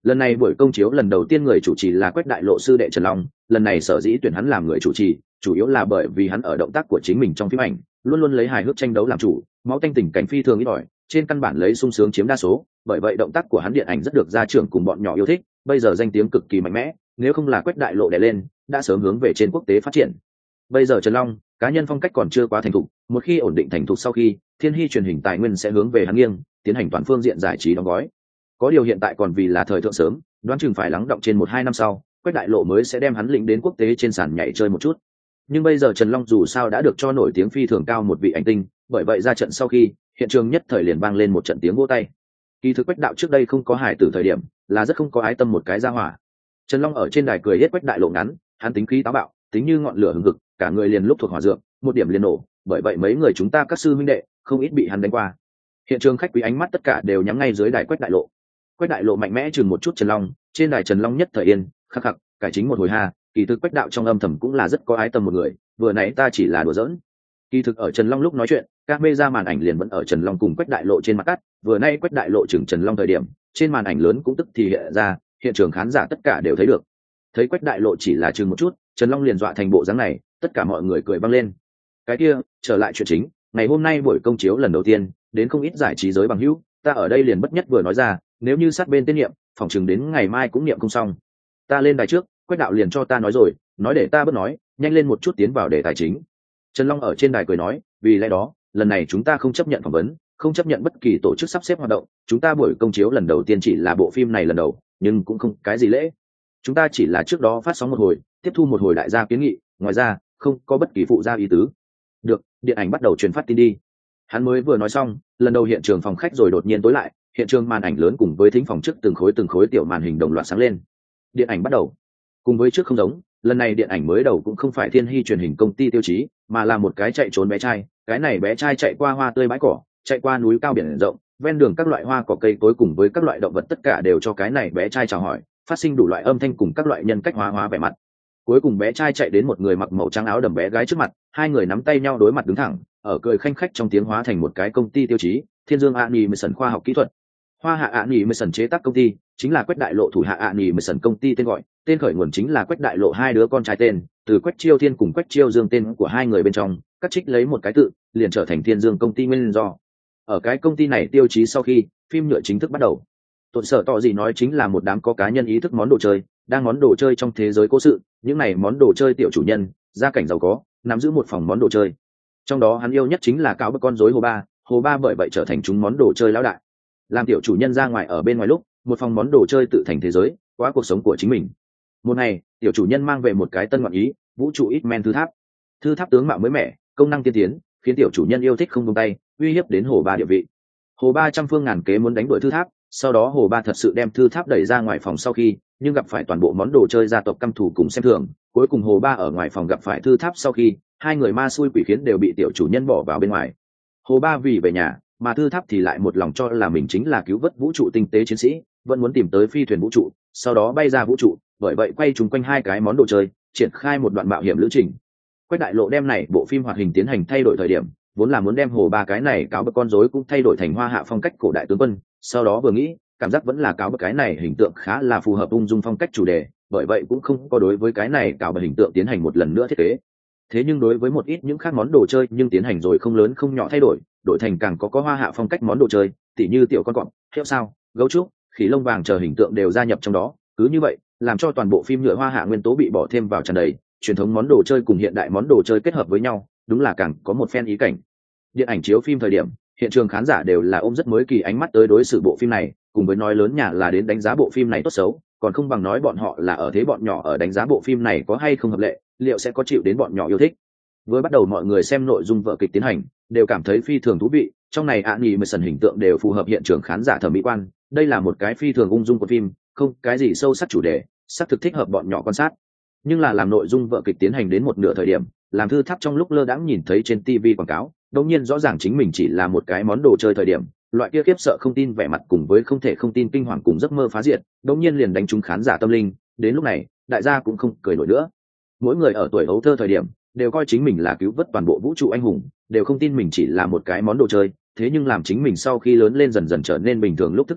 Lần này buổi công chiếu lần đầu tiên người chủ trì là Quách Đại Lộ sư đệ Trần Long, lần này sở dĩ tuyển hắn làm người chủ trì chủ yếu là bởi vì hắn ở động tác của chính mình trong phim ảnh luôn luôn lấy hài hước tranh đấu làm chủ, máu tanh tình cảnh phi thường ít ỏi, trên căn bản lấy sung sướng chiếm đa số, bởi vậy động tác của hắn điện ảnh rất được gia trưởng cùng bọn nhỏ yêu thích, bây giờ danh tiếng cực kỳ mạnh mẽ, nếu không là Quách Đại Lộ đè lên đã sớm hướng về trên quốc tế phát triển. Bây giờ Trần Long cá nhân phong cách còn chưa quá thành thục, một khi ổn định thành thục sau khi Thiên Hy truyền hình tài nguyên sẽ hướng về hắn nghiêng, tiến hành toàn phương diện giải trí đóng gói. Có điều hiện tại còn vì là thời thượng sớm, đoán chừng phải lắng động trên 1-2 năm sau, Quách Đại Lộ mới sẽ đem hắn lĩnh đến quốc tế trên sàn nhảy chơi một chút. Nhưng bây giờ Trần Long dù sao đã được cho nổi tiếng phi thường cao một vị ảnh tinh, bởi vậy ra trận sau khi, hiện trường nhất thời liền vang lên một trận tiếng vỗ tay. Kỳ thực Quách đạo trước đây không có hài tử thời điểm, là rất không có ái tâm một cái ra hỏa. Trần Long ở trên đài cười hết Quách Đại Lộ ngắn, hắn tính khí táo bạo, tính như ngọn lửa hừng hực, cả người liền lúc thuộc hỏa dược, một điểm liền nổ, bởi vậy mấy người chúng ta các sư huynh đệ không ít bị hắn đánh qua. Hiện trường khách quý ánh mắt tất cả đều nhắm ngay dưới đài Quách Đại Lộ. Quách Đại Lộ mạnh mẽ chừng một chút Trần Long, trên đài Trần Long nhất thời yên, khắc khắc, cải chính một hồi ha, kỳ thực Quách đạo trong âm thầm cũng là rất có ái tâm một người, vừa nãy ta chỉ là đùa giỡn. Kỳ thực ở Trần Long lúc nói chuyện, camera màn ảnh liền vẫn ở Trần Long cùng Quách Đại Lộ trên mặt cắt, vừa nay Quách Đại Lộ chừng Trần Long thời điểm, trên màn ảnh lớn cũng tức thì hiện ra, hiện trường khán giả tất cả đều thấy được. Thấy Quách Đại Lộ chỉ là chừng một chút, Trần Long liền dọa thành bộ dáng này, tất cả mọi người cười vang lên. Cái kia, trở lại chuyện chính, ngày hôm nay buổi công chiếu lần đầu tiên, đến không ít giải trí giới bằng hữu, ta ở đây liền bất nhất vừa nói ra, nếu như sát bên tên niệm, phòng chừng đến ngày mai cũng niệm không xong. Ta lên đài trước, Quách đạo liền cho ta nói rồi, nói để ta bớt nói, nhanh lên một chút tiến vào đề tài chính. Trần Long ở trên đài cười nói, vì lẽ đó, lần này chúng ta không chấp nhận phỏng vấn, không chấp nhận bất kỳ tổ chức sắp xếp hoạt động, chúng ta buổi công chiếu lần đầu tiên chỉ là bộ phim này lần đầu, nhưng cũng không cái gì lễ. Chúng ta chỉ là trước đó phát sóng một hồi, tiếp thu một hồi đại gia kiến nghị, ngoài ra, không có bất kỳ phụ gia ý tứ. Được, điện ảnh bắt đầu truyền phát tin đi. Hắn mới vừa nói xong, lần đầu hiện trường phòng khách rồi đột nhiên tối lại, hiện trường màn ảnh lớn cùng với thính phòng trước từng khối tiểu màn hình đồng loạt sáng lên. Điện ảnh bắt đầu. Cùng với trước không giống, lần này điện ảnh mới đầu cũng không phải Thiên Hy truyền hình công ty tiêu chí, mà là một cái chạy trốn bé trai, cái này bé trai chạy qua hoa tươi bãi cỏ, chạy qua núi cao biển rộng, ven đường các loại hoa cỏ cây cối cùng với các loại động vật tất cả đều cho cái này bé trai chào hỏi, phát sinh đủ loại âm thanh cùng các loại nhân cách hóa vẻ mặt. Cuối cùng bé trai chạy đến một người mặc màu trắng áo đầm bé gái trước mặt, hai người nắm tay nhau đối mặt đứng thẳng, ở cười khanh khách trong tiếng hóa thành một cái công ty tiêu chí, Thiên Dương Animation khoa học kỹ thuật. Hoa Hạ Animation chế tác công ty, chính là Quách Đại Lộ thủ hạ Animation công ty tên gọi, tên khởi nguồn chính là Quách Đại Lộ hai đứa con trai tên, từ Quách Chiêu Thiên cùng Quách Chiêu Dương tên của hai người bên trong, cắt trích lấy một cái tự, liền trở thành Thiên Dương công ty nguyên do. Ở cái công ty này tiêu chí sau khi, phim nhựa chính thức bắt đầu. Tột sở tỏ gì nói chính là một đám có cá nhân ý thức món đồ chơi, đang món đồ chơi trong thế giới cố sự, những này món đồ chơi tiểu chủ nhân, gia cảnh giàu có, nắm giữ một phòng món đồ chơi. Trong đó hắn yêu nhất chính là cáo bức con rối Hồ Ba bởi vậy trở thành chúng món đồ chơi lão đại. Làm tiểu chủ nhân ra ngoài ở bên ngoài lúc, một phòng món đồ chơi tự thành thế giới, qua cuộc sống của chính mình. Một ngày, tiểu chủ nhân mang về một cái tân ngọn ý, vũ trụ ít men thư tháp. Thư tháp tướng mạo mới mẻ, công năng tiên tiến, khiến tiểu chủ nhân yêu thích không buông tay, uy hiếp đến Hồ Ba địa vị. Hồ Ba trăm phương ngàn kế muốn đánh đuổi thư tháp, sau đó Hồ Ba thật sự đem thư tháp đẩy ra ngoài phòng sau khi, nhưng gặp phải toàn bộ món đồ chơi gia tộc căm thù cùng xem thường, cuối cùng Hồ Ba ở ngoài phòng gặp phải thư tháp sau khi, hai người ma xui quỷ khiến đều bị tiểu chủ nhân bỏ vào bên ngoài. Hồ Ba vì về nhà, mà thư tháp thì lại một lòng cho là mình chính là cứu vớt vũ trụ tinh tế chiến sĩ, vẫn muốn tìm tới phi thuyền vũ trụ, sau đó bay ra vũ trụ, bởi vậy quay trúng quanh hai cái món đồ chơi, triển khai một đoạn mạo hiểm lữ trình. Quách Đại Lộ đem này bộ phim hoạt hình tiến hành thay đổi thời điểm, vốn là muốn đem Hồ Ba cái này cáo bức con rối cũng thay đổi thành Hoa Hạ phong cách cổ đại tướng quân, sau đó vừa nghĩ, cảm giác vẫn là cáo bức cái này hình tượng khá là phù hợp ung dung phong cách chủ đề, bởi vậy cũng không có đối với cái này cáo bức hình tượng tiến hành một lần nữa thiết kế. Thế nhưng đối với một ít những khác món đồ chơi nhưng tiến hành rồi không lớn không nhỏ thay đổi, đổi thành càng có Hoa Hạ phong cách món đồ chơi, tỉ như tiểu con cọp, heo sao, gấu trúc, khỉ lông vàng chờ hình tượng đều gia nhập trong đó, cứ như vậy, làm cho toàn bộ phim nhựa Hoa Hạ nguyên tố bị bỏ thêm vào tràn đầy, truyền thống món đồ chơi cùng hiện đại món đồ chơi kết hợp với nhau, đúng là càng có một phen ý cảnh. Điện ảnh chiếu phim thời điểm, hiện trường khán giả đều là ôm rất mới kỳ ánh mắt tới đối xử bộ phim này, cùng với nói lớn nhà là đến đánh giá bộ phim này tốt xấu, còn không bằng nói bọn họ là ở thế bọn nhỏ ở đánh giá bộ phim này có hay không hợp lệ, liệu sẽ có chịu đến bọn nhỏ yêu thích. Với bắt đầu mọi người xem nội dung vở kịch tiến hành, đều cảm thấy phi thường thú vị, trong này animation hình tượng đều phù hợp hiện trường khán giả thẩm mỹ quan, đây là một cái phi thường ung dung của phim, không cái gì sâu sắc chủ đề, xác thực thích hợp bọn nhỏ quan sát. Nhưng là làm nội dung vở kịch tiến hành đến một nửa thời điểm, làm thư tháp trong lúc lơ đãng nhìn thấy trên TV quảng cáo, đột nhiên rõ ràng chính mình chỉ là một cái món đồ chơi thời điểm, loại kia khiếp sợ không tin vẻ mặt cùng với không thể không tin kinh hoàng cùng giấc mơ phá diệt, đột nhiên liền đánh trúng khán giả tâm linh, đến lúc này, đại gia cũng không cười nổi nữa. Mỗi người ở tuổi ấu thơ thời điểm, đều coi chính mình là cứu vớt toàn bộ vũ trụ anh hùng, đều không tin mình chỉ là một cái món đồ chơi, thế nhưng làm chính mình sau khi lớn lên dần dần trở nên bình thường lúc thức dậy,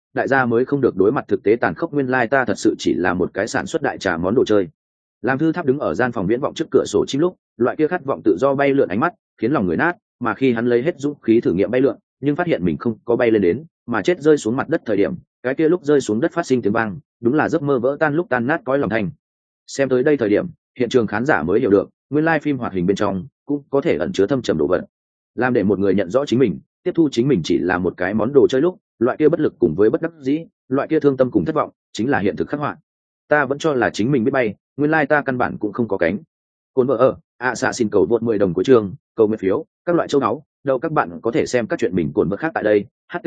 đại gia mới không được đối mặt thực tế tàn khốc, nguyên lai ta thật sự chỉ là một cái sản xuất đại trà món đồ chơi. Làm Thư Tháp đứng ở gian phòng viễn vọng trước cửa sổ chim lúc, loại kia khát vọng tự do bay lượn ánh mắt khiến lòng người nát, mà khi hắn lấy hết dũng khí thử nghiệm bay lượn, nhưng phát hiện mình không có bay lên đến, mà chết rơi xuống mặt đất thời điểm, cái kia lúc rơi xuống đất phát sinh tiếng vang, đúng là giấc mơ vỡ tan lúc tan nát cõi lòng thành. Xem tới đây thời điểm, hiện trường khán giả mới hiểu được, nguyên lai phim hoạt hình bên trong cũng có thể ẩn chứa thâm trầm đồ vật. Làm để một người nhận rõ chính mình, tiếp thu chính mình chỉ là một cái món đồ chơi lúc, loại kia bất lực cùng với bất đắc dĩ, loại kia thương tâm cùng thất vọng, chính là hiện thực khắc họa. Ta vẫn cho là chính mình biết bay, nguyên lai ta căn bản cũng không có cánh. Cồn vợ ở, xạ xin cầu vượt 10 đồng của trường, cầu nguyện phiếu, các loại châu áo, đâu các bạn có thể xem các chuyện mình cồn vợ khác tại đây.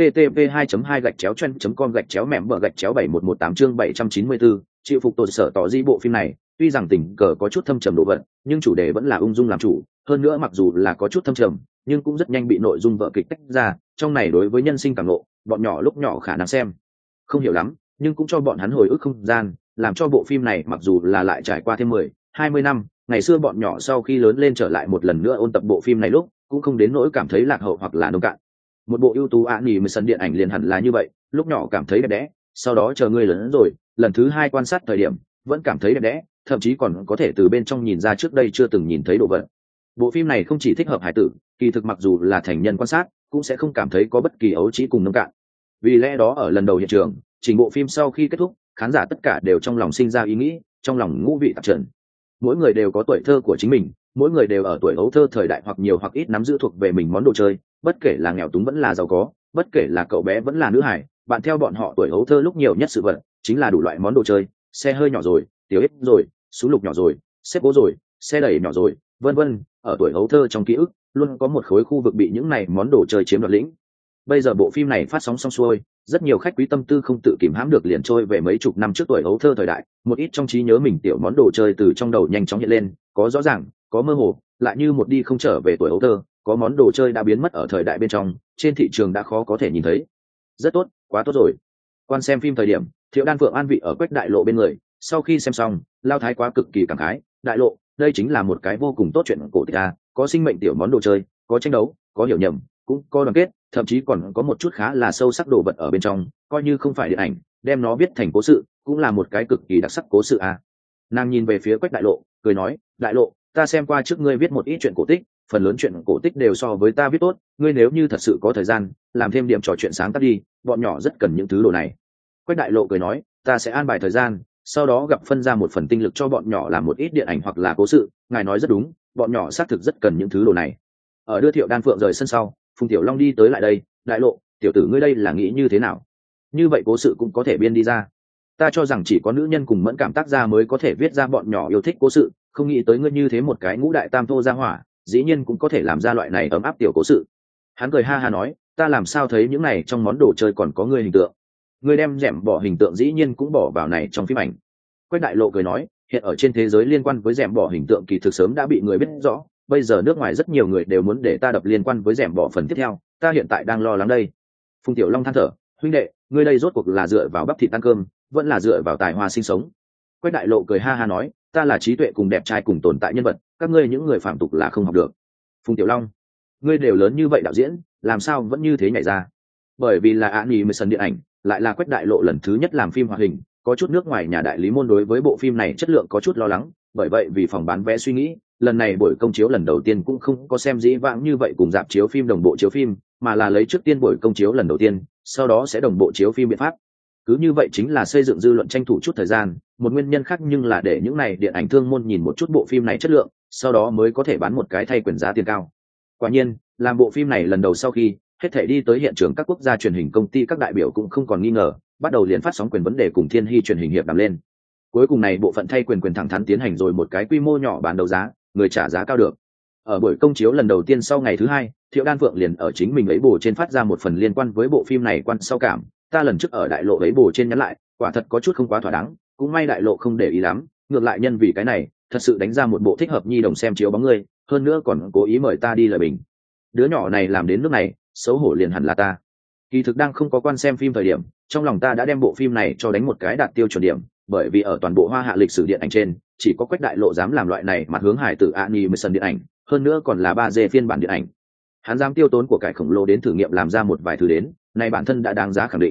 http://2.2-chen.com/mẻm/71118 chương 794, chịu phục tội sở tỏ di bộ phim này, tuy rằng tình cờ có chút thâm trầm độ vận, nhưng chủ đề vẫn là ung dung làm chủ, hơn nữa mặc dù là có chút thâm trầm, nhưng cũng rất nhanh bị nội dung vở kịch tách ra, trong này đối với nhân sinh cảm ngộ, bọn nhỏ lúc nhỏ khả năng xem không hiểu lắm, nhưng cũng cho bọn hắn hồi ức không gian, làm cho bộ phim này mặc dù là lại trải qua thêm 10-20 năm, ngày xưa bọn nhỏ sau khi lớn lên trở lại một lần nữa ôn tập bộ phim này lúc, cũng không đến nỗi cảm thấy lạc hậu hoặc là nông cạn. Một bộ ưu tú animation điện ảnh liền hẳn là như vậy, lúc nhỏ cảm thấy đẹp đẽ, sau đó chờ ngươi lớn rồi, lần thứ hai quan sát thời điểm, vẫn cảm thấy đẹp đẽ, thậm chí còn có thể từ bên trong nhìn ra trước đây chưa từng nhìn thấy đồ vật. Bộ phim này không chỉ thích hợp hải tử, kỳ thực mặc dù là thành nhân quan sát, cũng sẽ không cảm thấy có bất kỳ ấu trĩ cùng nông cạn. Vì lẽ đó ở lần đầu hiện trường, trình bộ phim sau khi kết thúc, khán giả tất cả đều trong lòng sinh ra ý nghĩ, trong lòng ngũ vị tạp trần. Mỗi người đều có tuổi thơ của chính mình, mỗi người đều ở tuổi ấu thơ thời đại hoặc nhiều hoặc ít nắm giữ thuộc về mình món đồ chơi, bất kể là nghèo túng vẫn là giàu có, bất kể là cậu bé vẫn là nữ hải, bạn theo bọn họ tuổi ấu thơ lúc nhiều nhất sự vật chính là đủ loại món đồ chơi, xe hơi nhỏ rồi, tiểu ếch rồi, súng lục nhỏ rồi, xếp gỗ rồi, xe đẩy nhỏ rồi, vân vân. Ở tuổi ấu thơ trong ký ức luôn có một khối khu vực bị những này món đồ chơi chiếm đoạt lĩnh. Bây giờ bộ phim này phát sóng xong xuôi, rất nhiều khách quý tâm tư không tự kìm hãm được liền trôi về mấy chục năm trước tuổi ấu thơ thời đại, một ít trong trí nhớ mình tiểu món đồ chơi từ trong đầu nhanh chóng hiện lên, có rõ ràng, có mơ hồ, lại như một đi không trở về tuổi ấu thơ, có món đồ chơi đã biến mất ở thời đại bên trong, trên thị trường đã khó có thể nhìn thấy. Rất tốt, quá tốt rồi. Quan xem phim thời điểm, Thiệu Đan Phượng an vị ở Quách Đại Lộ bên người, sau khi xem xong, Lao Thái quá cực kỳ cảm khái, Đại Lộ, đây chính là một cái vô cùng tốt chuyện cổ tích a, có sinh mệnh tiểu món đồ chơi, có tranh đấu, có hiểu nhầm, cũng có đoàn kết, thậm chí còn có một chút khá là sâu sắc đồ vật ở bên trong, coi như không phải điện ảnh, đem nó viết thành cố sự, cũng là một cái cực kỳ đặc sắc cố sự a. Nàng nhìn về phía Quách Đại Lộ, cười nói, Đại Lộ, ta xem qua trước ngươi viết một ít chuyện cổ tích, phần lớn chuyện cổ tích đều so với ta viết tốt, ngươi nếu như thật sự có thời gian, làm thêm điểm trò chuyện sáng tác đi, bọn nhỏ rất cần những thứ đồ này. Quách Đại Lộ cười nói, ta sẽ an bài thời gian, sau đó gặp phân ra một phần tinh lực cho bọn nhỏ làm một ít điện ảnh hoặc là cố sự, ngài nói rất đúng, bọn nhỏ xác thực rất cần những thứ đồ này. Ở đưa Thiệu Đan Phượng rời sân sau, Phùng Tiểu Long đi tới lại đây, Đại Lộ, tiểu tử ngươi đây là nghĩ như thế nào? Như vậy cố sự cũng có thể biên đi ra. Ta cho rằng chỉ có nữ nhân cùng mẫn cảm tác gia mới có thể viết ra bọn nhỏ yêu thích cố sự, không nghĩ tới ngươi như thế một cái ngũ đại tam thô gia hỏa, dĩ nhiên cũng có thể làm ra loại này ấm áp tiểu cố sự. Hắn cười ha ha nói, ta làm sao thấy những này trong món đồ chơi còn có ngươi hình tượng? Ngươi đem rẻm bỏ hình tượng dĩ nhiên cũng bỏ vào này trong phim ảnh. Quách Đại Lộ cười nói, hiện ở trên thế giới liên quan với rẻm bỏ hình tượng kỳ thực sớm đã bị người biết rõ, bây giờ nước ngoài rất nhiều người đều muốn để ta đập liên quan với rẻm bỏ phần tiếp theo, ta hiện tại đang lo lắng đây. Phùng Tiểu Long than thở, huynh đệ, ngươi đây rốt cuộc là dựa vào bắp thịt ăn cơm, vẫn là dựa vào tài hoa sinh sống? Quách Đại Lộ cười ha ha nói, ta là trí tuệ cùng đẹp trai cùng tồn tại nhân vật, các ngươi những người phạm tục là không học được. Phùng Tiểu Long, ngươi đều lớn như vậy đạo diễn, làm sao vẫn như thế nhảy ra? Bởi vì là animation điện ảnh, lại là Quách Đại Lộ lần thứ nhất làm phim hoạt hình, có chút nước ngoài nhà đại lý môn đối với bộ phim này chất lượng có chút lo lắng, bởi vậy vì phòng bán vé suy nghĩ, lần này buổi công chiếu lần đầu tiên cũng không có xem dĩ vãng như vậy cùng dạp chiếu phim đồng bộ chiếu phim, mà là lấy trước tiên buổi công chiếu lần đầu tiên, sau đó sẽ đồng bộ chiếu phim biện pháp. Cứ như vậy chính là xây dựng dư luận, tranh thủ chút thời gian, một nguyên nhân khác nhưng là để những này điện ảnh thương môn nhìn một chút bộ phim này chất lượng, sau đó mới có thể bán một cái thay quyền giá tiền cao. Quả nhiên, làm bộ phim này lần đầu sau khi hết thể đi tới hiện trường các quốc gia truyền hình công ty các đại biểu cũng không còn nghi ngờ, bắt đầu liền phát sóng quyền vấn đề cùng Thiên Hy truyền hình hiệp đàm lên. Cuối cùng này bộ phận thay quyền thẳng thắn tiến hành rồi một cái quy mô nhỏ bán đấu giá, người trả giá cao được. Ở buổi công chiếu lần đầu tiên sau ngày thứ hai, Thiệu Đan Phượng liền ở chính mình ấy bồ trên phát ra một phần liên quan với bộ phim này quan sau cảm, ta lần trước ở Đại Lộ ấy bồ trên nhắn lại, quả thật có chút không quá thỏa đáng, cũng may Đại Lộ không để ý lắm, ngược lại nhân vì cái này, thật sự đánh ra một bộ thích hợp nhi đồng xem chiếu bóng người, hơn nữa còn cố ý mời ta đi lời bình. Đứa nhỏ này làm đến nước này, xấu hổ liền hẳn là ta. Kỳ thực đang không có quan xem phim thời điểm, trong lòng ta đã đem bộ phim này cho đánh một cái đạt tiêu chuẩn điểm, bởi vì ở toàn bộ Hoa Hạ lịch sử điện ảnh trên, chỉ có Quách Đại Lộ dám làm loại này mặt hướng hải tử animation điện ảnh, hơn nữa còn là 3D phiên bản điện ảnh. Hắn dám tiêu tốn của cải khổng lồ đến thử nghiệm làm ra một vài thứ đến, này bản thân đã đáng giá khẳng định.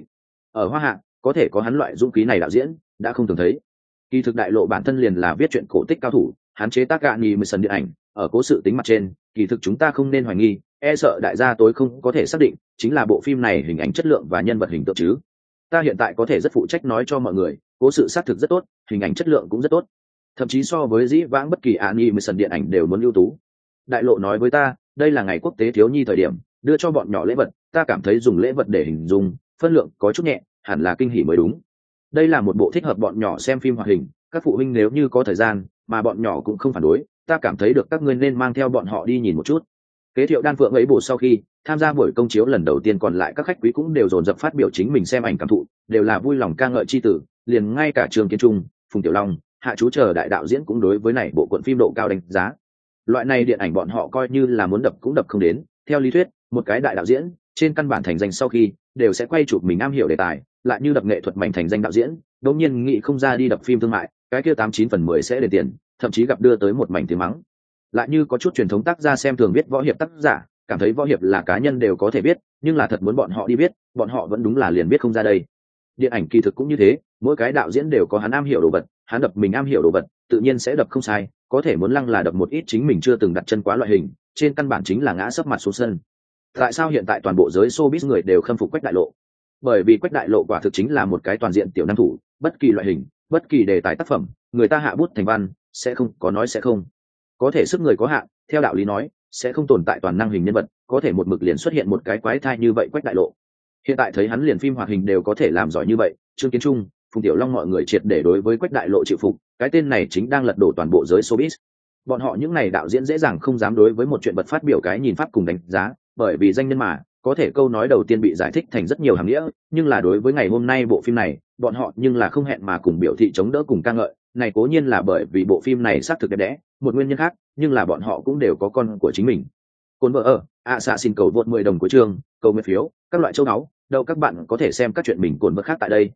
ở Hoa Hạ có thể có hắn loại dũng khí này đạo diễn đã không thường thấy. Kỳ thực Đại Lộ bản thân liền là viết truyện cổ tích cao thủ, hắn chế tác Gani Mison điện ảnh, ở cố sự tính mặt trên, kỳ thực chúng ta không nên hoài nghi, e sợ đại gia tối không có thể xác định, chính là bộ phim này hình ảnh chất lượng và nhân vật hình tượng chứ. Ta hiện tại có thể rất phụ trách nói cho mọi người, cố sự xác thực rất tốt, hình ảnh chất lượng cũng rất tốt, thậm chí so với dĩ vãng bất kỳ Gani Mison điện ảnh đều muốn ưu tú. Đại Lộ nói với ta, đây là ngày quốc tế thiếu nhi thời điểm, đưa cho bọn nhỏ lễ vật, ta cảm thấy dùng lễ vật để hình dung, phân lượng có chút nhẹ, hẳn là kinh hỉ mới đúng. Đây là một bộ thích hợp bọn nhỏ xem phim hoạt hình, các phụ huynh nếu như có thời gian mà bọn nhỏ cũng không phản đối, ta cảm thấy được các ngươi nên mang theo bọn họ đi nhìn một chút. Kế Thiệu Đan Phượng ấy bộ sau khi tham gia buổi công chiếu lần đầu tiên, còn lại các khách quý cũng đều dồn dập phát biểu chính mình xem ảnh cảm thụ, đều là vui lòng ca ngợi chi tử, liền ngay cả Trương Kiến Trung, Phùng Tiểu Long, Hạ Chú chờ đại đạo diễn cũng đối với này bộ cuộn phim độ cao đánh giá. Loại này điện ảnh bọn họ coi như là muốn đập cũng đập không đến, theo lý thuyết, một cái đại đạo diễn trên căn bản thành danh sau khi đều sẽ quay chụp mình am hiểu đề tài, lại như đập nghệ thuật mạnh thành danh đạo diễn, đột nhiên nghĩ không ra đi đập phim thương mại, cái kia 89/10 sẽ để tiền, thậm chí gặp đưa tới một mảnh tiếng mắng. Lại như có chút truyền thống tác gia xem thường viết võ hiệp tác giả, cảm thấy võ hiệp là cá nhân đều có thể biết, nhưng là thật muốn bọn họ đi biết, bọn họ vẫn đúng là liền biết không ra đây. Điện ảnh kỳ thực cũng như thế, mỗi cái đạo diễn đều có hắn am hiểu đồ vật, hắn đập mình am hiểu đồ vật, tự nhiên sẽ đập không sai, có thể muốn lăng là đập một ít chính mình chưa từng đặt chân quá loại hình, trên căn bản chính là ngã sấp mặt xuống sân. Tại sao hiện tại toàn bộ giới showbiz người đều khâm phục Quách Đại Lộ? Bởi vì Quách Đại Lộ quả thực chính là một cái toàn diện tiểu năng thủ, bất kỳ loại hình, bất kỳ đề tài tác phẩm, người ta hạ bút thành văn, sẽ không có nói sẽ không. Có thể sức người có hạn, theo đạo lý nói, sẽ không tồn tại toàn năng hình nhân vật, có thể một mực liền xuất hiện một cái quái thai như vậy Quách Đại Lộ. Hiện tại thấy hắn liền phim hoạt hình đều có thể làm giỏi như vậy, Trương Kiến Trung, Phùng Tiểu Long mọi người triệt để đối với Quách Đại Lộ chịu phục, cái tên này chính đang lật đổ toàn bộ giới showbiz. Bọn họ những này đạo diễn dễ dàng không dám đối với một chuyện vật phát biểu cái nhìn pháp cùng đánh giá, bởi vì danh nhân mà, có thể câu nói đầu tiên bị giải thích thành rất nhiều hàm nghĩa, nhưng là đối với ngày hôm nay bộ phim này, bọn họ nhưng là không hẹn mà cùng biểu thị chống đỡ cùng ca ngợi, này cố nhiên là bởi vì bộ phim này xác thực đẹp đẽ, một nguyên nhân khác, nhưng là bọn họ cũng đều có con của chính mình. Cồn vợ ở, xạ xin cầu vượt 10 đồng của chương, cầu nguyện phiếu, các loại châu áo, đâu các bạn có thể xem các chuyện mình cồn vợ khác tại đây.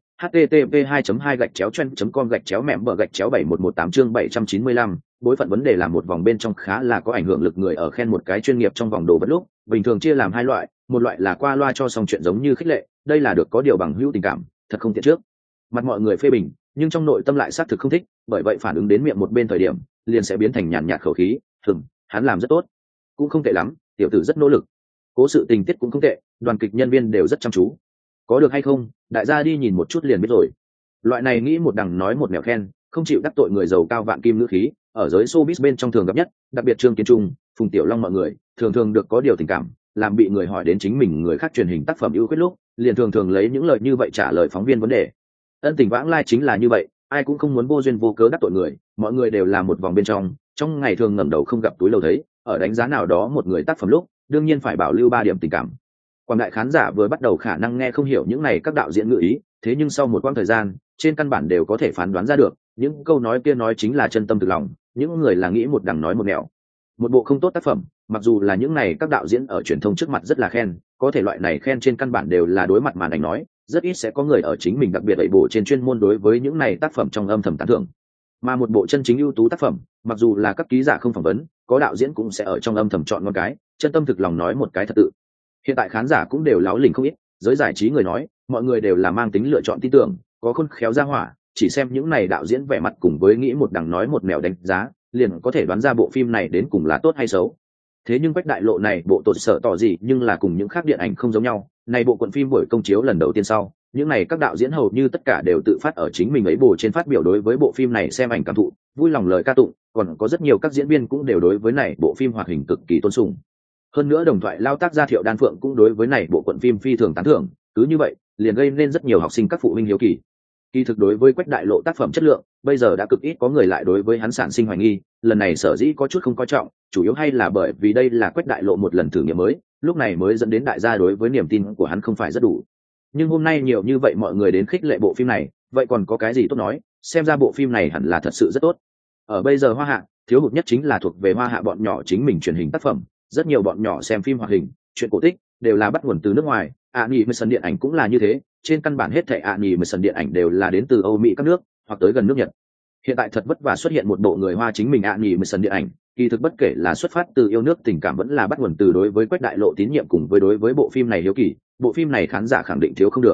http://2.2/chen.com/mem/71118 chương 795, bối phận vấn đề là một vòng bên trong khá là có ảnh hưởng lực người ở khen một cái chuyên nghiệp trong vòng đồ vật lúc, bình thường chia làm hai loại, một loại là qua loa cho xong chuyện giống như khích lệ, đây là được có điều bằng hữu tình cảm, thật không tiện trước mặt mọi người phê bình, nhưng trong nội tâm lại xác thực không thích, bởi vậy phản ứng đến miệng một bên thời điểm, liền sẽ biến thành nhàn nhạt khẩu khí, hắn làm rất tốt, cũng không tệ lắm, tiểu tử rất nỗ lực, cố sự tình tiết cũng không tệ, đoàn kịch nhân viên đều rất chăm chú, có được hay không, đại gia đi nhìn một chút liền biết rồi. Loại này nghĩ một đằng nói một nẻo khen, không chịu đắc tội người giàu cao vạn kim ngữ khí, ở giới showbiz bên trong thường gặp nhất, đặc biệt Trương Kiến Trung, Phùng Tiểu Long mọi người, thường được có điều tình cảm, làm bị người hỏi đến chính mình người khác truyền hình tác phẩm ưu khuyết lúc, liền thường lấy những lời như vậy trả lời phóng viên vấn đề. Ân tình vãng lai chính là như vậy, ai cũng không muốn vô duyên vô cớ đắc tội người, mọi người đều là một vòng bên trong ngày thường ngẩng đầu không gặp túi lâu thấy, ở đánh giá nào đó một người tác phẩm lúc, đương nhiên phải bảo lưu 3 điểm tình cảm. Quảng đại khán giả vừa bắt đầu khả năng nghe không hiểu những này các đạo diễn ngữ ý, thế nhưng sau một quãng thời gian, trên căn bản đều có thể phán đoán ra được, những câu nói kia nói chính là chân tâm thực lòng, những người là nghĩ một đằng nói một nẻo. Một bộ không tốt tác phẩm, mặc dù là những này các đạo diễn ở truyền thông trước mặt rất là khen, có thể loại này khen trên căn bản đều là đối mặt màn ảnh nói, rất ít sẽ có người ở chính mình đặc biệt đẩy bổ trên chuyên môn đối với những này tác phẩm trong âm thầm tán thưởng. Mà một bộ chân chính ưu tú tác phẩm, mặc dù là các ký giả không phỏng vấn, có đạo diễn cũng sẽ ở trong âm thầm chọn một cái, chân tâm thực lòng nói một cái thật tự. Hiện tại khán giả cũng đều láo lỉnh không ít, giới giải trí người nói, mọi người đều là mang tính lựa chọn tin tưởng, có khôn khéo ra hỏa, chỉ xem những này đạo diễn vẻ mặt cùng với nghĩ một đằng nói một nẻo đánh giá, liền có thể đoán ra bộ phim này đến cùng là tốt hay xấu. Thế nhưng Quách Đại Lộ này bộ tột sợ tỏ gì, nhưng là cùng những khác điện ảnh không giống nhau, này bộ cuộn phim buổi công chiếu lần đầu tiên sau, những này các đạo diễn hầu như tất cả đều tự phát ở chính mình ấy bổ trên phát biểu đối với bộ phim này xem ảnh cảm thụ, vui lòng lời ca tụng, còn có rất nhiều các diễn viên cũng đều đối với này bộ phim hoạt hình cực kỳ tôn sùng. Hơn nữa đồng thoại lao tác gia Thiệu Đan Phượng cũng đối với này bộ cuộn phim phi thường tán thưởng, cứ như vậy, liền gây nên rất nhiều học sinh các phụ huynh hiếu kỳ. Kỳ thực đối với Quách Đại Lộ tác phẩm chất lượng, bây giờ đã cực ít có người lại đối với hắn sản sinh hoài nghi, lần này sở dĩ có chút không coi trọng, chủ yếu hay là bởi vì đây là Quách Đại Lộ một lần thử nghiệm mới, lúc này mới dẫn đến đại gia đối với niềm tin của hắn không phải rất đủ. Nhưng hôm nay nhiều như vậy mọi người đến khích lệ bộ phim này, vậy còn có cái gì tốt nói, xem ra bộ phim này hẳn là thật sự rất tốt. Ở bây giờ Hoa Hạ, thiếu hụt nhất chính là thuộc về Hoa Hạ bọn nhỏ chính mình truyền hình tác phẩm, rất nhiều bọn nhỏ xem phim hoạt hình, chuyện cổ tích đều là bắt nguồn từ nước ngoài, animation điện ảnh cũng là như thế, trên căn bản hết thảy animation điện ảnh đều là đến từ Âu Mỹ các nước hoặc tới gần nước Nhật. Hiện tại thật vất vả xuất hiện một bộ người Hoa chính mình animation điện ảnh, kỳ thực bất kể là xuất phát từ yêu nước tình cảm vẫn là bắt nguồn từ đối với Quách Đại Lộ tín nhiệm cùng với đối với bộ phim này hiếu kỳ, bộ phim này khán giả khẳng định thiếu không được.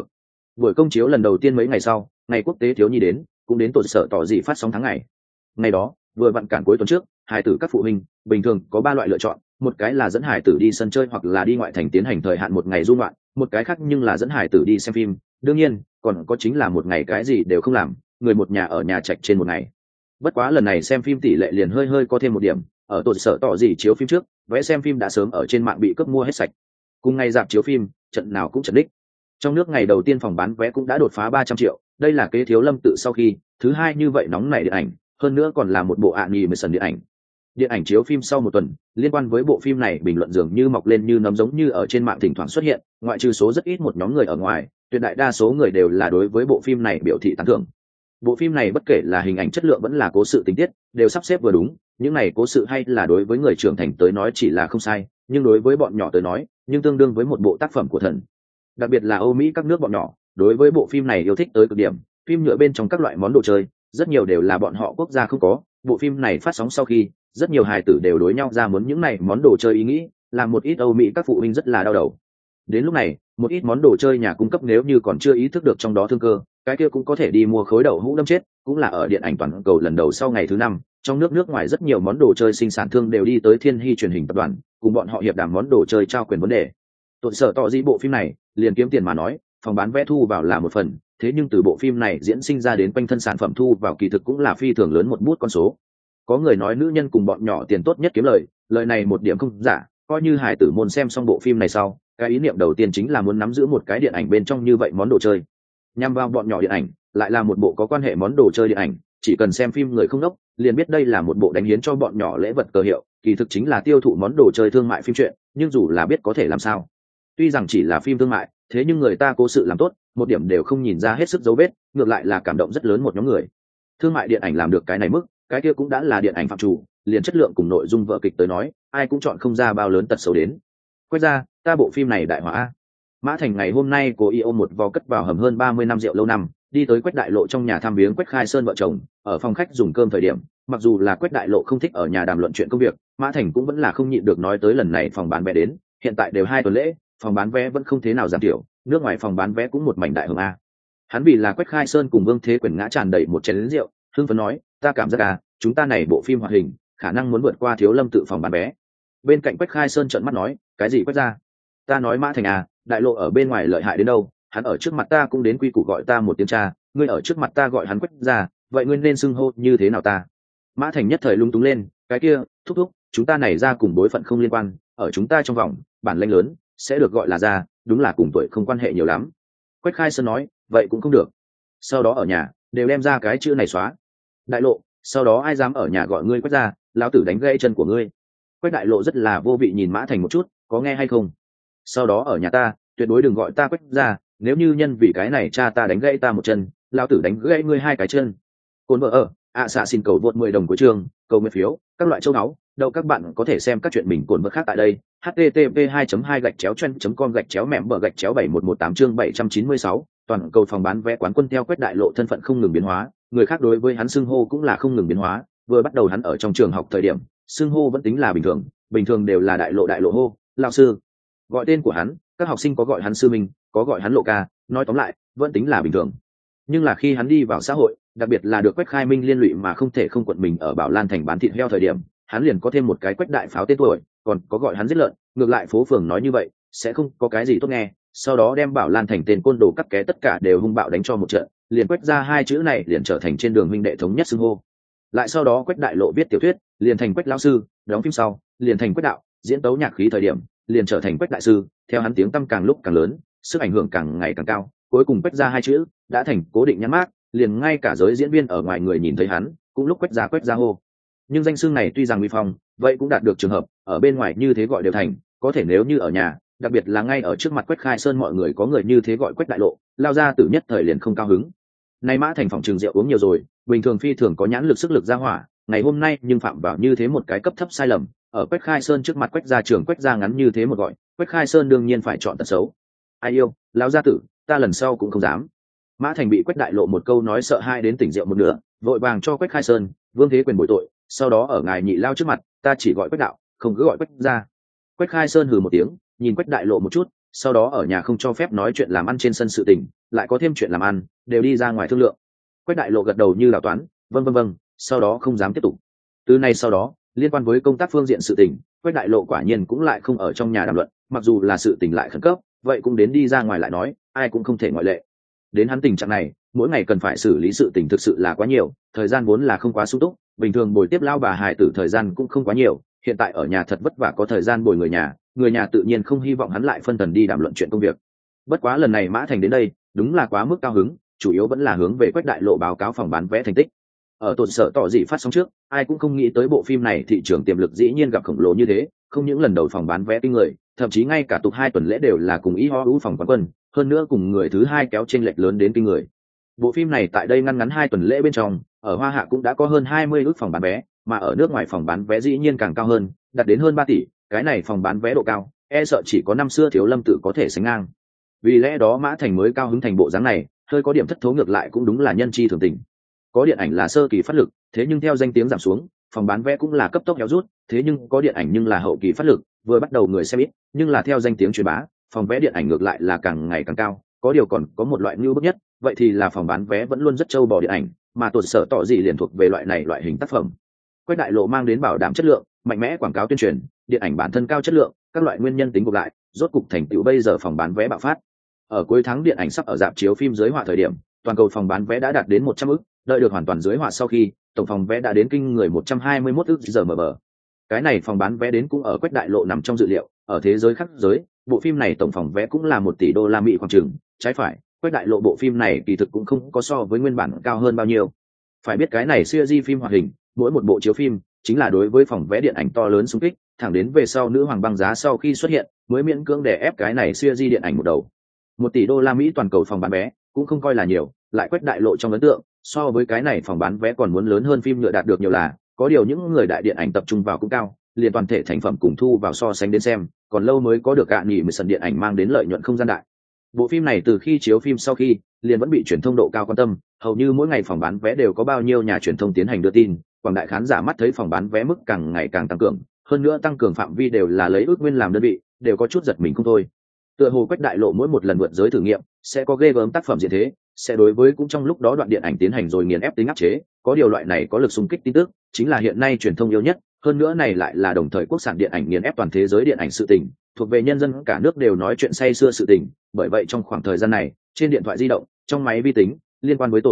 Buổi công chiếu lần đầu tiên mấy ngày sau, ngày quốc tế thiếu nhi đến, cũng đến tụi sở tỏ dị phát sóng tháng ngày. Ngày đó, vừa vặn cản cuối tuần trước, hài tử các phụ huynh bình thường có 3 loại lựa chọn, một cái là dẫn hài tử đi sân chơi hoặc là đi ngoại thành tiến hành thời hạn một ngày du ngoạn, một cái khác nhưng là dẫn hài tử đi xem phim, đương nhiên, còn có chính là một ngày cái gì đều không làm, người một nhà ở nhà trạch trên một ngày. Bất quá lần này xem phim tỷ lệ liền hơi có thêm một điểm, ở tụi sở tỏ dị chiếu phim trước, vé xem phim đã sớm ở trên mạng bị cướp mua hết sạch. Cùng ngày rạp chiếu phim, trận nào cũng trận đích. Trong nước ngày đầu tiên phòng bán vé cũng đã đột phá 300 triệu, đây là kế Thiếu Lâm tự sau khi thứ hai như vậy nóng nảy điện ảnh, hơn nữa còn là một bộ animation điện ảnh. Điện ảnh chiếu phim sau một tuần, liên quan với bộ phim này bình luận dường như mọc lên như nấm giống như ở trên mạng thỉnh thoảng xuất hiện, ngoại trừ số rất ít một nhóm người ở ngoài, tuyệt đại đa số người đều là đối với bộ phim này biểu thị tán thưởng. Bộ phim này bất kể là hình ảnh chất lượng vẫn là cố sự tình tiết, đều sắp xếp vừa đúng, những này cố sự hay là đối với người trưởng thành tới nói chỉ là không sai, nhưng đối với bọn nhỏ tới nói, nhưng tương đương với một bộ tác phẩm của thần. Đặc biệt là Âu Mỹ các nước bọn nhỏ, đối với bộ phim này yêu thích tới cực điểm, phim nhựa bên trong các loại món đồ chơi, rất nhiều đều là bọn họ quốc gia không có. Bộ phim này phát sóng sau khi, rất nhiều hài tử đều đối nhau ra muốn những này món đồ chơi ý nghĩ, làm một ít Âu Mỹ các phụ huynh rất là đau đầu. Đến lúc này, một ít món đồ chơi nhà cung cấp nếu như còn chưa ý thức được trong đó thương cơ, cái kia cũng có thể đi mua khối đậu hũ đâm chết, cũng là ở điện ảnh toàn cầu lần đầu sau ngày thứ 5, trong nước ngoài rất nhiều món đồ chơi sinh sản thương đều đi tới Thiên Hy truyền hình tập đoàn, cùng bọn họ hiệp đàm món đồ chơi trao quyền vấn đề. Tụi sở tỏ dĩ bộ phim này, liền kiếm tiền mà nói, phòng bán vé thu vào là một phần, thế nhưng từ bộ phim này diễn sinh ra đến quanh thân sản phẩm thu vào kỳ thực cũng là phi thường lớn một bút con số. Có người nói nữ nhân cùng bọn nhỏ tiền tốt nhất kiếm lời, lời này một điểm không giả, coi như hải tử môn xem xong bộ phim này sau, cái ý niệm đầu tiên chính là muốn nắm giữ một cái điện ảnh bên trong như vậy món đồ chơi. Nhằm vào bọn nhỏ điện ảnh, lại là một bộ có quan hệ món đồ chơi điện ảnh, chỉ cần xem phim người không đốc, liền biết đây là một bộ đánh hiến cho bọn nhỏ lễ vật cờ hiệu, kỳ thực chính là tiêu thụ món đồ chơi thương mại phim truyện, nhưng dù là biết có thể làm sao. Tuy rằng chỉ là phim thương mại, thế nhưng người ta cố sự làm tốt, một điểm đều không nhìn ra hết sức dấu vết, ngược lại là cảm động rất lớn một nhóm người. Thương mại điện ảnh làm được cái này mức, cái kia cũng đã là điện ảnh phạm chủ, liền chất lượng cùng nội dung vở kịch tới nói, ai cũng chọn không ra bao lớn tật xấu đến. Quét ra, ta bộ phim này đại hỏa. Mã Thành ngày hôm nay cố ý ôm một vò cất vào hầm hơn 30 năm rượu lâu năm, đi tới Quách Đại Lộ trong nhà thăm viếng Quách Khai Sơn vợ chồng, ở phòng khách dùng cơm thời điểm, mặc dù là Quách Đại Lộ không thích ở nhà đàm luận chuyện công việc, Mã Thành cũng vẫn là không nhịn được nói tới lần này phòng bán vé đến, hiện tại đều 2 tuần lễ, phòng bán vé vẫn không thế nào giảm thiểu, nước ngoài phòng bán vé cũng một mảnh đại hưởng a. Hắn vì là Quách Khai Sơn cùng Vương Thế Quyền ngã tràn đầy một chén rượu, hưng phấn nói, ta cảm giác chúng ta này bộ phim hoạt hình, khả năng muốn vượt qua Thiếu Lâm tự phòng bán vé. Bên cạnh Quách Khai Sơn trợn mắt nói, cái gì Quách ra? Ta nói Mã Thành Đại Lộ ở bên ngoài lợi hại đến đâu, hắn ở trước mặt ta cũng đến quy củ gọi ta một tiếng cha, ngươi ở trước mặt ta gọi hắn Quách ra, vậy ngươi nên xưng hô như thế nào ta? Mã Thành nhất thời lung túng lên, cái kia, thúc thúc, chúng ta này ra cùng đối phận không liên quan, ở chúng ta trong vòng, bản lĩnh lớn, sẽ được gọi là ra, đúng là cùng tuổi không quan hệ nhiều lắm. Quách Khai Sơn nói, vậy cũng không được. Sau đó ở nhà, đều đem ra cái chữ này xóa. Đại Lộ, sau đó ai dám ở nhà gọi ngươi Quách ra, lão tử đánh gãy chân của ngươi. Quách Đại Lộ rất là vô vị nhìn Mã Thành một chút, có nghe hay không? Sau đó ở nhà ta, tuyệt đối đừng gọi ta Quách ra, nếu như nhân vì cái này cha ta đánh gãy ta một chân, lão tử đánh gãy ngươi 2 cái chân. Cồn vợ xạ xin cầu vượt 10 đồng của trường, cầu nguyện phiếu, các loại châu áo, đâu các bạn có thể xem các chuyện mình cồn vợ khác tại đây. http://2.2/chen.com/mẻm/718 chương 796, toàn cầu phòng bán vé quán quân theo Quách Đại Lộ thân phận không ngừng biến hóa, người khác đối với hắn xưng hô cũng là không ngừng biến hóa, vừa bắt đầu hắn ở trong trường học thời điểm, xưng hô vẫn tính là bình thường đều là Đại Lộ hô, lão sư. Gọi tên của hắn, các học sinh có gọi hắn sư minh, có gọi hắn Lộ ca, nói tóm lại, vẫn tính là bình thường. Nhưng là khi hắn đi vào xã hội, đặc biệt là được Quách Khai Minh liên lụy mà không thể không quận mình ở Bảo Lan thành bán thịt heo thời điểm, hắn liền có thêm một cái Quách Đại Pháo tên tuổi, còn có gọi hắn giết lợn, ngược lại phố phường nói như vậy, sẽ không có cái gì tốt nghe, sau đó đem Bảo Lan thành tên côn đồ cắt ké tất cả đều hung bạo đánh cho một trận, liền Quách ra 2 chữ này liền trở thành trên đường huynh đệ thống nhất xưng hô. Lại sau đó Quách Đại Lộ viết tiểu thuyết, liền thành Quách lão sư, đóng phim sau, liền thành Quách đạo, diễn tấu nhạc khí thời điểm, liền trở thành Quách đại sư, theo hắn tiếng tăm càng lúc càng lớn, sức ảnh hưởng càng ngày càng cao, cuối cùng Quách ra 2 chữ đã thành cố định nhãn mác, liền ngay cả giới diễn viên ở ngoài người nhìn thấy hắn, cũng lúc Quách ra hô. Nhưng danh xưng này tuy rằng uy phong, vậy cũng đạt được trường hợp, ở bên ngoài như thế gọi đều thành, có thể nếu như ở nhà, đặc biệt là ngay ở trước mặt Quách Khai Sơn mọi người có người như thế gọi Quách Đại Lộ, lao ra tử nhất thời liền không cao hứng. Nay Mã Thành phòng trường rượu uống nhiều rồi, bình thường phi thường có nhãn lực sức lực ra hỏa, ngày hôm nay nhưng phạm vào như thế một cái cấp thấp sai lầm, ở Quách Khai Sơn trước mặt Quách gia trưởng Quách gia ngắn như thế một gọi, Quách Khai Sơn đương nhiên phải chọn tật xấu. Ai yêu, lão gia tử, ta lần sau cũng không dám. Mã Thành bị Quách Đại Lộ một câu nói sợ hai đến tỉnh rượu một nửa, vội vàng cho Quách Khai Sơn, Vương Thế Quyền bồi tội, sau đó ở ngài nhị lao trước mặt, ta chỉ gọi Quách đạo, không cứ gọi Quách gia. Quách Khai Sơn hừ một tiếng, nhìn Quách Đại Lộ một chút, sau đó ở nhà không cho phép nói chuyện làm ăn trên sân sự tình, lại có thêm chuyện làm ăn, đều đi ra ngoài thương lượng. Quách Đại Lộ gật đầu như đảo toán, vâng, sau đó không dám tiếp tục. Từ nay sau đó, liên quan với công tác phương diện sự tình, Quách Đại Lộ quả nhiên cũng lại không ở trong nhà đàm luận, mặc dù là sự tình lại khẩn cấp, vậy cũng đến đi ra ngoài lại nói, ai cũng không thể ngoại lệ. Đến hắn tình trạng này, mỗi ngày cần phải xử lý sự tình thực sự là quá nhiều, thời gian vốn là không quá sung túc, bình thường bồi tiếp lao bà hài tử thời gian cũng không quá nhiều, hiện tại ở nhà thật vất vả có thời gian bồi người nhà tự nhiên không hy vọng hắn lại phân thần đi đàm luận chuyện công việc. Bất quá lần này Mã Thành đến đây, đúng là quá mức cao hứng, chủ yếu vẫn là hướng về Quách Đại Lộ báo cáo phòng bán vé thành tích. Ở tổn sở tỏ dị phát sóng trước, ai cũng không nghĩ tới bộ phim này thị trường tiềm lực dĩ nhiên gặp khổng lồ như thế, không những lần đầu phòng bán vé kinh người, thậm chí ngay cả tục 2 tuần lễ đều là cùng IHU phòng quán quân, hơn nữa cùng người thứ hai kéo chênh lệch lớn đến kinh người. Bộ phim này tại đây ngắn 2 tuần lễ bên trong, ở Hoa Hạ cũng đã có hơn 20 ức phòng bán vé, mà ở nước ngoài phòng bán vé dĩ nhiên càng cao hơn, đạt đến hơn 3 tỷ, cái này phòng bán vé độ cao, e sợ chỉ có năm xưa Thiếu Lâm tự có thể sánh ngang. Vì lẽ đó Mã Thành mới cao hứng thành bộ dáng này, hơi có điểm thất thố ngược lại cũng đúng là nhân chi thường tình. Có điện ảnh là sơ kỳ phát lực, thế nhưng theo danh tiếng giảm xuống, phòng bán vé cũng là cấp tốc héo rút, thế nhưng có điện ảnh nhưng là hậu kỳ phát lực, vừa bắt đầu người xem ít, nhưng là theo danh tiếng truyền bá, phòng vé điện ảnh ngược lại là càng ngày càng cao, có điều còn có một loại nhu bức nhất, vậy thì là phòng bán vé vẫn luôn rất trâu bò điện ảnh, mà tổn sở tỏ gì liền thuộc về loại này loại hình tác phẩm. Quách Đại Lộ mang đến bảo đảm chất lượng, mạnh mẽ quảng cáo tuyên truyền, điện ảnh bản thân cao chất lượng, các loại nguyên nhân tính gộp lại, rốt cục thành tựu bây giờ phòng bán vé bạo phát. Ở cuối tháng điện ảnh sắp ở rạp chiếu phim dưới họa thời điểm, toàn cầu phòng bán vé đã đạt đến 100 ức, đợi được hoàn toàn dưới họa sau khi, tổng phòng vé đã đến kinh người 121 ức giờ mở bờ. Cái này phòng bán vé đến cũng ở Quách Đại Lộ nằm trong dự liệu, ở thế giới khác giới, bộ phim này tổng phòng vé cũng là 1 tỷ đô la Mỹ khoảng chừng, trái phải, Quách Đại Lộ bộ phim này kỳ thực cũng không có so với nguyên bản cao hơn bao nhiêu. Phải biết cái này series phim hoạt hình, mỗi một bộ chiếu phim chính là đối với phòng vé điện ảnh to lớn xung kích, thẳng đến về sau nữ hoàng băng giá sau khi xuất hiện, mới miễn cưỡng đè ép cái này series điện ảnh một đầu. 1 tỷ đô la Mỹ toàn cầu phòng bán vé, cũng không coi là nhiều, lại Quách Đại Lộ trong ấn tượng, so với cái này phòng bán vé còn muốn lớn hơn phim nhựa đạt được nhiều là, có điều những người đại điện ảnh tập trung vào cũng cao, liền toàn thể thành phẩm cùng thu vào so sánh đến xem, còn lâu mới có được cả nghỉ mười sân điện ảnh mang đến lợi nhuận không gian đại. Bộ phim này từ khi chiếu phim sau khi, liền vẫn bị truyền thông độ cao quan tâm, hầu như mỗi ngày phòng bán vé đều có bao nhiêu nhà truyền thông tiến hành đưa tin, quảng đại khán giả mắt thấy phòng bán vé mức càng ngày càng tăng cường, hơn nữa tăng cường phạm vi đều là lấy ước nguyên làm đơn vị, đều có chút giật mình không thôi. Tựa hồ Quách Đại Lộ mỗi một lần vượt giới thử nghiệm, sẽ có ghê gớm tác phẩm diện thế, sẽ đối với cũng trong lúc đó đoạn điện ảnh tiến hành rồi nghiền ép tính áp chế, có điều loại này có lực xung kích tin tức, chính là hiện nay truyền thông yêu nhất, hơn nữa này lại là đồng thời quốc sản điện ảnh nghiền ép toàn thế giới điện ảnh sự tình, thuộc về nhân dân cả nước đều nói chuyện say sưa sự tình, bởi vậy trong khoảng thời gian này, trên điện thoại di động, trong máy vi tính, liên quan với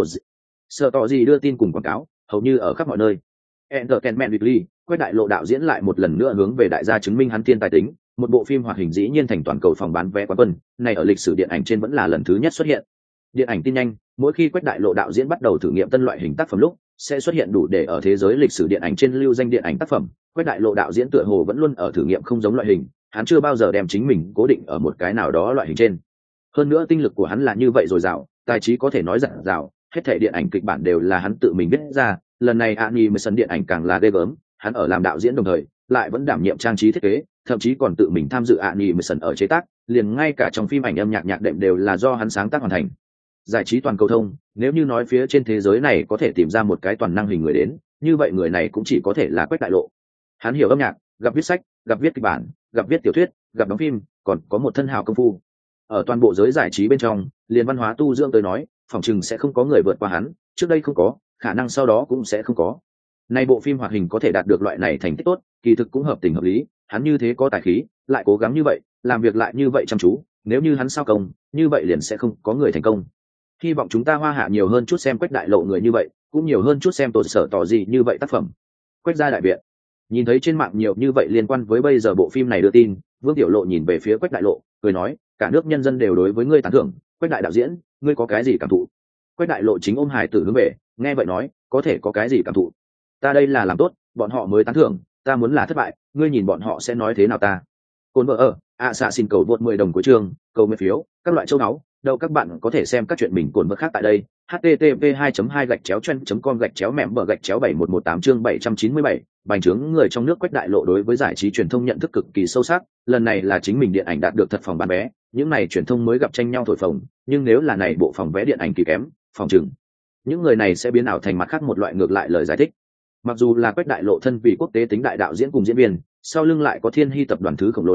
sở tỏ gì đưa tin cùng quảng cáo, hầu như ở khắp mọi nơi. Entertainment Weekly, Quách Đại Lộ đạo diễn lại một lần nữa hướng về đại gia chứng minh hắn thiên tài tính, một bộ phim hoạt hình dĩ nhiên thành toàn cầu phòng bán vé quán quân, này ở lịch sử điện ảnh trên vẫn là lần thứ nhất xuất hiện. Điện ảnh tin nhanh, mỗi khi Quách Đại Lộ đạo diễn bắt đầu thử nghiệm tân loại hình tác phẩm lúc, sẽ xuất hiện đủ để ở thế giới lịch sử điện ảnh trên lưu danh điện ảnh tác phẩm. Quách Đại Lộ đạo diễn tựa hồ vẫn luôn ở thử nghiệm không giống loại hình, hắn chưa bao giờ đem chính mình cố định ở một cái nào đó loại hình trên. Hơn nữa tinh lực của hắn là như vậy dồi dào, tài trí có thể nói dặn dào, hết thảy điện ảnh kịch bản đều là hắn tự mình viết ra. Lần này animation điện ảnh càng là ghê gớm, hắn ở làm đạo diễn đồng thời, lại vẫn đảm nhiệm trang trí thiết kế, thậm chí còn tự mình tham dự animation ở chế tác, liền ngay cả trong phim ảnh âm nhạc nhạc đệm đều là do hắn sáng tác hoàn thành. Giải trí toàn cầu thông, nếu như nói phía trên thế giới này có thể tìm ra một cái toàn năng hình người đến, như vậy người này cũng chỉ có thể là Quách Đại Lộ. Hắn hiểu âm nhạc, gặp viết sách, gặp viết kịch bản, gặp viết tiểu thuyết, gặp đóng phim, còn có một thân hào công phu. Ở toàn bộ giới giải trí bên trong, liền văn hóa tu dưỡng tới nói, phỏng chừng sẽ không có người vượt qua hắn, trước đây không có, khả năng sau đó cũng sẽ không có. Nay bộ phim hoạt hình có thể đạt được loại này thành tích tốt, kỳ thực cũng hợp tình hợp lý, hắn như thế có tài khí, lại cố gắng như vậy, làm việc lại như vậy chăm chú, nếu như hắn sao công, như vậy liền sẽ không có người thành công. Hy vọng chúng ta Hoa Hạ nhiều hơn chút xem Quách Đại Lộ người như vậy, cũng nhiều hơn chút xem tổn sở tỏ gì như vậy tác phẩm. Quách gia đại viện. Nhìn thấy trên mạng nhiều như vậy liên quan với bây giờ bộ phim này đưa tin, Vương Tiểu Lộ nhìn về phía Quách Đại Lộ, cười nói, cả nước nhân dân đều đối với ngươi tán thưởng, Quách đại đạo diễn, ngươi có cái gì cảm thụ? Quách Đại Lộ chính ôm hài tử hướng về, nghe vậy nói, có thể có cái gì cảm thụ? Ta đây là làm tốt, bọn họ mới tán thưởng, ta muốn là thất bại, ngươi nhìn bọn họ sẽ nói thế nào ta? Cồn vợ xạ xin cầu vượt 10 đồng của trường, cầu nguyện phiếu, các loại châu náu, đâu các bạn có thể xem các chuyện mình cồn vợ khác tại đây. http 2 gạch chéo com gạch chéo mẹm bờ gạch chéo 7118 chương 797, bành trướng người trong nước Quách Đại Lộ đối với giải trí truyền thông nhận thức cực kỳ sâu sắc, lần này là chính mình điện ảnh đạt được thật phòng bán vé, những này truyền thông mới gặp tranh nhau thổi phồng, nhưng nếu là này bộ phòng vé điện ảnh kỳ kém, phòng chừng những người này sẽ biến ảo thành mặt khác một loại ngược lại lời giải thích. Mặc dù là Quách Đại Lộ thân vì quốc tế tính đại đạo diễn cùng diễn viên, sau lưng lại có Thiên Hy tập đoàn thứ khổng lồ này,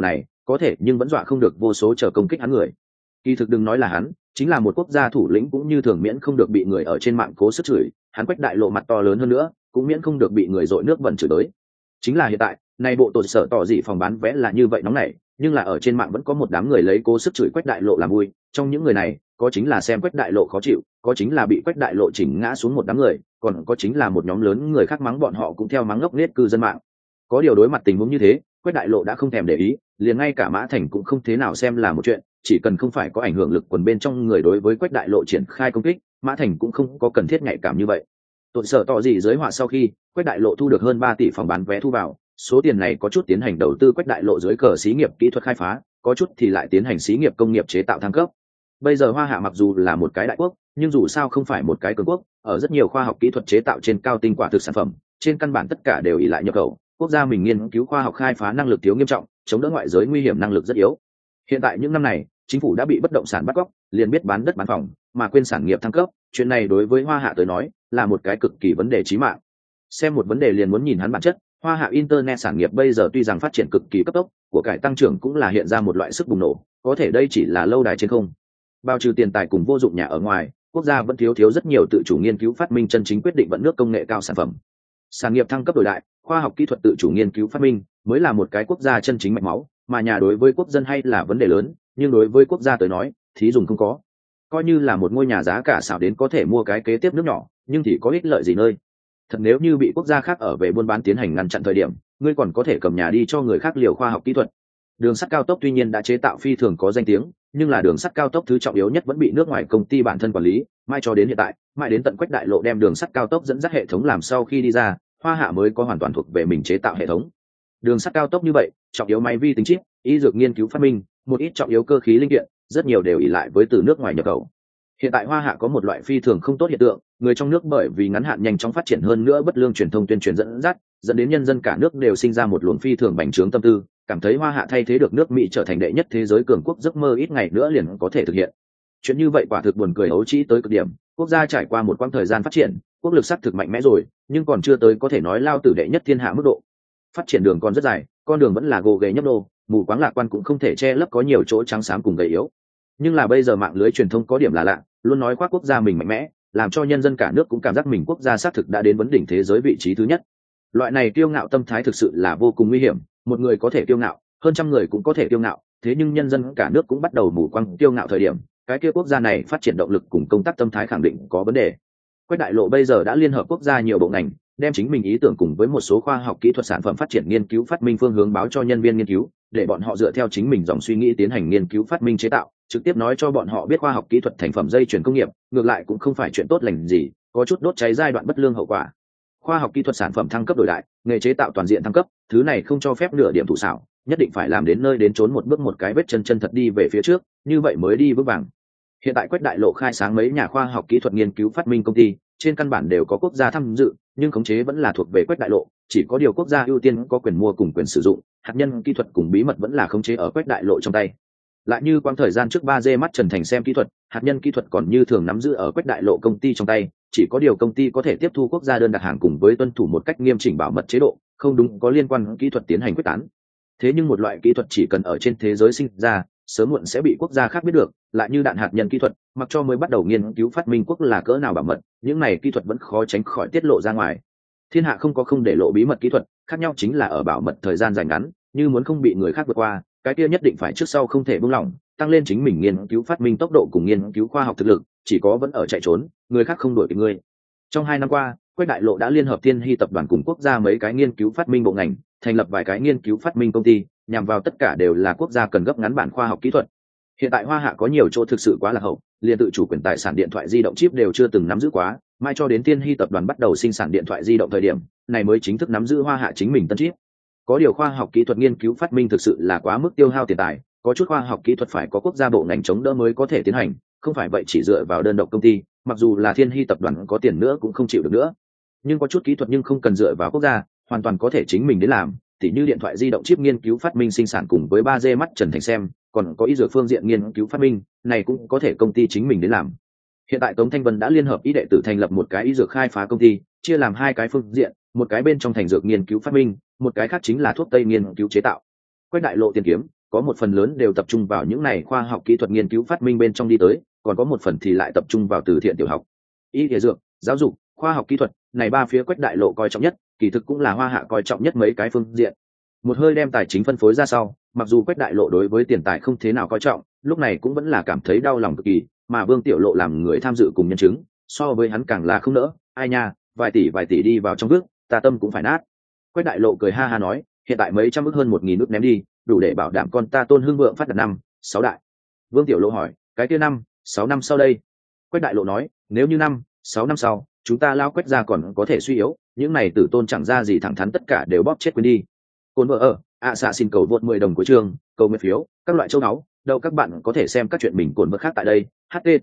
có thể nhưng vẫn dọa không được vô số chờ công kích hắn người. Kỳ thực đừng nói là hắn, chính là một quốc gia thủ lĩnh cũng như thường miễn không được bị người ở trên mạng cố sức chửi. Hắn Quách Đại Lộ mặt to lớn hơn nữa, cũng miễn không được bị người dội nước bẩn chửi tới. Chính là hiện tại, này bộ tổ sở tỏ dị phòng bán vé là như vậy nóng nảy, nhưng là ở trên mạng vẫn có một đám người lấy cố sức chửi Quách Đại Lộ làm vui. Trong những người này, có chính là xem Quách Đại Lộ khó chịu, có chính là bị Quách Đại Lộ chỉnh ngã xuống một đám người, còn có chính là một nhóm lớn người khác mắng bọn họ cũng theo mắng ngốc nghếch cư dân mạng. Có điều đối mặt tình huống như thế, Quách Đại Lộ đã không thèm để ý, liền ngay cả Mã Thành cũng không thế nào xem là một chuyện, chỉ cần không phải có ảnh hưởng lực quần bên trong người đối với Quách Đại Lộ triển khai công kích, Mã Thành cũng không có cần thiết nhạy cảm như vậy. Tội sở tỏ gì dưới họa sau khi Quách Đại Lộ thu được hơn 3 tỷ phòng bán vé thu vào, số tiền này có chút tiến hành đầu tư Quách Đại Lộ dưới cờ xí nghiệp kỹ thuật khai phá, có chút thì lại tiến hành xí nghiệp công nghiệp chế tạo thăng cấp. Bây giờ Hoa Hạ mặc dù là một cái đại quốc, nhưng dù sao không phải một cái cường quốc, ở rất nhiều khoa học kỹ thuật chế tạo trên cao tinh quả thực sản phẩm, trên căn bản tất cả đều ỷ lại nhập khẩu, quốc gia mình nghiên cứu khoa học khai phá năng lực thiếu nghiêm trọng, chống đỡ ngoại giới nguy hiểm năng lực rất yếu. Hiện tại những năm này, chính phủ đã bị bất động sản bắt cóc, liền biết bán đất bán phòng, mà quên sản nghiệp thăng cấp, chuyện này đối với Hoa Hạ tới nói là một cái cực kỳ vấn đề chí mạng. Xem một vấn đề liền muốn nhìn hắn bản chất, Hoa Hạ internet sản nghiệp bây giờ tuy rằng phát triển cực kỳ cấp tốc, của cải tăng trưởng cũng là hiện ra một loại sức bùng nổ, có thể đây chỉ là lâu đài trên không. Bao trừ tiền tài cùng vô dụng nhà ở ngoài, quốc gia vẫn thiếu rất nhiều tự chủ nghiên cứu phát minh chân chính quyết định vận nước công nghệ cao sản phẩm. Sản nghiệp thăng cấp đổi đại, khoa học kỹ thuật tự chủ nghiên cứu phát minh mới là một cái quốc gia chân chính mạch máu, mà nhà đối với quốc dân hay là vấn đề lớn, nhưng đối với quốc gia tới nói, thí dùng không có. Coi như là một ngôi nhà giá cả xảo đến có thể mua cái kế tiếp nước nhỏ, nhưng thì có ích lợi gì nơi. Thật nếu như bị quốc gia khác ở về buôn bán tiến hành ngăn chặn thời điểm, ngươi còn có thể cầm nhà đi cho người khác liều khoa học kỹ thuật. Đường sắt cao tốc tuy nhiên đã chế tạo phi thường có danh tiếng, nhưng là đường sắt cao tốc thứ trọng yếu nhất vẫn bị nước ngoài công ty bản thân quản lý, mai cho đến hiện tại, mãi đến tận Quách Đại Lộ đem đường sắt cao tốc dẫn dắt hệ thống làm sau khi đi ra, Hoa Hạ mới có hoàn toàn thuộc về mình chế tạo hệ thống. Đường sắt cao tốc như vậy, trọng yếu máy vi tính chip, y dược nghiên cứu phát minh, một ít trọng yếu cơ khí linh kiện, rất nhiều đều ỷ lại với từ nước ngoài nhập khẩu. Hiện tại Hoa Hạ có một loại phi thường không tốt hiện tượng, người trong nước bởi vì ngắn hạn nhanh chóng phát triển hơn nữa bất lương truyền thông tuyên truyền dẫn dắt, dẫn đến nhân dân cả nước đều sinh ra một luồng phi thường bành trướng tâm tư, cảm thấy Hoa Hạ thay thế được nước Mỹ trở thành đệ nhất thế giới cường quốc giấc mơ ít ngày nữa liền có thể thực hiện. Chuyện như vậy quả thực buồn cười ấu trĩ tới cực điểm, quốc gia trải qua một quãng thời gian phát triển, quốc lực sắc thực mạnh mẽ rồi, nhưng còn chưa tới có thể nói lao tử đệ nhất thiên hạ mức độ. Phát triển đường còn rất dài, con đường vẫn là gồ ghề nhấp đô, mù quáng lạc quan cũng không thể che lấp có nhiều chỗ trắng xám cùng gầy yếu. Nhưng là bây giờ mạng lưới truyền thông có điểm là lạ, luôn nói khoác quốc gia mình mạnh mẽ, làm cho nhân dân cả nước cũng cảm giác mình quốc gia xác thực đã đến vấn đỉnh thế giới vị trí thứ nhất. Loại này kiêu ngạo tâm thái thực sự là vô cùng nguy hiểm, một người có thể kiêu ngạo, hơn trăm người cũng có thể kiêu ngạo, thế nhưng nhân dân cả nước cũng bắt đầu mù quáng kiêu ngạo thời điểm, cái kia quốc gia này phát triển động lực cùng công tác tâm thái khẳng định có vấn đề. Quách Đại Lộ bây giờ đã liên hợp quốc gia nhiều bộ ngành, đem chính mình ý tưởng cùng với một số khoa học kỹ thuật sản phẩm phát triển nghiên cứu phát minh phương hướng báo cho nhân viên nghiên cứu, để bọn họ dựa theo chính mình dòng suy nghĩ tiến hành nghiên cứu phát minh chế tạo, trực tiếp nói cho bọn họ biết khoa học kỹ thuật thành phẩm dây chuyển công nghiệp, ngược lại cũng không phải chuyện tốt lành gì, có chút đốt cháy giai đoạn bất lương hậu quả. Khoa học kỹ thuật sản phẩm thăng cấp đổi đại, nghề chế tạo toàn diện thăng cấp, thứ này không cho phép nửa điểm thủ xảo, nhất định phải làm đến nơi đến trốn một bước một cái vết chân chân thật đi về phía trước, như vậy mới đi vững vàng. Hiện tại Quách Đại Lộ khai sáng mấy nhà khoa học kỹ thuật nghiên cứu phát minh công ty, trên căn bản đều có quốc gia tham dự, nhưng khống chế vẫn là thuộc về Quách Đại Lộ, chỉ có điều quốc gia ưu tiên có quyền mua cùng quyền sử dụng, hạt nhân kỹ thuật cùng bí mật vẫn là khống chế ở Quách Đại Lộ trong tay. Lại như quãng thời gian trước 3D mắt Trần Thành xem kỹ thuật, hạt nhân kỹ thuật còn như thường nắm giữ ở Quách Đại Lộ công ty trong tay, chỉ có điều công ty có thể tiếp thu quốc gia đơn đặt hàng cùng với tuân thủ một cách nghiêm chỉnh bảo mật chế độ, không đúng có liên quan kỹ thuật tiến hành quyết tán. Thế nhưng một loại kỹ thuật chỉ cần ở trên thế giới sinh ra, sớm muộn sẽ bị quốc gia khác biết được, lại như đạn hạt nhân kỹ thuật, mặc cho mới bắt đầu nghiên cứu phát minh quốc là cỡ nào bảo mật, những này kỹ thuật vẫn khó tránh khỏi tiết lộ ra ngoài. Thiên hạ không có không để lộ bí mật kỹ thuật, khác nhau chính là ở bảo mật thời gian dài ngắn, như muốn không bị người khác vượt qua, cái kia nhất định phải trước sau không thể buông lỏng, tăng lên chính mình nghiên cứu phát minh tốc độ cùng nghiên cứu khoa học thực lực, chỉ có vẫn ở chạy trốn, người khác không đuổi kịp ngươi. Trong 2 năm qua, Quách Đại Lộ đã liên hợp Thiên Hy tập đoàn cùng quốc gia mấy cái nghiên cứu phát minh bộ ngành, thành lập vài cái nghiên cứu phát minh công ty, nhằm vào tất cả đều là quốc gia cần gấp ngắn bản khoa học kỹ thuật. Hiện tại Hoa Hạ có nhiều chỗ thực sự quá là hậu, liền tự chủ quyền tài sản điện thoại di động chip đều chưa từng nắm giữ quá, mai cho đến Thiên Hy tập đoàn bắt đầu sinh sản điện thoại di động thời điểm, này mới chính thức nắm giữ Hoa Hạ chính mình tân chip. Có điều khoa học kỹ thuật nghiên cứu phát minh thực sự là quá mức tiêu hao tiền tài, có chút khoa học kỹ thuật phải có quốc gia bộ ngành chống đỡ mới có thể tiến hành, không phải vậy chỉ dựa vào đơn độc công ty, mặc dù là Thiên Hy tập đoàn có tiền nữa cũng không chịu được nữa. Nhưng có chút kỹ thuật nhưng không cần dựa vào quốc gia, hoàn toàn có thể chính mình đến làm, tỉ như điện thoại di động chip nghiên cứu phát minh sinh sản cùng với 3D mắt Trần Thành xem, còn có y dược phương diện nghiên cứu phát minh, này cũng có thể công ty chính mình đến làm. Hiện tại Tống Thanh Vân đã liên hợp y đệ tử thành lập một cái y dược khai phá công ty, chia làm 2 cái phương diện, một cái bên trong thành dược nghiên cứu phát minh, một cái khác chính là thuốc tây nghiên cứu chế tạo. Quách Đại Lộ tiền kiếm, có một phần lớn đều tập trung vào những này khoa học kỹ thuật nghiên cứu phát minh bên trong đi tới, còn có một phần thì lại tập trung vào từ thiện tiểu học, y thể dược, giáo dục, khoa học kỹ thuật, này ba phía Quách Đại Lộ coi trọng nhất, kỳ thực cũng là Hoa Hạ coi trọng nhất mấy cái phương diện. Một hơi đem tài chính phân phối ra sau, mặc dù Quách Đại Lộ đối với tiền tài không thế nào coi trọng, lúc này cũng vẫn là cảm thấy đau lòng cực kỳ, mà Vương Tiểu Lộ làm người tham dự cùng nhân chứng, so với hắn càng là không nỡ, ai nha, vài tỷ đi vào trong nước, ta tâm cũng phải nát. Quách Đại Lộ cười ha ha nói, hiện tại mấy trăm ức hơn 1.000 ức ném đi, đủ để bảo đảm con ta Tôn Hưng Vượng phát đạt 5, 6 đại. Vương Tiểu Lộ hỏi, cái kia 5, 6 năm sau đây? Quách Đại Lộ nói, nếu như 5, 6 năm sau, chúng ta lao Quách ra còn có thể suy yếu, những này tử tôn chẳng ra gì thẳng thắn tất cả đều bóp chết quên đi. Cồn vợ ở, xạ xin cầu vượt 10 đồng của trường, cầu nguyện phiếu, các loại châu náu, đâu các bạn có thể xem các chuyện mình cồn vợ khác tại đây.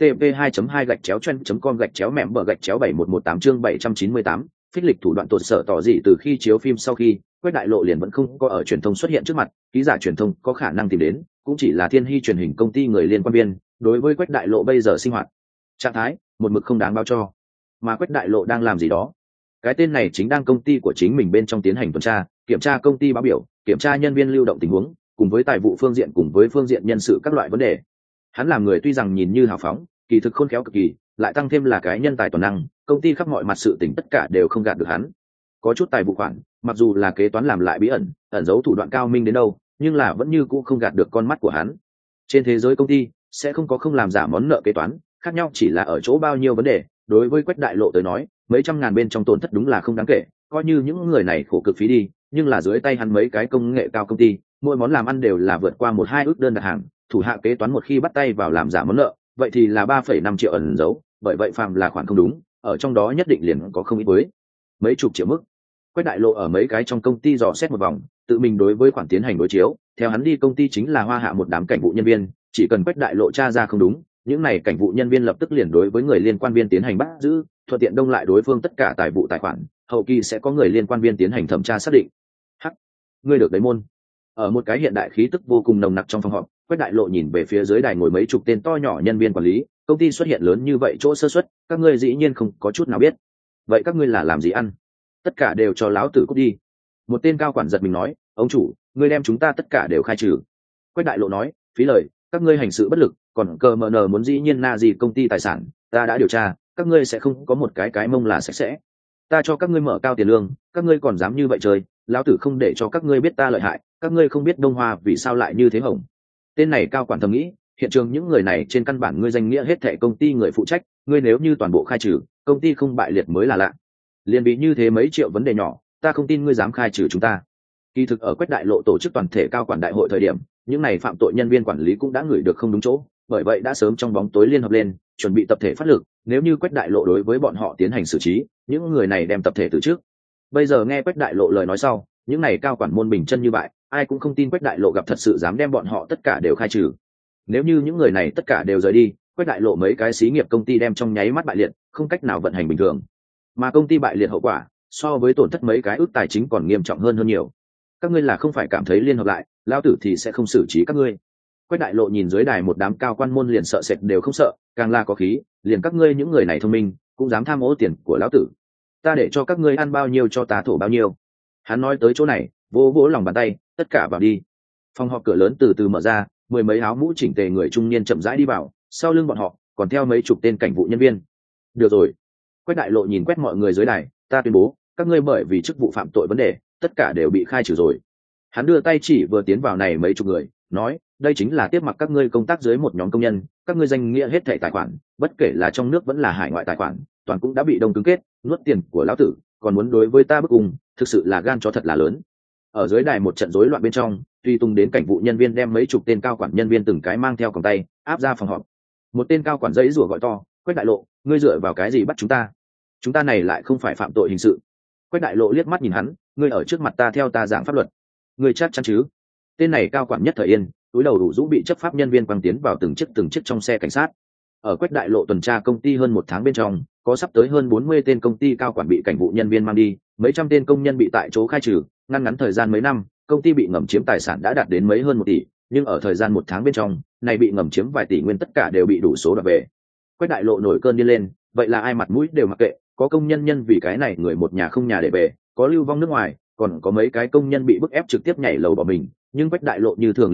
http://2.2/chen.com/mem/71118 chương 798, phích lịch thủ đoạn tột sở tỏ dị từ khi chiếu phim sau khi, Quách Đại Lộ liền vẫn không có ở truyền thông xuất hiện trước mặt, ký giả truyền thông có khả năng tìm đến, cũng chỉ là Thiên Hy truyền hình công ty người liên quan viên, đối với Quách Đại Lộ bây giờ sinh hoạt trạng thái, một mực không đáng báo cho. Mà Quách Đại Lộ đang làm gì đó? Cái tên này chính đang công ty của chính mình bên trong tiến hành tuần tra, kiểm tra công ty báo biểu, kiểm tra nhân viên lưu động tình huống, cùng với tài vụ phương diện cùng với phương diện nhân sự các loại vấn đề. Hắn làm người tuy rằng nhìn như hào phóng, kỳ thực khôn khéo cực kỳ, lại tăng thêm là cái nhân tài toàn năng, công ty khắp mọi mặt sự tình tất cả đều không gạt được hắn. Có chút tài vụ khoản, mặc dù là kế toán làm lại bí ẩn, ẩn giấu thủ đoạn cao minh đến đâu, nhưng là vẫn như cũ không gạt được con mắt của hắn. Trên thế giới công ty sẽ không có không làm giả món nợ kế toán, khác nhau chỉ là ở chỗ bao nhiêu vấn đề. Đối với Quách Đại Lộ tới nói, mấy trăm ngàn bên trong tổn thất đúng là không đáng kể, coi như những người này khổ cực phí đi, nhưng là dưới tay hắn mấy cái công nghệ cao công ty, mỗi món làm ăn đều là vượt qua 1-2 ước đơn đặt hàng, thủ hạ kế toán một khi bắt tay vào làm giả món nợ, vậy thì là 3,5 triệu ẩn giấu, bởi vậy phàm là khoản không đúng, ở trong đó nhất định liền có không ít với mấy chục triệu mức. Quách Đại Lộ ở mấy cái trong công ty dò xét một vòng, tự mình đối với khoản tiến hành đối chiếu, theo hắn đi công ty chính là Hoa Hạ một đám cảnh vụ nhân viên, chỉ cần Quách Đại Lộ tra ra không đúng, những này cảnh vụ nhân viên lập tức liền đối với người liên quan viên tiến hành bắt giữ, thuận tiện đông lại đối phương tất cả tài vụ tài khoản, hậu kỳ sẽ có người liên quan viên tiến hành thẩm tra xác định. Hắc, ngươi được đấy môn. Ở một cái hiện đại khí tức vô cùng nồng nặc trong phòng họp, Quách Đại Lộ nhìn về phía dưới đài ngồi mấy chục tên to nhỏ nhân viên quản lý, công ty xuất hiện lớn như vậy chỗ sơ suất, các ngươi dĩ nhiên không có chút nào biết. Vậy các ngươi là làm gì ăn? Tất cả đều cho lão tử cút đi. Một tên cao quản giật mình nói, ông chủ, ngươi đem chúng ta tất cả đều khai trừ. Quách Đại Lộ nói, phí lời, các ngươi hành sự bất lực, còn cờ mờ nờ muốn dĩ nhiên na gì công ty tài sản, ta đã điều tra, các ngươi sẽ không có một cái mông là sạch sẽ. Ta cho các ngươi mở cao tiền lương, các ngươi còn dám như vậy chơi, lão tử không để cho các ngươi biết ta lợi hại, các ngươi không biết Đông Hoa vì sao lại như thế hỏng. Tên này cao quản thầm nghĩ, hiện trường những người này trên căn bản ngươi danh nghĩa hết thảy công ty người phụ trách, ngươi nếu như toàn bộ khai trừ, công ty không bại liệt mới là lạ. Liên bị như thế mấy triệu vấn đề nhỏ, ta không tin ngươi dám khai trừ chúng ta. Kỳ thực ở Quách Đại Lộ tổ chức toàn thể cao quản đại hội thời điểm, những này phạm tội nhân viên quản lý cũng đã ngửi được không đúng chỗ, bởi vậy đã sớm trong bóng tối liên hợp lên, chuẩn bị tập thể phát lực, nếu như Quách Đại Lộ đối với bọn họ tiến hành xử trí, những người này đem tập thể từ trước. Bây giờ nghe Quách Đại Lộ lời nói sau, những này cao quản môn bình chân như vậy, ai cũng không tin Quách Đại Lộ gặp thật sự dám đem bọn họ tất cả đều khai trừ. Nếu như những người này tất cả đều rời đi, Quách Đại Lộ mấy cái xí nghiệp công ty đem trong nháy mắt bại liệt, không cách nào vận hành bình thường. Mà công ty bại liệt hậu quả, so với tổn thất mấy cái ước tài chính còn nghiêm trọng hơn nhiều. Các ngươi là không phải cảm thấy liên hợp lại, lao tử thì sẽ không xử trí các ngươi. Quách Đại Lộ nhìn dưới đài một đám cao quan môn liền sợ sệt đều không sợ, càng là có khí, liền các ngươi những người này thông minh, cũng dám tham ô tiền của lão tử. Ta để cho các ngươi ăn bao nhiêu cho ta thổ bao nhiêu. Hắn nói tới chỗ này, vỗ vỗ lòng bàn tay, tất cả vào đi. Phòng họp cửa lớn từ từ mở ra, mười mấy áo mũ chỉnh tề người trung niên chậm rãi đi vào, sau lưng bọn họ còn theo mấy chục tên cảnh vụ nhân viên. Được rồi. Quách Đại Lộ nhìn quét mọi người dưới đài, ta tuyên bố, các ngươi bởi vì chức vụ phạm tội vấn đề, tất cả đều bị khai trừ rồi. Hắn đưa tay chỉ vừa tiến vào này mấy chục người, nói, đây chính là tiếp mặc các ngươi công tác dưới một nhóm công nhân, các ngươi danh nghĩa hết thảy tài khoản, bất kể là trong nước vẫn là hải ngoại tài khoản, toàn cũng đã bị đông cứng kết, nuốt tiền của lão tử, còn muốn đối với ta bức cung, thực sự là gan chó thật là lớn. Ở dưới đài một trận rối loạn bên trong, Tuy Tung đến cảnh vụ nhân viên đem mấy chục tên cao quản nhân viên từng cái mang theo còng tay, áp ra phòng họp. Một tên cao quản giấy rủa gọi to, Quách Đại Lộ, ngươi dựa vào cái gì bắt chúng ta? Chúng ta này lại không phải phạm tội hình sự. Quách Đại Lộ liếc mắt nhìn hắn, ngươi ở trước mặt ta theo ta giảng pháp luật, ngươi chắc chắn chứ? Tên này cao quản nhất thời yên, túi đầu đủ rũ bị chấp pháp nhân viên quăng tiến vào từng chiếc trong xe cảnh sát. Ở Quách Đại Lộ tuần tra công ty hơn một tháng bên trong, có sắp tới hơn 40 tên công ty cao quản bị cảnh vụ nhân viên mang đi, mấy trăm tên công nhân bị tại chỗ khai trừ, ngắn thời gian mấy năm, công ty bị ngầm chiếm tài sản đã đạt đến mấy hơn 1 tỷ, nhưng ở thời gian một tháng bên trong, này bị ngầm chiếm vài tỷ nguyên tất cả đều bị đủ số đoạt về. Quách Đại Lộ nổi cơn điên lên, vậy là ai mặt mũi đều mặc kệ, có công nhân nhân vì cái này người một nhà không nhà để về, có lưu vong nước ngoài, còn có mấy cái công nhân bị bức ép trực tiếp nhảy lầu bỏ mình, nhưng Quách Đại Lộ như thường liều mạng,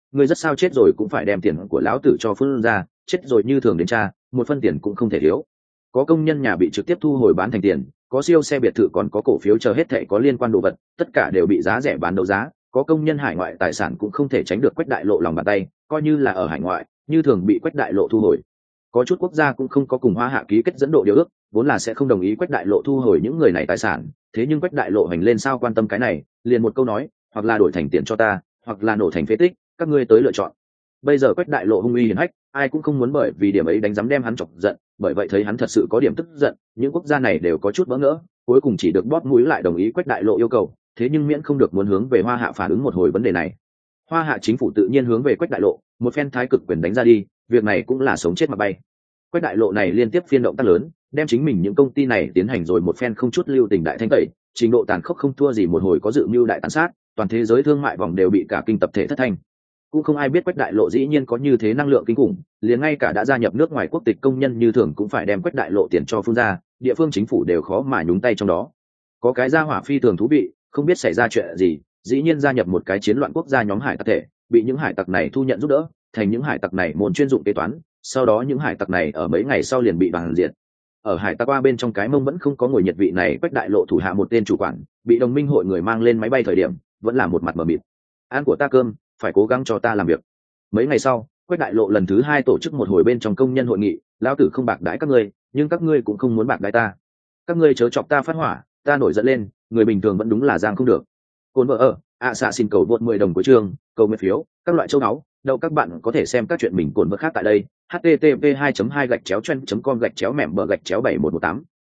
ngươi rất sao chết rồi cũng phải đem tiền của lão tử cho phương ra, chết rồi như thường đến cha, một phân tiền cũng không thể thiếu. Có công nhân nhà bị trực tiếp thu hồi bán thành tiền, có siêu xe biệt thự, còn có cổ phiếu chờ hết thảy có liên quan đồ vật, tất cả đều bị giá rẻ bán đấu giá. Có công nhân hải ngoại tài sản cũng không thể tránh được Quách Đại Lộ lòng bàn tay, coi như là ở hải ngoại, như thường bị Quách Đại Lộ thu hồi. Có chút quốc gia cũng không có cùng Hoa Hạ ký kết dẫn độ điều ước, vốn là sẽ không đồng ý Quách Đại Lộ thu hồi những người này tài sản, thế nhưng Quách Đại Lộ hành lên sao quan tâm cái này, liền một câu nói, hoặc là đổi thành tiền cho ta, hoặc là nổ thành phế tích, các ngươi tới lựa chọn. Bây giờ Quách Đại Lộ hung uy hiển hách, ai cũng không muốn bởi vì điểm ấy đánh giám đem hắn chọc giận, bởi vậy thấy hắn thật sự có điểm tức giận, những quốc gia này đều có chút bỡ ngỡ, cuối cùng chỉ được bóp mũi lại đồng ý Quách Đại Lộ yêu cầu, thế nhưng miễn không được muốn hướng về Hoa Hạ phản ứng một hồi vấn đề này. Hoa Hạ chính phủ tự nhiên hướng về Quách Đại Lộ, một phen thái cực quyền đánh ra đi, việc này cũng là sống chết mà bay. Quách Đại Lộ này liên tiếp phiên động tác lớn, đem chính mình những công ty này tiến hành rồi một phen không chút lưu tình đại thanh tẩy, trình độ tàn khốc không thua gì một hồi có dự mưu đại tàn sát, toàn thế giới thương mại vòng đều bị cả kinh tập thể thất thanh. Cũng không ai biết Quách Đại Lộ dĩ nhiên có như thế năng lượng kinh khủng, liền ngay cả đã gia nhập nước ngoài quốc tịch công nhân như thường cũng phải đem Quách Đại Lộ tiền cho phương ra, địa phương chính phủ đều khó mà nhúng tay trong đó. Có cái gia hỏa phi thường thú vị, không biết xảy ra chuyện gì, dĩ nhiên gia nhập một cái chiến loạn quốc gia nhóm hải tặc thể, bị những hải tặc này thu nhận giúp đỡ, thành những hải tặc này môn chuyên dụng kế toán, sau đó những hải tặc này ở mấy ngày sau liền bị đoàn diệt. Ở hải tặc qua bên trong cái mông vẫn không có ngồi nhiệt vị này Quách Đại Lộ thủ hạ một tên chủ quản, bị đồng minh hội người mang lên máy bay thời điểm, vẫn là một mặt mờ mịt. Ăn của ta cơm, phải cố gắng cho ta làm việc. Mấy ngày sau, Quách Đại Lộ lần thứ 2 tổ chức một hồi bên trong công nhân hội nghị, lão tử không bạc đãi các ngươi, nhưng các ngươi cũng không muốn bạc đãi ta. Các ngươi chớ chọc ta phát hỏa, ta nổi giận lên, người bình thường vẫn đúng là giang không được. Cồn vợ ở, xạ xin cầu vượt 10 đồng của trường, cầu nguyện phiếu, các loại châu áo, đâu các bạn có thể xem các chuyện mình cồn vợ khác tại đây. http 2.2 /chen.com /mẻm bờ /718